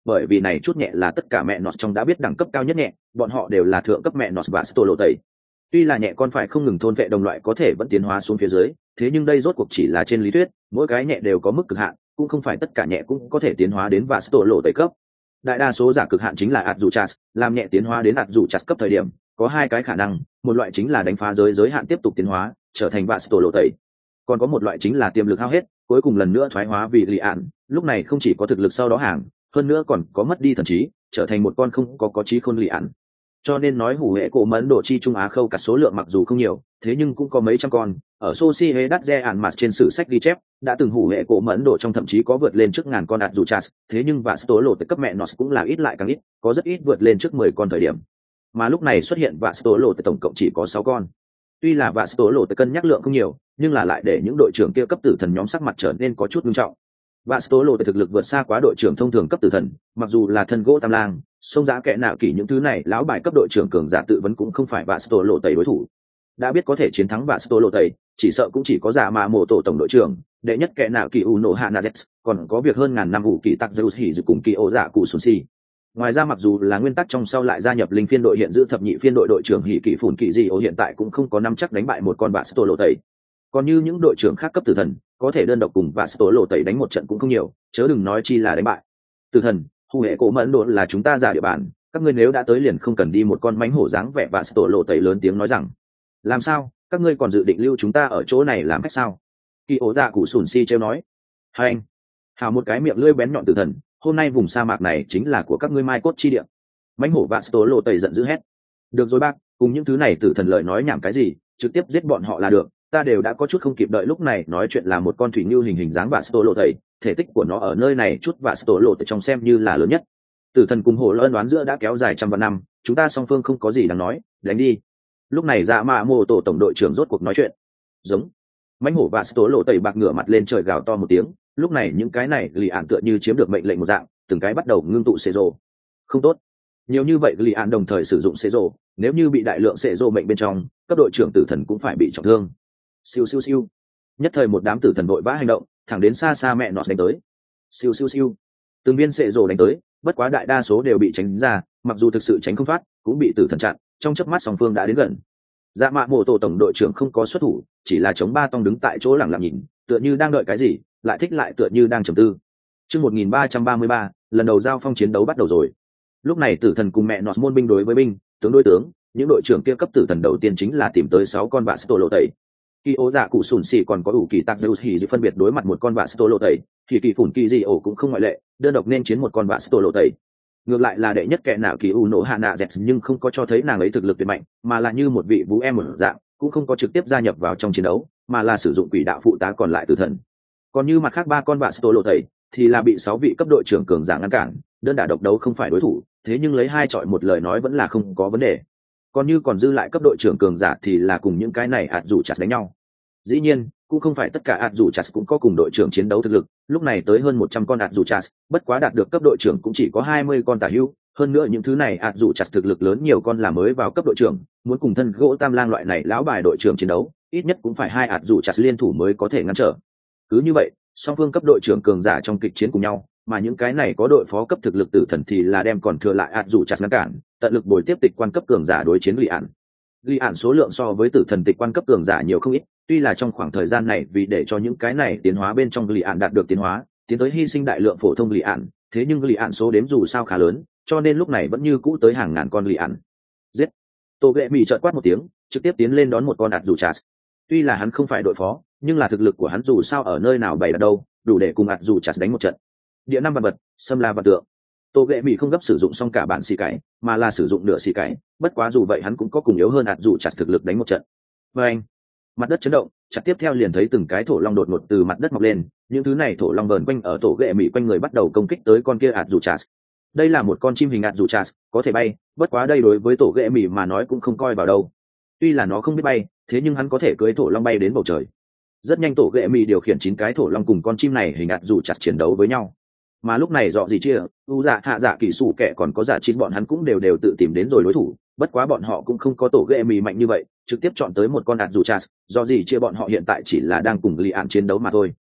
bởi vì này chút nhẹ là tất cả mẹ nọt trong đã biết đẳng cấp cao nhất nhẹ, bọn họ đều là thượng cấp mẹ nọt và sto lộ tẩy. Tuy là nhẹ con phải không ngừng thôn vệ đồng loại có thể vẫn tiến hóa xuống phía dưới, thế nhưng đây rốt cuộc chỉ là trên lý thuyết, mỗi cái nhẹ đều có mức cực hạn, cũng không phải tất cả nhẹ cũng có thể tiến hóa đến và sto lộ tẩy cấp. Đại đa số giả cực hạn chính là Azuchas, làm nhẹ tiến hóa đến Azuchas cấp thời điểm, có hai cái khả năng, một loại chính là đánh phá giới giới hạn tiếp tục tiến hóa, trở thành và sto lộ tẩy. Còn có một loại chính là tiềm lực hao hết, cuối cùng lần nữa thoái hóa vì lì ạn, lúc này không chỉ có thực lực sau đó hàng, hơn nữa còn có mất đi thần trí, trở thành một con không có có trí khôn lì ạn. Cho nên nói hủ hệ cổ mẫn độ chi trung Á khâu cả số lượng mặc dù không nhiều, thế nhưng cũng có mấy trăm con. Ở Sochi đắt re ản mặt trên sử sách ghi chép, đã từng hủ hệ cổ mẫn độ trong thậm chí có vượt lên trước ngàn con đạt dù chas, thế nhưng và số lộ từ cấp mẹ nó cũng là ít lại càng ít, có rất ít vượt lên trước mười con thời điểm. Mà lúc này xuất hiện và số lộ từ tổng cộng chỉ có sáu con. Tuy là và số lộ từ cân nhắc lượng không nhiều, nhưng là lại để những đội trưởng kia cấp tử thần nhóm sắc mặt trở nên có chút nghiêm trọng. Và số lộ thực lực vượt xa quá đội trưởng thông thường cấp tử thần, mặc dù là thân gỗ tam lang, sông giá kẻ nạo kỷ những thứ này lão bài cấp đội trưởng cường giả tự vấn cũng không phải và số lộ tẩy đối thủ. Đã biết có thể chiến thắng và số lộ tẩy, chỉ sợ cũng chỉ có giả mà mổ tổ tổng đội trưởng, đệ nhất kẻ nạo kỷ Uno Hanazets, còn có việc hơn ngàn năm ủ kỳ tắc Zeus hỉ dự cùng kỳ ổ giả cụ Sunsi. Ngoài ra mặc dù là nguyên tắc trong sau lại gia nhập linh phiên đội hiện giữ thập nhị phiên đội đội trưởng hỉ kỳ phủn kỳ gì ổ hiện tại cũng không có năm chắc đánh bại một con và số lộ tẩy. Còn như những đội trưởng khác cấp tử thần, có thể đơn độc cùng và số lộ tẩy đánh một trận cũng không nhiều, chớ đừng nói chi là đánh bại. Tử thần, hù hệ cổ mẫn độ là chúng ta giả địa bàn, các ngươi nếu đã tới liền không cần đi một con mánh hổ dáng vẻ và số lộ tẩy lớn tiếng nói rằng, làm sao, các ngươi còn dự định lưu chúng ta ở chỗ này làm cách sao? Kỳ ố dạ cụ sùn si trêu nói, hai anh, hào một cái miệng lưỡi bén nhọn tử thần, hôm nay vùng sa mạc này chính là của các ngươi mai cốt chi địa. Mánh hổ và số lộ tẩy giận dữ hét, được rồi bác, cùng những thứ này tử thần lợi nói nhảm cái gì, trực tiếp giết bọn họ là được. Ta đều đã có chút không kịp đợi lúc này nói chuyện là một con thủy ngưu hình hình dáng và sto lộ thầy, thể tích của nó ở nơi này chút và sto lộ trong xem như là lớn nhất. Tử thần cùng hổ lân đoán giữa đã kéo dài trăm vạn năm, chúng ta song phương không có gì đáng nói, đánh đi. Lúc này dạ mạ mô tổ tổng đội trưởng rốt cuộc nói chuyện. Giống. Mãnh hổ và sto lộ tẩy bạc ngửa mặt lên trời gào to một tiếng, lúc này những cái này lì ạn tựa như chiếm được mệnh lệnh một dạng, từng cái bắt đầu ngưng tụ xê rồ. Không tốt. Nhiều như vậy lì ạn đồng thời sử dụng xê rồ, nếu như bị đại lượng xê rồ mệnh bên trong, các đội trưởng tử thần cũng phải bị trọng thương. Siêu siêu siêu, nhất thời một đám tử thần vội vã hành động, thẳng đến xa xa mẹ nọt đánh tới. Siêu siêu siêu, từng viên sệ rồ đánh tới, bất quá đại đa số đều bị tránh ra, mặc dù thực sự tránh không thoát, cũng bị tử thần chặn. Trong chớp mắt song phương đã đến gần. Dạ mạ mộ tổ tổng đội trưởng không có xuất thủ, chỉ là chống ba tông đứng tại chỗ lặng lặng nhìn, tựa như đang đợi cái gì, lại thích lại tựa như đang trầm tư. Chương một nghìn ba trăm ba mươi ba, lần đầu giao phong chiến đấu bắt đầu rồi. Lúc này tử thần cùng mẹ nọt môn binh đối với binh, tướng đối tướng, những đội trưởng kia cấp tử thần đầu tiên chính là tìm tới sáu con vạ sto lộ tẩy. Kỳ ố dạ cụ sùn xì còn có ủ kỳ tạc Zeus hỉ dự phân biệt đối mặt một con vạ sto lộ tẩy, thì kỳ phủn kỳ gì ổ cũng không ngoại lệ, đơn độc nên chiến một con vạ sto lộ tẩy. Ngược lại là đệ nhất kẻ nào kỳ u nổ hạ nạ dẹt nhưng không có cho thấy nàng ấy thực lực tuyệt mạnh, mà là như một vị vũ em một dạng, cũng không có trực tiếp gia nhập vào trong chiến đấu, mà là sử dụng quỷ đạo phụ tá còn lại tử thần. Còn như mặt khác ba con vạ sto lộ tẩy thì là bị sáu vị cấp đội trưởng cường giả ngăn cản, đơn đả độc đấu không phải đối thủ, thế nhưng lấy hai chọi một lời nói vẫn là không có vấn đề. Còn như còn dư lại cấp đội trưởng cường giả thì là cùng những cái này ạt rủ chặt đánh nhau. Dĩ nhiên cũng không phải tất cả ạt rủ chặt cũng có cùng đội trưởng chiến đấu thực lực, lúc này tới hơn một trăm con ạt rủ chặt, bất quá đạt được cấp đội trưởng cũng chỉ có hai mươi con tả hữu, hơn nữa những thứ này ạt rủ chặt thực lực lớn nhiều con là mới vào cấp đội trưởng, muốn cùng thân gỗ tam lang loại này lão bài đội trưởng chiến đấu, ít nhất cũng phải hai ạt rủ chặt liên thủ mới có thể ngăn trở. Cứ như vậy, song phương cấp đội trưởng cường giả trong kịch chiến cùng nhau, mà những cái này có đội phó cấp thực lực tử thần thì là đem còn thừa lại ạt rủ chặt ngăn cản, tận lực bồi tiếp tịch quan cấp cường giả đối chiến lì ạn. Lì ạn số lượng so với tử thần tịch quan cấp cường giả nhiều không ít, tuy là trong khoảng thời gian này vì để cho những cái này tiến hóa bên trong lì ạn đạt được tiến hóa, tiến tới hy sinh đại lượng phổ thông lì ạn, thế nhưng lì ạn số đếm dù sao khá lớn, cho nên lúc này vẫn như cũ tới hàng ngàn con lì ạn. Giết! Tô Ghệ Mị chợt quát một tiếng, trực tiếp tiến lên đón một con ạt rủ chặt. Tuy là hắn không phải đội phó, nhưng là thực lực của hắn dù sao ở nơi nào bày đặt đâu, đủ để cùng ạt rủ chặt đánh một trận. Địa năm vật vật, xâm la vật tượng. Tô Ghệ Mị không gấp sử dụng xong cả bản xì cải, mà là sử dụng nửa xì cải, bất quá dù vậy hắn cũng có cùng yếu hơn ạt rủ chặt thực lực đánh một trận. Và anh, mặt đất chấn động, chặt tiếp theo liền thấy từng cái thổ long đột ngột từ mặt đất mọc lên, những thứ này thổ long vờn quanh ở Tô Ghệ Mị quanh người bắt đầu công kích tới con kia ạt rủ chặt. Đây là một con chim hình ạt rủ chặt, có thể bay, bất quá đây đối với Tô Ghệ Mị mà nói cũng không coi vào đâu. Tuy là nó không biết bay, thế nhưng hắn có thể cưỡi thổ long bay đến bầu trời. Rất nhanh Tô Ghệ Mị điều khiển chín cái thổ long cùng con chim này hình ạt rủ chặt chiến đấu với nhau. Mà lúc này dọ gì chia u dạ hạ dạ kỳ sủ kẻ còn có giả chín bọn hắn cũng đều đều tự tìm đến rồi đối thủ, bất quá bọn họ cũng không có Tô Ghệ Mị mạnh như vậy, trực tiếp chọn tới một con ạt rủ chặt, do gì chia bọn họ hiện tại chỉ là đang cùng lì ạn chiến đấu mà thôi.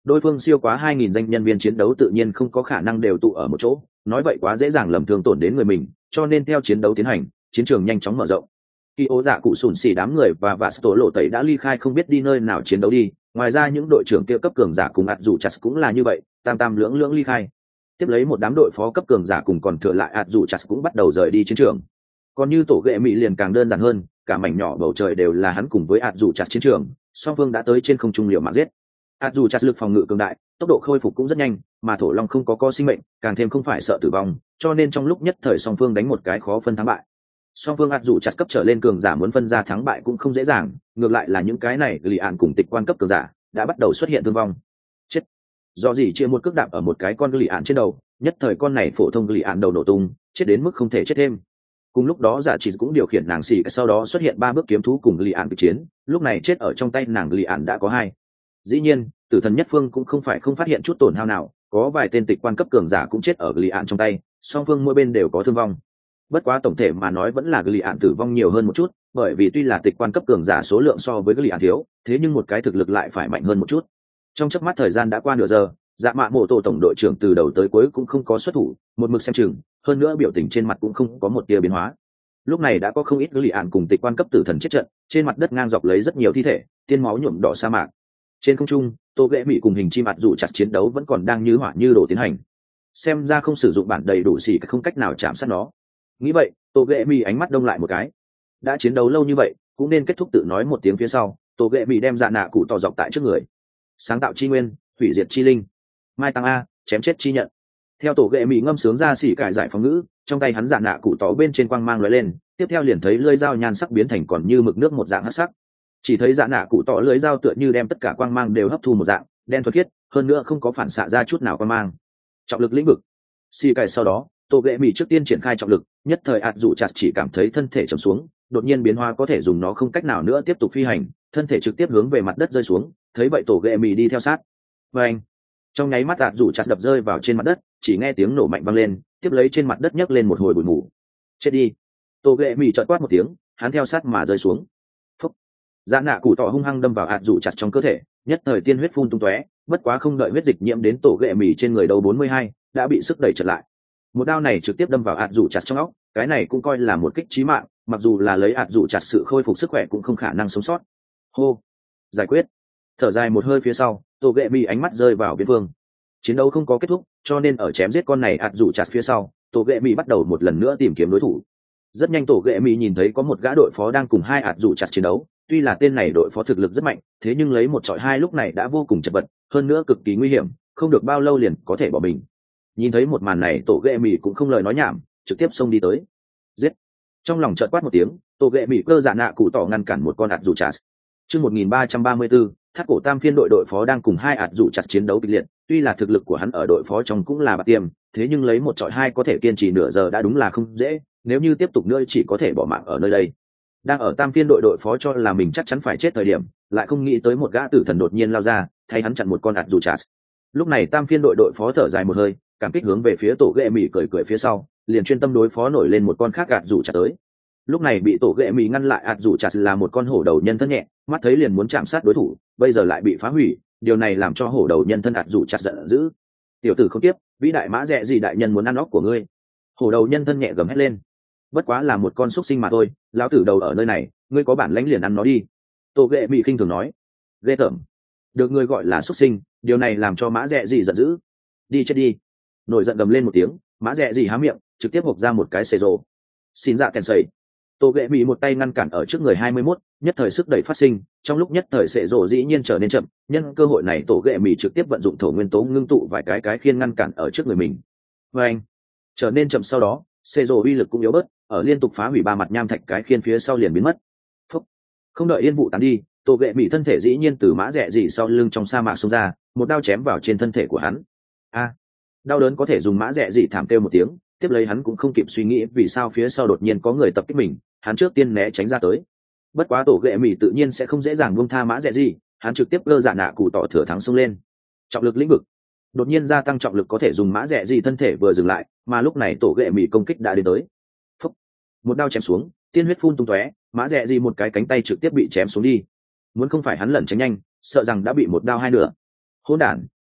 đối phương siêu quá hai nghìn danh nhân viên chiến đấu tự nhiên không có khả năng đều tụ ở một chỗ, nói vậy quá dễ dàng lầm thương tổn đến người mình, cho nên theo chiến đấu tiến hành, chiến trường nhanh chóng mở rộng. Khi ố dạ cụ sùn xì đám người và vạ tổ lộ tẩy đã ly khai không biết đi nơi nào chiến đấu đi, ngoài ra những đội trưởng kia cấp cường giả cùng ạt dù chặt cũng là như vậy, tam tam lưỡng lưỡng ly khai. Tiếp lấy một đám đội phó cấp cường giả cùng còn thừa lại ạt dù chặt cũng bắt đầu rời đi chiến trường. Còn như tổ ghệ mỹ liền càng đơn giản hơn, cả mảnh nhỏ bầu trời đều là hắn cùng với ạt dù chặt chiến trường, song phương đã tới trên không trung liều mạng giết. ạt dù chặt lực phòng ngự cường đại, tốc độ khôi phục cũng rất nhanh, mà thổ long không có co sinh mệnh, càng thêm không phải sợ tử vong, cho nên trong lúc nhất thời song phương đánh một cái khó phân thắng bại. Song phương ạt dù chặt cấp trở lên cường giả muốn phân ra thắng bại cũng không dễ dàng, ngược lại là những cái này lì ạn cùng tịch quan cấp cường giả đã bắt đầu xuất hiện thương vong. Chết! Do gì chia một cước đạp ở một cái con lì ạn trên đầu, nhất thời con này phổ thông lì ạn đầu nổ tung, chết đến mức không thể chết thêm. Cùng lúc đó giả chỉ cũng điều khiển nàng xì, sau đó xuất hiện ba bước kiếm thú cùng lì ạn kịch chiến, lúc này chết ở trong tay nàng lì ạn đã có hai. Dĩ nhiên, tử thần nhất phương cũng không phải không phát hiện chút tổn hao nào, có vài tên tịch quan cấp cường giả cũng chết ở lì ạn trong tay, song phương mỗi bên đều có thương vong. Bất quá tổng thể mà nói vẫn là lì ạn tử vong nhiều hơn một chút, bởi vì tuy là tịch quan cấp cường giả số lượng so với lì ạn thiếu, thế nhưng một cái thực lực lại phải mạnh hơn một chút. Trong chớp mắt thời gian đã qua nửa giờ, dạ mạ mộ tổ tổng đội trưởng từ đầu tới cuối cũng không có xuất thủ, một mực xem chừng, hơn nữa biểu tình trên mặt cũng không có một tia biến hóa. Lúc này đã có không ít lì ạn cùng tịch quan cấp tử thần chết trận, trên mặt đất ngang dọc lấy rất nhiều thi thể, tiên máu nhuộm đỏ sa mạc. Trên không trung, tô ghệ mỹ cùng hình chi mặt dù chặt chiến đấu vẫn còn đang như hỏa như đổ tiến hành, xem ra không sử dụng bản đầy đủ xỉ không cách nào chạm sát nó. Nghĩ vậy, tô ghệ mỹ ánh mắt đông lại một cái, đã chiến đấu lâu như vậy cũng nên kết thúc, tự nói một tiếng phía sau, tô ghệ mỹ đem dạ nạ cụ tỏ dọc tại trước người. Sáng tạo chi nguyên, hủy diệt chi linh, mai tăng a, chém chết chi nhận. Theo tổ ghệ mỹ ngâm sướng ra xỉ cải giải phóng ngữ, trong tay hắn dạ nạ cụ tỏ bên trên quang mang lóe lên, tiếp theo liền thấy lưỡi dao nhan sắc biến thành còn như mực nước một dạng hắc sắc. Chỉ thấy dạ nạ cụ tỏ lưỡi dao tựa như đem tất cả quang mang đều hấp thu một dạng đen thuật khiết, hơn nữa không có phản xạ ra chút nào quang mang. Trọng lực lĩnh vực. Xỉ cải sau đó, tổ ghệ mỹ trước tiên triển khai trọng lực, nhất thời ạt dụ chặt chỉ cảm thấy thân thể trầm xuống, đột nhiên biến hóa có thể dùng nó không cách nào nữa tiếp tục phi hành, thân thể trực tiếp hướng về mặt đất rơi xuống, thấy vậy tổ ghệ mỹ đi theo sát. Và anh, trong nháy mắt ạt dụ chặt đập rơi vào trên mặt đất, chỉ nghe tiếng nổ mạnh vang lên, tiếp lấy trên mặt đất nhấc lên một hồi bụi mù. Chết đi! Tổ ghệ mỹ chợt quát một tiếng, hắn theo sát mà rơi xuống. Phúc! Dạ nạ cụ tỏ hung hăng đâm vào ạt dụ chặt trong cơ thể, nhất thời tiên huyết phun tung tóe, bất quá không đợi huyết dịch nhiễm đến tổ ghệ mỹ trên người đầu bốn mươi hai, đã bị sức đẩy trở lại. Một đao này trực tiếp đâm vào ạt dụ chặt trong óc, cái này cũng coi là một kích chí mạng, mặc dù là lấy ạt dụ chặt sự khôi phục sức khỏe cũng không khả năng sống sót. Hô! Giải quyết! Thở dài một hơi phía sau, tổ ghệ mỹ ánh mắt rơi vào biên phương. Chiến đấu không có kết thúc, cho nên ở chém giết con này ạt dụ chặt phía sau, tổ ghệ mỹ bắt đầu một lần nữa tìm kiếm đối thủ. Rất nhanh tổ ghệ mỹ nhìn thấy có một gã đội phó đang cùng hai ạt dụ chặt chiến đấu, tuy là tên này đội phó thực lực rất mạnh, thế nhưng lấy một chọi hai lúc này đã vô cùng chật vật, hơn nữa cực kỳ nguy hiểm, không được bao lâu liền có thể bỏ mình. Nhìn thấy một màn này, tổ ghệ mỹ cũng không lời nói nhảm, trực tiếp xông đi tới. Giết! Trong lòng chợt quát một tiếng, tổ ghệ mỹ cơ dạ nạ cụ tỏ ngăn cản một con ạt dụ chặt. Chương một nghìn ba trăm ba mươi tư, thác cổ tam phiên đội đội phó đang cùng hai ạt dụ chặt chiến đấu kịch liệt, tuy là thực lực của hắn ở đội phó trong cũng là bạc tiềm, thế nhưng lấy một chọi hai có thể kiên trì nửa giờ đã đúng là không dễ, nếu như tiếp tục nữa chỉ có thể bỏ mạng ở nơi đây. Đang ở tam phiên đội đội phó cho là mình chắc chắn phải chết thời điểm, lại không nghĩ tới một gã tử thần đột nhiên lao ra, thay hắn chặn một con ạt dụ chặt. Lúc này tam phiên đội đội phó thở dài một hơi, cảm kích hướng về phía tổ ghệ mỹ cười cười phía sau, liền chuyên tâm đối phó nổi lên một con khác ạt dụ chặt tới. Lúc này bị tổ ghệ mỹ ngăn lại ạt dụ chặt là một con hổ đầu nhân thân nhẹ, mắt thấy liền muốn chạm sát đối thủ, bây giờ lại bị phá hủy, điều này làm cho hổ đầu nhân thân ạt dụ chặt giận dữ. Tiểu tử không tiếp, vĩ đại mã rẻ gì đại nhân muốn ăn óc của ngươi. Hổ đầu nhân thân nhẹ gầm hét lên. Bất quá là một con xúc sinh mà thôi, lão tử đầu ở nơi này, ngươi có bản lãnh liền ăn nó đi. Tổ ghệ mỹ khinh thường nói. Ghê tởm. Được người gọi là xúc sinh, điều này làm cho mã rẻ gì giận dữ. Đi chết đi. Nổi giận gầm lên một tiếng, mã rẻ gì há miệng, trực tiếp hộc ra một cái xề rồ. Xin dạ kèn sẩy. Tổ ghệ mỹ một tay ngăn cản ở trước người hai mươi mốt, nhất thời sức đẩy phát sinh, trong lúc nhất thời xệ rồ dĩ nhiên trở nên chậm, nhân cơ hội này tổ ghệ mỹ trực tiếp vận dụng thổ nguyên tố ngưng tụ vài cái cái khiên ngăn cản ở trước người mình. Và anh trở nên chậm, sau đó xệ rồ uy lực cũng yếu bớt, ở liên tục phá hủy ba mặt nham thạch cái khiên phía sau liền biến mất. Phúc. Không đợi yên vụ tán đi, tổ ghệ mỹ thân thể dĩ nhiên từ mã rẻ gì sau lưng trong sa mạc xông ra, một đao chém vào trên thân thể của hắn. A, đau đớn có thể dùng mã rẻ gì thảm kêu một tiếng, tiếp lấy hắn cũng không kịp suy nghĩ vì sao phía sau đột nhiên có người tập kích mình, hắn trước tiên né tránh ra tới. Bất quá tổ ghệ mỹ tự nhiên sẽ không dễ dàng buông tha mã rẻ gì, hắn trực tiếp gơ dạ nạ cụ tỏ thừa thắng xông lên. Trọng lực lĩnh vực. Đột nhiên gia tăng trọng lực có thể dùng mã rẻ gì thân thể vừa dừng lại, mà lúc này tổ ghệ mỹ công kích đã đến tới. Phúc. Một đao chém xuống, tiên huyết phun tung tóe, mã rẻ gì một cái cánh tay trực tiếp bị chém xuống đi. Muốn không phải hắn lẩn tránh nhanh, sợ rằng đã bị một đao hai nửa. Hỗn đản,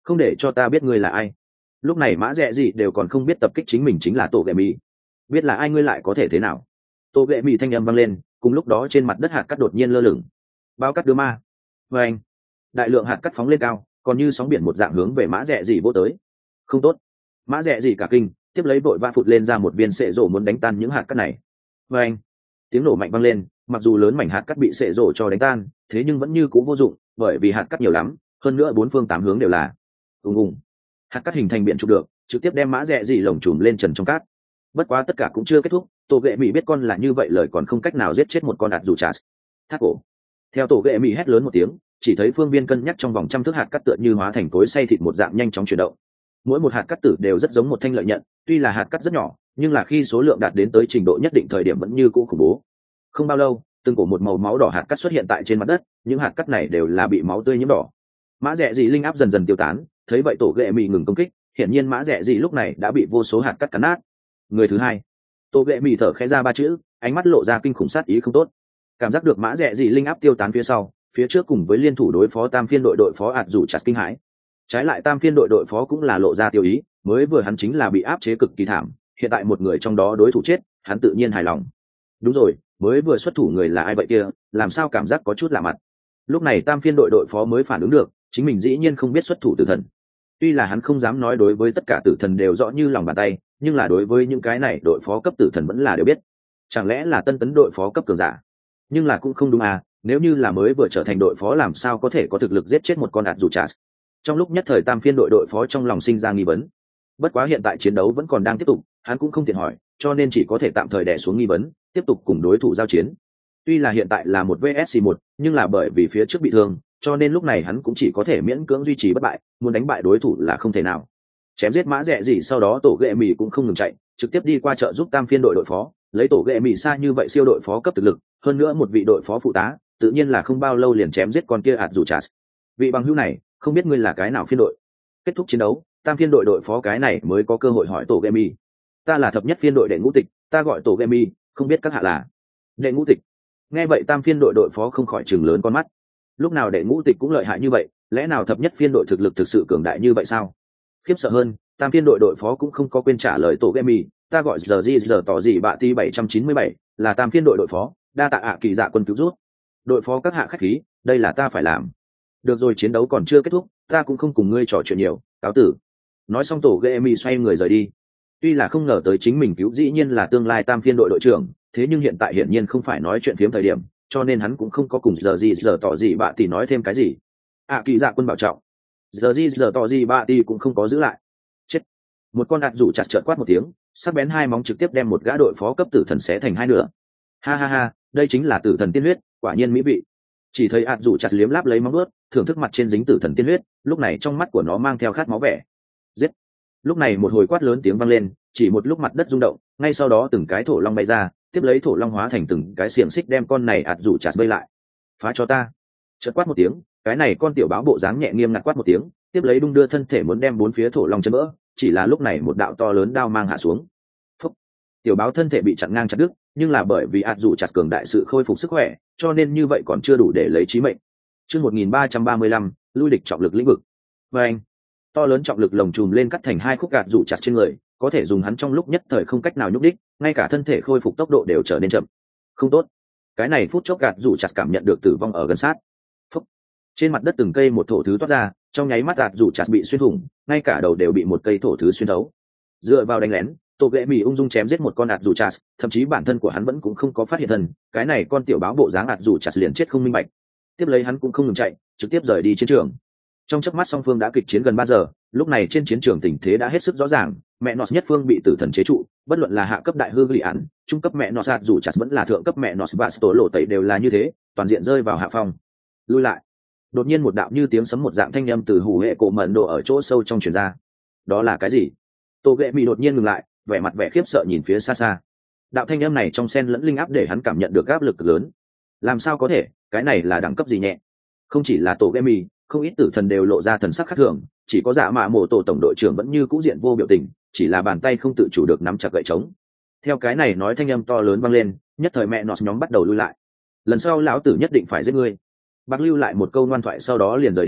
không để cho ta biết ngươi là ai. Lúc này mã rẽ gì đều còn không biết tập kích chính mình chính là tổ ghệ mì. Biết là ai ngươi lại có thể thế nào? Tổ ghệ mì thanh âm vang lên, cùng lúc đó trên mặt đất hạt cát đột nhiên lơ lửng. Bao cát đưa ma. Và anh, đại lượng hạt cát phóng lên cao, còn như sóng biển một dạng hướng về mã rẽ gì vô tới. Không tốt. Mã rẽ gì cả kinh, tiếp lấy vội va phụt lên ra một viên sệ rổ muốn đánh tan những hạt cát này. Và anh, tiếng nổ mạnh vang lên, mặc dù lớn mảnh hạt cát bị sệ rổ cho đánh tan, thế nhưng vẫn như cũ vô dụng, bởi vì hạt cát nhiều lắm, hơn nữa bốn phương tám hướng đều là ùng ùng. Hạt cát hình thành biển trục được, trực tiếp đem mã rẽ gì lồng chùm lên trần trong cát. Bất quá tất cả cũng chưa kết thúc, tổ ghệ mỹ biết con là như vậy lời còn không cách nào giết chết một con ạt dù chát. Thác cổ. Theo tổ ghệ mỹ hét lớn một tiếng, chỉ thấy phương viên cân nhắc trong vòng trăm thước hạt cát tựa như hóa thành cối xay thịt một dạng nhanh chóng chuyển động. Mỗi một hạt cát tử đều rất giống một thanh lợi nhận, tuy là hạt cát rất nhỏ, nhưng là khi số lượng đạt đến tới trình độ nhất định thời điểm vẫn như cũ khủng bố. Không bao lâu, từng cổ một màu máu đỏ hạt cát xuất hiện tại trên mặt đất, những hạt cát này đều là bị máu tươi nhiễm đỏ. Mã rẽ gì linh áp dần dần tiêu tán, thấy vậy tổ ghệ mỹ ngừng công kích, hiển nhiên mã rẽ gì lúc này đã bị vô số hạt cát cắn nát. Người thứ hai, tổ ghệ mỹ thở khẽ ra ba chữ, ánh mắt lộ ra kinh khủng sát ý không tốt. Cảm giác được mã rẽ gì linh áp tiêu tán phía sau, phía trước cùng với liên thủ đối phó tam phiên đội đội phó ạt rủ chặt kinh hãi. Trái lại tam phiên đội đội phó cũng là lộ ra tiêu ý, mới vừa hắn chính là bị áp chế cực kỳ thảm, hiện tại một người trong đó đối thủ chết, hắn tự nhiên hài lòng. Đúng rồi, mới vừa xuất thủ người là ai vậy kia, làm sao cảm giác có chút lạ mặt. Lúc này tam phiên đội đội phó mới phản ứng được, chính mình dĩ nhiên không biết xuất thủ tử thần. Tuy là hắn không dám nói đối với tất cả tử thần đều rõ như lòng bàn tay, nhưng là đối với những cái này đội phó cấp tử thần vẫn là đều biết. Chẳng lẽ là tân tấn đội phó cấp cường giả? Nhưng là cũng không đúng à, nếu như là mới vừa trở thành đội phó làm sao có thể có thực lực giết chết một con ạt dù chát. Trong lúc nhất thời tam phiên đội đội phó trong lòng sinh ra nghi vấn. Bất quá hiện tại chiến đấu vẫn còn đang tiếp tục, hắn cũng không tiện hỏi, cho nên chỉ có thể tạm thời đè xuống nghi vấn, tiếp tục cùng đối thủ giao chiến. Tuy là hiện tại là một vs một, nhưng là bởi vì phía trước bị thương, cho nên lúc này hắn cũng chỉ có thể miễn cưỡng duy trì bất bại, muốn đánh bại đối thủ là không thể nào. Chém giết mã rẽ gì sau đó tổ ghệ mì cũng không ngừng chạy, trực tiếp đi qua trợ giúp tam phiên đội đội phó, lấy tổ ghệ mì xa như vậy siêu đội phó cấp thực lực, hơn nữa một vị đội phó phụ tá, tự nhiên là không bao lâu liền chém giết con kia ạt dù chát. Vị bằng hữu này, không biết ngươi là cái nào phiên đội? Kết thúc chiến đấu, tam phiên đội đội phó cái này mới có cơ hội hỏi tổ ghệ mì. Ta là thập nhất phiên đội đệ ngũ tịch, ta gọi tổ ghệ mì, không biết các hạ là đệ ngũ tịch. Nghe vậy tam phiên đội đội phó không khỏi chừng lớn con mắt. Lúc nào đệ ngũ tịch cũng lợi hại như vậy, lẽ nào thập nhất phiên đội thực lực thực sự cường đại như vậy sao? Khiếp sợ hơn, tam phiên đội đội phó cũng không có quên trả lời tổ ghệ mì, ta gọi giờ gì giờ tỏ gì bạ ti bảy trăm chín mươi bảy, là tam phiên đội đội phó, đa tạ ạ kỳ dạ quân cứu rút. Đội phó các hạ khách khí, đây là ta phải làm. Được rồi, chiến đấu còn chưa kết thúc, ta cũng không cùng ngươi trò chuyện nhiều, cáo tử. Nói xong tổ ghệ mì xoay người rời đi. Tuy là không ngờ tới chính mình cứu dĩ nhiên là tương lai tam phiên đội đội trưởng, thế nhưng hiện tại hiển nhiên không phải nói chuyện phiếm thời điểm, cho nên hắn cũng không có cùng giờ gì giờ tỏ gì bạ tỷ nói thêm cái gì. À kỳ dạ quân bảo trọng. Giờ gì giờ tỏ gì bạ tỷ cũng không có giữ lại. Chết. Một con ạt rủ chặt trợn quát một tiếng, sắc bén hai móng trực tiếp đem một gã đội phó cấp tử thần xé thành hai nửa. Ha ha ha, đây chính là tử thần tiên huyết, quả nhiên mỹ vị. Chỉ thấy ạt rủ chặt liếm láp lấy móng ướt, thưởng thức mặt trên dính tử thần tiên huyết, lúc này trong mắt của nó mang theo khát máu vẻ. Giết. Lúc này một hồi quát lớn tiếng vang lên, chỉ một lúc mặt đất rung động, ngay sau đó từng cái thổ long bay ra, tiếp lấy thổ long hóa thành từng cái xiềng xích đem con này ạt rủ chặt vây lại. Phá cho ta. Chợt quát một tiếng, cái này con tiểu báo bộ dáng nhẹ nghiêm ngặt quát một tiếng, tiếp lấy đung đưa thân thể muốn đem bốn phía thổ long chân vỡ, chỉ là lúc này một đạo to lớn đao mang hạ xuống. Phúc. Tiểu báo thân thể bị chặn ngang chặt đứt, nhưng là bởi vì ạt rủ chặt cường đại sự khôi phục sức khỏe, cho nên như vậy còn chưa đủ để lấy chí mệnh. Chương một nghìn ba trăm ba mươi lăm, lui địch trọng lực lĩnh vực. Và anh, to lớn trọng lực lồng chùm lên cắt thành hai khúc gạt rủ chặt trên người, có thể dùng hắn trong lúc nhất thời không cách nào nhúc đích, ngay cả thân thể khôi phục tốc độ đều trở nên chậm. Không tốt, cái này phút chốc gạt rủ chặt cảm nhận được tử vong ở gần sát. Phúc. Trên mặt đất từng cây một thổ thứ toát ra, trong nháy mắt gạt rủ chặt bị xuyên thủng, ngay cả đầu đều bị một cây thổ thứ xuyên thấu. Dựa vào đánh lén, tổ ghệ mì ung dung chém giết một con gạt rủ chặt, thậm chí bản thân của hắn vẫn cũng không có phát hiện thân, cái này con tiểu báo bộ dáng gạt rủ chặt liền chết không minh bạch. Tiếp lấy hắn cũng không ngừng chạy, trực tiếp rời đi chiến trường. Trong chớp mắt song phương đã kịch chiến gần ba giờ, lúc này trên chiến trường tình thế đã hết sức rõ ràng, mẹ nọt nhất phương bị tử thần chế trụ, bất luận là hạ cấp đại hư gỉ án, trung cấp mẹ nọt gạt rủ chặt vẫn là thượng cấp mẹ nọt và tổ lộ tẩy đều là như thế, toàn diện rơi vào hạ phong. Lui lại. Đột nhiên một đạo như tiếng sấm một dạng thanh âm từ hủ hệ cổ mẫn độ ở chỗ sâu trong truyền ra. Đó là cái gì? Tô ghệ mì đột nhiên ngừng lại, vẻ mặt vẻ khiếp sợ nhìn phía xa xa. Đạo thanh âm này trong xen lẫn linh áp để hắn cảm nhận được áp lực lớn. Làm sao có thể, cái này là đẳng cấp gì nhẹ? Không chỉ là tổ ghệ mì, không ít tử thần đều lộ ra thần sắc khác thường, chỉ có dạ mạ mổ tổ tổng đội trưởng vẫn như cũ diện vô biểu tình, chỉ là bàn tay không tự chủ được nắm chặt gậy trống. Theo cái này nói thanh âm to lớn vang lên, nhất thời mẹ nọt nhóm bắt đầu lui lại. Lần sau lão tử nhất định phải giết ngươi. Bác lưu lại một câu ngoan thoại sau đó liền rời đi,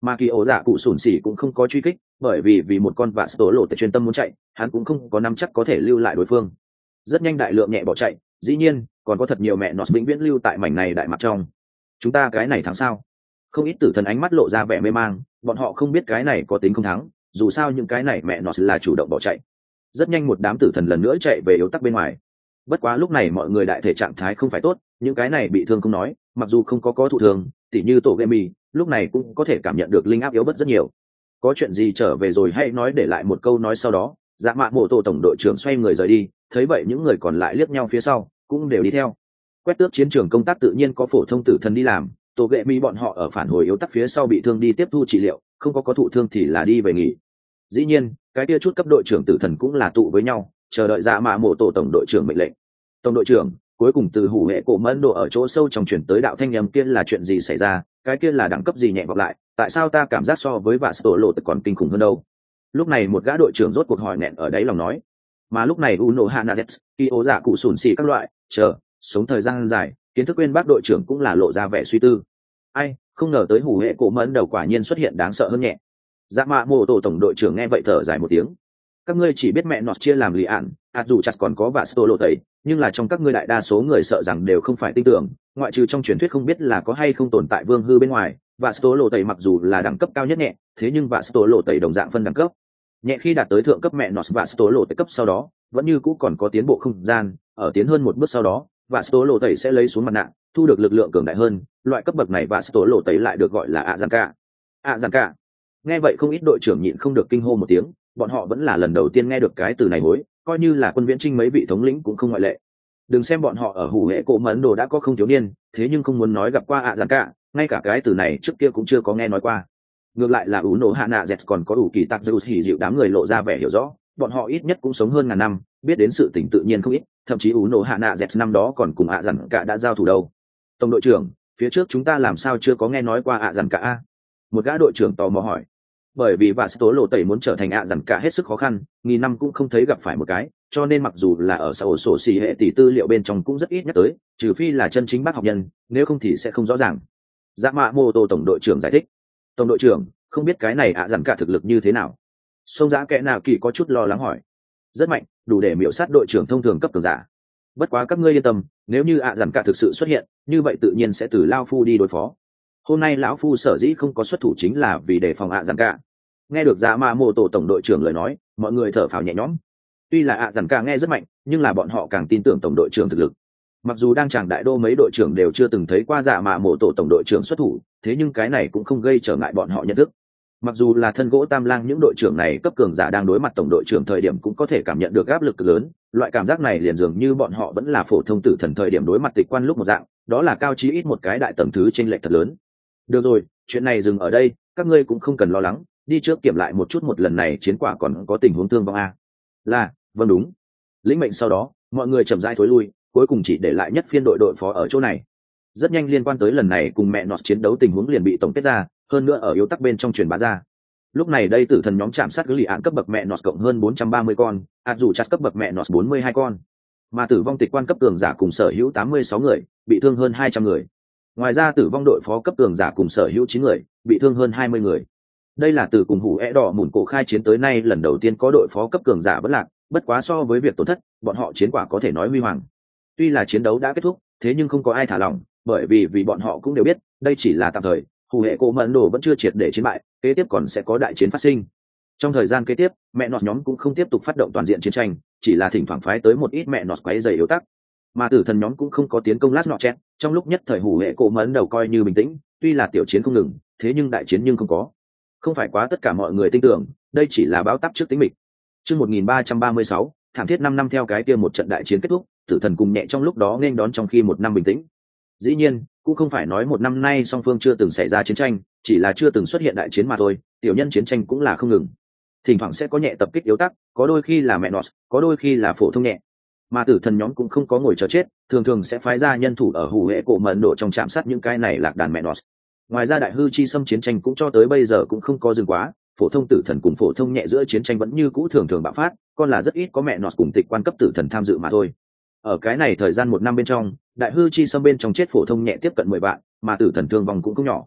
mà kỳ ổ dạ cụ sủn xỉ cũng không có truy kích, bởi vì vì một con vạ tổ lộ tại chuyên tâm muốn chạy, hắn cũng không có nắm chắc có thể lưu lại đối phương. Rất nhanh đại lượng nhẹ bỏ chạy, dĩ nhiên còn có thật nhiều mẹ nó vĩnh viễn lưu tại mảnh này đại mặt trong. Chúng ta cái này thắng sao? Không ít tử thần ánh mắt lộ ra vẻ mê mang, bọn họ không biết cái này có tính không thắng, dù sao những cái này mẹ nó là chủ động bỏ chạy. Rất nhanh một đám tử thần lần nữa chạy về yếu tắc bên ngoài. Bất quá lúc này mọi người đại thể trạng thái không phải tốt, những cái này bị thương không nói, mặc dù không có có thụ thương, tỉ như tổ game mì, lúc này cũng có thể cảm nhận được linh áp yếu bớt rất nhiều. Có chuyện gì trở về rồi hãy nói, để lại một câu nói sau đó, dạ mạ mộ tổ tổng đội trưởng xoay người rời đi. Thấy vậy những người còn lại liếc nhau phía sau, cũng đều đi theo. Quét tước chiến trường công tác tự nhiên có phổ thông tử thần đi làm, tổ ghệ mi bọn họ ở phản hồi yếu tắc phía sau bị thương đi tiếp thu trị liệu, không có có thụ thương thì là đi về nghỉ. Dĩ nhiên cái kia chút cấp đội trưởng tử thần cũng là tụ với nhau, chờ đợi dạ mạ mộ tổ tổng đội trưởng mệnh lệnh. Tổng đội trưởng, cuối cùng từ hủ hệ cổ mẫn độ ở chỗ sâu trong chuyển tới đạo thanh âm kia là chuyện gì xảy ra, cái kia là đẳng cấp gì nhẹ vọng lại, tại sao ta cảm giác so với vạ tổ lộ còn kinh khủng hơn đâu? Lúc này một gã đội trưởng rốt cuộc hỏi nghẹn ở đáy lòng nói. Mà lúc này Uno Hanazet, Kyo dạ cụ sùn xì các loại, chờ, sống thời gian dài, kiến thức quên bác đội trưởng cũng là lộ ra vẻ suy tư. Ai, không ngờ tới hủ hệ cổ mẫn đầu quả nhiên xuất hiện đáng sợ hơn nhẹ. Dạ mạ mô tổ tổng đội trưởng nghe vậy thở dài một tiếng. Các ngươi chỉ biết mẹ nọt chia làm lì ạn, ạt dù chặt còn có vạ sto lộ tẩy, nhưng là trong các ngươi đại đa số người sợ rằng đều không phải tin tưởng, ngoại trừ trong truyền thuyết không biết là có hay không tồn tại vương hư bên ngoài. Vạ sto lộ tẩy mặc dù là đẳng cấp cao nhất nhẹ, thế nhưng vạ sto lộ tẩy đồng dạng phân đẳng cấp. Nhẹ khi đạt tới thượng cấp mẹ nọt vạ sto lộ tẩy cấp sau đó, vẫn như cũ còn có tiến bộ không gian, ở tiến hơn một bước sau đó, vạ sto lộ tẩy sẽ lấy xuống mặt nạ, thu được lực lượng cường đại hơn. Loại cấp bậc này vạ sto lộ tẩy lại được gọi là ạ giàn cả. ạ giàn cả. Nghe vậy không ít đội trưởng nhịn không được kinh hô một tiếng, bọn họ vẫn là lần đầu tiên nghe được cái từ này hối, coi như là quân viễn trinh mấy vị thống lĩnh cũng không ngoại lệ. Đừng xem bọn họ ở hủ hệ cổ mẫn đồ đã có không thiếu niên, thế nhưng không muốn nói gặp qua ạ giàn cả, ngay cả cái từ này trước kia cũng chưa có nghe nói qua. Ngược lại là ủ nổ hạ nạ dẹt còn có ủ kỳ tạc dư hỉ dịu đám người lộ ra vẻ hiểu rõ, bọn họ ít nhất cũng sống hơn ngàn năm, biết đến sự tình tự nhiên không ít, thậm chí ủ nổ hạ nạ dẹt năm đó còn cùng ạ giàn cả đã giao thủ đâu. Tổng đội trưởng, phía trước chúng ta làm sao chưa có nghe nói qua ạ giàn cả a? Một gã đội trưởng tò mò hỏi. Bởi vì vạ tố lộ tẩy muốn trở thành ạ giàn cả hết sức khó khăn, nghìn năm cũng không thấy gặp phải một cái, cho nên mặc dù là ở xã hội sổ xì hệ tỷ tư liệu bên trong cũng rất ít nhắc tới, trừ phi là chân chính bác học nhân, nếu không thì sẽ không rõ ràng. Dạ mạ mô tô tổng đội trưởng giải thích. Tổng đội trưởng, không biết cái này ạ giàn cả thực lực như thế nào? Sông giã kẽ nào kỳ có chút lo lắng hỏi. Rất mạnh, đủ để miểu sát đội trưởng thông thường cấp cường giả. Bất quá các ngươi yên tâm, nếu như ạ giàn cả thực sự xuất hiện, như vậy tự nhiên sẽ từ lao phu đi đối phó. Hôm nay lão phu sở dĩ không có xuất thủ chính là vì đề phòng ạ giàn cả. Nghe được dạ mạ mô tổ tổng đội trưởng lời nói, mọi người thở phào nhẹ nhõm. Tuy là ạ giàn cả nghe rất mạnh, nhưng là bọn họ càng tin tưởng tổng đội trưởng thực lực. Mặc dù đang tràng đại đô mấy đội trưởng đều chưa từng thấy qua dạ mạ mô tổ tổng đội trưởng xuất thủ, thế nhưng cái này cũng không gây trở ngại bọn họ nhận thức. Mặc dù là thân gỗ tam lang những đội trưởng này cấp cường giả đang đối mặt tổng đội trưởng thời điểm cũng có thể cảm nhận được áp lực lớn, loại cảm giác này liền dường như bọn họ vẫn là phổ thông tử thần thời điểm đối mặt tịch quan lúc một dạng, đó là cao chí ít một cái đại tầng thứ chênh lệch thật lớn. Được rồi, chuyện này dừng ở đây, các ngươi cũng không cần lo lắng, đi trước kiểm lại một chút một lần này chiến quả còn có tình huống thương vong a. Là, vâng đúng. Lĩnh mệnh sau đó, mọi người chậm rãi thối lui, cuối cùng chỉ để lại nhất phiên đội đội phó ở chỗ này. Rất nhanh liên quan tới lần này cùng mẹ nọt chiến đấu tình huống liền bị tổng kết ra, hơn nữa ở yếu tắc bên trong truyền bá ra. Lúc này đây tử thần nhóm chạm sát cứ lì án cấp bậc mẹ nọt cộng hơn bốn trăm ba mươi con, ạt dù chặt cấp bậc mẹ nọt bốn mươi hai con, mà tử vong tịch quan cấp cường giả cùng sở hữu tám mươi sáu người, bị thương hơn hai trăm người. Ngoài ra tử vong đội phó cấp cường giả cùng sở hữu chín người, bị thương hơn hai mươi người. Đây là từ cùng hủ é đỏ mùn cổ khai chiến tới nay lần đầu tiên có đội phó cấp cường giả bất lạc, bất quá so với việc tổn thất, bọn họ chiến quả có thể nói huy hoàng. Tuy là chiến đấu đã kết thúc, thế nhưng không có ai thả lỏng, bởi vì vì bọn họ cũng đều biết, đây chỉ là tạm thời, hủ hệ cổ mẫn đồ vẫn chưa triệt để chiến bại, kế tiếp còn sẽ có đại chiến phát sinh. Trong thời gian kế tiếp, mẹ nọt nhóm cũng không tiếp tục phát động toàn diện chiến tranh, chỉ là thỉnh thoảng phái tới một ít mẹ nọt quấy rầy yếu tắc. Mà tử thần nhóm cũng không có tiến công lát nọ chết, trong lúc nhất thời hủ hệ cổ mẫn đầu coi như bình tĩnh, tuy là tiểu chiến không ngừng, thế nhưng đại chiến nhưng không có. Không phải quá tất cả mọi người tin tưởng, đây chỉ là báo táp trước tính mịch. Chương một nghìn ba trăm ba mươi sáu, thảm thiết năm năm theo cái kia một trận đại chiến kết thúc, tử thần cùng nhẹ trong lúc đó nên đón trong khi một năm bình tĩnh. Dĩ nhiên, cũng không phải nói một năm nay song phương chưa từng xảy ra chiến tranh, chỉ là chưa từng xuất hiện đại chiến mà thôi, tiểu nhân chiến tranh cũng là không ngừng. Thỉnh thoảng sẽ có nhẹ tập kích yếu tắc, có đôi khi là mẹ nọt, có đôi khi là phổ thông nhẹ. Mà tử thần nhóm cũng không có ngồi chờ chết, thường thường sẽ phái ra nhân thủ ở hủ hệ cổ mẫn độ trong chạm sát những cái này lạc đàn mẹ nọt. Ngoài ra đại hư chi xâm chiến tranh cũng cho tới bây giờ cũng không có dừng quá, phổ thông tử thần cùng phổ thông nhẹ giữa chiến tranh vẫn như cũ thường thường bạo phát, còn là rất ít có mẹ nọt cùng tịch quan cấp tử thần tham dự mà thôi. Ở cái này thời gian một năm bên trong, đại hư chi xâm bên trong chết phổ thông nhẹ tiếp cận mười vạn, mà tử thần thương vong cũng không nhỏ.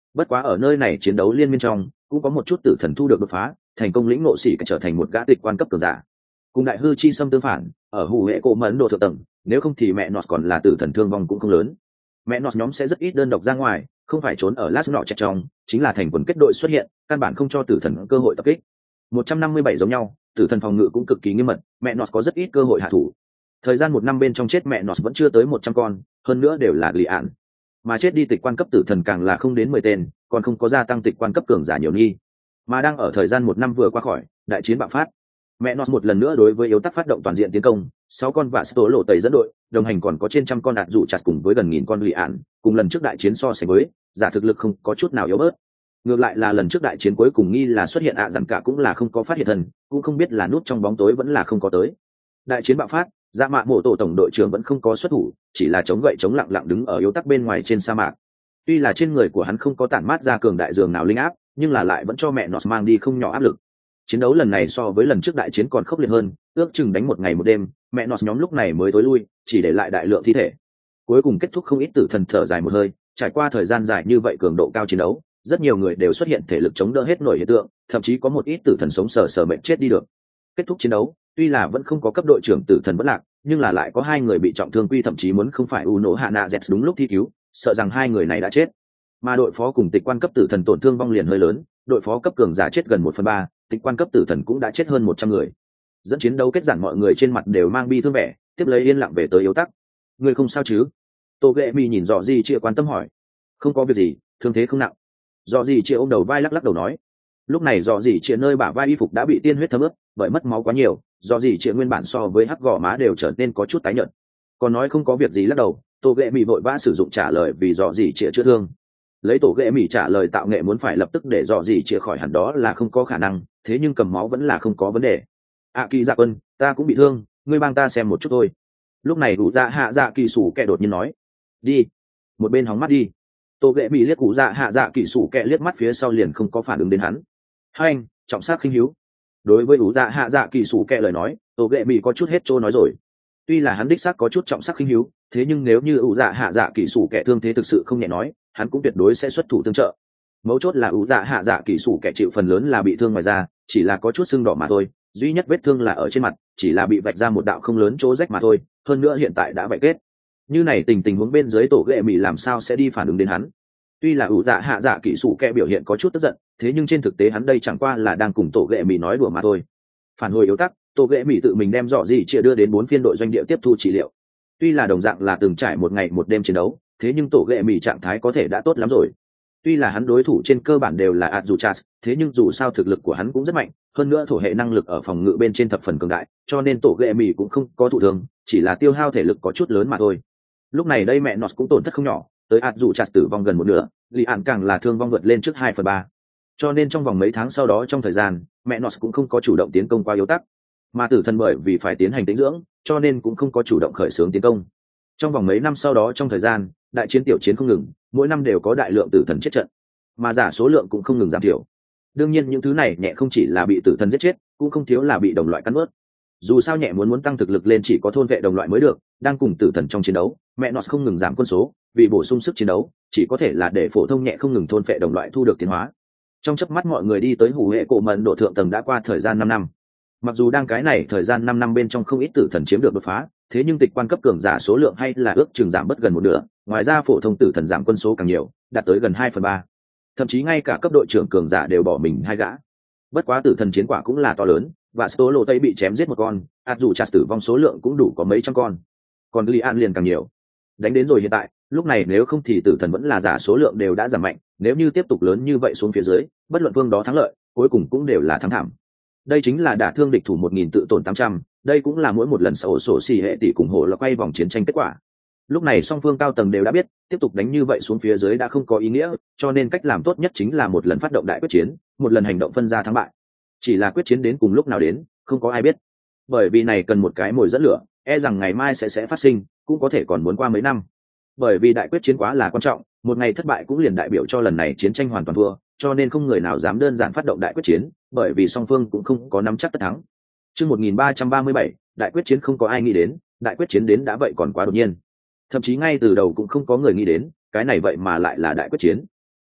Bất quá ở nơi này chiến đấu liên miên trong cũng có một chút tử thần thu được đột phá, thành công lĩnh ngộ sĩ trở thành một gã tịch quan cấp cường giả. Cùng đại hư chi xâm tương phản, ở hủ hệ cổ mẫn độ thượng tầng, nếu không thì mẹ nọt còn là tử thần thương vong cũng không lớn. Mẹ nọt nhóm sẽ rất ít đơn độc ra ngoài, không phải trốn ở lát nọ chẹt trong, chính là thành quần kết đội xuất hiện, căn bản không cho tử thần cơ hội tập kích. một trăm năm mươi bảy giống nhau, tử thần phòng ngự cũng cực kỳ nghiêm mật, mẹ nọt có rất ít cơ hội hạ thủ. Thời gian một năm bên trong chết mẹ nọt vẫn chưa tới một trăm con, hơn nữa đều là lì ạn. Mà chết đi tịch quan cấp tử thần càng là không đến mười tên, còn không có gia tăng tịch quan cấp cường giả nhiều nghi. Mà đang ở thời gian một năm vừa qua khỏi, đại chiến bạo phát. Mẹ nọt một lần nữa đối với yếu tắc phát động toàn diện tiến công, sáu con vạ tố lộ tẩy dẫn đội, đồng hành còn có trên trăm con đạt dụ chặt cùng với gần nghìn con lì ạn, cùng lần trước đại chiến so sánh với, giả thực lực không có chút nào yếu bớt. Ngược lại là lần trước đại chiến cuối cùng nghi là xuất hiện ạ à dặn cả cũng là không có phát hiện thần, cũng không biết là nút trong bóng tối vẫn là không có tới. Đại chiến bạo phát, dạ mạ mộ tổ tổng đội trưởng vẫn không có xuất thủ, chỉ là chống gậy chống lặng lặng đứng ở yếu tắc bên ngoài trên sa mạc. Tuy là trên người của hắn không có tản mát ra cường đại dường nào linh áp, nhưng là lại vẫn cho mẹ nọt mang đi không nhỏ áp lực. Chiến đấu lần này so với lần trước đại chiến còn khốc liệt hơn, ước chừng đánh một ngày một đêm, mẹ nọt nhóm lúc này mới tối lui, chỉ để lại đại lượng thi thể. Cuối cùng kết thúc không ít tử thần thở dài một hơi, trải qua thời gian dài như vậy cường độ cao chiến đấu, rất nhiều người đều xuất hiện thể lực chống đỡ hết nổi hiện tượng, thậm chí có một ít tử thần sống sờ sờ mệt chết đi được. Kết thúc chiến đấu, tuy là vẫn không có cấp đội trưởng tử thần bất lạc, nhưng là lại có hai người bị trọng thương, quy thậm chí muốn không phải Uno Hana Z đúng lúc thi cứu, sợ rằng hai người này đã chết. Mà đội phó cùng tịch quan cấp tử thần tổn thương vong liền hơi lớn, đội phó cấp cường giả chết gần một phần ba, tịch quan cấp tử thần cũng đã chết hơn một trăm người. Dẫn chiến đấu kết giản mọi người trên mặt đều mang bi thương vẻ, tiếp lấy yên lặng về tới yếu tắc. Người không sao chứ? Tô Ghệ Mi nhìn Dọ Di chia quan tâm hỏi. Không có việc gì, thương thế không nặng. Dọ Di chia ôm đầu vai lắc lắc đầu nói. Lúc này Dọ Di chia nơi bả vai y phục đã bị tiên huyết thấm ướt, bởi mất máu quá nhiều, Dọ Di chia nguyên bản so với hắc gò má đều trở nên có chút tái nhợt. Còn nói không có việc gì lắc đầu, Tô Ghệ Mi vội vã sử dụng trả lời vì Dọ Di chia chữa thương. Lấy Tổ Ghệ Mi trả lời tạo nghệ muốn phải lập tức để Dọ Di chia khỏi hẳn đó là không có khả năng, thế nhưng cầm máu vẫn là không có vấn đề. À Kỳ Dạ Quân, ta cũng bị thương, ngươi mang ta xem một chút thôi. Lúc này đủ dạ hạ dạ kỳ sủ kẹ đột nhiên nói. Đi. Một bên hóng mắt đi. Tô Ghệ Mi liếc cụ dạ hạ dạ kỳ sủ kẹ liếc mắt phía sau liền không có phản ứng đến hắn. Hai anh, trọng sát khinh hiếu. Đối với đủ dạ hạ dạ kỳ sủ kẹ lời nói, Tô Ghệ Mi có chút hết trôi nói rồi. Tuy là hắn đích xác có chút trọng sắc khinh hiếu, thế nhưng nếu như ủ dạ hạ dạ kỳ sủ kẻ thương thế thực sự không nhẹ nói, hắn cũng tuyệt đối sẽ xuất thủ tương trợ. Mấu chốt là ủ dạ hạ dạ kỳ sủ kẻ chịu phần lớn là bị thương ngoài da, chỉ là có chút sưng đỏ mà thôi, duy nhất vết thương là ở trên mặt, chỉ là bị vạch ra một đạo không lớn chỗ rách mà thôi, hơn nữa hiện tại đã vạch kết. Như này tình tình huống bên dưới Tổ Ghệ Mi làm sao sẽ đi phản ứng đến hắn? Tuy là ủ dạ hạ dạ kỳ sủ kẻ biểu hiện có chút tức giận, thế nhưng trên thực tế hắn đây chẳng qua là đang cùng Tổ Ghệ Mi nói đùa mà thôi. Phản hồi yếu tắc, Tô Ghệ Mi tự mình đem Dọ Di chia đưa đến bốn phiên đội doanh địa tiếp thu trị liệu. Tuy là đồng dạng là từng trải một ngày một đêm chiến đấu, thế nhưng Tổ Ghệ Mi trạng thái có thể đã tốt lắm rồi. Tuy là hắn đối thủ trên cơ bản đều là Azuchas, thế nhưng dù sao thực lực của hắn cũng rất mạnh, hơn nữa thổ hệ năng lực ở phòng ngự bên trên thập phần cường đại, cho nên Tổ Ghệ Mi cũng không có thụ thương, chỉ là tiêu hao thể lực có chút lớn mà thôi. Lúc này đây mẹ Nọt cũng tổn thất không nhỏ, tới Azuchas tử vong gần một nửa, Lý Ản càng là thương vong vượt lên trước hai phần ba. Cho nên trong vòng mấy tháng sau đó trong thời gian, mẹ Nọt cũng không có chủ động tiến công qua yếu tắc, mà tử thần bởi vì phải tiến hành tĩnh dưỡng, cho nên cũng không có chủ động khởi xướng tiến công. Trong vòng mấy năm sau đó trong thời gian, đại chiến tiểu chiến không ngừng, mỗi năm đều có đại lượng tử thần chết trận, mà giả số lượng cũng không ngừng giảm thiểu. Đương nhiên những thứ này nhẹ không chỉ là bị tử thần giết chết, cũng không thiếu là bị đồng loại cắn ướt. Dù sao nhẹ muốn muốn tăng thực lực lên chỉ có thôn vệ đồng loại mới được, đang cùng tử thần trong chiến đấu, mẹ Nọt không ngừng giảm quân số, vì bổ sung sức chiến đấu, chỉ có thể là để phổ thông nhẹ không ngừng thôn vệ đồng loại thu được tiến hóa. Trong chớp mắt mọi người đi tới hủ hệ cổ mẫn độ thượng tầng đã qua thời gian năm năm. Mặc dù đang cái này thời gian năm năm bên trong không ít tử thần chiếm được đột phá, thế nhưng tịch quan cấp cường giả số lượng hay là ước chừng giảm bất gần một nửa, ngoài ra phổ thông tử thần giảm quân số càng nhiều, đạt tới gần hai phần ba. Thậm chí ngay cả cấp đội trưởng cường giả đều bỏ mình hai gã. Bất quá tử thần chiến quả cũng là to lớn, và số lộ tây bị chém giết một con, Azuchas tử vong số lượng cũng đủ có mấy trăm con. Còn Lian liền càng nhiều. Đánh đến rồi hiện tại, lúc này nếu không thì tử thần vẫn là giả số lượng đều đã giảm mạnh, nếu như tiếp tục lớn như vậy xuống phía dưới, bất luận phương đó thắng lợi, cuối cùng cũng đều là thắng thảm. Đây chính là đả thương địch thủ một nghìn tự tổn tám trăm, đây cũng là mỗi một lần sổ sổ xì hệ tỷ cùng hộ là quay vòng chiến tranh kết quả. Lúc này song phương cao tầng đều đã biết, tiếp tục đánh như vậy xuống phía dưới đã không có ý nghĩa, cho nên cách làm tốt nhất chính là một lần phát động đại quyết chiến, một lần hành động phân ra thắng bại. Chỉ là quyết chiến đến cùng lúc nào đến, không có ai biết. Bởi vì này cần một cái mồi dẫn lửa, e rằng ngày mai sẽ sẽ phát sinh, cũng có thể còn muốn qua mấy năm. Bởi vì đại quyết chiến quá là quan trọng, một ngày thất bại cũng liền đại biểu cho lần này chiến tranh hoàn toàn thua, cho nên không người nào dám đơn giản phát động đại quyết chiến, bởi vì song phương cũng không có nắm chắc tất thắng. Chương một nghìn ba trăm ba mươi bảy, đại quyết chiến không có ai nghĩ đến, đại quyết chiến đến đã vậy còn quá đột nhiên. Thậm chí ngay từ đầu cũng không có người nghĩ đến, cái này vậy mà lại là đại quyết chiến.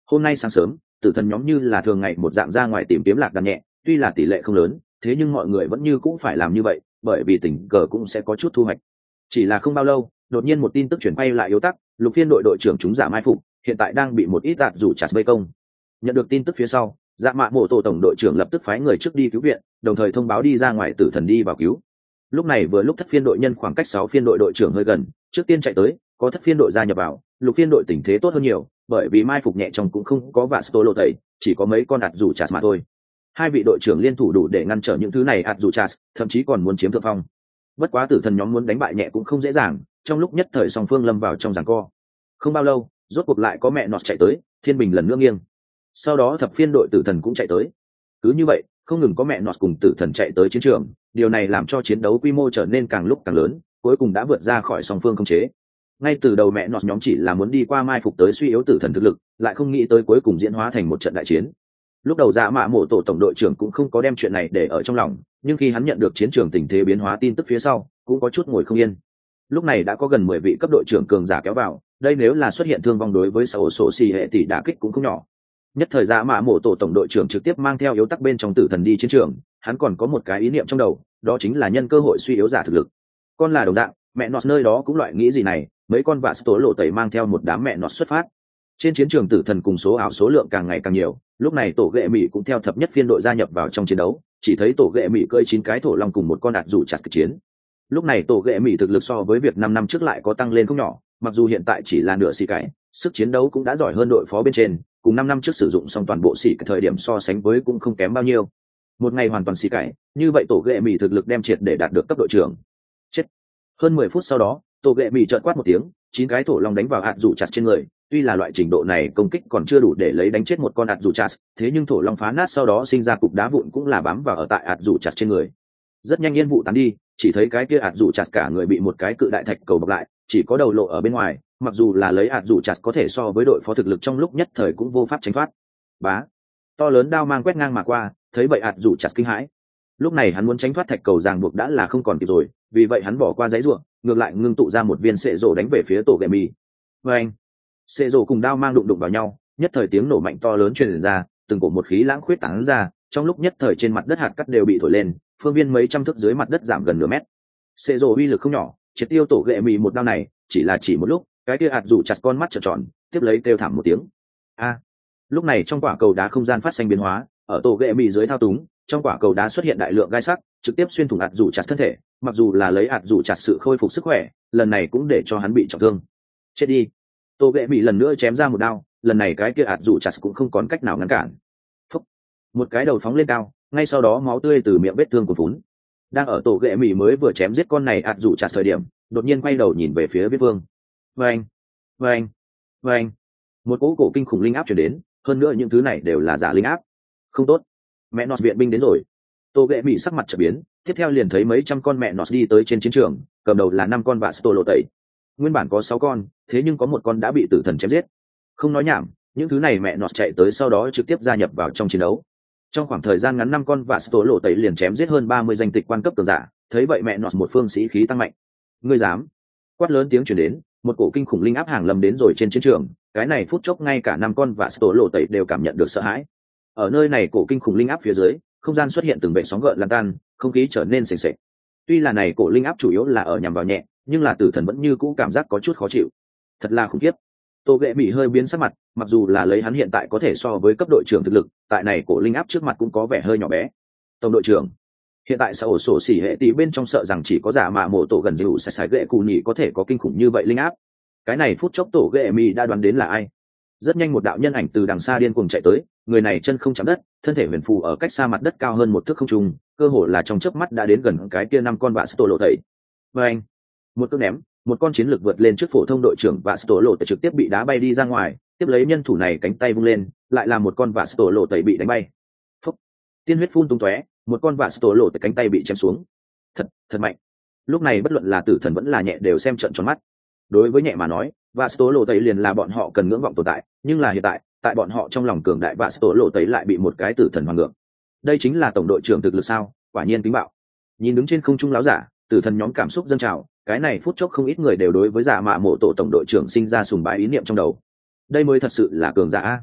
Hôm nay sáng sớm tử thần nhóm như là thường ngày một dạng ra ngoài tìm kiếm lạc đàn nhẹ, tuy là tỷ lệ không lớn, thế nhưng mọi người vẫn như cũng phải làm như vậy, bởi vì tình cờ cũng sẽ có chút thu hoạch. Chỉ là không bao lâu, đột nhiên một tin tức chuyển bay lại yếu tắc, lục phiên đội đội trưởng chúng giả mai phục, hiện tại đang bị một ít đạt rủ chặt vây công. Nhận được tin tức phía sau, dạ mạ mộ tổ tổng đội trưởng lập tức phái người trước đi cứu viện, đồng thời thông báo đi ra ngoài tử thần đi vào cứu. Lúc này vừa lúc thất phiên đội nhân khoảng cách sáu phiên đội đội trưởng hơi gần, trước tiên chạy tới, có thất phiên đội gia nhập vào, lục phiên đội tình thế tốt hơn nhiều, bởi vì mai phục nhẹ trong cũng không có vạ sto lộ tẩy, chỉ có mấy con ạt rủ chặt mà thôi. Hai vị đội trưởng liên thủ đủ để ngăn trở những thứ này ạt rủ chặt, thậm chí còn muốn chiếm thượng phong. Bất quá tử thần nhóm muốn đánh bại nhẹ cũng không dễ dàng, trong lúc nhất thời song phương lâm vào trong giằng co. Không bao lâu, rốt cuộc lại có mẹ nọt chạy tới, thiên bình lần nữa nghiêng. Sau đó thập phiên đội tử thần cũng chạy tới. Cứ như vậy, không ngừng có mẹ nọt cùng tử thần chạy tới chiến trường, điều này làm cho chiến đấu quy mô trở nên càng lúc càng lớn, cuối cùng đã vượt ra khỏi song phương khống chế. Ngay từ đầu mẹ nọt nhóm chỉ là muốn đi qua mai phục tới suy yếu tử thần thực lực, lại không nghĩ tới cuối cùng diễn hóa thành một trận đại chiến. Lúc đầu dạ mạ mộ tổ tổng đội trưởng cũng không có đem chuyện này để ở trong lòng, nhưng khi hắn nhận được chiến trường tình thế biến hóa tin tức phía sau, cũng có chút ngồi không yên. Lúc này đã có gần mười vị cấp đội trưởng cường giả kéo vào, đây nếu là xuất hiện thương vong đối với sổ sổ xì hệ tỷ đả kích cũng không nhỏ. Nhất thời dạ mạ mộ tổ tổng đội trưởng trực tiếp mang theo yếu tắc bên trong tử thần đi chiến trường, hắn còn có một cái ý niệm trong đầu, đó chính là nhân cơ hội suy yếu giả thực lực. Con là đồng dạng, mẹ nọt nơi đó cũng loại nghĩ gì này, mấy con vạ tố lộ tẩy mang theo một đám mẹ nọt xuất phát. Trên chiến trường tử thần cùng số ảo số lượng càng ngày càng nhiều, lúc này tổ ghệ mỹ cũng theo thập nhất phiên đội gia nhập vào trong chiến đấu, chỉ thấy tổ ghệ mỹ cơi chín cái thổ long cùng một con đạt rủ chặt kịch chiến. Lúc này tổ ghệ mỹ thực lực so với việc năm năm trước lại có tăng lên không nhỏ, mặc dù hiện tại chỉ là nửa xì cái, sức chiến đấu cũng đã giỏi hơn đội phó bên trên, cùng năm năm trước sử dụng xong toàn bộ xì cái thời điểm so sánh với cũng không kém bao nhiêu. Một ngày hoàn toàn xì cái, như vậy tổ ghệ mỹ thực lực đem triệt để đạt được cấp đội trưởng. Chết. Hơn mười phút sau đó, tổ ghệ mỹ trợn quát một tiếng, chín cái thổ long đánh vào hạt rủ chặt trên người. Tuy là loại trình độ này công kích còn chưa đủ để lấy đánh chết một con hạt rủ chặt, thế nhưng thổ long phá nát sau đó sinh ra cục đá vụn cũng là bám vào ở tại hạt rủ chặt trên người. Rất nhanh yên vụ tán đi, chỉ thấy cái kia hạt rủ chặt cả người bị một cái cự đại thạch cầu bọc lại, chỉ có đầu lộ ở bên ngoài, mặc dù là lấy hạt rủ chặt có thể so với đội phó thực lực trong lúc nhất thời cũng vô pháp tránh thoát. Bá, to lớn đao mang quét ngang mà qua, thấy vậy hạt rủ chặt kinh hãi. Lúc này hắn muốn tránh thoát thạch cầu ràng buộc đã là không còn kịp rồi, vì vậy hắn bỏ qua giấy ruộng, ngược lại ngưng tụ ra một viên sệ rổ đánh về phía tổ ghệ mì. Và anh, sệ rổ cùng đao mang đụng đụng vào nhau, nhất thời tiếng nổ mạnh to lớn truyền ra, từng cổ một khí lãng khuyết tán ra, trong lúc nhất thời trên mặt đất hạt cát đều bị thổi lên, phương viên mấy trăm thước dưới mặt đất giảm gần nửa mét. Sệ rổ uy lực không nhỏ, triệt tiêu tổ ghệ mì một đao này, chỉ là chỉ một lúc, cái kia hạt rủ chặt con mắt trợn tròn, tiếp lấy kêu thảm một tiếng. A! Lúc này trong quả cầu đá không gian phát sinh biến hóa, ở tổ ghệ mì dưới thao túng, trong quả cầu đá xuất hiện đại lượng gai sắc, trực tiếp xuyên thủng hạt rủ chặt thân thể, mặc dù là lấy hạt rủ chặt sự khôi phục sức khỏe, lần này cũng để cho hắn bị trọng thương. Chết đi! Tổ ghệ mì lần nữa chém ra một đao, lần này cái kia hạt rủ chặt cũng không còn cách nào ngăn cản. Phúc! Một cái đầu phóng lên cao, ngay sau đó máu tươi từ miệng vết thương của phún. Đang ở tổ ghệ mì mới vừa chém giết con này hạt rủ chặt thời điểm, đột nhiên quay đầu nhìn về phía Viết Vương. Vâng, vâng, vâng. Một cỗ cổ kinh khủng linh áp chuyển đến, hơn nữa những thứ này đều là giả linh áp. Không tốt, mẹ nọt viện binh đến rồi. Tô ghệ bị sắc mặt trở biến, tiếp theo liền thấy mấy trăm con mẹ nọt đi tới trên chiến trường, cầm đầu là năm con vạ sto lộ tẩy. Nguyên bản có sáu con, thế nhưng có một con đã bị tử thần chém giết. Không nói nhảm, những thứ này mẹ nọt chạy tới sau đó trực tiếp gia nhập vào trong chiến đấu. Trong khoảng thời gian ngắn năm con vạ sto lộ tẩy liền chém giết hơn ba mươi danh tịch quan cấp cường giả, thấy vậy mẹ nọt một phương sĩ khí tăng mạnh. Ngươi dám? Quát lớn tiếng truyền đến, một cổ kinh khủng linh áp hàng lâm đến rồi trên chiến trường, cái này phút chốc ngay cả năm con và sto lộ tẩy đều cảm nhận được sợ hãi. Ở nơi này cổ kinh khủng linh áp phía dưới, không gian xuất hiện từng bệ sóng gợn lan tan, không khí trở nên sền sệt. Tuy là này cổ linh áp chủ yếu là ở nhằm vào nhẹ, nhưng là tử thần vẫn như cũ cảm giác có chút khó chịu. Thật là khủng khiếp. Tô ghệ bị hơi biến sắc mặt, mặc dù là lấy hắn hiện tại có thể so với cấp đội trưởng thực lực, tại này cổ linh áp trước mặt cũng có vẻ hơi nhỏ bé. Tổng đội trưởng, hiện tại xã ổ sổ xỉ hệ tỷ bên trong sợ rằng chỉ có giả mạ mộ tổ gần dịu sai sai ghệ cù nhỉ có thể có kinh khủng như vậy linh áp. Cái này phút chốc tổ ghệ mi đã đoán đến là ai. Rất nhanh một đạo nhân ảnh từ đằng xa điên cuồng chạy tới, người này chân không chạm đất, thân thể huyền phù ở cách xa mặt đất cao hơn một thước không trung, cơ hồ là trong chớp mắt đã đến gần cái kia năm con vạ sto lộ tẩy. Và anh, một cước ném, một con chiến lược vượt lên trước phổ thông đội trưởng vạ sto lộ tẩy trực tiếp bị đá bay đi ra ngoài, tiếp lấy nhân thủ này cánh tay vung lên, lại là một con vạ sto lộ tẩy bị đánh bay. Phúc, tiên huyết phun tung tóe, một con vạ sto lộ tẩy cánh tay bị chém xuống. Thật, thật mạnh. Lúc này bất luận là tử thần vẫn là nhẹ đều xem trợn tròn mắt. Đối với nhẹ mà nói, vạ sto lộ tẩy liền là bọn họ cần ngưỡng vọng tồn tại, nhưng là hiện tại, tại bọn họ trong lòng cường đại vạ sto lộ tẩy lại bị một cái tử thần hoàn ngược. Đây chính là tổng đội trưởng thực lực sao? Quả nhiên kính bạo. Nhìn đứng trên không trung láo giả, tử thần nhóm cảm xúc dâng trào, cái này phút chốc không ít người đều đối với giả mạ mộ tổ tổng đội trưởng sinh ra sùng bái ý niệm trong đầu. Đây mới thật sự là cường giả.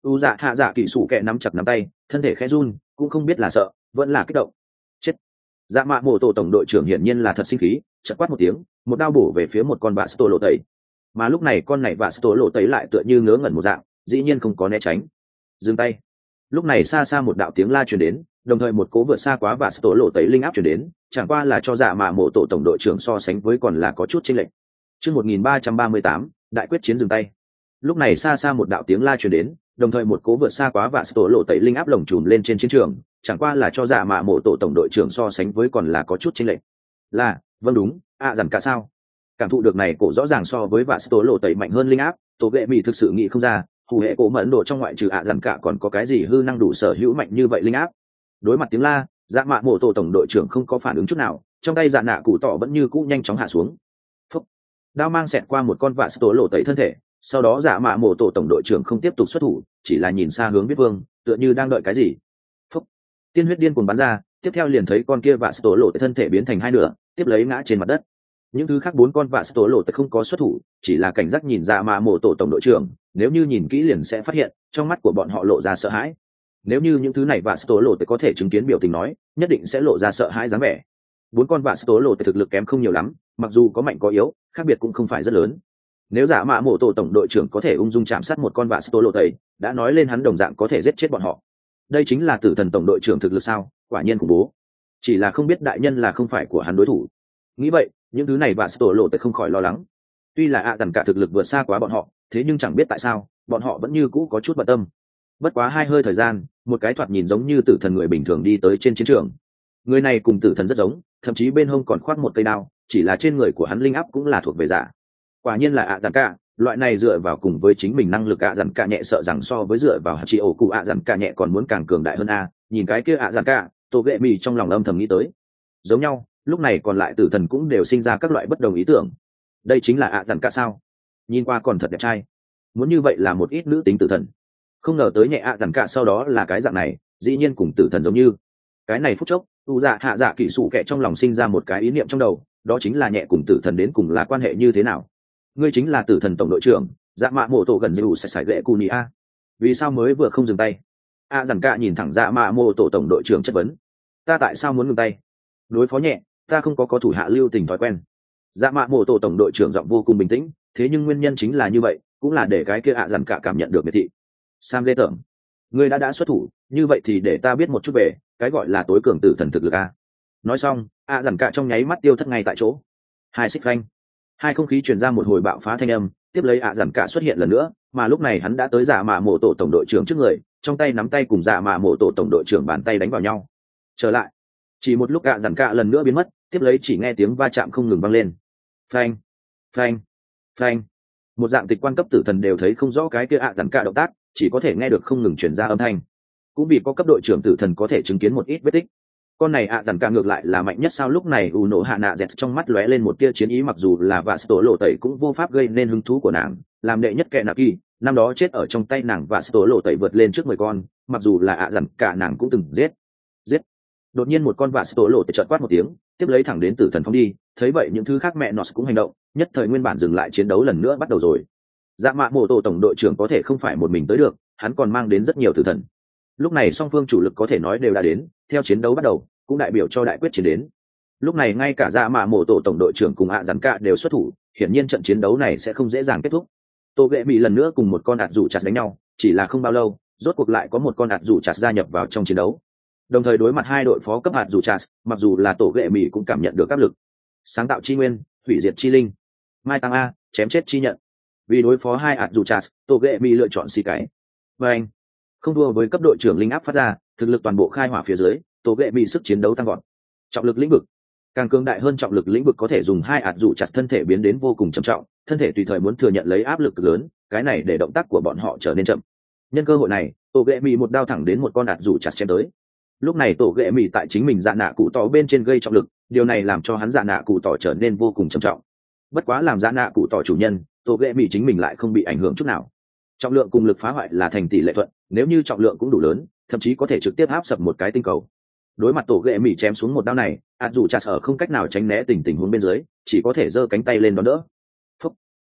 u dạ hạ dạ kỳ sủ kẹ nắm chặt nắm tay, thân thể khẽ run, cũng không biết là sợ vẫn là kích động. Chết. Dạ mạ mổ tổ tổng đội trưởng hiển nhiên là thật sinh khí, chợt quát một tiếng, một đao bổ về phía một con vạ sto lộ tẩy. Mà lúc này con này vạ sto lộ tẩy lại tựa như ngớ ngẩn một dạng, dĩ nhiên không có né tránh. Dừng tay. Lúc này xa xa một đạo tiếng la truyền đến, đồng thời một cố vượt xa quá vạ sto lộ tẩy linh áp truyền đến, chẳng qua là cho dạ mạ mổ tổ tổng đội trưởng so sánh với còn là có chút chênh lệch. Chương một nghìn ba trăm ba mươi tám, đại quyết chiến dừng tay. Lúc này xa xa một đạo tiếng la truyền đến, đồng thời một cố vượt xa quá vạ sto lộ tẩy linh áp lồng trùm lên trên chiến trường, chẳng qua là cho dạ mạ mổ tổ tổng đội trưởng so sánh với còn là có chút chênh lệch. Là, vâng đúng, ạ à, dằn cả sao? Cảm thụ được này cổ rõ ràng so với vạ sto lộ tẩy mạnh hơn linh áp, tổ ghệ mì thực sự nghĩ không ra, hủ hệ cổ mẫn độ trong ngoại trừ ạ à dằn cả còn có cái gì hư năng đủ sở hữu mạnh như vậy linh áp. Đối mặt tiếng la, dạ mạ mổ tổ tổng đội trưởng không có phản ứng chút nào, trong tay dạ nạ cụ tỏ vẫn như cũ nhanh chóng hạ xuống. Phúc. Đao mang xẹt qua một con vạ sto lộ tẩy thân thể, sau đó dạ mạ mổ tổ tổng đội trưởng không tiếp tục xuất thủ, chỉ là nhìn xa hướng biết vương, tựa như đang đợi cái gì. Phúc. Tiên huyết điên cuồng bắn ra, tiếp theo liền thấy con kia vạ sto lộ tẩy thân thể biến thành hai nửa, tiếp lấy ngã trên mặt đất. Những thứ khác bốn con vạ sto lộ tẩy không có xuất thủ, chỉ là cảnh giác nhìn dạ mạ mổ tổ tổng đội trưởng, nếu như nhìn kỹ liền sẽ phát hiện, trong mắt của bọn họ lộ ra sợ hãi. Nếu như những thứ này vạ sto lộ tẩy có thể chứng kiến biểu tình nói, nhất định sẽ lộ ra sợ hãi dáng vẻ. Bốn con vạ sto lộ tẩy thực lực kém không nhiều lắm, mặc dù có mạnh có yếu, khác biệt cũng không phải rất lớn. Nếu giả mạ mổ tổ tổng đội trưởng có thể ung dung chạm sát một con vạ sto lộ tẩy, đã nói lên hắn đồng dạng có thể giết chết bọn họ. Đây chính là tử thần tổng đội trưởng thực lực sao? Quả nhiên khủng bố. Chỉ là không biết đại nhân là không phải của hắn đối thủ. Nghĩ vậy, những thứ này vạ sto lộ tẩy không khỏi lo lắng. Tuy là ạ dằn cả thực lực vượt xa quá bọn họ, thế nhưng chẳng biết tại sao, bọn họ vẫn như cũ có chút bận tâm. Bất quá hai hơi thời gian, một cái thoạt nhìn giống như tử thần người bình thường đi tới trên chiến trường. Người này cùng tử thần rất giống, thậm chí bên hông còn khoác một cây đao, chỉ là trên người của hắn linh áp cũng là thuộc về giả. Quả nhiên là ạ dằn cả, loại này dựa vào cùng với chính mình năng lực ạ dằn cả nhẹ sợ rằng so với dựa vào hạt chị ổ cụ ạ dằn cả nhẹ còn muốn càng cường đại hơn a. Nhìn cái kia ạ dằn cả, tổ ghệ mì trong lòng âm thầm nghĩ tới. Giống nhau, lúc này còn lại tử thần cũng đều sinh ra các loại bất đồng ý tưởng. Đây chính là ạ dằn cả sao? Nhìn qua còn thật đẹp trai. Muốn như vậy là một ít nữ tính tử thần. Không ngờ tới nhẹ ạ dằn cả sau đó là cái dạng này, dĩ nhiên cùng tử thần giống như. Cái này phút chốc, u dạ hạ dạ kỹ sủ kệ trong lòng sinh ra một cái ý niệm trong đầu, đó chính là nhẹ cùng tử thần đến cùng là quan hệ như thế nào. Ngươi chính là tử thần tổng đội trưởng, dạ mạ mổ tổ gần như sẽ sải gậy cù nị a, vì sao mới vừa không dừng tay? A dằn cả nhìn thẳng dạ mạ mổ tổ tổng đội trưởng chất vấn. Ta tại sao muốn ngừng tay? Đối phó nhẹ, ta không có có thủ hạ lưu tình thói quen. Dạ mạ mổ tổ tổng đội trưởng giọng vô cùng bình tĩnh, thế nhưng nguyên nhân chính là như vậy, cũng là để cái kia ạ dằn cả cảm nhận được miệt thị. Sam lê tởm, ngươi đã đã xuất thủ, như vậy thì để ta biết một chút về cái gọi là tối cường tử thần thực lực a. Nói xong, ạ dằn cả trong nháy mắt tiêu thất ngay tại chỗ. Hai xích phanh, hai không khí truyền ra một hồi bạo phá thanh âm, tiếp lấy ạ dằn cả xuất hiện lần nữa, mà lúc này hắn đã tới dạ mạ mổ tổ tổng đội trưởng trước người, trong tay nắm tay cùng dạ mạ mổ tổ tổng đội trưởng bàn tay đánh vào nhau. Trở lại, chỉ một lúc ạ dằn cả lần nữa biến mất, tiếp lấy chỉ nghe tiếng va chạm không ngừng vang lên. Phanh, phanh, phanh. Một dạng tịch quan cấp tử thần đều thấy không rõ cái kia ạ dằn cả động tác, chỉ có thể nghe được không ngừng truyền ra âm thanh. Cũng vì có cấp đội trưởng tử thần có thể chứng kiến một ít vết tích. Con này ạ dằn cả ngược lại là mạnh nhất sao? Lúc này u nổ hạ nạ dẹt trong mắt lóe lên một tia chiến ý, mặc dù là vạ sto lộ tẩy cũng vô pháp gây nên hứng thú của nàng, làm đệ nhất kệ nạ kỳ năm đó chết ở trong tay nàng vạ sto lộ tẩy vượt lên trước mười con, mặc dù là ạ dằn cả nàng cũng từng giết giết Đột nhiên một con vạ sto lộ tẩy chợt quát một tiếng, tiếp lấy thẳng đến tử thần phóng đi. Thấy vậy những thứ khác mẹ nó cũng hành động, nhất thời nguyên bản dừng lại chiến đấu lần nữa bắt đầu rồi. Dạ mạ mổ tổ tổng đội trưởng có thể không phải một mình tới được, hắn còn mang đến rất nhiều tử thần. Lúc này song phương chủ lực có thể nói đều đã đến, theo chiến đấu bắt đầu cũng đại biểu cho đại quyết chiến đến. Lúc này ngay cả dạ mạ mổ tổ tổng đội trưởng cùng ạ dằn cả đều xuất thủ, hiển nhiên trận chiến đấu này sẽ không dễ dàng kết thúc. Tô ghệ bị lần nữa cùng một con ạt rủ chặt đánh nhau, chỉ là không bao lâu rốt cuộc lại có một con ạt rủ chặt gia nhập vào trong chiến đấu. Đồng thời đối mặt hai đội phó cấp ạt rủ chặt, mặc dù là tổ ghệ mỹ cũng cảm nhận được áp lực. Sáng tạo chi nguyên, hủy diệt chi linh, mai tăng a, chém chết chi nhận. Vì đối phó hai ạt rủ chặt, tổ ghệ mỹ lựa chọn xì cái. Và anh không đua với cấp đội trưởng linh áp phát ra, thực lực toàn bộ khai hỏa phía dưới, tổ ghệ bị sức chiến đấu tăng gọn. Trọng lực lĩnh vực càng cường đại hơn, trọng lực lĩnh vực có thể dùng hai ạt dụ chặt thân thể biến đến vô cùng trầm trọng, thân thể tùy thời muốn thừa nhận lấy áp lực cực lớn, cái này để động tác của bọn họ trở nên chậm. Nhân cơ hội này, tổ ghệ bị một đao thẳng đến một con ạt dụ chặt chém tới. Lúc này tổ ghệ bị tại chính mình dạ nạ cụ tỏ bên trên gây trọng lực, điều này làm cho hắn dạ nạ cụ tỏ trở nên vô cùng trầm trọng. Bất quá làm dạ nạ cụ tỏ chủ nhân, tổ ghệ bị chính mình lại không bị ảnh hưởng chút nào. Trọng lượng cùng lực phá hoại là thành tỷ lệ thuận, nếu như trọng lượng cũng đủ lớn, thậm chí có thể trực tiếp áp sập một cái tinh cầu. Đối mặt tổ ghệ mỹ chém xuống một đao này, ạt dù chặt ở không cách nào tránh né tình tình huống bên dưới, chỉ có thể giơ cánh tay lên đón đỡ. Phúc.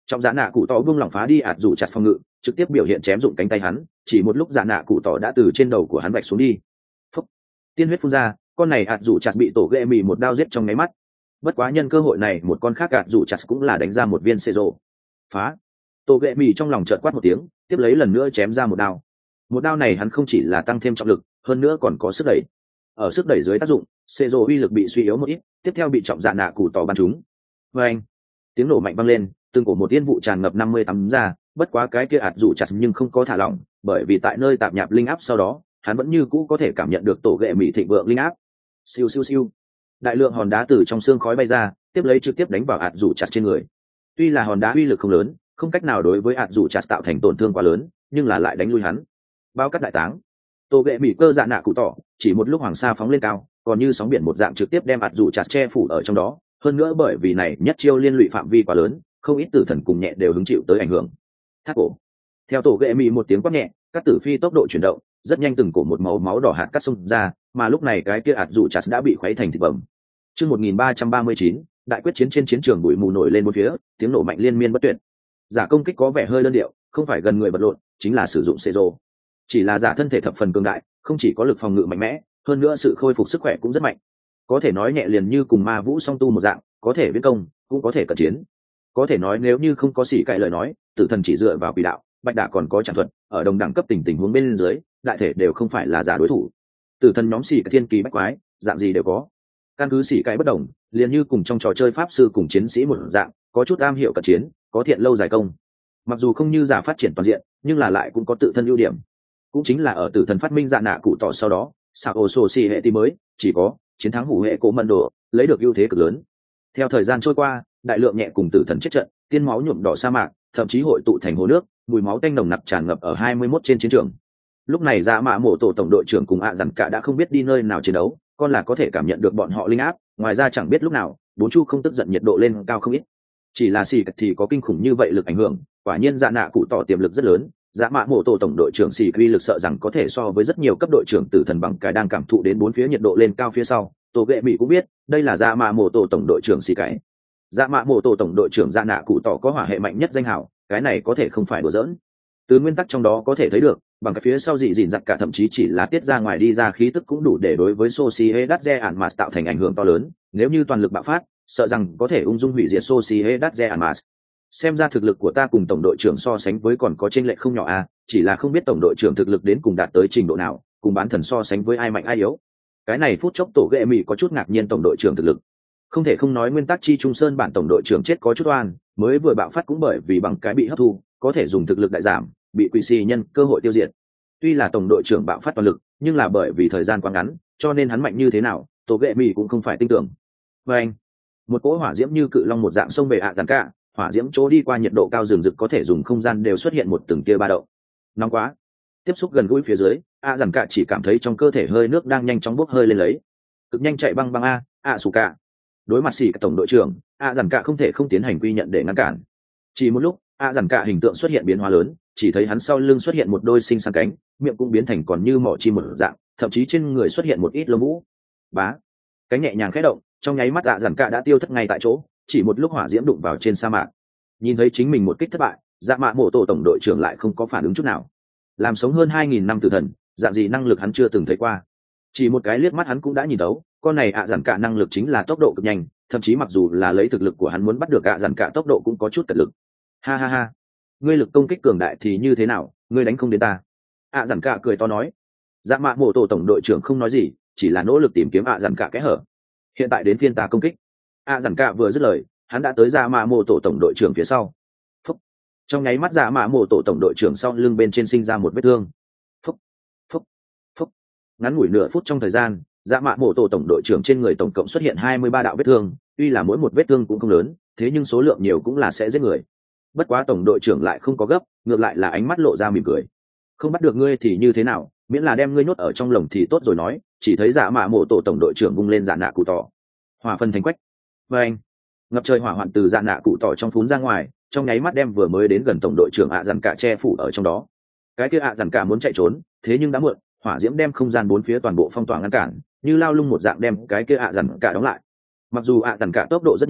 Trong dạ nạ cụ tỏ buông lỏng phá đi ạt dù chặt phòng ngự, trực tiếp biểu hiện chém dụng cánh tay hắn, chỉ một lúc dạ nạ cụ tỏ đã từ trên đầu của hắn vạch xuống đi. Phúc. Tiên huyết phun ra, con này ạt dù chặt bị tổ ghệ mì một đao giết trong nháy mắt. Bất quá nhân cơ hội này một con khác ạt dù chặt cũng là đánh ra một viên xê rồ. Phá. Tổ ghệ mì trong lòng chợt quát một tiếng, tiếp lấy lần nữa chém ra một đao. Một đao này hắn không chỉ là tăng thêm trọng lực, hơn nữa còn có sức đẩy. Ở sức đẩy dưới tác dụng, xê rồ uy lực bị suy yếu một ít, tiếp theo bị trọng dạ nạ cụ tỏ bắn trúng. Vâng. Tiếng nổ mạnh vang lên, từng cổ một tiên vụ tràn ngập năm mươi tắm ra, bất quá cái kia ạt dù chặt nhưng không có thả lỏng, bởi vì tại nơi tạp nhạp linh áp sau đó, hắn vẫn như cũ có thể cảm nhận được tổ ghệ mỹ thịnh vượng linh áp. Siêu siêu siêu. Đại lượng hòn đá từ trong xương khói bay ra, tiếp lấy trực tiếp đánh vào ạt dù chặt trên người. Tuy là hòn đá uy lực không lớn, không cách nào đối với ạt dù chặt tạo thành tổn thương quá lớn, nhưng là lại đánh lui hắn. Bao cắt đại táng. Tổ ghệ mỹ cơ dạ nạ cụ tỏ, chỉ một lúc hoàng sa phóng lên cao, còn như sóng biển một dạng trực tiếp đem ạt dù chặt che phủ ở trong đó. Hơn nữa bởi vì này nhất chiêu liên lụy phạm vi quá lớn, không ít tử thần cùng nhẹ đều hứng chịu tới ảnh hưởng. Thác cổ. Theo tổ ghệ mì một tiếng quát nhẹ, các tử phi tốc độ chuyển động, rất nhanh từng cổ một màu máu đỏ hạt cắt xông ra, mà lúc này cái kia ạt dù chặt đã bị khuấy thành thịt bầm. Chương một nghìn ba trăm ba mươi chín, đại quyết chiến trên chiến trường bụi mù nổi lên bốn phía, tiếng nổ mạnh liên miên bất tuyệt. Giả công kích có vẻ hơi đơn điệu, không phải gần người vật lộn, chính là sử dụng xê rô. Chỉ là giả thân thể thập phần cường đại, không chỉ có lực phòng ngự mạnh mẽ, hơn nữa sự khôi phục sức khỏe cũng rất mạnh. Có thể nói nhẹ liền như cùng ma vũ song tu một dạng, có thể viễn công, cũng có thể cận chiến. Có thể nói nếu như không có xỉ cậy lời nói, tử thần chỉ dựa vào quỷ đạo, bạch đả còn có tràng thuật, ở đồng đẳng cấp tình tình huống bên dưới, đại thể đều không phải là giả đối thủ. Tử thần nhóm xỉ cậy thiên kỳ bách quái, dạng gì đều có. Căn cứ xỉ cậy bất đồng, liền như cùng trong trò chơi pháp sư cùng chiến sĩ một dạng, có chút am hiểu cận chiến, có thiện lâu dài công. Mặc dù không như giả phát triển toàn diện, nhưng là lại cũng có tự thân ưu điểm. Cũng chính là ở tử thần phát minh dạ nạ cụ tỏ sau đó, sao ổ sổ xỉ hệ tí mới, chỉ có chiến thắng hủ hệ cổ mân đồ, lấy được ưu thế cực lớn. Theo thời gian trôi qua, đại lượng nhẹ cùng tử thần chết trận, tiên máu nhuộm đỏ sa mạc, thậm chí hội tụ thành hồ nước, mùi máu tanh nồng nặc tràn ngập ở hai mươi mốt trên chiến trường. Lúc này Dạ Mạ Mộ Tổ tổng đội trưởng cùng ạ dằn cả đã không biết đi nơi nào chiến đấu, còn là có thể cảm nhận được bọn họ linh áp, ngoài ra chẳng biết lúc nào, bốn chu không tức giận nhiệt độ lên cao không ít. Chỉ là xì thì có kinh khủng như vậy lực ảnh hưởng, quả nhiên Dạ Nạ cụ tỏ tiềm lực rất lớn. Dạ Mạ Mộ Tổ tổng đội trưởng xì quy lực sợ rằng có thể so với rất nhiều cấp đội trưởng tử thần bằng cái đang cảm thụ đến bốn phía nhiệt độ lên cao phía sau. Tổ ghệ mỹ cũng biết, đây là Dạ Mạ Mộ Tổ tổng đội trưởng xì cái. Dạ Mạ Mộ Tổ tổng đội trưởng Dạ Nạ cụ tỏ có hỏa hệ mạnh nhất danh hào, cái này có thể không phải đùa giỡn. Từ nguyên tắc trong đó có thể thấy được, bằng cái phía sau dị dịn giặc cả thậm chí chỉ là tiết ra ngoài đi ra khí tức cũng đủ để đối với Sociedad Armas tạo thành ảnh hưởng to lớn, nếu như toàn lực bạo phát, sợ rằng có thể ung dung hủy diệt Sociedad Armas. Xem ra thực lực của ta cùng tổng đội trưởng so sánh với còn có chênh lệch không nhỏ à, chỉ là không biết tổng đội trưởng thực lực đến cùng đạt tới trình độ nào, cùng bán thần so sánh với ai mạnh ai yếu. Cái này phút chốc tổ ghệ mì có chút ngạc nhiên tổng đội trưởng thực lực. Không thể không nói nguyên tắc chi trung sơn bản tổng đội trưởng chết có chút oan, mới vừa bạo phát cũng bởi vì bằng cái bị hấp thu, có thể dùng thực lực đại giảm, bị quỷ xì nhân cơ hội tiêu diệt. Tuy là tổng đội trưởng bạo phát toàn lực, nhưng là bởi vì thời gian quá ngắn, cho nên hắn mạnh như thế nào, tổ ghệ mì cũng không phải tin tưởng. Và anh, một cỗ hỏa diễm như cự long một dạng xông về ạ dàn cả, hỏa diễm chỗ đi qua nhiệt độ cao rừng rực có thể dùng không gian đều xuất hiện một từng tia ba đậu. Nóng quá. Tiếp xúc gần gũi phía dưới, ạ dàn cả chỉ cảm thấy trong cơ thể hơi nước đang nhanh chóng bốc hơi lên lấy. Cực nhanh chạy băng băng a, ạ sủ cả. Đối mặt xỉ tổng đội trưởng, ạ dàn cả không thể không tiến hành quy nhận để ngăn cản. Chỉ một lúc, ạ dàn cả hình tượng xuất hiện biến hóa lớn, chỉ thấy hắn sau lưng xuất hiện một đôi sinh sang cánh, miệng cũng biến thành còn như mỏ chim một dạng, thậm chí trên người xuất hiện một ít lông vũ. Bá, cánh nhẹ nhàng khẽ động, trong nháy mắt ạ dàn cả đã tiêu thất ngay tại chỗ, chỉ một lúc hỏa diễm đụng vào trên sa mạc. Nhìn thấy chính mình một kích thất bại, Dạ Mạ Mộ Tổ tổng đội trưởng lại không có phản ứng chút nào. Làm sống hơn hai nghìn năm tử thần, dạng gì năng lực hắn chưa từng thấy qua. Chỉ một cái liếc mắt hắn cũng đã nhìn thấu, con này ạ dàn cả năng lực chính là tốc độ cực nhanh, thậm chí mặc dù là lấy thực lực của hắn muốn bắt được ạ dàn cả tốc độ cũng có chút cật lực. Ha ha ha, ngươi lực công kích cường đại thì như thế nào, ngươi đánh không đến ta. ạ dàn cả cười to nói. Dạ Mạ Mộ Tổ tổng đội trưởng không nói gì, chỉ là nỗ lực tìm kiếm ạ dàn cả kẽ hở. Hiện tại đến phiên ta công kích. ạ dàn cả vừa dứt lời, hắn đã tới Dạ Mạ Mộ Tổ tổng đội trưởng phía sau. Phúc. Trong nháy mắt Dạ Mạ Mộ Tổ tổng đội trưởng sau lưng bên trên sinh ra một vết thương. Phúc. Phúc. Phúc. Ngắn ngủi nửa phút trong thời gian, Dạ Mạ Mộ Tổ tổng đội trưởng trên người tổng cộng xuất hiện hai mươi ba đạo vết thương, tuy là mỗi một vết thương cũng không lớn, thế nhưng số lượng nhiều cũng là sẽ giết người. Bất quá tổng đội trưởng lại không có gấp, ngược lại là ánh mắt lộ ra mỉm cười. Không bắt được ngươi thì như thế nào, miễn là đem ngươi nhốt ở trong lồng thì tốt rồi nói. Chỉ thấy Dạ Mạ Mộ Tổ tổng đội trưởng vung lên Dạ Nạ cụ tỏ, hỏa phân thành quách. Và anh, ngập trời hỏa hoạn từ Dạ Nạ cụ tỏ trong phún ra ngoài, trong nháy mắt đem vừa mới đến gần tổng đội trưởng ạ dằn cả che phủ ở trong đó. Cái kia ạ dằn cả muốn chạy trốn, thế nhưng đã muộn, hỏa diễm đem không gian bốn phía toàn bộ phong tỏa ngăn cản, như lao lung một dạng đem cái kia ạ dằn cả đóng lại. Mặc dù ạ dằn cả tốc độ rất nhanh,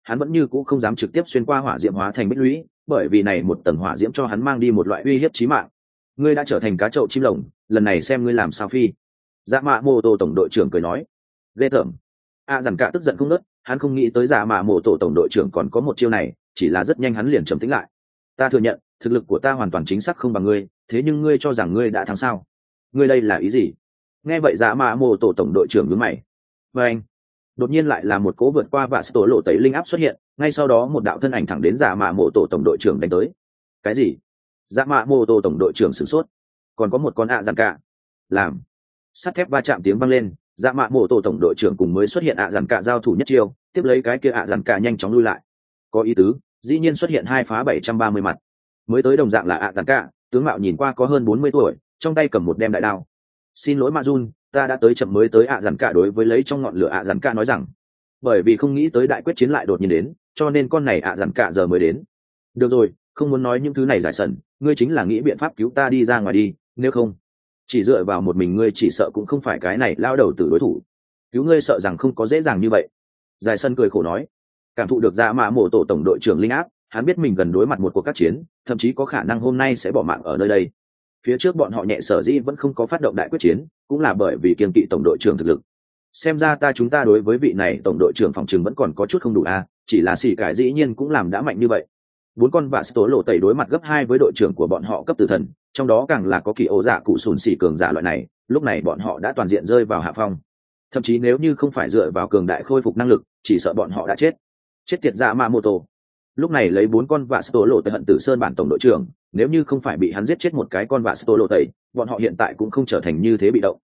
hắn vẫn như cũ không dám trực tiếp xuyên qua hỏa diễm hóa thành bích lũy, bởi vì này một tầng hỏa diễm cho hắn mang đi một loại uy hiếp chí mạng. Ngươi đã trở thành cá chậu chim lồng, lần này xem ngươi làm sao phi. Dạ mạ mô tô tổng đội trưởng cười nói. Ghê tởm. A dằn cả tức giận không nớt, hắn không nghĩ tới dạ mạ mô tô tổng đội trưởng còn có một chiêu này, chỉ là rất nhanh hắn liền trầm tĩnh lại. Ta thừa nhận, thực lực của ta hoàn toàn chính xác không bằng ngươi, thế nhưng ngươi cho rằng ngươi đã thắng sao? Ngươi đây là ý gì? Nghe vậy dạ mạ mô tô tổng đội trưởng nhướng mày. Và anh, đột nhiên lại là một cỗ vượt qua và tổ lộ tẩy linh áp xuất hiện, ngay sau đó một đạo thân ảnh thẳng đến dạ mạ mô tô tổng đội trưởng đánh tới. Cái gì? Dạ mạ mô tô tổng đội trưởng sửng sốt. Còn có một con ạ dằn cả. Làm. Sắt thép va chạm tiếng vang lên, dạ mạ mô tô tổng đội trưởng cùng mới xuất hiện ạ dằn cả giao thủ nhất chiêu, tiếp lấy cái kia ạ dằn cả nhanh chóng lui lại. Có ý tứ, dĩ nhiên xuất hiện hai phá bảy trăm ba mươi mặt. Mới tới đồng dạng là ạ dằn cả, tướng mạo nhìn qua có hơn bốn mươi tuổi, trong tay cầm một đem đại đao. Xin lỗi Majun, ta đã tới chậm mới tới ạ dằn cả đối với lấy trong ngọn lửa ạ dằn cả nói rằng, bởi vì không nghĩ tới đại quyết chiến lại đột nhiên đến, cho nên con này ạ dằn cả giờ mới đến. Được rồi, không muốn nói những thứ này giải sẩn, ngươi chính là nghĩ biện pháp cứu ta đi ra ngoài đi, nếu không chỉ dựa vào một mình ngươi chỉ sợ cũng không phải cái này lao đầu tử đối thủ. Cứu ngươi sợ rằng không có dễ dàng như vậy. Giải sân cười khổ nói. Cảm thụ được dạ mạ mổ tổ tổng đội trưởng linh áp, hắn biết mình gần đối mặt một cuộc các chiến, thậm chí có khả năng hôm nay sẽ bỏ mạng ở nơi đây. Phía trước bọn họ nhẹ sở dĩ vẫn không có phát động đại quyết chiến, cũng là bởi vì kiêng kỵ tổng đội trưởng thực lực. Xem ra ta chúng ta đối với vị này tổng đội trưởng phòng trường vẫn còn có chút không đủ a, à, chỉ là xỉ cải dĩ nhiên cũng làm đã mạnh như vậy. Bốn con vạ tố lộ tẩy đối mặt gấp hai với đội trưởng của bọn họ cấp tử thần, trong đó càng là có kỳ ố dạ cụ sùn xỉ cường giả loại này, lúc này bọn họ đã toàn diện rơi vào hạ phong. Thậm chí nếu như không phải dựa vào cường đại khôi phục năng lực, chỉ sợ bọn họ đã chết. Chết tiệt dạ ma mô tô. Lúc này lấy bốn con vạ tố lộ tẩy hận tử sơn bản tổng đội trưởng, nếu như không phải bị hắn giết chết một cái con vạ tố lộ tẩy, bọn họ hiện tại cũng không trở thành như thế bị động.